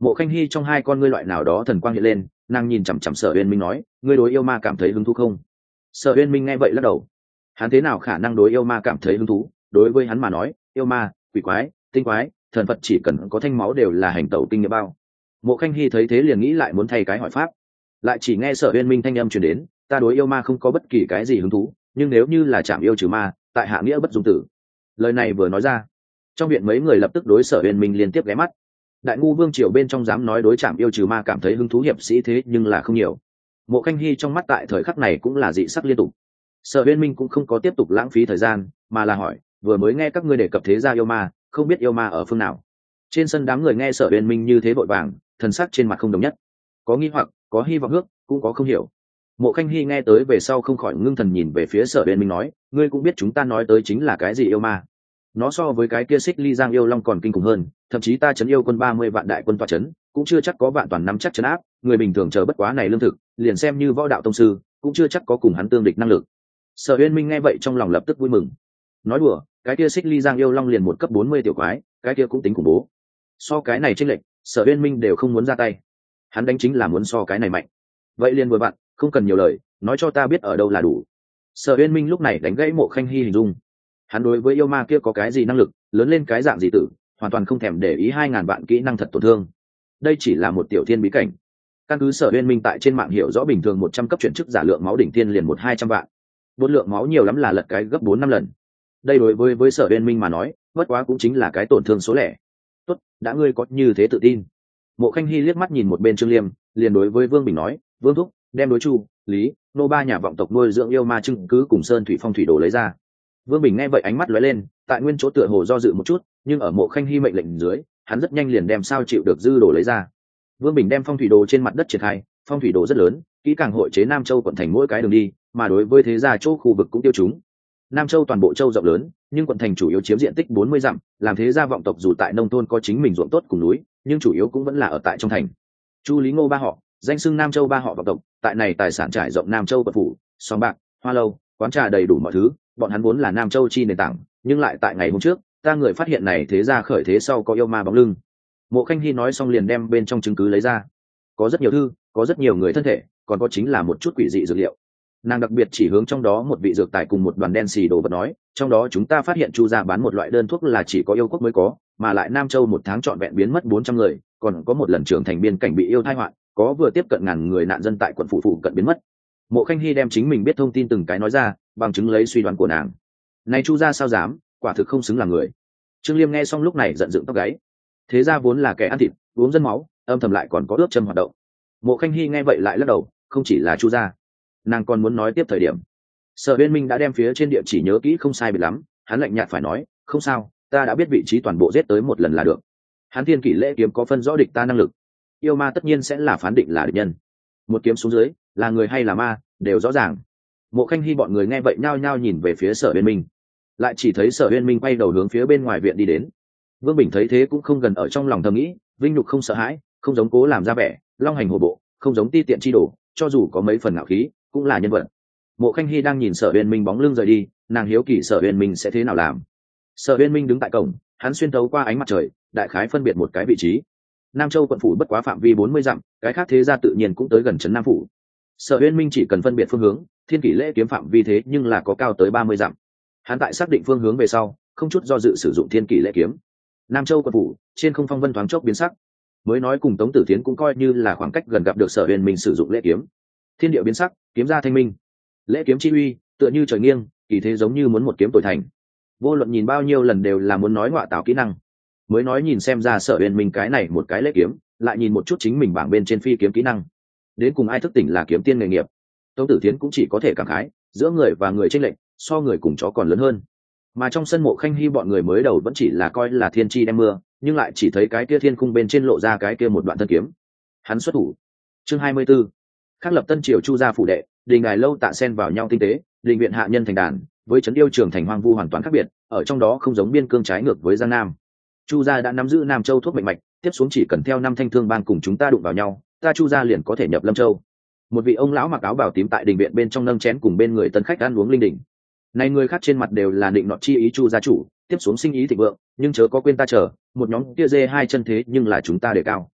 Mộ Khanh Hi trong hai con ngươi loại nào đó thần quang hiện lên, nàng nhìn chằm chằm Sở Uyên Minh nói, ngươi đối yêu ma cảm thấy hứng thú không? Sở Uyên Minh nghe vậy lắc đầu. Hắn thế nào khả năng đối yêu ma cảm thấy hứng thú? Đối với hắn mà nói, yêu ma, quỷ quái, tinh quái, thần Phật chỉ cần có thanh máu đều là hành tẩu kinh nghiệm bao. Mộ Khanh Hi thấy thế liền nghĩ lại muốn thay cái hỏi pháp, lại chỉ nghe Sở Uyên Minh thanh âm truyền đến, ta đối yêu ma không có bất kỳ cái gì hứng thú, nhưng nếu như là chạm yêu trừ ma, tại hạ nghĩa bất dung tử. Lời này vừa nói ra, trong viện mấy người lập tức đối Sở Uyên Minh liên tiếp ghé mắt. Đại ngu vương triều bên trong dám nói đối chạm yêu trừ ma cảm thấy hứng thú hiệp sĩ thế nhưng là không nhiều. Mộ Khanh Hi trong mắt tại thời khắc này cũng là dị sắc liên tục. Sở Uyên Minh cũng không có tiếp tục lãng phí thời gian, mà là hỏi, vừa mới nghe các ngươi đề cập thế gia yêu ma, không biết yêu ma ở phương nào? Trên sân đám người nghe Sở Uyên Minh như thế vội vàng, thần sắc trên mặt không đồng nhất, có nghi hoặc, có hy vọng ước, cũng có không hiểu. Mộ Khanh Hi nghe tới về sau không khỏi ngưng thần nhìn về phía Sở Uyên Minh nói, ngươi cũng biết chúng ta nói tới chính là cái gì yêu ma? Nó so với cái kia Xích Ly Giang yêu long còn kinh khủng hơn, thậm chí ta chấn yêu quân ba mươi vạn đại quân toa chấn, cũng chưa chắc có vạn toàn nắm chắc chấn áp, người bình thường chờ bất quá này lương thực, liền xem như võ đạo tông sư, cũng chưa chắc có cùng hắn tương địch năng lực. Sở Uyên Minh nghe vậy trong lòng lập tức vui mừng. Nói đùa, cái kia Xích Ly Giang yêu long liền một cấp bốn mươi tiểu quái, cái kia cũng tính khủng bố. So cái này chênh lệch, Sở Uyên Minh đều không muốn ra tay. Hắn đánh chính là muốn so cái này mạnh. Vậy liền vừa bạn, không cần nhiều lời, nói cho ta biết ở đâu là đủ. Sở Uyên Minh lúc này đánh gãy Mộ Khanh Hi hình dung. Hắn đối với yêu ma kia có cái gì năng lực, lớn lên cái dạng gì tử, hoàn toàn không thèm để ý hai ngàn vạn kỹ năng thật tổn thương. Đây chỉ là một tiểu thiên bí cảnh. Căn cứ Sở Uyên Minh tại trên mạng hiểu rõ bình thường một trăm cấp chuyển chức giả lượng máu đỉnh tiên liền một hai trăm vạn. Bốn lượng máu nhiều lắm là lật cái gấp bốn năm lần. Đây đối với với Sở Uyên Minh mà nói, bất quá cũng chính là cái tổn thương số lẻ. Tốt, đã ngươi có như thế tự tin. Mộ Khanh Hi liếc mắt nhìn một bên Trương Liêm, liền đối với Vương Bình nói, Vương thúc, đem đối Chu, Lý, nô ba nhà vọng tộc nuôi dưỡng yêu ma chứng cứ cùng Sơn Thủy Phong thủy đồ lấy ra. Vương Bình nghe vậy ánh mắt lóe lên, tại nguyên chỗ tựa hồ do dự một chút, nhưng ở Mộ Khanh Hi mệnh lệnh dưới, hắn rất nhanh liền đem sao chịu được dư đồ lấy ra. Vương Bình đem phong thủy đồ trên mặt đất triển khai, phong thủy đồ rất lớn, kỹ càng hội chế Nam Châu quận thành mỗi cái đường đi, mà đối với thế gia chỗ khu vực cũng tiêu chúng. Nam Châu toàn bộ châu rộng lớn, nhưng quận thành chủ yếu chiếm diện tích bốn mươi dặm, làm thế gia vọng tộc dù tại nông thôn có chính mình ruộng tốt cùng núi, nhưng chủ yếu cũng vẫn là ở tại trong thành. Chu Lý Ngô ba họ, danh xưng Nam Châu ba họ vọng tộc, tại này tài sản trải rộng Nam Châu quận phủ, sòng bạc, hoa lâu, quán trà đầy đủ mọi thứ, bọn hắn vốn là Nam Châu chi nền tảng, nhưng lại tại ngày hôm trước, ta người phát hiện này thế gia khởi thế sau có yêu ma bóng lưng. Mộ Khanh Hi nói xong liền đem bên trong chứng cứ lấy ra, có rất nhiều thư, có rất nhiều người thân thể, còn có chính là một chút quỷ dị dược liệu. Nàng đặc biệt chỉ hướng trong đó một vị dược tài cùng một đoàn đen xì đồ vật nói, trong đó chúng ta phát hiện Chu gia bán một loại đơn thuốc là chỉ có yêu quốc mới có, mà lại Nam Châu một tháng trọn vẹn biến mất bốn trăm người, còn có một lần trưởng thành biên cảnh bị yêu tai họa, có vừa tiếp cận ngàn người nạn dân tại quận phủ phủ cận biến mất. Mộ Khanh Hi đem chính mình biết thông tin từng cái nói ra, bằng chứng lấy suy đoán của nàng. Này Chu gia sao dám, quả thực không xứng làm người. Trương Liêm nghe xong lúc này giận dựng tóc gáy. Thế gia vốn là kẻ ăn thịt, uống dân máu, âm thầm lại còn có ướp châm hoạt động. Mộ Khanh Hi nghe vậy lại lắc đầu, không chỉ là Chu gia, nàng còn muốn nói tiếp thời điểm. Sở Uyên Minh đã đem phía trên địa chỉ nhớ kỹ không sai biệt lắm, hắn lạnh nhạt phải nói, không sao, ta đã biết vị trí toàn bộ giết tới một lần là được. Hắn Thiên Kỷ Lễ kiếm có phân rõ địch ta năng lực, yêu ma tất nhiên sẽ là phán định là địch nhân. Một kiếm xuống dưới, là người hay là ma, đều rõ ràng. Mộ Khanh Hi bọn người nghe vậy nhao nhao nhìn về phía Sở Uyên Minh, lại chỉ thấy Sở Uyên Minh quay đầu hướng phía bên ngoài viện đi đến. Vương Bình thấy thế cũng không gần ở trong lòng thầm nghĩ, vinh nhục không sợ hãi, không giống cố làm ra vẻ, long hành hổ bộ, không giống ti tiện chi đổ, cho dù có mấy phần ngạo khí, cũng là nhân vật. Mộ Khanh Hi đang nhìn Sở Uyên Minh bóng lưng rời đi, nàng hiếu kỳ Sở Uyên Minh sẽ thế nào làm. Sở Uyên Minh đứng tại cổng, hắn xuyên thấu qua ánh mặt trời, đại khái phân biệt một cái vị trí. Nam Châu quận phủ bất quá phạm vi bốn mươi dặm, cái khác thế gia tự nhiên cũng tới gần trấn Nam phủ. Sở Uyên Minh chỉ cần phân biệt phương hướng, Thiên Kỷ Lễ kiếm phạm vi thế nhưng là có cao tới ba mươi dặm. Hắn tại xác định phương hướng về sau, không chút do dự sử dụng Thiên Kỷ Lễ kiếm. Nam Châu quận phủ, trên không phong vân thoáng chốc biến sắc. Mới nói cùng Tống Tử Thiến cũng coi như là khoảng cách gần gặp được Sở Uyên Minh sử dụng lễ kiếm. Thiên địa biến sắc, kiếm ra thanh minh. Lễ kiếm chi uy, tựa như trời nghiêng, kỳ thế giống như muốn một kiếm tội thành. Vô luận nhìn bao nhiêu lần đều là muốn nói ngọa tạo kỹ năng. Mới nói nhìn xem ra Sở Uyên Minh cái này một cái lễ kiếm, lại nhìn một chút chính mình bảng bên trên phi kiếm kỹ năng. Đến cùng ai thức tỉnh là kiếm tiên nghề nghiệp. Tống Tử Thiến cũng chỉ có thể cảm khái, giữa người và người chênh lệch, so người cùng chó còn lớn hơn. Mà trong sân Mộ Khanh Hi bọn người mới đầu vẫn chỉ là coi là thiên chi đem mưa, nhưng lại chỉ thấy cái kia thiên khung bên trên lộ ra cái kia một đoạn thân kiếm. Hắn xuất thủ. Chương hai mươi 'bốn. Khắc lập Tân Triều Chu gia phủ đệ, đình đài lâu tạ sen vào nhau tinh tế, đình viện hạ nhân thành đàn, với trấn yêu trường thành hoang vu hoàn toàn khác biệt, ở trong đó không giống biên cương trái ngược với Giang Nam. Chu gia đã nắm giữ Nam Châu thuốc mệnh mạch, tiếp xuống chỉ cần theo năm thanh thương bang cùng chúng ta đụng vào nhau, ta Chu gia liền có thể nhập Lâm Châu. Một vị ông lão mặc áo bào tím tại đình viện bên trong nâng chén cùng bên người tân khách ăn uống linh đình. Này người khác trên mặt đều là định nọ chi ý Chu gia chủ, tiếp xuống sinh ý thịnh vượng, nhưng chớ có quên ta chờ, một nhóm kia dê hai chân thế nhưng là chúng ta đề cao.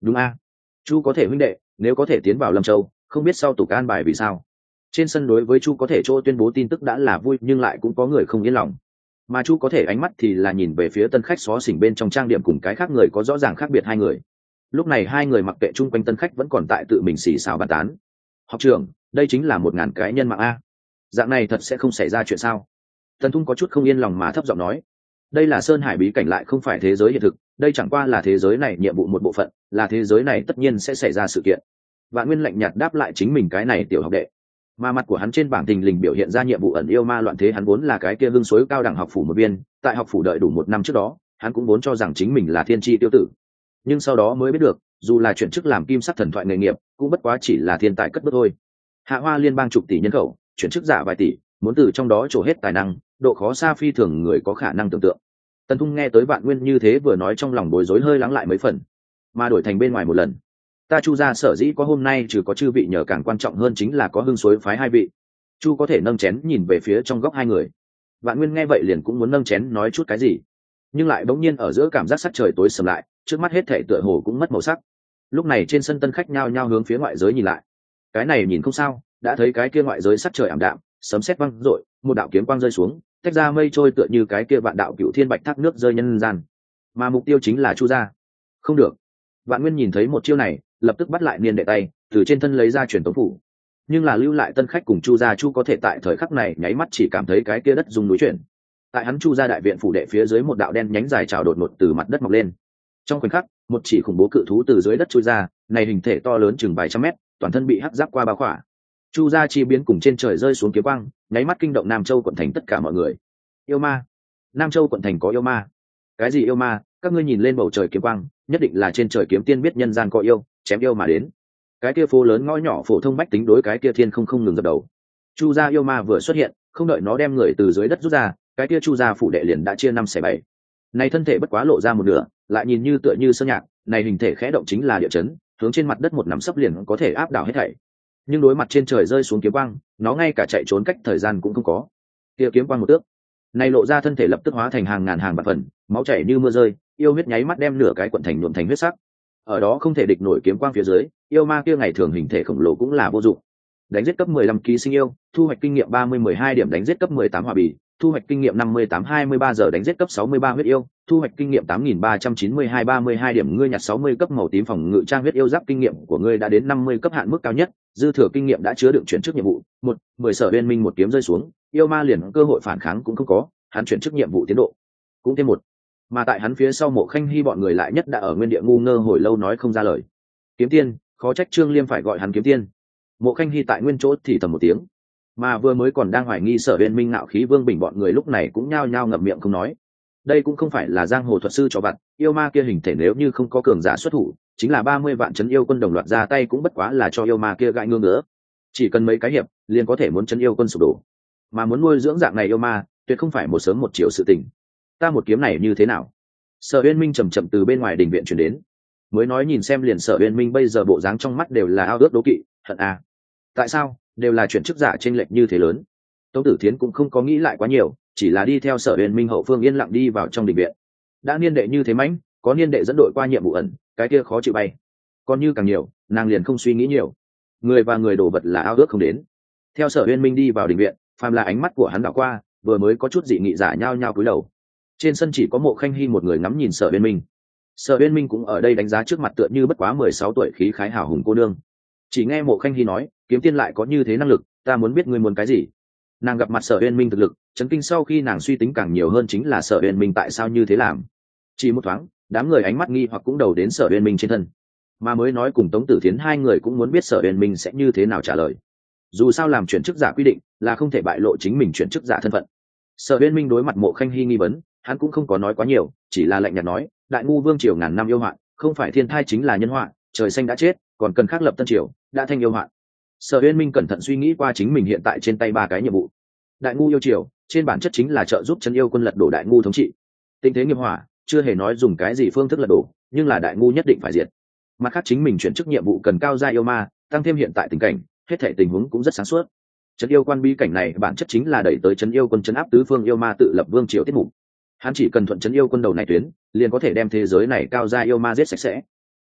đúng a. Chu có thể huynh đệ nếu có thể tiến vào Lâm Châu, không biết sau tục an bài vì sao. Trên sân đối với Chu có thể chỗ tuyên bố tin tức đã là vui, nhưng lại cũng có người không yên lòng. Mà Chu có thể ánh mắt thì là nhìn về phía tân khách xó xỉnh bên trong trang điểm cùng cái khác người có rõ ràng khác biệt hai người. Lúc này hai người mặc kệ chung quanh tân khách vẫn còn tại tự mình xì xào bàn tán. Học trưởng, đây chính là một ngàn cái nhân mạng a. Dạng này thật sẽ không xảy ra chuyện sao? Tần Thung có chút không yên lòng mà thấp giọng nói. Đây là Sơn Hải bí cảnh, lại không phải thế giới hiện thực, đây chẳng qua là thế giới này nhiệm vụ một bộ phận, là thế giới này tất nhiên sẽ xảy ra sự kiện. Vạn Nguyên lạnh nhạt đáp lại chính mình cái này tiểu học đệ. Mà mặt của hắn trên bảng thình lình biểu hiện ra nhiệm vụ ẩn yêu ma loạn thế, hắn vốn là cái kia hương suối cao đẳng học phủ một viên, tại học phủ đợi đủ một năm trước đó, hắn cũng vốn cho rằng chính mình là thiên tri tiêu tử. Nhưng sau đó mới biết được, dù là chuyển chức làm kim sắc thần thoại nghề nghiệp, cũng bất quá chỉ là thiên tài cất bước thôi. Hạ Hoa liên bang chục tỷ nhân khẩu, chuyển chức giả vài tỷ, muốn từ trong đó trổ hết tài năng, độ khó xa phi thường người có khả năng tưởng tượng. Tần Thung nghe tới Vạn Nguyên như thế vừa nói, trong lòng bối rối hơi lắng lại mấy phần, mà đổi thành bên ngoài một lần. Ta Chu gia sở dĩ có hôm nay, trừ có chư vị nhờ, càng quan trọng hơn chính là có hương suối phái hai vị. Chu có thể nâng chén nhìn về phía trong góc hai người. Vạn Nguyên nghe vậy liền cũng muốn nâng chén nói chút cái gì, nhưng lại bỗng nhiên ở giữa cảm giác sắc trời tối sầm lại, trước mắt hết thảy tựa hồ cũng mất màu sắc. Lúc này trên sân tân khách nhao nhao hướng phía ngoại giới nhìn lại. Cái này nhìn không sao, đã thấy cái kia ngoại giới sắc trời ảm đạm, sấm sét vang rội, một đạo kiếm quang rơi xuống, tách ra mây trôi tựa như cái kia vạn đạo cựu thiên bạch thác nước rơi nhân gian. Mà mục tiêu chính là Chu gia. Không được. Vạn Nguyên nhìn thấy một chiêu này, lập tức bắt lại niên đệ tay, từ trên thân lấy ra truyền tống phủ. Nhưng là lưu lại tân khách cùng Chu gia, Chu có thể tại thời khắc này nháy mắt chỉ cảm thấy cái kia đất rung núi chuyển. Tại hắn Chu gia đại viện phủ đệ phía dưới, một đạo đen nhánh dài trào đột ngột từ mặt đất mọc lên. Trong khoảnh khắc, một chỉ khủng bố cự thú từ dưới đất chui ra, này hình thể to lớn chừng vài trăm mét, toàn thân bị hắc giáp qua bao khỏa. Chu gia chi biến cùng trên trời rơi xuống kiếm quang, nháy mắt kinh động Nam Châu quận thành tất cả mọi người. Yêu ma! Nam Châu quận thành có yêu ma! Cái gì yêu ma? Các ngươi nhìn lên bầu trời kiếm quang, nhất định là trên trời kiếm tiên biết nhân gian có yêu, chém yêu mà đến. Cái kia phố lớn ngõ nhỏ phổ thông bách tính đối cái kia thiên không không ngừng dập đầu. Chu gia yêu ma vừa xuất hiện, không đợi nó đem người từ dưới đất rút ra, cái kia Chu gia phủ đệ liền đã chia năm xẻ bảy. Này thân thể bất quá lộ ra một nửa, lại nhìn như tựa như sơn nhạc, này hình thể khẽ động chính là địa chấn, hướng trên mặt đất một nắm sấp liền có thể áp đảo hết thảy. Nhưng đối mặt trên trời rơi xuống kiếm quang, nó ngay cả chạy trốn cách thời gian cũng không có. Kia kiếm quang một tước, này lộ ra thân thể lập tức hóa thành hàng ngàn hàng vạn phần, máu chảy như mưa rơi, yêu huyết nháy mắt đem nửa cái quận thành nhuộm thành huyết sắc. Ở đó không thể địch nổi kiếm quang phía dưới, yêu ma kia ngày thường hình thể khổng lồ cũng là vô dụng. Đánh giết cấp mười lăm ký sinh yêu, thu hoạch kinh nghiệm ba mươi mười hai điểm. Đánh giết cấp mười tám hỏa bì, thu hoạch kinh nghiệm năm mươi tám hai mươi ba giờ. Đánh giết cấp sáu mươi ba huyết yêu, thu hoạch kinh nghiệm tám nghìn ba trăm chín mươi hai ba mươi hai điểm. Ngươi nhặt sáu mươi cấp màu tím phòng ngự trang huyết yêu giáp, kinh nghiệm của ngươi đã đến năm mươi cấp hạn mức cao nhất, dư thừa kinh nghiệm đã chứa đựng chuyển chức nhiệm vụ. Một, mười sở bên minh một kiếm rơi xuống, yêu ma liền cơ hội phản kháng cũng không có, hắn chuyển chức nhiệm vụ tiến độ cũng thêm một. Mà tại hắn phía sau Mộ Khanh Hy bọn người lại nhất đã ở nguyên địa ngu ngơ hồi lâu nói không ra lời. Kiếm tiên, khó trách Trương Liêm phải gọi hắn kiếm tiên. Mộ Khanh Hy tại nguyên chỗ thì thầm một tiếng, mà vừa mới còn đang hoài nghi Sở Uyên Minh Nạo Khí Vương Bình bọn người lúc này cũng nhao nhao ngậm miệng không nói. Đây cũng không phải là giang hồ thuật sư trò vặt, yêu ma kia hình thể nếu như không có cường giả xuất thủ, chính là ba mươi vạn trấn yêu quân đồng loạt ra tay cũng bất quá là cho yêu ma kia gãi ngương nữa. Chỉ cần mấy cái hiệp, liền có thể muốn trấn yêu quân sụp đổ. Mà muốn nuôi dưỡng dạng này yêu ma, tuyệt không phải một sớm một chiều sự tình. Ta một kiếm này như thế nào? Sở Uyên Minh chậm chậm từ bên ngoài đình viện truyền đến. Mới nói nhìn xem liền Sở Uyên Minh bây giờ bộ dáng trong mắt đều là ao ước đố kỵ, hận à. Tại sao đều là chuyển chức giả chênh lệch như thế lớn? Tống Tử Thiến cũng không có nghĩ lại quá nhiều, chỉ là đi theo Sở Uyên Minh hậu phương yên lặng đi vào trong đình viện. Đã niên đệ như thế mãnh, có niên đệ dẫn đội qua nhiệm vụ ẩn, cái kia khó chịu bay. Còn như càng nhiều, nàng liền không suy nghĩ nhiều. Người và người đổ vật là ao ước không đến. Theo Sở Uyên Minh đi vào đình viện, phàm là ánh mắt của hắn đảo qua, vừa mới có chút dị nghị giả nhao nhao cúi đầu. Trên sân chỉ có Mộ Khanh Hy một người ngắm nhìn Sở Uyên Minh. Sở Uyên Minh cũng ở đây đánh giá trước mặt tựa như bất quá mười sáu tuổi khí khái hào hùng cô nương. Chỉ nghe Mộ Khanh Hy nói, kiếm tiên lại có như thế năng lực, ta muốn biết ngươi muốn cái gì. Nàng gặp mặt Sở Uyên Minh thực lực, chấn kinh sau khi nàng suy tính càng nhiều hơn chính là Sở Uyên Minh tại sao như thế làm. Chỉ một thoáng, đám người ánh mắt nghi hoặc cũng đầu đến Sở Uyên Minh trên thân. Mà mới nói cùng Tống Tử Thiến hai người cũng muốn biết Sở Uyên Minh sẽ như thế nào trả lời. Dù sao làm chuyển chức giả quy định là không thể bại lộ chính mình chuyển chức giả thân phận. Sở Uyên Minh đối mặt Mộ Khanh Hy nghi vấn, hắn cũng không có nói quá nhiều, chỉ là lạnh nhạt nói, đại ngu vương triều ngàn năm yêu hoạn, không phải thiên thai chính là nhân họa, trời xanh đã chết, còn cần khắc lập tân triều, đã thanh yêu hoạn. Sở Uyên Minh cẩn thận suy nghĩ qua chính mình hiện tại trên tay ba cái nhiệm vụ. Đại ngu yêu triều, trên bản chất chính là trợ giúp chân yêu quân lật đổ đại ngu thống trị. Tình thế nghiệp hỏa, chưa hề nói dùng cái gì phương thức lật đổ, nhưng là đại ngu nhất định phải diệt. Mặt khác chính mình chuyển chức nhiệm vụ cần cao gia yêu ma, tăng thêm hiện tại tình cảnh, hết thảy tình huống cũng rất sáng suốt. Trấn yêu quan bi cảnh này bản chất chính là đẩy tới trấn yêu quân trấn áp tứ phương yêu ma tự lập vương triều tiết mục. Hắn chỉ cần thuận trấn yêu quân đầu này tuyến, liền có thể đem thế giới này cao gia yêu ma giết sạch sẽ.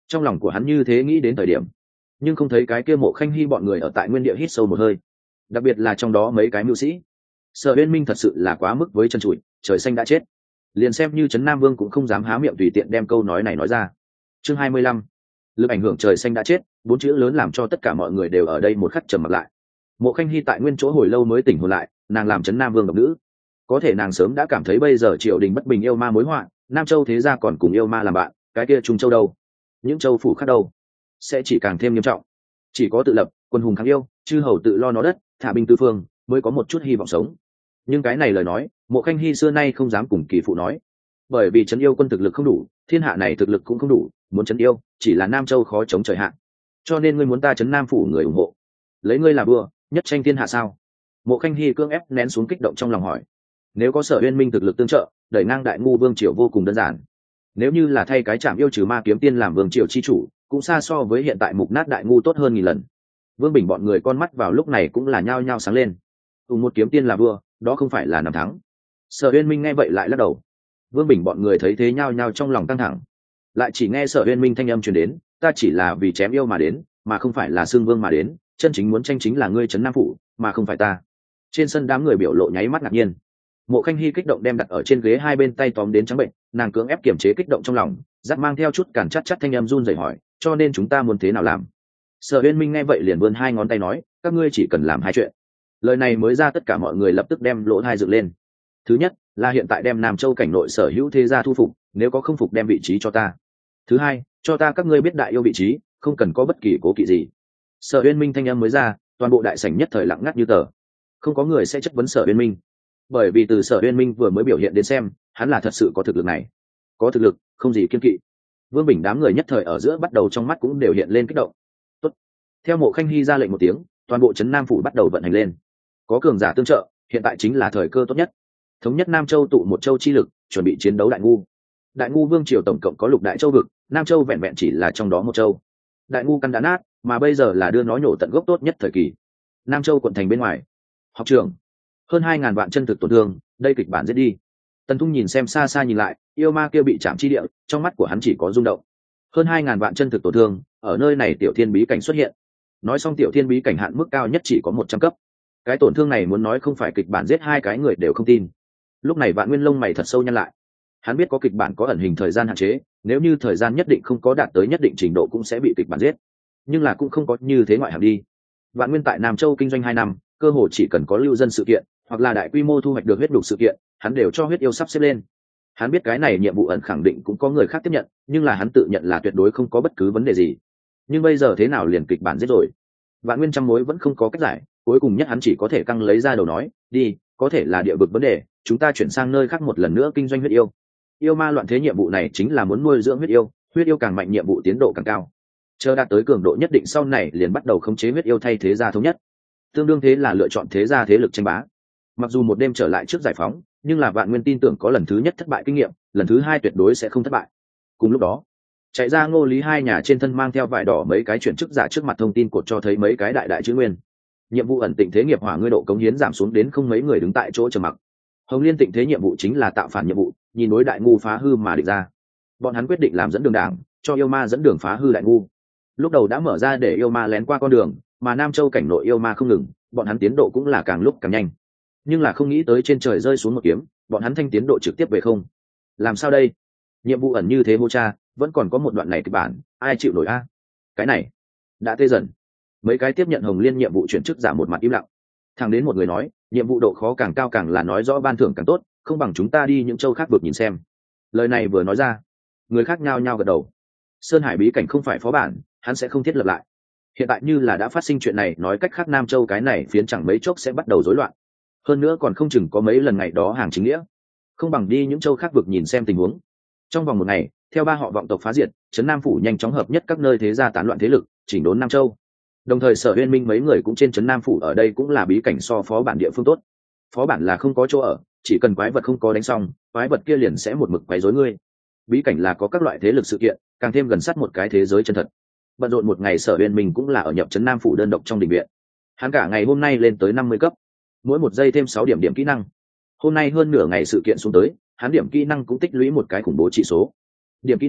Trong lòng của hắn như thế nghĩ đến thời điểm, nhưng không thấy cái kia Mộ Khanh Hy bọn người ở tại nguyên địa hít sâu một hơi, đặc biệt là trong đó mấy cái mưu sĩ. Sở Uyên Minh thật sự là quá mức với chân trụi, trời xanh đã chết, liền xem như Trấn Nam Vương cũng không dám há miệng tùy tiện đem câu nói này nói ra. Chương hai mươi lăm, lực ảnh hưởng trời xanh đã chết, bốn chữ lớn làm cho tất cả mọi người đều ở đây một khắc trầm mặc lại. Mộ Khanh Hy tại nguyên chỗ hồi lâu mới tỉnh hồn lại, nàng làm Trấn Nam Vương độc nữ, có thể nàng sớm đã cảm thấy bây giờ triều đình bất bình, yêu ma mối họa, Nam Châu thế gia còn cùng yêu ma làm bạn, cái kia Trung Châu đâu, những châu phủ khác đâu, sẽ chỉ càng thêm nghiêm trọng. Chỉ có tự lập, quân hùng kháng yêu, chư hầu tự lo nó đất, thả binh tư phương, mới có một chút hy vọng sống. Nhưng cái này lời nói, Mộ Khanh Hy xưa nay không dám cùng kỳ phụ nói, bởi vì trấn yêu quân thực lực không đủ, thiên hạ này thực lực cũng không đủ, muốn trấn yêu chỉ là Nam Châu khó chống trời hạn. Cho nên ngươi muốn ta trấn Nam phủ người ủng hộ, lấy ngươi là vua, nhất tranh thiên hạ sao? Mộ Khanh Hy cưỡng ép nén xuống kích động trong lòng hỏi. Nếu có Sở Uyên Minh thực lực tương trợ, đẩy ngang Đại Ngu vương triều vô cùng đơn giản. Nếu như là thay cái Trảm Yêu trừ ma kiếm tiên làm vương triều chi chủ, cũng xa so với hiện tại mục nát Đại Ngu tốt hơn nghìn lần. Vương Bình bọn người con mắt vào lúc này cũng là nhao nhao sáng lên. Ùng, một kiếm tiên là vua, đó không phải là nằm thắng. Sở Uyên Minh nghe vậy lại lắc đầu. Vương Bình bọn người thấy thế nhao nhao trong lòng căng thẳng. Lại chỉ nghe Sở Uyên Minh thanh âm truyền đến, ta chỉ là vì chém yêu mà đến, mà không phải là xưng vương mà đến, chân chính muốn tranh chính là ngươi trấn Nam phủ, mà không phải ta. Trên sân đám người biểu lộ nháy mắt ngạc nhiên. Mộ Khanh Hy kích động đem đặt ở trên ghế hai bên tay tóm đến trắng bệnh, nàng cưỡng ép kiềm chế kích động trong lòng, giáp mang theo chút cản chắt chắt thanh âm run rẩy hỏi, cho nên chúng ta muốn thế nào làm? Sở Uyên Minh nghe vậy liền vươn hai ngón tay nói, các ngươi chỉ cần làm hai chuyện. Lời này mới ra, tất cả mọi người lập tức đem lỗ tai dựng lên. Thứ nhất là hiện tại đem Nam Châu cảnh nội sở hữu thế gia thu phục, nếu có không phục đem vị trí cho ta. Thứ hai, cho ta các ngươi biết đại yêu vị trí, không cần có bất kỳ cố kỵ gì. Sở Uyên Minh thanh âm mới ra, toàn bộ đại sảnh nhất thời lặng ngắt như tờ, không có người sẽ chất vấn Sở Uyên Minh, bởi vì từ Sở Uyên Minh vừa mới biểu hiện đến xem, hắn là thật sự có thực lực này, có thực lực, không gì kiêng kỵ. Vương Bình đám người nhất thời ở giữa bắt đầu trong mắt cũng đều hiện lên kích động. Tốt. Theo Mộ Khanh Hy ra lệnh một tiếng, toàn bộ trấn Nam phủ bắt đầu vận hành lên. Có cường giả tương trợ, hiện tại chính là thời cơ tốt nhất. Thống nhất Nam Châu, tụ một châu chi lực, chuẩn bị chiến đấu Đại Ngu. Đại Ngu vương triều tổng cộng có lục đại châu vực, Nam Châu vẹn vẹn chỉ là trong đó một châu. Đại Ngu căn đã nát, mà bây giờ là đưa nó nhổ tận gốc tốt nhất thời kỳ. Nam Châu quận thành bên ngoài, học trường, hơn hai ngàn vạn chân thực tổn thương, đây kịch bản giết đi. Tần Thung nhìn xem xa xa nhìn lại, yêu ma kia bị chạm chi địa, trong mắt của hắn chỉ có rung động. Hơn hai ngàn vạn chân thực tổn thương, ở nơi này tiểu thiên bí cảnh xuất hiện. Nói xong tiểu thiên bí cảnh hạn mức cao nhất chỉ có một trăm cấp. Cái tổn thương này muốn nói không phải kịch bản giết hai cái người đều không tin. Lúc này Vạn Nguyên lông mày thật sâu nhăn lại. Hắn biết có kịch bản có ẩn hình thời gian hạn chế, nếu như thời gian nhất định không có đạt tới nhất định trình độ cũng sẽ bị kịch bản giết. Nhưng là cũng không có như thế ngoại hạng đi. Vạn Nguyên tại Nam Châu kinh doanh hai năm, cơ hội chỉ cần có lưu dân sự kiện, hoặc là đại quy mô thu hoạch được huyết đục sự kiện, hắn đều cho huyết yêu sắp xếp lên. Hắn biết cái này nhiệm vụ ẩn khẳng định cũng có người khác tiếp nhận, nhưng là hắn tự nhận là tuyệt đối không có bất cứ vấn đề gì. Nhưng bây giờ thế nào liền kịch bản giết rồi? Vạn Nguyên trăm mối vẫn không có cách giải, cuối cùng nhất hắn chỉ có thể căng lấy ra đầu nói, đi, có thể là địa vực vấn đề, chúng ta chuyển sang nơi khác một lần nữa kinh doanh huyết yêu. Yêu ma loạn thế nhiệm vụ này chính là muốn nuôi dưỡng huyết yêu, huyết yêu càng mạnh nhiệm vụ tiến độ càng cao. Chờ đạt tới cường độ nhất định sau này liền bắt đầu khống chế huyết yêu thay thế gia thống nhất. Tương đương thế là lựa chọn thế gia thế lực tranh bá. Mặc dù một đêm trở lại trước giải phóng, nhưng là Vạn Nguyên tin tưởng có lần thứ nhất thất bại kinh nghiệm, lần thứ hai tuyệt đối sẽ không thất bại. Cùng lúc đó, chạy ra Ngô Lý hai nhà trên thân mang theo vải đỏ mấy cái chuyển chức giả trước mặt thông tin cột cho thấy mấy cái đại đại chữ nguyên. Nhiệm vụ ẩn tịnh thế nghiệp hỏa ngươi độ cống hiến giảm xuống đến không mấy người đứng tại chỗ trầm mặc. Hồng Liên tịnh thế nhiệm vụ chính là tạo phản nhiệm vụ, nhìn đối Đại Ngu phá hư mà định ra. Bọn hắn quyết định làm dẫn đường đảng, cho yêu ma dẫn đường phá hư Đại Ngu. Lúc đầu đã mở ra để yêu ma lén qua con đường, mà Nam Châu cảnh nội yêu ma không ngừng, bọn hắn tiến độ cũng là càng lúc càng nhanh. Nhưng là không nghĩ tới trên trời rơi xuống một kiếm, bọn hắn thanh tiến độ trực tiếp về không. Làm sao đây? Nhiệm vụ ẩn như thế mô cha, vẫn còn có một đoạn này kịch bản, ai chịu nổi a? Cái này đã tê dần. Mấy cái tiếp nhận Hồng Liên nhiệm vụ chuyển chức giả một mặt im lặng. Thẳng đến một người nói, nhiệm vụ độ khó càng cao càng là nói rõ ban thưởng càng tốt, không bằng chúng ta đi những châu khác vực nhìn xem. Lời này vừa nói ra, người khác nhao nhao gật đầu. Sơn Hải bí cảnh không phải phó bản, hắn sẽ không thiết lập lại. Hiện tại như là đã phát sinh chuyện này, nói cách khác Nam Châu cái này phiến chẳng mấy chốc sẽ bắt đầu rối loạn. Hơn nữa còn không chừng có mấy lần ngày đó hàng chính nghĩa. Không bằng đi những châu khác vực nhìn xem tình huống. Trong vòng một ngày, theo ba họ vọng tộc phá diệt, trấn Nam phủ nhanh chóng hợp nhất các nơi thế gia tán loạn thế lực, chỉnh đốn Nam Châu. Đồng thời Sở Uyên Minh mấy người cũng trên trấn Nam phủ ở đây cũng là bí cảnh so phó bản địa phương tốt. Phó bản là không có chỗ ở, chỉ cần quái vật không có đánh xong, quái vật kia liền sẽ một mực quấy rối ngươi. Bí cảnh là có các loại thế lực sự kiện, càng thêm gần sát một cái thế giới chân thật. Bận rộn một ngày Sở Uyên Minh cũng là ở nhập trấn Nam phủ đơn độc trong đình viện. Hắn cả ngày hôm nay lên tới năm mươi cấp, mỗi một giây thêm sáu điểm điểm kỹ năng. Hôm nay hơn nửa ngày sự kiện xuống tới, hắn điểm kỹ năng cũng tích lũy một cái khủng bố chỉ số. Điểm kỹ năng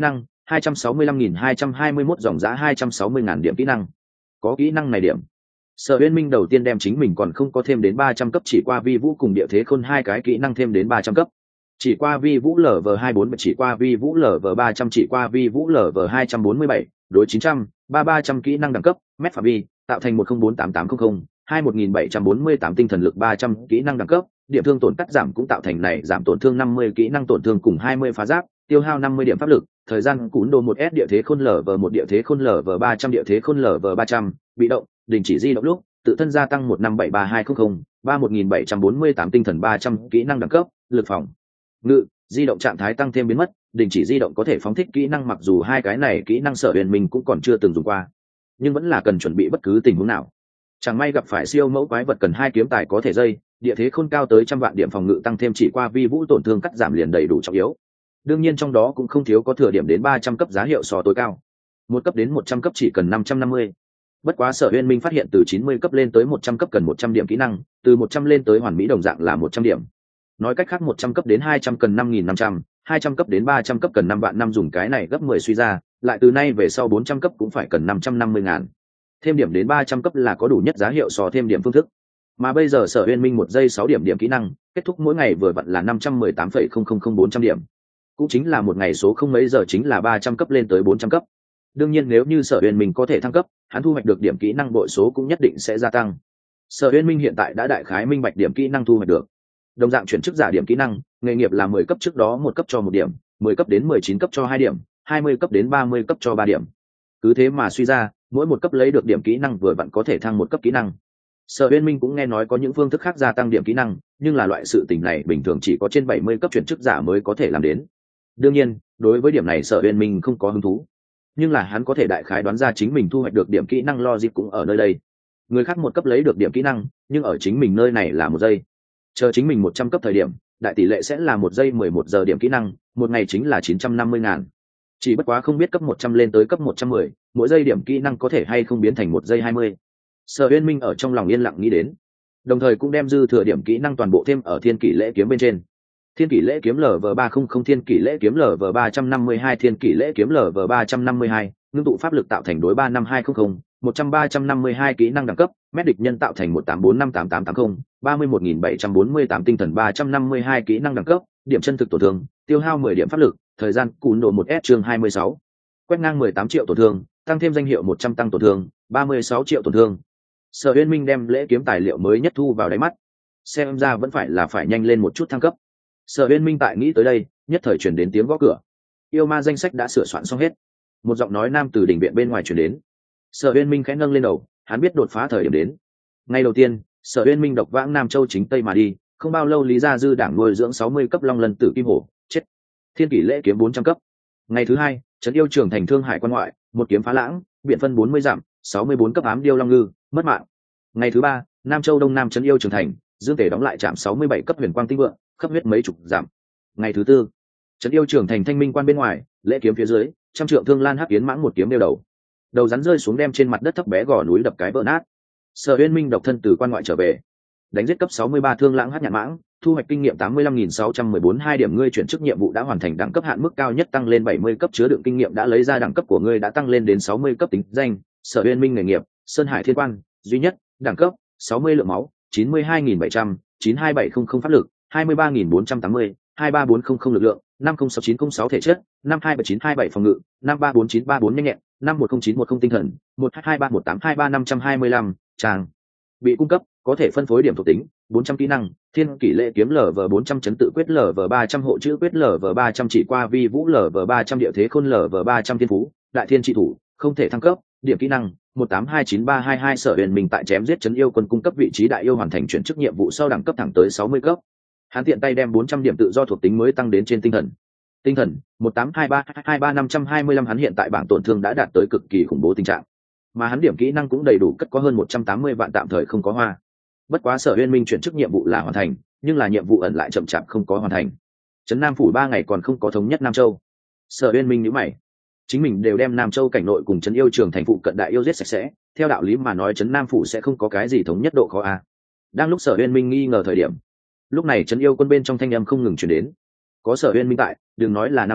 hai trăm sáu mươi lăm nghìn hai trăm hai mươi mốt dòng giá hai trăm sáu mươi ngàn điểm kỹ năng. Có kỹ năng này điểm, Sở Uyên Minh đầu tiên đem chính mình còn không có thêm đến ba trăm cấp chỉ qua vi vũ cùng địa thế khôn hai cái kỹ năng thêm đến ba trăm cấp. Chỉ qua vi vũ lv hai bốn chỉ qua vi vũ lv ba trăm chỉ qua vi vũ lv hai trăm bốn mươi bảy đối chín trăm ba ba trăm kỹ năng đẳng cấp mét phạm vi tạo thành một không bốn tám tám không không hai một nghìn bảy trăm bốn mươi tám tinh thần lực ba trăm kỹ năng đẳng cấp điểm thương tổn cắt giảm cũng tạo thành này giảm tổn thương năm mươi kỹ năng tổn thương cùng hai mươi phá giáp tiêu hao năm mươi điểm pháp lực thời gian cún đồ một s địa thế khôn lv một địa thế khôn lv ba trăm địa thế khôn lv ba trăm bị động đình chỉ di động lúc tự thân gia tăng một năm bảy ba hai không không ba một nghìn bảy trăm bốn mươi tám tinh thần ba trăm kỹ năng đẳng cấp lực phòng ngự di động trạng thái tăng thêm biến mất đình chỉ di động có thể phóng thích kỹ năng mặc dù hai cái này kỹ năng Sở Uyên Minh cũng còn chưa từng dùng qua nhưng vẫn là cần chuẩn bị bất cứ tình huống nào chẳng may gặp phải siêu mẫu quái vật cần hai kiếm tài có thể dây địa thế khôn cao tới trăm vạn điểm phòng ngự tăng thêm chỉ qua vi vũ tổn thương cắt giảm liền đầy đủ trọng yếu đương nhiên trong đó cũng không thiếu có thừa điểm đến ba trăm cấp giá hiệu so tối cao một cấp đến một trăm cấp chỉ cần năm trăm năm mươi bất quá Sở Uyên Minh phát hiện từ chín mươi cấp lên tới một trăm cấp cần một trăm điểm kỹ năng từ một trăm lên tới hoàn mỹ đồng dạng là một trăm điểm nói cách khác một trăm cấp đến hai trăm cần năm nghìn năm trăm hai trăm cấp đến ba trăm cấp cần năm vạn năm dùng cái này gấp mười suy ra lại từ nay về sau bốn trăm cấp cũng phải cần năm trăm năm mươi ngàn thêm điểm đến ba trăm cấp là có đủ nhất giá hiệu so thêm điểm phương thức mà bây giờ Sở Uyên Minh một giây sáu điểm điểm kỹ năng kết thúc mỗi ngày vừa vặn là năm trăm mười tám phẩy không không không bốn trăm điểm cũng chính là một ngày số không mấy giờ chính là ba trăm cấp lên tới bốn trăm cấp đương nhiên nếu như Sở Uyên Minh có thể thăng cấp hắn thu hoạch được điểm kỹ năng bội số cũng nhất định sẽ gia tăng Sở Uyên Minh hiện tại đã đại khái minh bạch điểm kỹ năng thu hoạch được đồng dạng chuyển chức giả điểm kỹ năng nghề nghiệp là mười cấp trước đó một cấp cho một điểm mười cấp đến mười chín cấp cho hai điểm hai mươi cấp đến ba mươi cấp cho ba điểm cứ thế mà suy ra mỗi một cấp lấy được điểm kỹ năng vừa vặn có thể thăng một cấp kỹ năng Sở Uyên Minh cũng nghe nói có những phương thức khác gia tăng điểm kỹ năng nhưng là loại sự tình này bình thường chỉ có trên bảy mươi cấp chuyển chức giả mới có thể làm đến đương nhiên đối với điểm này Sở Uyên Minh không có hứng thú nhưng là hắn có thể đại khái đoán ra chính mình thu hoạch được điểm kỹ năng logic cũng ở nơi đây người khác một cấp lấy được điểm kỹ năng nhưng ở chính mình nơi này là một giây chờ chính mình một trăm cấp thời điểm đại tỷ lệ sẽ là một giây mười một giờ điểm kỹ năng một ngày chính là chín trăm năm mươi ngàn chỉ bất quá không biết cấp một trăm lên tới cấp một trăm mười mỗi giây điểm kỹ năng có thể hay không biến thành một giây hai mươi Sở Uyên Minh ở trong lòng yên lặng nghĩ đến đồng thời cũng đem dư thừa điểm kỹ năng toàn bộ thêm ở thiên kỷ lễ kiếm bên trên thiên kỷ lễ kiếm lv ba trăm linh thiên kỷ lễ kiếm lv ba trăm năm mươi hai thiên kỷ lễ kiếm lv ba trăm năm mươi hai ngưng tụ pháp lực tạo thành đối ba năm hai không không một trăm ba trăm năm mươi hai kỹ năng đẳng cấp mét địch nhân tạo thành một tám bốn năm tám tám tám không ba mươi một nghìn bảy trăm bốn mươi tám tinh thần ba trăm năm mươi hai kỹ năng đẳng cấp điểm chân thực tổn thương tiêu hao mười điểm pháp lực thời gian cún độ một s chương hai mươi sáu quét ngang mười tám triệu tổn thương tăng thêm danh hiệu một trăm tăng tổn thương ba mươi sáu triệu tổn thương Sở Uyên Minh đem lễ kiếm tài liệu mới nhất thu vào đáy mắt xem ra vẫn phải là phải nhanh lên một chút thăng cấp Sở Uyên Minh tại nghĩ tới đây nhất thời chuyển đến tiếng gõ cửa yêu ma danh sách đã sửa soạn xong hết một giọng nói nam từ đỉnh viện bên ngoài chuyển đến Sở Uyên Minh khẽ nâng lên đầu hắn biết đột phá thời điểm đến ngày đầu tiên Sở Uyên Minh độc vãng Nam Châu chính Tây mà đi không bao lâu Lý Gia Dư đảng nuôi dưỡng sáu mươi cấp long lân tử kim hổ chết thiên kỷ lễ kiếm bốn trăm cấp ngày thứ hai trấn yêu trường thành Thương Hải quan ngoại một kiếm phá lãng biện phân bốn mươi giảm sáu mươi bốn cấp ám điêu long ngư mất mạng ngày thứ ba Nam Châu Đông Nam trấn yêu trường thành Dương Tể đóng lại trạm sáu mươi bảy cấp huyền quang tinh vượng khắp huyết mấy chục giảm ngày thứ tư trấn yêu trường thành Thanh Minh quan bên ngoài lễ kiếm phía dưới trăm trượng thương lan hắc yến mãng một kiếm đeo đầu đầu rắn rơi xuống đem trên mặt đất thấp bé gò núi đập cái vỡ nát Sở Uyên Minh độc thân từ quan ngoại trở về đánh giết cấp sáu mươi ba thương lãng hắc nhạn mãng thu hoạch kinh nghiệm tám mươi lăm nghìn sáu trăm mười bốn hai điểm ngươi chuyển chức nhiệm vụ đã hoàn thành đẳng cấp hạn mức cao nhất tăng lên bảy mươi cấp chứa đựng kinh nghiệm đã lấy ra đẳng cấp của ngươi đã tăng lên đến sáu mươi cấp tính danh Sở Uyên Minh nghề nghiệp Sơn Hải Thiên Quan duy nhất đẳng cấp sáu mươi lượng máu chín mươi hai nghìn bảy trăm chín mươi hai nghìn bảy trăm pháp lực hai mươi ba nghìn bốn trăm tám mươi hai ba bốn không không lực lượng năm không sáu chín không sáu thể chất năm hai bảy chín hai bảy phòng ngự năm ba bốn chín ba bốn nhanh nhẹn năm một không chín một không tinh thần một hai ba một tám hai ba năm trăm hai mươi lăm tràng bị cung cấp có thể phân phối điểm thuộc tính bốn trăm kỹ năng thiên kỷ lễ kiếm lv bốn trăm chấn tự quyết lv ba trăm hộ chữ quyết lv ba trăm chỉ qua vi vũ lv ba trăm địa thế khôn lv ba trăm thiên phú đại thiên trị thủ không thể thăng cấp điểm kỹ năng một tám hai chín ba hai hai Sở Uyên Minh tại chém giết trấn yêu quân cung cấp vị trí đại yêu hoàn thành chuyển chức nhiệm vụ sau đẳng cấp thẳng tới sáu mươi cấp hắn tiện tay đem bốn trăm điểm tự do thuộc tính mới tăng đến trên tinh thần tinh thần một tám hai ba hai ba năm trăm hai mươi lăm hắn hiện tại bảng tổn thương đã đạt tới cực kỳ khủng bố tình trạng mà hắn điểm kỹ năng cũng đầy đủ cất có hơn một trăm tám mươi vạn tạm thời không có hoa bất quá Sở Uyên Minh chuyển chức nhiệm vụ là hoàn thành nhưng là nhiệm vụ ẩn lại chậm chạp không có hoàn thành trấn Nam phủ ba ngày còn không có thống nhất Nam Châu Sở Uyên Minh nhíu mày chính mình đều đem Nam Châu cảnh nội cùng trấn yêu trường thành phụ cận đại yêu giết sạch sẽ theo đạo lý mà nói trấn Nam phủ sẽ không có cái gì thống nhất độ khó a đang lúc Sở Uyên Minh nghi ngờ thời điểm lúc này trấn yêu quân bên trong thanh âm không ngừng chuyển đến có Sở Uyên Minh tại đừng nói là Nam Châu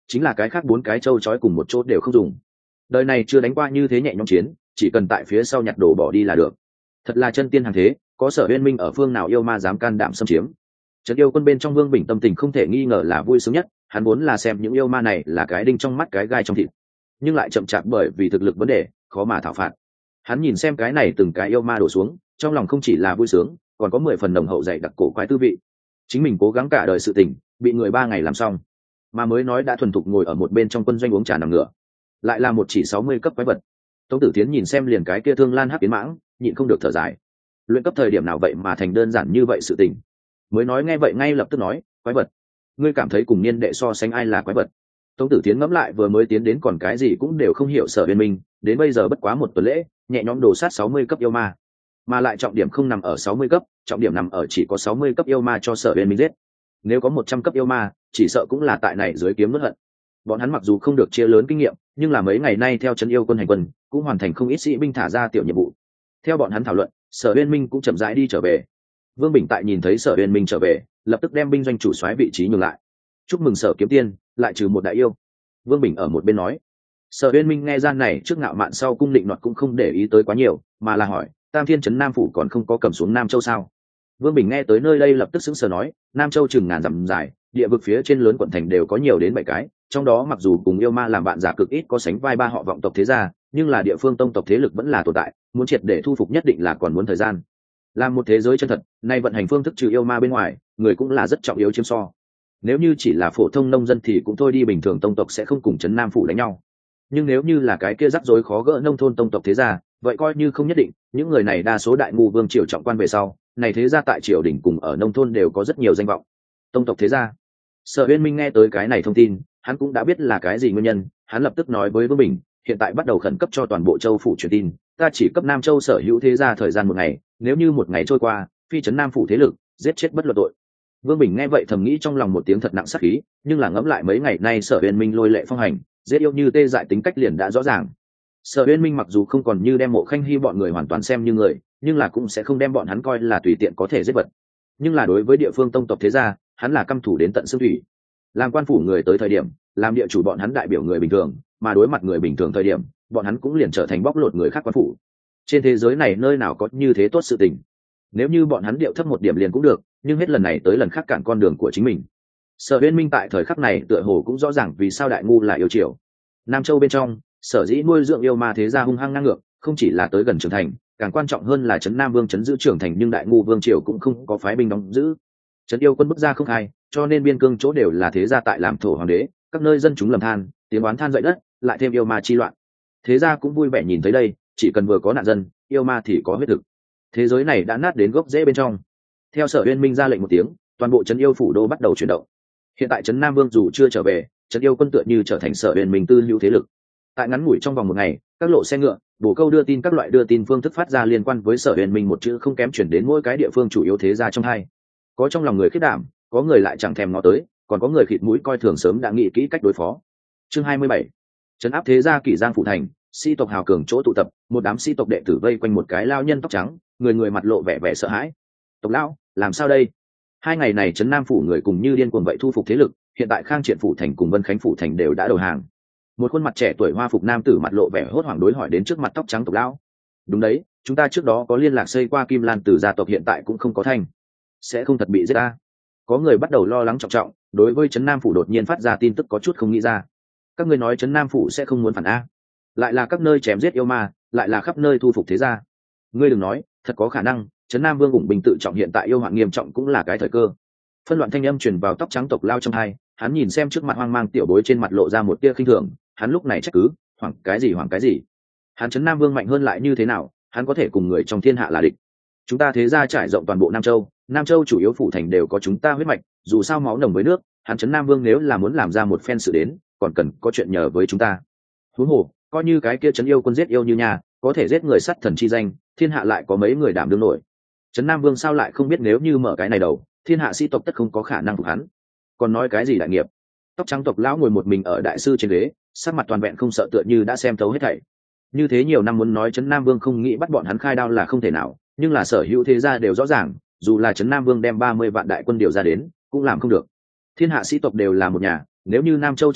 chính là cái khác bốn cái châu chói cùng một chỗ đều không dùng. Đời này chưa đánh qua như thế nhẹ nhõm chiến, chỉ cần tại phía sau nhặt đồ bỏ đi là được. Thật là chân tiên hàng thế, có Sở Uyên Minh ở phương nào yêu ma dám can đảm xâm chiếm. Trấn yêu quân bên trong Vương Bình tâm tình không thể nghi ngờ là vui sướng nhất, hắn muốn là xem những yêu ma này là cái đinh trong mắt cái gai trong thịt, nhưng lại chậm chạp bởi vì thực lực vấn đề khó mà thảo phạt. Hắn nhìn xem cái này từng cái yêu ma đổ xuống, trong lòng không chỉ là vui sướng, còn có mười phần nồng hậu dày đặc cổ quái tư vị. Chính mình cố gắng cả đời sự tình, bị người ba ngày làm xong, mà mới nói đã thuần thục ngồi ở một bên trong quân doanh uống trà nằm ngửa, lại là một chỉ sáu mươi cấp quái vật. Tống Tử Tiến nhìn xem liền cái kia thương lan hắc biến mãng, nhịn không được thở dài. Luyện cấp thời điểm nào vậy mà thành đơn giản như vậy sự tình. Mới nói nghe vậy ngay lập tức nói, quái vật, ngươi cảm thấy cùng niên đệ so sánh ai là quái vật? Tống Tử Tiến ngẫm lại vừa mới tiến đến còn cái gì cũng đều không hiểu Sở Uyên Minh, đến bây giờ bất quá một tuần lễ, nhẹ nhõm đồ sát sáu mươi cấp yêu ma, mà lại trọng điểm không nằm ở sáu mươi cấp, trọng điểm nằm ở chỉ có sáu mươi cấp yêu ma cho Sở Uyên Minh giết. Nếu có một trăm cấp yêu ma, chỉ sợ cũng là tại này dưới kiếm nuốt hận. Bọn hắn mặc dù không được chia lớn kinh nghiệm, nhưng là mấy ngày nay theo trấn yêu quân hành quân, cũng hoàn thành không ít sĩ binh thả ra tiểu nhiệm vụ. Theo bọn hắn thảo luận, Sở Uyên Minh cũng chậm rãi đi trở về. Vương Bình tại nhìn thấy Sở Uyên Minh trở về, lập tức đem binh doanh chủ soái vị trí nhường lại. Chúc mừng Sở kiếm tiên, lại trừ một đại yêu. Vương Bình ở một bên nói. Sở Uyên Minh nghe gian này trước ngạo mạn sau cung định nọt cũng không để ý tới quá nhiều, mà là hỏi, Tam Thiên trấn Nam phủ còn không có cầm xuống Nam Châu sao? Vương Bình nghe tới nơi đây lập tức sững sờ nói, Nam Châu chừng ngàn dặm dài, địa vực phía trên lớn quận thành đều có nhiều đến bảy cái, trong đó mặc dù cùng yêu ma làm bạn giả cực ít có sánh vai ba họ vọng tộc thế gia, nhưng là địa phương tông tộc thế lực vẫn là tồn tại, muốn triệt để thu phục nhất định là còn muốn thời gian. Làm một thế giới chân thật, nay vận hành phương thức trừ yêu ma bên ngoài, người cũng là rất trọng yếu chiếm so. Nếu như chỉ là phổ thông nông dân thì cũng thôi đi, bình thường tông tộc sẽ không cùng trấn Nam phủ đánh nhau. Nhưng nếu như là cái kia rắc rối khó gỡ nông thôn tông tộc thế gia, vậy coi như không nhất định, những người này đa số đại ngu vương triều trọng quan về sau, này thế gia tại triều đình cùng ở nông thôn đều có rất nhiều danh vọng. Tông tộc thế gia. Sở Uyên Minh nghe tới cái này thông tin, hắn cũng đã biết là cái gì nguyên nhân, hắn lập tức nói với Vương Bình, hiện tại bắt đầu khẩn cấp cho toàn bộ châu phủ truyền tin, ta chỉ cấp Nam Châu sở hữu thế gia thời gian một ngày, nếu như một ngày trôi qua, phi trấn Nam phủ thế lực, giết chết bất luận tội. Vương Bình nghe vậy thầm nghĩ trong lòng một tiếng thật nặng sát khí, nhưng là ngẫm lại mấy ngày nay Sở Uyên Minh lôi lệ phong hành, giết yêu như tê dại tính cách liền đã rõ ràng. Sở Uyên Minh mặc dù không còn như đem Mộ Khanh Hi bọn người hoàn toàn xem như người, nhưng là cũng sẽ không đem bọn hắn coi là tùy tiện có thể giết vật. Nhưng là đối với địa phương tông tộc thế gia, hắn là căm thủ đến tận xương thủy. Làm quan phủ người tới thời điểm, làm địa chủ bọn hắn đại biểu người bình thường, mà đối mặt người bình thường thời điểm, bọn hắn cũng liền trở thành bóc lột người khác quan phủ. Trên thế giới này nơi nào có như thế tốt sự tình. Nếu như bọn hắn điệu thấp một điểm liền cũng được, nhưng hết lần này tới lần khác cản con đường của chính mình. Sở Uyên Minh tại thời khắc này tựa hồ cũng rõ ràng vì sao đại ngu là yêu triều. Nam Châu bên trong, sở dĩ nuôi dưỡng yêu ma thế gia hung hăng ngang ngược, không chỉ là tới gần trưởng thành, càng quan trọng hơn là trấn Nam Vương trấn giữ trưởng thành, nhưng đại ngu vương triều cũng không có phái binh đóng giữ. Trấn yêu quân bức ra không ai, cho nên biên cương chỗ đều là thế gia tại làm thổ hoàng đế, các nơi dân chúng lầm than, tiếng oán than dậy đất, lại thêm yêu ma chi loạn. Thế gia cũng vui vẻ nhìn thấy đây, chỉ cần vừa có nạn dân, yêu ma thì có huyết thực. Thế giới này đã nát đến gốc rễ bên trong. Theo Sở Uyên Minh ra lệnh một tiếng, toàn bộ trấn yêu phủ đô bắt đầu chuyển động. Hiện tại trấn Nam Vương dù chưa trở về, trấn yêu quân tựa như trở thành Sở Uyên Minh tư hữu thế lực. Tại ngắn ngủi trong vòng một ngày, các lộ xe ngựa, bổ câu đưa tin các loại đưa tin phương thức phát ra liên quan với Sở Uyên Minh một chữ không kém chuyển đến mỗi cái địa phương chủ yếu thế gia trong hai. Có trong lòng người khiết đảm, có người lại chẳng thèm ngó tới, còn có người khịt mũi coi thường sớm đã nghĩ kỹ cách đối phó. Chương hai mươi bảy, trấn áp thế gia Kỷ Giang phủ thành, sĩ tộc hào cường chỗ tụ tập, một đám sĩ tộc đệ tử vây quanh một cái lao nhân tóc trắng, người người mặt lộ vẻ vẻ sợ hãi. Tộc lão, làm sao đây? Hai ngày này trấn Nam phủ người cùng như điên cuồng vậy thu phục thế lực, hiện tại Khang Triện phủ thành cùng Vân Khánh phủ thành đều đã đầu hàng. Một khuôn mặt trẻ tuổi hoa phục nam tử mặt lộ vẻ hốt hoảng đối hỏi đến trước mặt tóc trắng tộc lão. Đúng đấy, chúng ta trước đó có liên lạc xây qua Kim Lan Tử gia tộc, hiện tại cũng không có thành, sẽ không thật bị giết ta. Có người bắt đầu lo lắng trọng trọng, đối với trấn Nam phủ đột nhiên phát ra tin tức có chút không nghĩ ra. Các ngươi nói trấn Nam phủ sẽ không muốn phản a? Lại là các nơi chém giết yêu ma, lại là khắp nơi thu phục thế gia. Ngươi đừng nói, thật có khả năng, trấn Nam Vương ủng bình tự trọng hiện tại yêu hoạn nghiêm trọng cũng là cái thời cơ. Phân loạn thanh âm truyền vào tóc trắng tộc lao trong hai, hắn nhìn xem trước mặt hoang mang tiểu bối trên mặt lộ ra một tia khinh thường, hắn lúc này trách cứ, hoảng cái gì hoảng cái gì? Hắn trấn Nam Vương mạnh hơn lại như thế nào, hắn có thể cùng người trong thiên hạ là địch. Chúng ta thế gia trải rộng toàn bộ Nam Châu, Nam Châu chủ yếu phủ thành đều có chúng ta huyết mạch, dù sao máu nồng với nước, hắn trấn Nam Vương nếu là muốn làm ra một phen sự đến, còn cần có chuyện nhờ với chúng ta. Huống hồ, coi như cái kia trấn yêu quân giết yêu như nhà, có thể giết người sắt thần chi danh, thiên hạ lại có mấy người đảm đương nổi. Trấn Nam Vương sao lại không biết nếu như mở cái này đầu, thiên hạ sĩ tộc tất không có khả năng phục hắn. Còn nói cái gì đại nghiệp? Tóc trắng tộc lão ngồi một mình ở đại sư trên ghế, sắc mặt toàn vẹn không sợ, tựa như đã xem thấu hết thảy. Như thế nhiều năm muốn nói trấn Nam Vương không nghĩ bắt bọn hắn khai đao là không thể nào, nhưng là sở hữu thế gia đều rõ ràng, dù là trấn Nam Vương đem ba mươi vạn đại quân điều ra đến, cũng làm không được. Thiên hạ sĩ tộc đều là một nhà, nếu như Nam Châu trái ngược,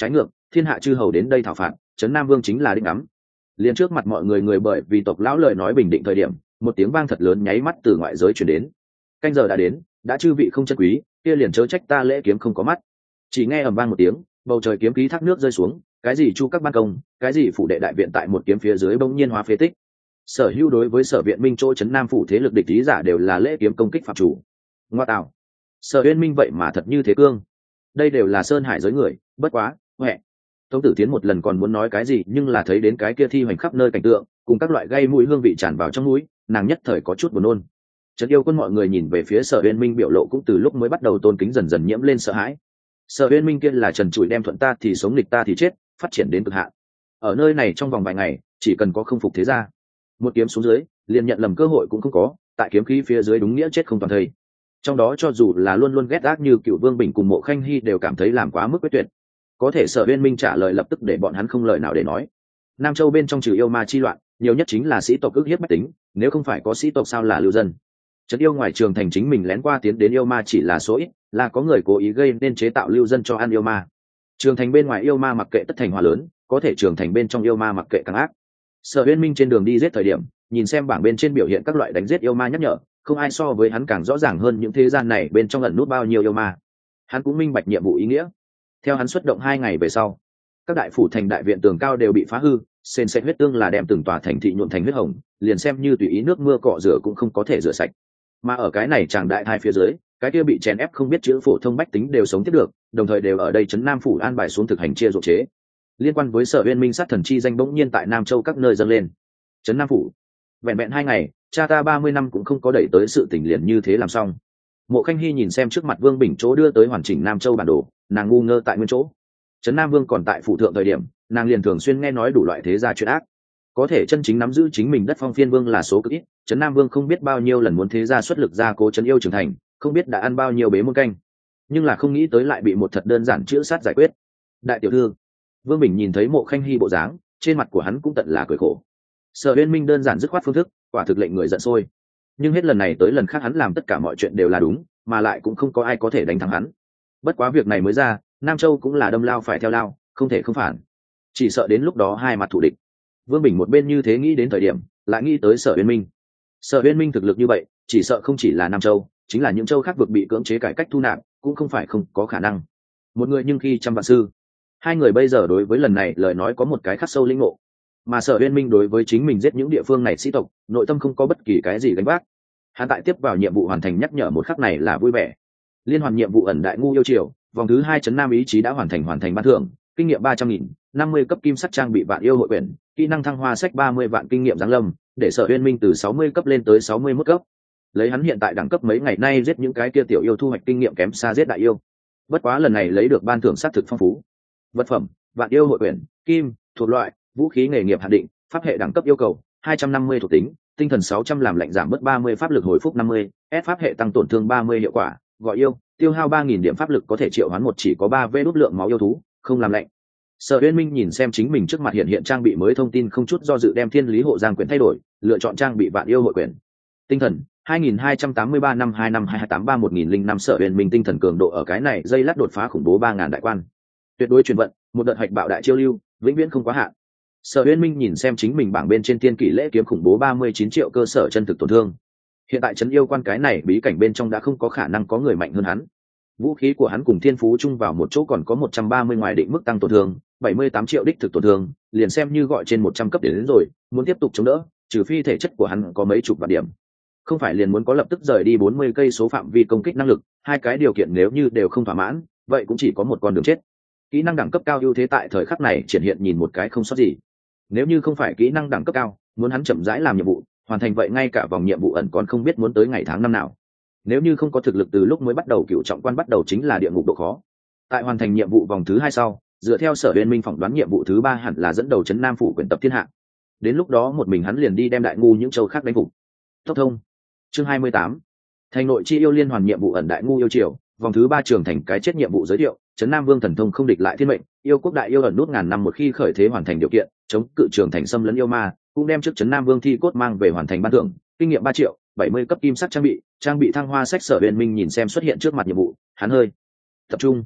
thiên hạ chư hầu đến đây thảo phạt, trấn Nam Vương chính là đích ngắm. Liền trước mặt mọi người người bởi vì tộc lão lời nói bình định thời điểm, một tiếng vang thật lớn nháy mắt từ ngoại giới truyền đến. Canh giờ đã đến, đã chư vị không chân quý, kia liền chớ trách ta lễ kiếm không có mắt. Chỉ nghe ầm vang một tiếng, bầu trời kiếm khí thác nước rơi xuống, cái gì chu các ban công, cái gì phủ đệ đại viện tại một kiếm phía dưới bỗng nhiên hóa phế tích. Sở hữu đối với Sở Viện Minh chỗ trấn Nam phủ thế lực địch lý giả đều là lễ kiếm công kích phạm chủ. Ngoa tạo, Sở Uyên Minh vậy mà thật như thế cương. Đây đều là sơn hải giới người, bất quá, huệ. Tống Tử Tiến một lần còn muốn nói cái gì, nhưng là thấy đến cái kia thi hoành khắp nơi cảnh tượng, cùng các loại gây mũi hương vị tràn vào trong mũi, nàng nhất thời có chút buồn nôn. Trấn Yêu Quân mọi người nhìn về phía Sở Uyên Minh biểu lộ cũng từ lúc mới bắt đầu tôn kính dần dần nhiễm lên sợ hãi. Sở Uyên Minh kia là trần trụi đem thuận ta thì sống nghịch ta thì chết, phát triển đến cực hạn. Ở nơi này trong vòng vài ngày, chỉ cần có không phục thế gia, một kiếm xuống dưới, liền nhận lầm cơ hội cũng không có, tại kiếm khí phía dưới đúng nghĩa chết không toàn thây. Trong đó cho dù là luôn luôn ghét ác như Cựu Vương Bình cùng Mộ Khanh Hy đều cảm thấy làm quá mức quyết tuyệt. Có thể Sở Uyên Minh trả lời lập tức để bọn hắn không lời nào để nói. Nam Châu bên trong trừ yêu ma chi loạn, nhiều nhất chính là sĩ tộc ức hiếp bách tính, nếu không phải có sĩ tộc sao là lưu dân. Trấn yêu ngoài trường thành chính mình lén qua tiến đến yêu ma chỉ là số ít, là có người cố ý gây nên chế tạo lưu dân cho ăn yêu ma. Trường thành bên ngoài yêu ma mặc kệ tất thành hòa lớn, có thể trường thành bên trong yêu ma mặc kệ càng ác. Sở Uyên Minh trên đường đi giết thời điểm, nhìn xem bảng bên trên biểu hiện các loại đánh giết yêu ma nhắc nhở, không ai so với hắn càng rõ ràng hơn những thế gian này bên trong ẩn nút bao nhiêu yêu ma. Hắn cũng minh bạch nhiệm vụ ý nghĩa. Theo hắn xuất động hai ngày về sau, các đại phủ thành đại viện tường cao đều bị phá hư, sền sệt huyết tương là đem từng tòa thành thị nhuộm thành huyết hồng, liền xem như tùy ý nước mưa cọ rửa cũng không có thể rửa sạch. Mà ở cái này chàng đại thai phía dưới, cái kia bị chèn ép không biết chữ phổ thông bách tính đều sống tiếp được, đồng thời đều ở đây trấn Nam phủ an bài xuống thực hành chia ruộng chế. Liên quan với Sở Uyên Minh sát thần chi danh bỗng nhiên tại Nam Châu các nơi dâng lên. Trấn Nam phủ, vẹn vẹn hai ngày, cha ta ba mươi năm cũng không có đẩy tới sự tình liền như thế làm xong. Mộ Khanh Hy nhìn xem trước mặt Vương Bình chỗ đưa tới hoàn chỉnh Nam Châu bản đồ, nàng ngu ngơ tại nguyên chỗ. Trấn Nam Vương còn tại phủ thượng thời điểm, nàng liền thường xuyên nghe nói đủ loại thế gia chuyện ác. Có thể chân chính nắm giữ chính mình đất Phong Phiên Vương là số cực ít, Trấn Nam Vương không biết bao nhiêu lần muốn thế gia xuất lực ra cố trấn yêu trưởng thành, không biết đã ăn bao nhiêu bế muôn canh, nhưng là không nghĩ tới lại bị một thật đơn giản chữa sát giải quyết. Đại tiểu thư, Vương Bình nhìn thấy Mộ Khanh Hy bộ dáng, trên mặt của hắn cũng tận là cười khổ. Sở Uyên Minh đơn giản dứt khoát phương thức, quả thực lệnh người giận sôi. Nhưng hết lần này tới lần khác hắn làm tất cả mọi chuyện đều là đúng, mà lại cũng không có ai có thể đánh thắng hắn. Bất quá việc này mới ra, Nam Châu cũng là đâm lao phải theo lao, không thể không phản. Chỉ sợ đến lúc đó hai mặt thù địch. Vương Bình một bên như thế nghĩ đến thời điểm, lại nghĩ tới Sở Uyên Minh. Sở Uyên Minh thực lực như vậy, chỉ sợ không chỉ là Nam Châu, chính là những châu khác vực bị cưỡng chế cải cách thu nạp, cũng không phải không có khả năng. Một người nhưng khi trăm vạn sư, hai người bây giờ đối với lần này lời nói có một cái khắc sâu linh ngộ. Mà Sở Uyên Minh đối với chính mình giết những địa phương này sĩ tộc, nội tâm không có bất kỳ cái gì gánh vác. Hắn tại tiếp vào nhiệm vụ hoàn thành nhắc nhở một khắc này là vui vẻ. Liên hoàn nhiệm vụ ẩn đại ngu yêu triều, vòng thứ hai trấn Nam ý chí đã hoàn thành hoàn thành ban thưởng, kinh nghiệm ba trăm nghìn, năm mươi cấp kim sắc trang bị vạn yêu hội quyển, kỹ năng thăng hoa sách ba mươi vạn kinh nghiệm giáng lâm, để Sở Uyên Minh từ sáu mươi cấp lên tới sáu mươi mốt cấp. Lấy hắn hiện tại đẳng cấp mấy ngày nay giết những cái kia tiểu yêu thu hoạch kinh nghiệm kém xa giết đại yêu. Bất quá lần này lấy được ban thưởng sát thực phong phú. Vật phẩm: vạn yêu hội quyển, kim, thuộc loại, vũ khí nghề nghiệp hạn định, pháp hệ đẳng cấp yêu cầu hai trăm năm mươi thuộc tính, tinh thần sáu trăm làm lạnh giảm bớt ba mươi pháp lực hồi phúc năm mươi, S pháp hệ tăng tổn thương ba mươi hiệu quả, gọi yêu, tiêu hao ba nghìn điểm pháp lực có thể triệu hoán một chỉ có ba vê đốt lượng máu yêu thú, không làm lạnh. Sở Uyên Minh nhìn xem chính mình trước mặt hiện hiện trang bị mới thông tin không chút do dự đem Thiên Lý Hộ Giang quyển thay đổi, lựa chọn trang bị vạn yêu hội quyển. Tinh thần hai nghìn hai trăm tám mươi ba năm hai năm hai hai tám ba một nghìn lẻ năm. Sở Uyên Minh tinh thần cường độ ở cái này dây lát đột phá khủng bố ba ngàn đại quan. Tuyệt đối truyền vận, một đợt hạch bạo đại chiêu lưu, vĩnh viễn không quá hạn. Sở Uyên Minh nhìn xem chính mình bảng bên trên tiên kỷ lễ kiếm khủng bố ba mươi chín triệu cơ sở chân thực tổn thương. Hiện tại trấn yêu quan cái này bí cảnh bên trong đã không có khả năng có người mạnh hơn hắn. Vũ khí của hắn cùng thiên phú chung vào một chỗ còn có một trăm ba mươi ngoài định mức tăng tổn thương, bảy mươi tám triệu đích thực tổn thương, liền xem như gọi trên một trăm cấp để đến rồi, muốn tiếp tục chống đỡ, trừ phi thể chất của hắn có mấy chục vạn điểm. Không phải liền muốn có lập tức rời đi bốn mươi cây số phạm vi công kích năng lực, hai cái điều kiện nếu như đều không thỏa mãn, vậy cũng chỉ có một con đường chết. Kỹ năng đẳng cấp cao ưu thế tại thời khắc này triển hiện nhìn một cái không sót gì. Nếu như không phải kỹ năng đẳng cấp cao, muốn hắn chậm rãi làm nhiệm vụ, hoàn thành vậy ngay cả vòng nhiệm vụ ẩn còn không biết muốn tới ngày tháng năm nào. Nếu như không có thực lực từ lúc mới bắt đầu cựu trọng quan bắt đầu chính là địa ngục độ khó. Tại hoàn thành nhiệm vụ vòng thứ hai sau, dựa theo Sở Uyên Minh phỏng đoán nhiệm vụ thứ ba hẳn là dẫn đầu trấn Nam phủ quyển tập thiên hạ. Đến lúc đó một mình hắn liền đi đem đại ngu những châu khác đánh phục. Tốc thông. Chương hai mươi tám. Thành nội chi yêu liên hoàn nhiệm vụ ẩn đại ngu yêu triều, vòng thứ ba trường thành cái chết nhiệm vụ giới thiệu, trấn Nam Vương thần thông không địch lại thiên mệnh, yêu quốc đại yêu ẩn nút ngàn năm một khi khởi thế hoàn thành điều kiện, chống cự trường thành xâm lấn yêu ma, cũng đem trước trấn Nam Vương thi cốt mang về hoàn thành ban thưởng, kinh nghiệm ba triệu, bảy mươi cấp kim sắc trang bị, trang bị thăng hoa sách. Sở Uyên Minh nhìn xem xuất hiện trước mặt nhiệm vụ, hắn hơi tập trung.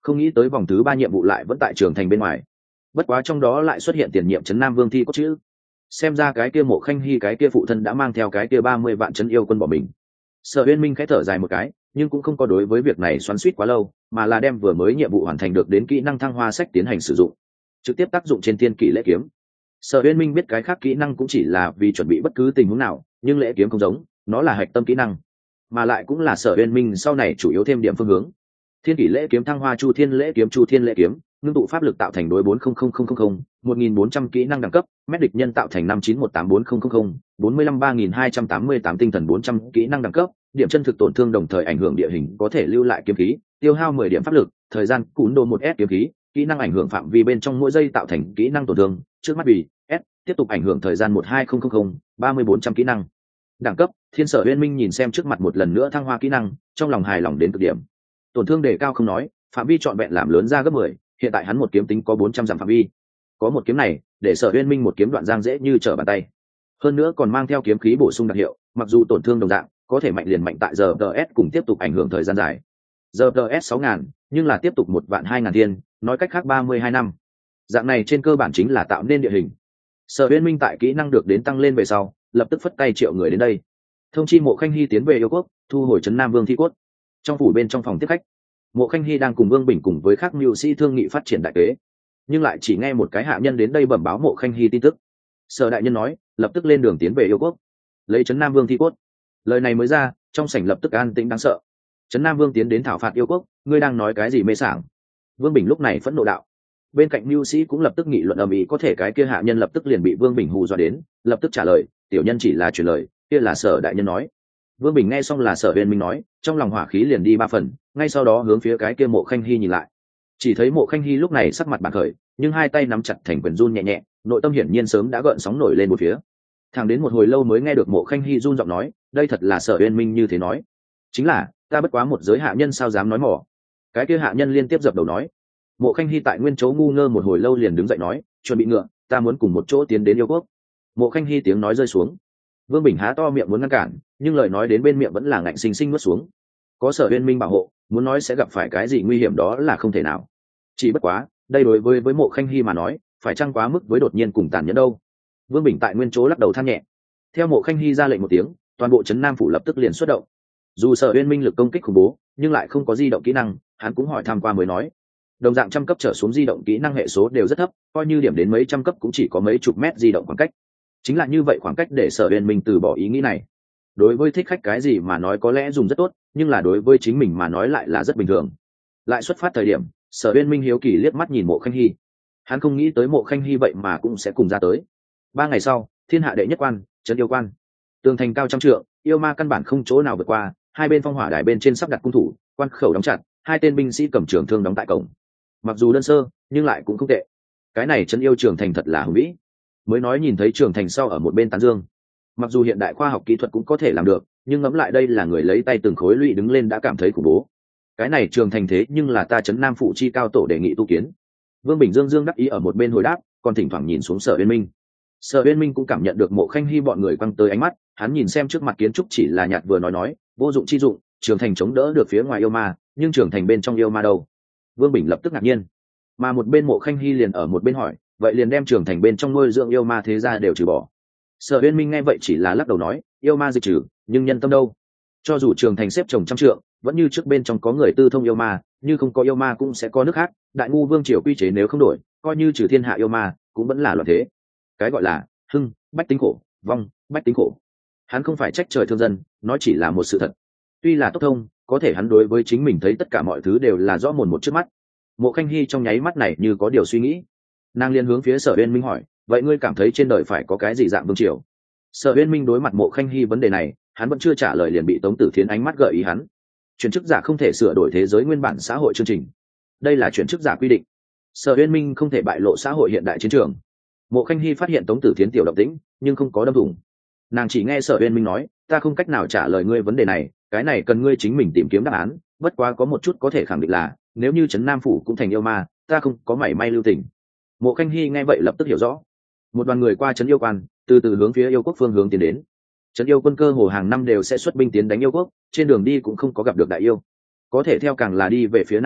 không nghĩ tới vòng thứ ba nhiệm vụ lại vẫn tại trường thành bên ngoài. Bất quá trong đó lại xuất hiện tiền nhiệm trấn Nam Vương thi cốt chữ. Xem ra cái kia Mộ Khanh Hy cái kia phụ thân đã mang theo cái kia ba mươi vạn trấn yêu quân bỏ mình. Sở Uyên Minh khẽ thở dài một cái, nhưng cũng không có đối với việc này xoắn xuýt quá lâu, mà là đem vừa mới nhiệm vụ hoàn thành được đến kỹ năng thăng hoa sách tiến hành sử dụng, trực tiếp tác dụng trên Thiên Kỷ Lễ Kiếm. Sở Uyên Minh biết cái khác kỹ năng cũng chỉ là vì chuẩn bị bất cứ tình huống nào, nhưng Lễ Kiếm không giống, nó là hạch tâm kỹ năng, mà lại cũng là Sở Uyên Minh sau này chủ yếu thêm điểm phương hướng. Thiên Kỷ Lễ Kiếm thăng hoa Chu Thiên Lễ Kiếm Chu Thiên Lễ Kiếm, ngưng tụ pháp lực tạo thành đối bốn không không không không một nghìn bốn trăm kỹ năng đẳng cấp, mét địch nhân tạo thành năm chín một tám bốn không không không bốn mươi lăm ba nghìn hai trăm tám mươi tám tinh thần bốn trăm kỹ năng đẳng cấp, điểm chân thực tổn thương đồng thời ảnh hưởng địa hình có thể lưu lại kiếm khí, tiêu hao mười điểm pháp lực, thời gian cún đồ một s kiếm khí, kỹ năng ảnh hưởng phạm vi bên trong mỗi giây tạo thành kỹ năng tổn thương, trước mắt bị s tiếp tục ảnh hưởng thời gian một hai không không không ba mươi bốn trăm kỹ năng đẳng cấp. Thiên Sở Uyên Minh nhìn xem trước mặt một lần nữa thăng hoa kỹ năng, trong lòng hài lòng đến cực điểm. Tổn thương đề cao không nói, phạm vi trọn vẹn làm lớn ra gấp mười, hiện tại hắn một kiếm tính có bốn trăm dặm phạm vi. Có một kiếm này, để Sở Uyên Minh một kiếm đoạn giang dễ như trở bàn tay. Hơn nữa còn mang theo kiếm khí bổ sung đặc hiệu, mặc dù tổn thương đồng dạng, có thể mạnh liền mạnh tại giờ tê ét cùng tiếp tục ảnh hưởng thời gian dài. Giờ tê ét sáu nghìn, nhưng là tiếp tục một vạn hai ngàn thiên, nói cách khác ba mươi hai năm. Dạng này trên cơ bản chính là tạo nên địa hình. Sở Uyên Minh tại kỹ năng được đến tăng lên về sau, lập tức phất tay triệu người đến đây. Thông chi Mộ Khanh Hy tiến về yêu quốc, thu hồi trấn Nam Vương thi cốt. Trong phủ bên trong phòng tiếp khách, Mộ Khanh Hy đang cùng Vương Bình cùng với các mưu sĩ thương nghị phát triển đại kế, nhưng lại chỉ nghe một cái hạ nhân đến đây bẩm báo Mộ Khanh Hy tin tức. Sở đại nhân nói, lập tức lên đường tiến về yêu quốc, lấy trấn Nam Vương thi cốt. Lời này mới ra, trong sảnh lập tức an tĩnh đáng sợ. Trấn Nam Vương tiến đến thảo phạt yêu quốc, ngươi đang nói cái gì mê sảng? Vương Bình lúc này phẫn nộ đạo. Bên cạnh mưu sĩ cũng lập tức nghị luận ầm ĩ, có thể cái kia hạ nhân lập tức liền bị Vương Bình hù dọa đến, lập tức trả lời, tiểu nhân chỉ là truyền lời, kia là Sở đại nhân nói. Vương Bình nghe xong là Sở Uyên Minh nói, trong lòng hỏa khí liền đi ba phần, ngay sau đó hướng phía cái kia Mộ Khanh Hy nhìn lại. Chỉ thấy Mộ Khanh Hy lúc này sắc mặt bạc khởi, nhưng hai tay nắm chặt thành quyền run nhẹ nhẹ, nội tâm hiển nhiên sớm đã gợn sóng nổi lên một phía. Thẳng đến một hồi lâu mới nghe được Mộ Khanh Hy run giọng nói, đây thật là Sở Uyên Minh như thế nói. Chính là, ta bất quá một giới hạ nhân sao dám nói mỏ. Cái kia hạ nhân liên tiếp dập đầu nói. Mộ Khanh Hy tại nguyên chỗ ngu ngơ một hồi lâu liền đứng dậy nói, chuẩn bị ngựa, ta muốn cùng một chỗ tiến đến yêu quốc. Mộ Khanh Hy tiếng nói rơi xuống. Vương Bình há to miệng muốn ngăn cản, nhưng lời nói đến bên miệng vẫn là ngạnh sinh sinh nuốt xuống. Có Sở Uyên Minh bảo hộ, muốn nói sẽ gặp phải cái gì nguy hiểm đó là không thể nào. Chỉ bất quá, đây đối với với Mộ Khanh Hy mà nói, phải chăng quá mức với đột nhiên cùng tàn nhẫn đâu. Vương Bình tại nguyên chỗ lắc đầu than nhẹ. Theo Mộ Khanh Hy ra lệnh một tiếng, toàn bộ trấn Nam phủ lập tức liền xuất động. Dù Sở Uyên Minh lực công kích khủng bố, nhưng lại không có di động kỹ năng, hắn cũng hỏi tham qua mới nói. Đồng dạng trăm cấp trở xuống di động kỹ năng hệ số đều rất thấp, coi như điểm đến mấy trăm cấp cũng chỉ có mấy chục mét di động khoảng cách. Chính là như vậy khoảng cách để Sở Uyên Minh từ bỏ ý nghĩ này. Đối với thích khách cái gì mà nói có lẽ dùng rất tốt, nhưng là đối với chính mình mà nói lại là rất bình thường. Lại xuất phát thời điểm, Sở Uyên Minh hiếu kỳ liếc mắt nhìn Mộ Khanh Hy. Hắn không nghĩ tới Mộ Khanh Hy vậy mà cũng sẽ cùng ra tới. Ba ngày sau, thiên hạ đệ nhất quan, trấn yêu quan. Tường thành cao trăm trượng, yêu ma căn bản không chỗ nào vượt qua, hai bên phong hỏa đài bên trên sắp đặt cung thủ, quan khẩu đóng chặt, hai tên binh sĩ cầm trường thương đóng tại cổng. Mặc dù đơn sơ, nhưng lại cũng không tệ. Cái này trấn yêu trường thành thật là hùng vĩ. Mới nói nhìn thấy trường thành sau ở một bên tán dương. Mặc dù hiện đại khoa học kỹ thuật cũng có thể làm được, nhưng ngẫm lại đây là người lấy tay từng khối lụy đứng lên đã cảm thấy khủng bố. Cái này trường thành thế nhưng là ta trấn Nam phụ chi cao tổ đề nghị tu kiến. Vương Bình Dương Dương đắc ý ở một bên hồi đáp, còn thỉnh thoảng nhìn xuống Sở Uyên Minh. Sở Uyên Minh cũng cảm nhận được Mộ Khanh Hy bọn người quăng tới ánh mắt, hắn nhìn xem trước mặt kiến trúc chỉ là nhạt vừa nói nói, vô dụng chi dụng, trường thành chống đỡ được phía ngoài yêu ma, nhưng trường thành bên trong yêu ma đâu? Vương Bình lập tức ngạc nhiên, mà một bên Mộ Khanh Hy liền ở một bên hỏi, vậy liền đem trường thành bên trong nuôi dưỡng yêu ma thế ra đều trừ bỏ. Sở Uyên Minh nghe vậy chỉ là lắc đầu nói, yêu ma diệt trừ, nhưng nhân tâm đâu? Cho dù trường thành xếp trồng trăm trượng, vẫn như trước bên trong có người tư thông yêu ma, như không có yêu ma cũng sẽ có nước khác. Đại ngu vương triều quy chế nếu không đổi, coi như trừ thiên hạ yêu ma, cũng vẫn là loạn thế. Cái gọi là hưng, bách tính khổ, vong, bách tính khổ. Hắn không phải trách trời thương dân, nói chỉ là một sự thật. Tuy là tốc thông, có thể hắn đối với chính mình thấy tất cả mọi thứ đều là rõ mồn một trước mắt. Mộ Khanh Hy trong nháy mắt này như có điều suy nghĩ, nàng liên hướng phía Sở Uyên Minh hỏi, vậy ngươi cảm thấy trên đời phải có cái gì dạng vương triều? Sở Uyên Minh đối mặt Mộ Khanh Hy vấn đề này, hắn vẫn chưa trả lời liền bị Tống Tử Thiến ánh mắt gợi ý hắn. Chuyển chức giả không thể sửa đổi thế giới nguyên bản xã hội chương trình, đây là chuyển chức giả quy định. Sở Uyên Minh không thể bại lộ xã hội hiện đại chiến trường. Mộ Khanh Hy phát hiện Tống Tử Thiến tiểu động tĩnh, nhưng không có đâm thủng. Nàng chỉ nghe Sở Uyên Minh nói, ta không cách nào trả lời ngươi vấn đề này, cái này cần ngươi chính mình tìm kiếm đáp án. Bất quá có một chút có thể khẳng định là, nếu như trấn Nam phủ cũng thành yêu ma, ta không có mảy may lưu tình. Mộ Khanh Hy nghe vậy lập tức hiểu rõ. Một đoàn người qua trấn yêu quan, từ từ hướng phía yêu quốc phương hướng tiến đến. Trấn yêu quân cơ hồ hàng năm đều sẽ xuất binh tiến đánh yêu quốc, trên đường đi cũng không có gặp được đại yêu. Có thể theo càng là đi về phía nam đi,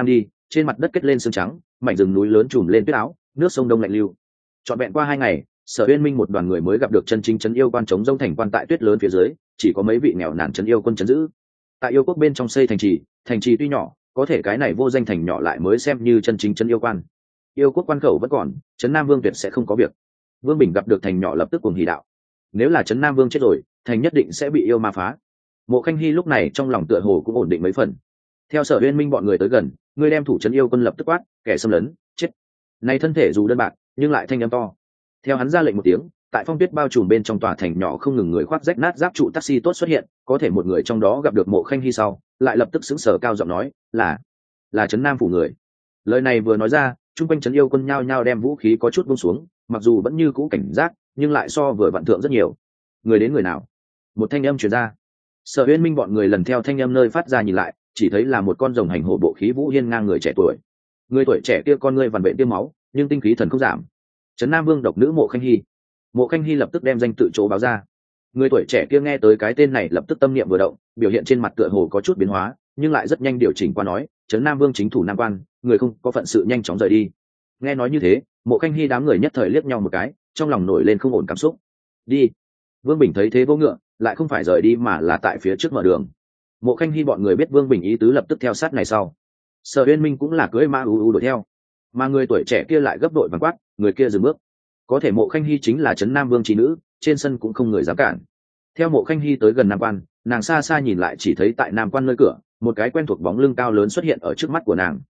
trên mặt đất kết lên sương trắng, mảnh rừng núi lớn trùm lên tuyết áo, nước sông đông lạnh lưu. Trọn vẹn qua hai ngày, Sở Uyên Minh một đoàn người mới gặp được chân chính trấn yêu quan chống rông thành quan tại tuyết lớn phía dưới, chỉ có mấy vị nghèo nàn trấn yêu quân trấn giữ. Tại yêu quốc bên trong xây thành trì, thành trì tuy nhỏ, có thể cái này vô danh thành nhỏ lại mới xem như chân chính trấn yêu quan. Yêu quốc quan khẩu vẫn còn, trấn Nam Vương tuyệt sẽ không có việc. Vương Bình gặp được thành nhỏ lập tức cuồng hỉ đạo: nếu là trấn Nam Vương chết rồi, thành nhất định sẽ bị yêu ma phá. Mộ Khanh Hi lúc này trong lòng tựa hồ cũng ổn định mấy phần. Theo Sở Uyên Minh bọn người tới gần, người đem thủ trấn yêu quân lập tức quát: kẻ xâm lấn, chết! Này thân thể dù đơn bạc, nhưng lại thanh âm to. Theo hắn ra lệnh một tiếng, tại phong tuyết bao trùm bên trong tòa thành nhỏ không ngừng người khoác rách nát giáp trụ taxi tốt xuất hiện, có thể một người trong đó gặp được Mộ Khanh Hi sau, lại lập tức sững sờ cao giọng nói: là là trấn Nam phủ người. Lời này vừa nói ra, trung quanh trấn yêu quân nhao nhao đem vũ khí có chút buông xuống, mặc dù vẫn như cũ cảnh giác, nhưng lại so vừa vặn thượng rất nhiều. Người đến người nào? Một thanh âm truyền ra. Sở Uyên Minh bọn người lần theo thanh âm nơi phát ra nhìn lại, chỉ thấy là một con rồng hành hổ bộ khí vũ hiên ngang người trẻ tuổi. Người tuổi trẻ kia con ngươi vằn vện tiêm máu, nhưng tinh khí thần không giảm. Trấn Nam Vương độc nữ Mộ Khanh Hi. Mộ Khanh Hi lập tức đem danh tự chỗ báo ra. Người tuổi trẻ kia nghe tới cái tên này lập tức tâm niệm vừa động, biểu hiện trên mặt tựa hồ có chút biến hóa, nhưng lại rất nhanh điều chỉnh qua nói: Trấn Nam Vương chính thủ Nam Quan, người không có phận sự nhanh chóng rời đi. Nghe nói như thế, Mộ Khanh Hi đám người nhất thời liếc nhau một cái, trong lòng nổi lên không ổn cảm xúc. Đi. Vương Bình thấy thế vô ngựa, lại không phải rời đi mà là tại phía trước mở đường. Mộ Khanh Hi bọn người biết Vương Bình ý tứ lập tức theo sát này sau. Sở Uyên Minh cũng là cưỡi ma u u đuổi theo, mà người tuổi trẻ kia lại gấp đội vàng quát: người kia dừng bước. Có thể Mộ Khanh Hi chính là trấn Nam Vương trí nữ, trên sân cũng không người dám cản. Theo Mộ Khanh Hi tới gần Nam Quan, nàng xa xa nhìn lại chỉ thấy tại Nam Quan nơi cửa, một cái quen thuộc bóng lưng cao lớn xuất hiện ở trước mắt của nàng.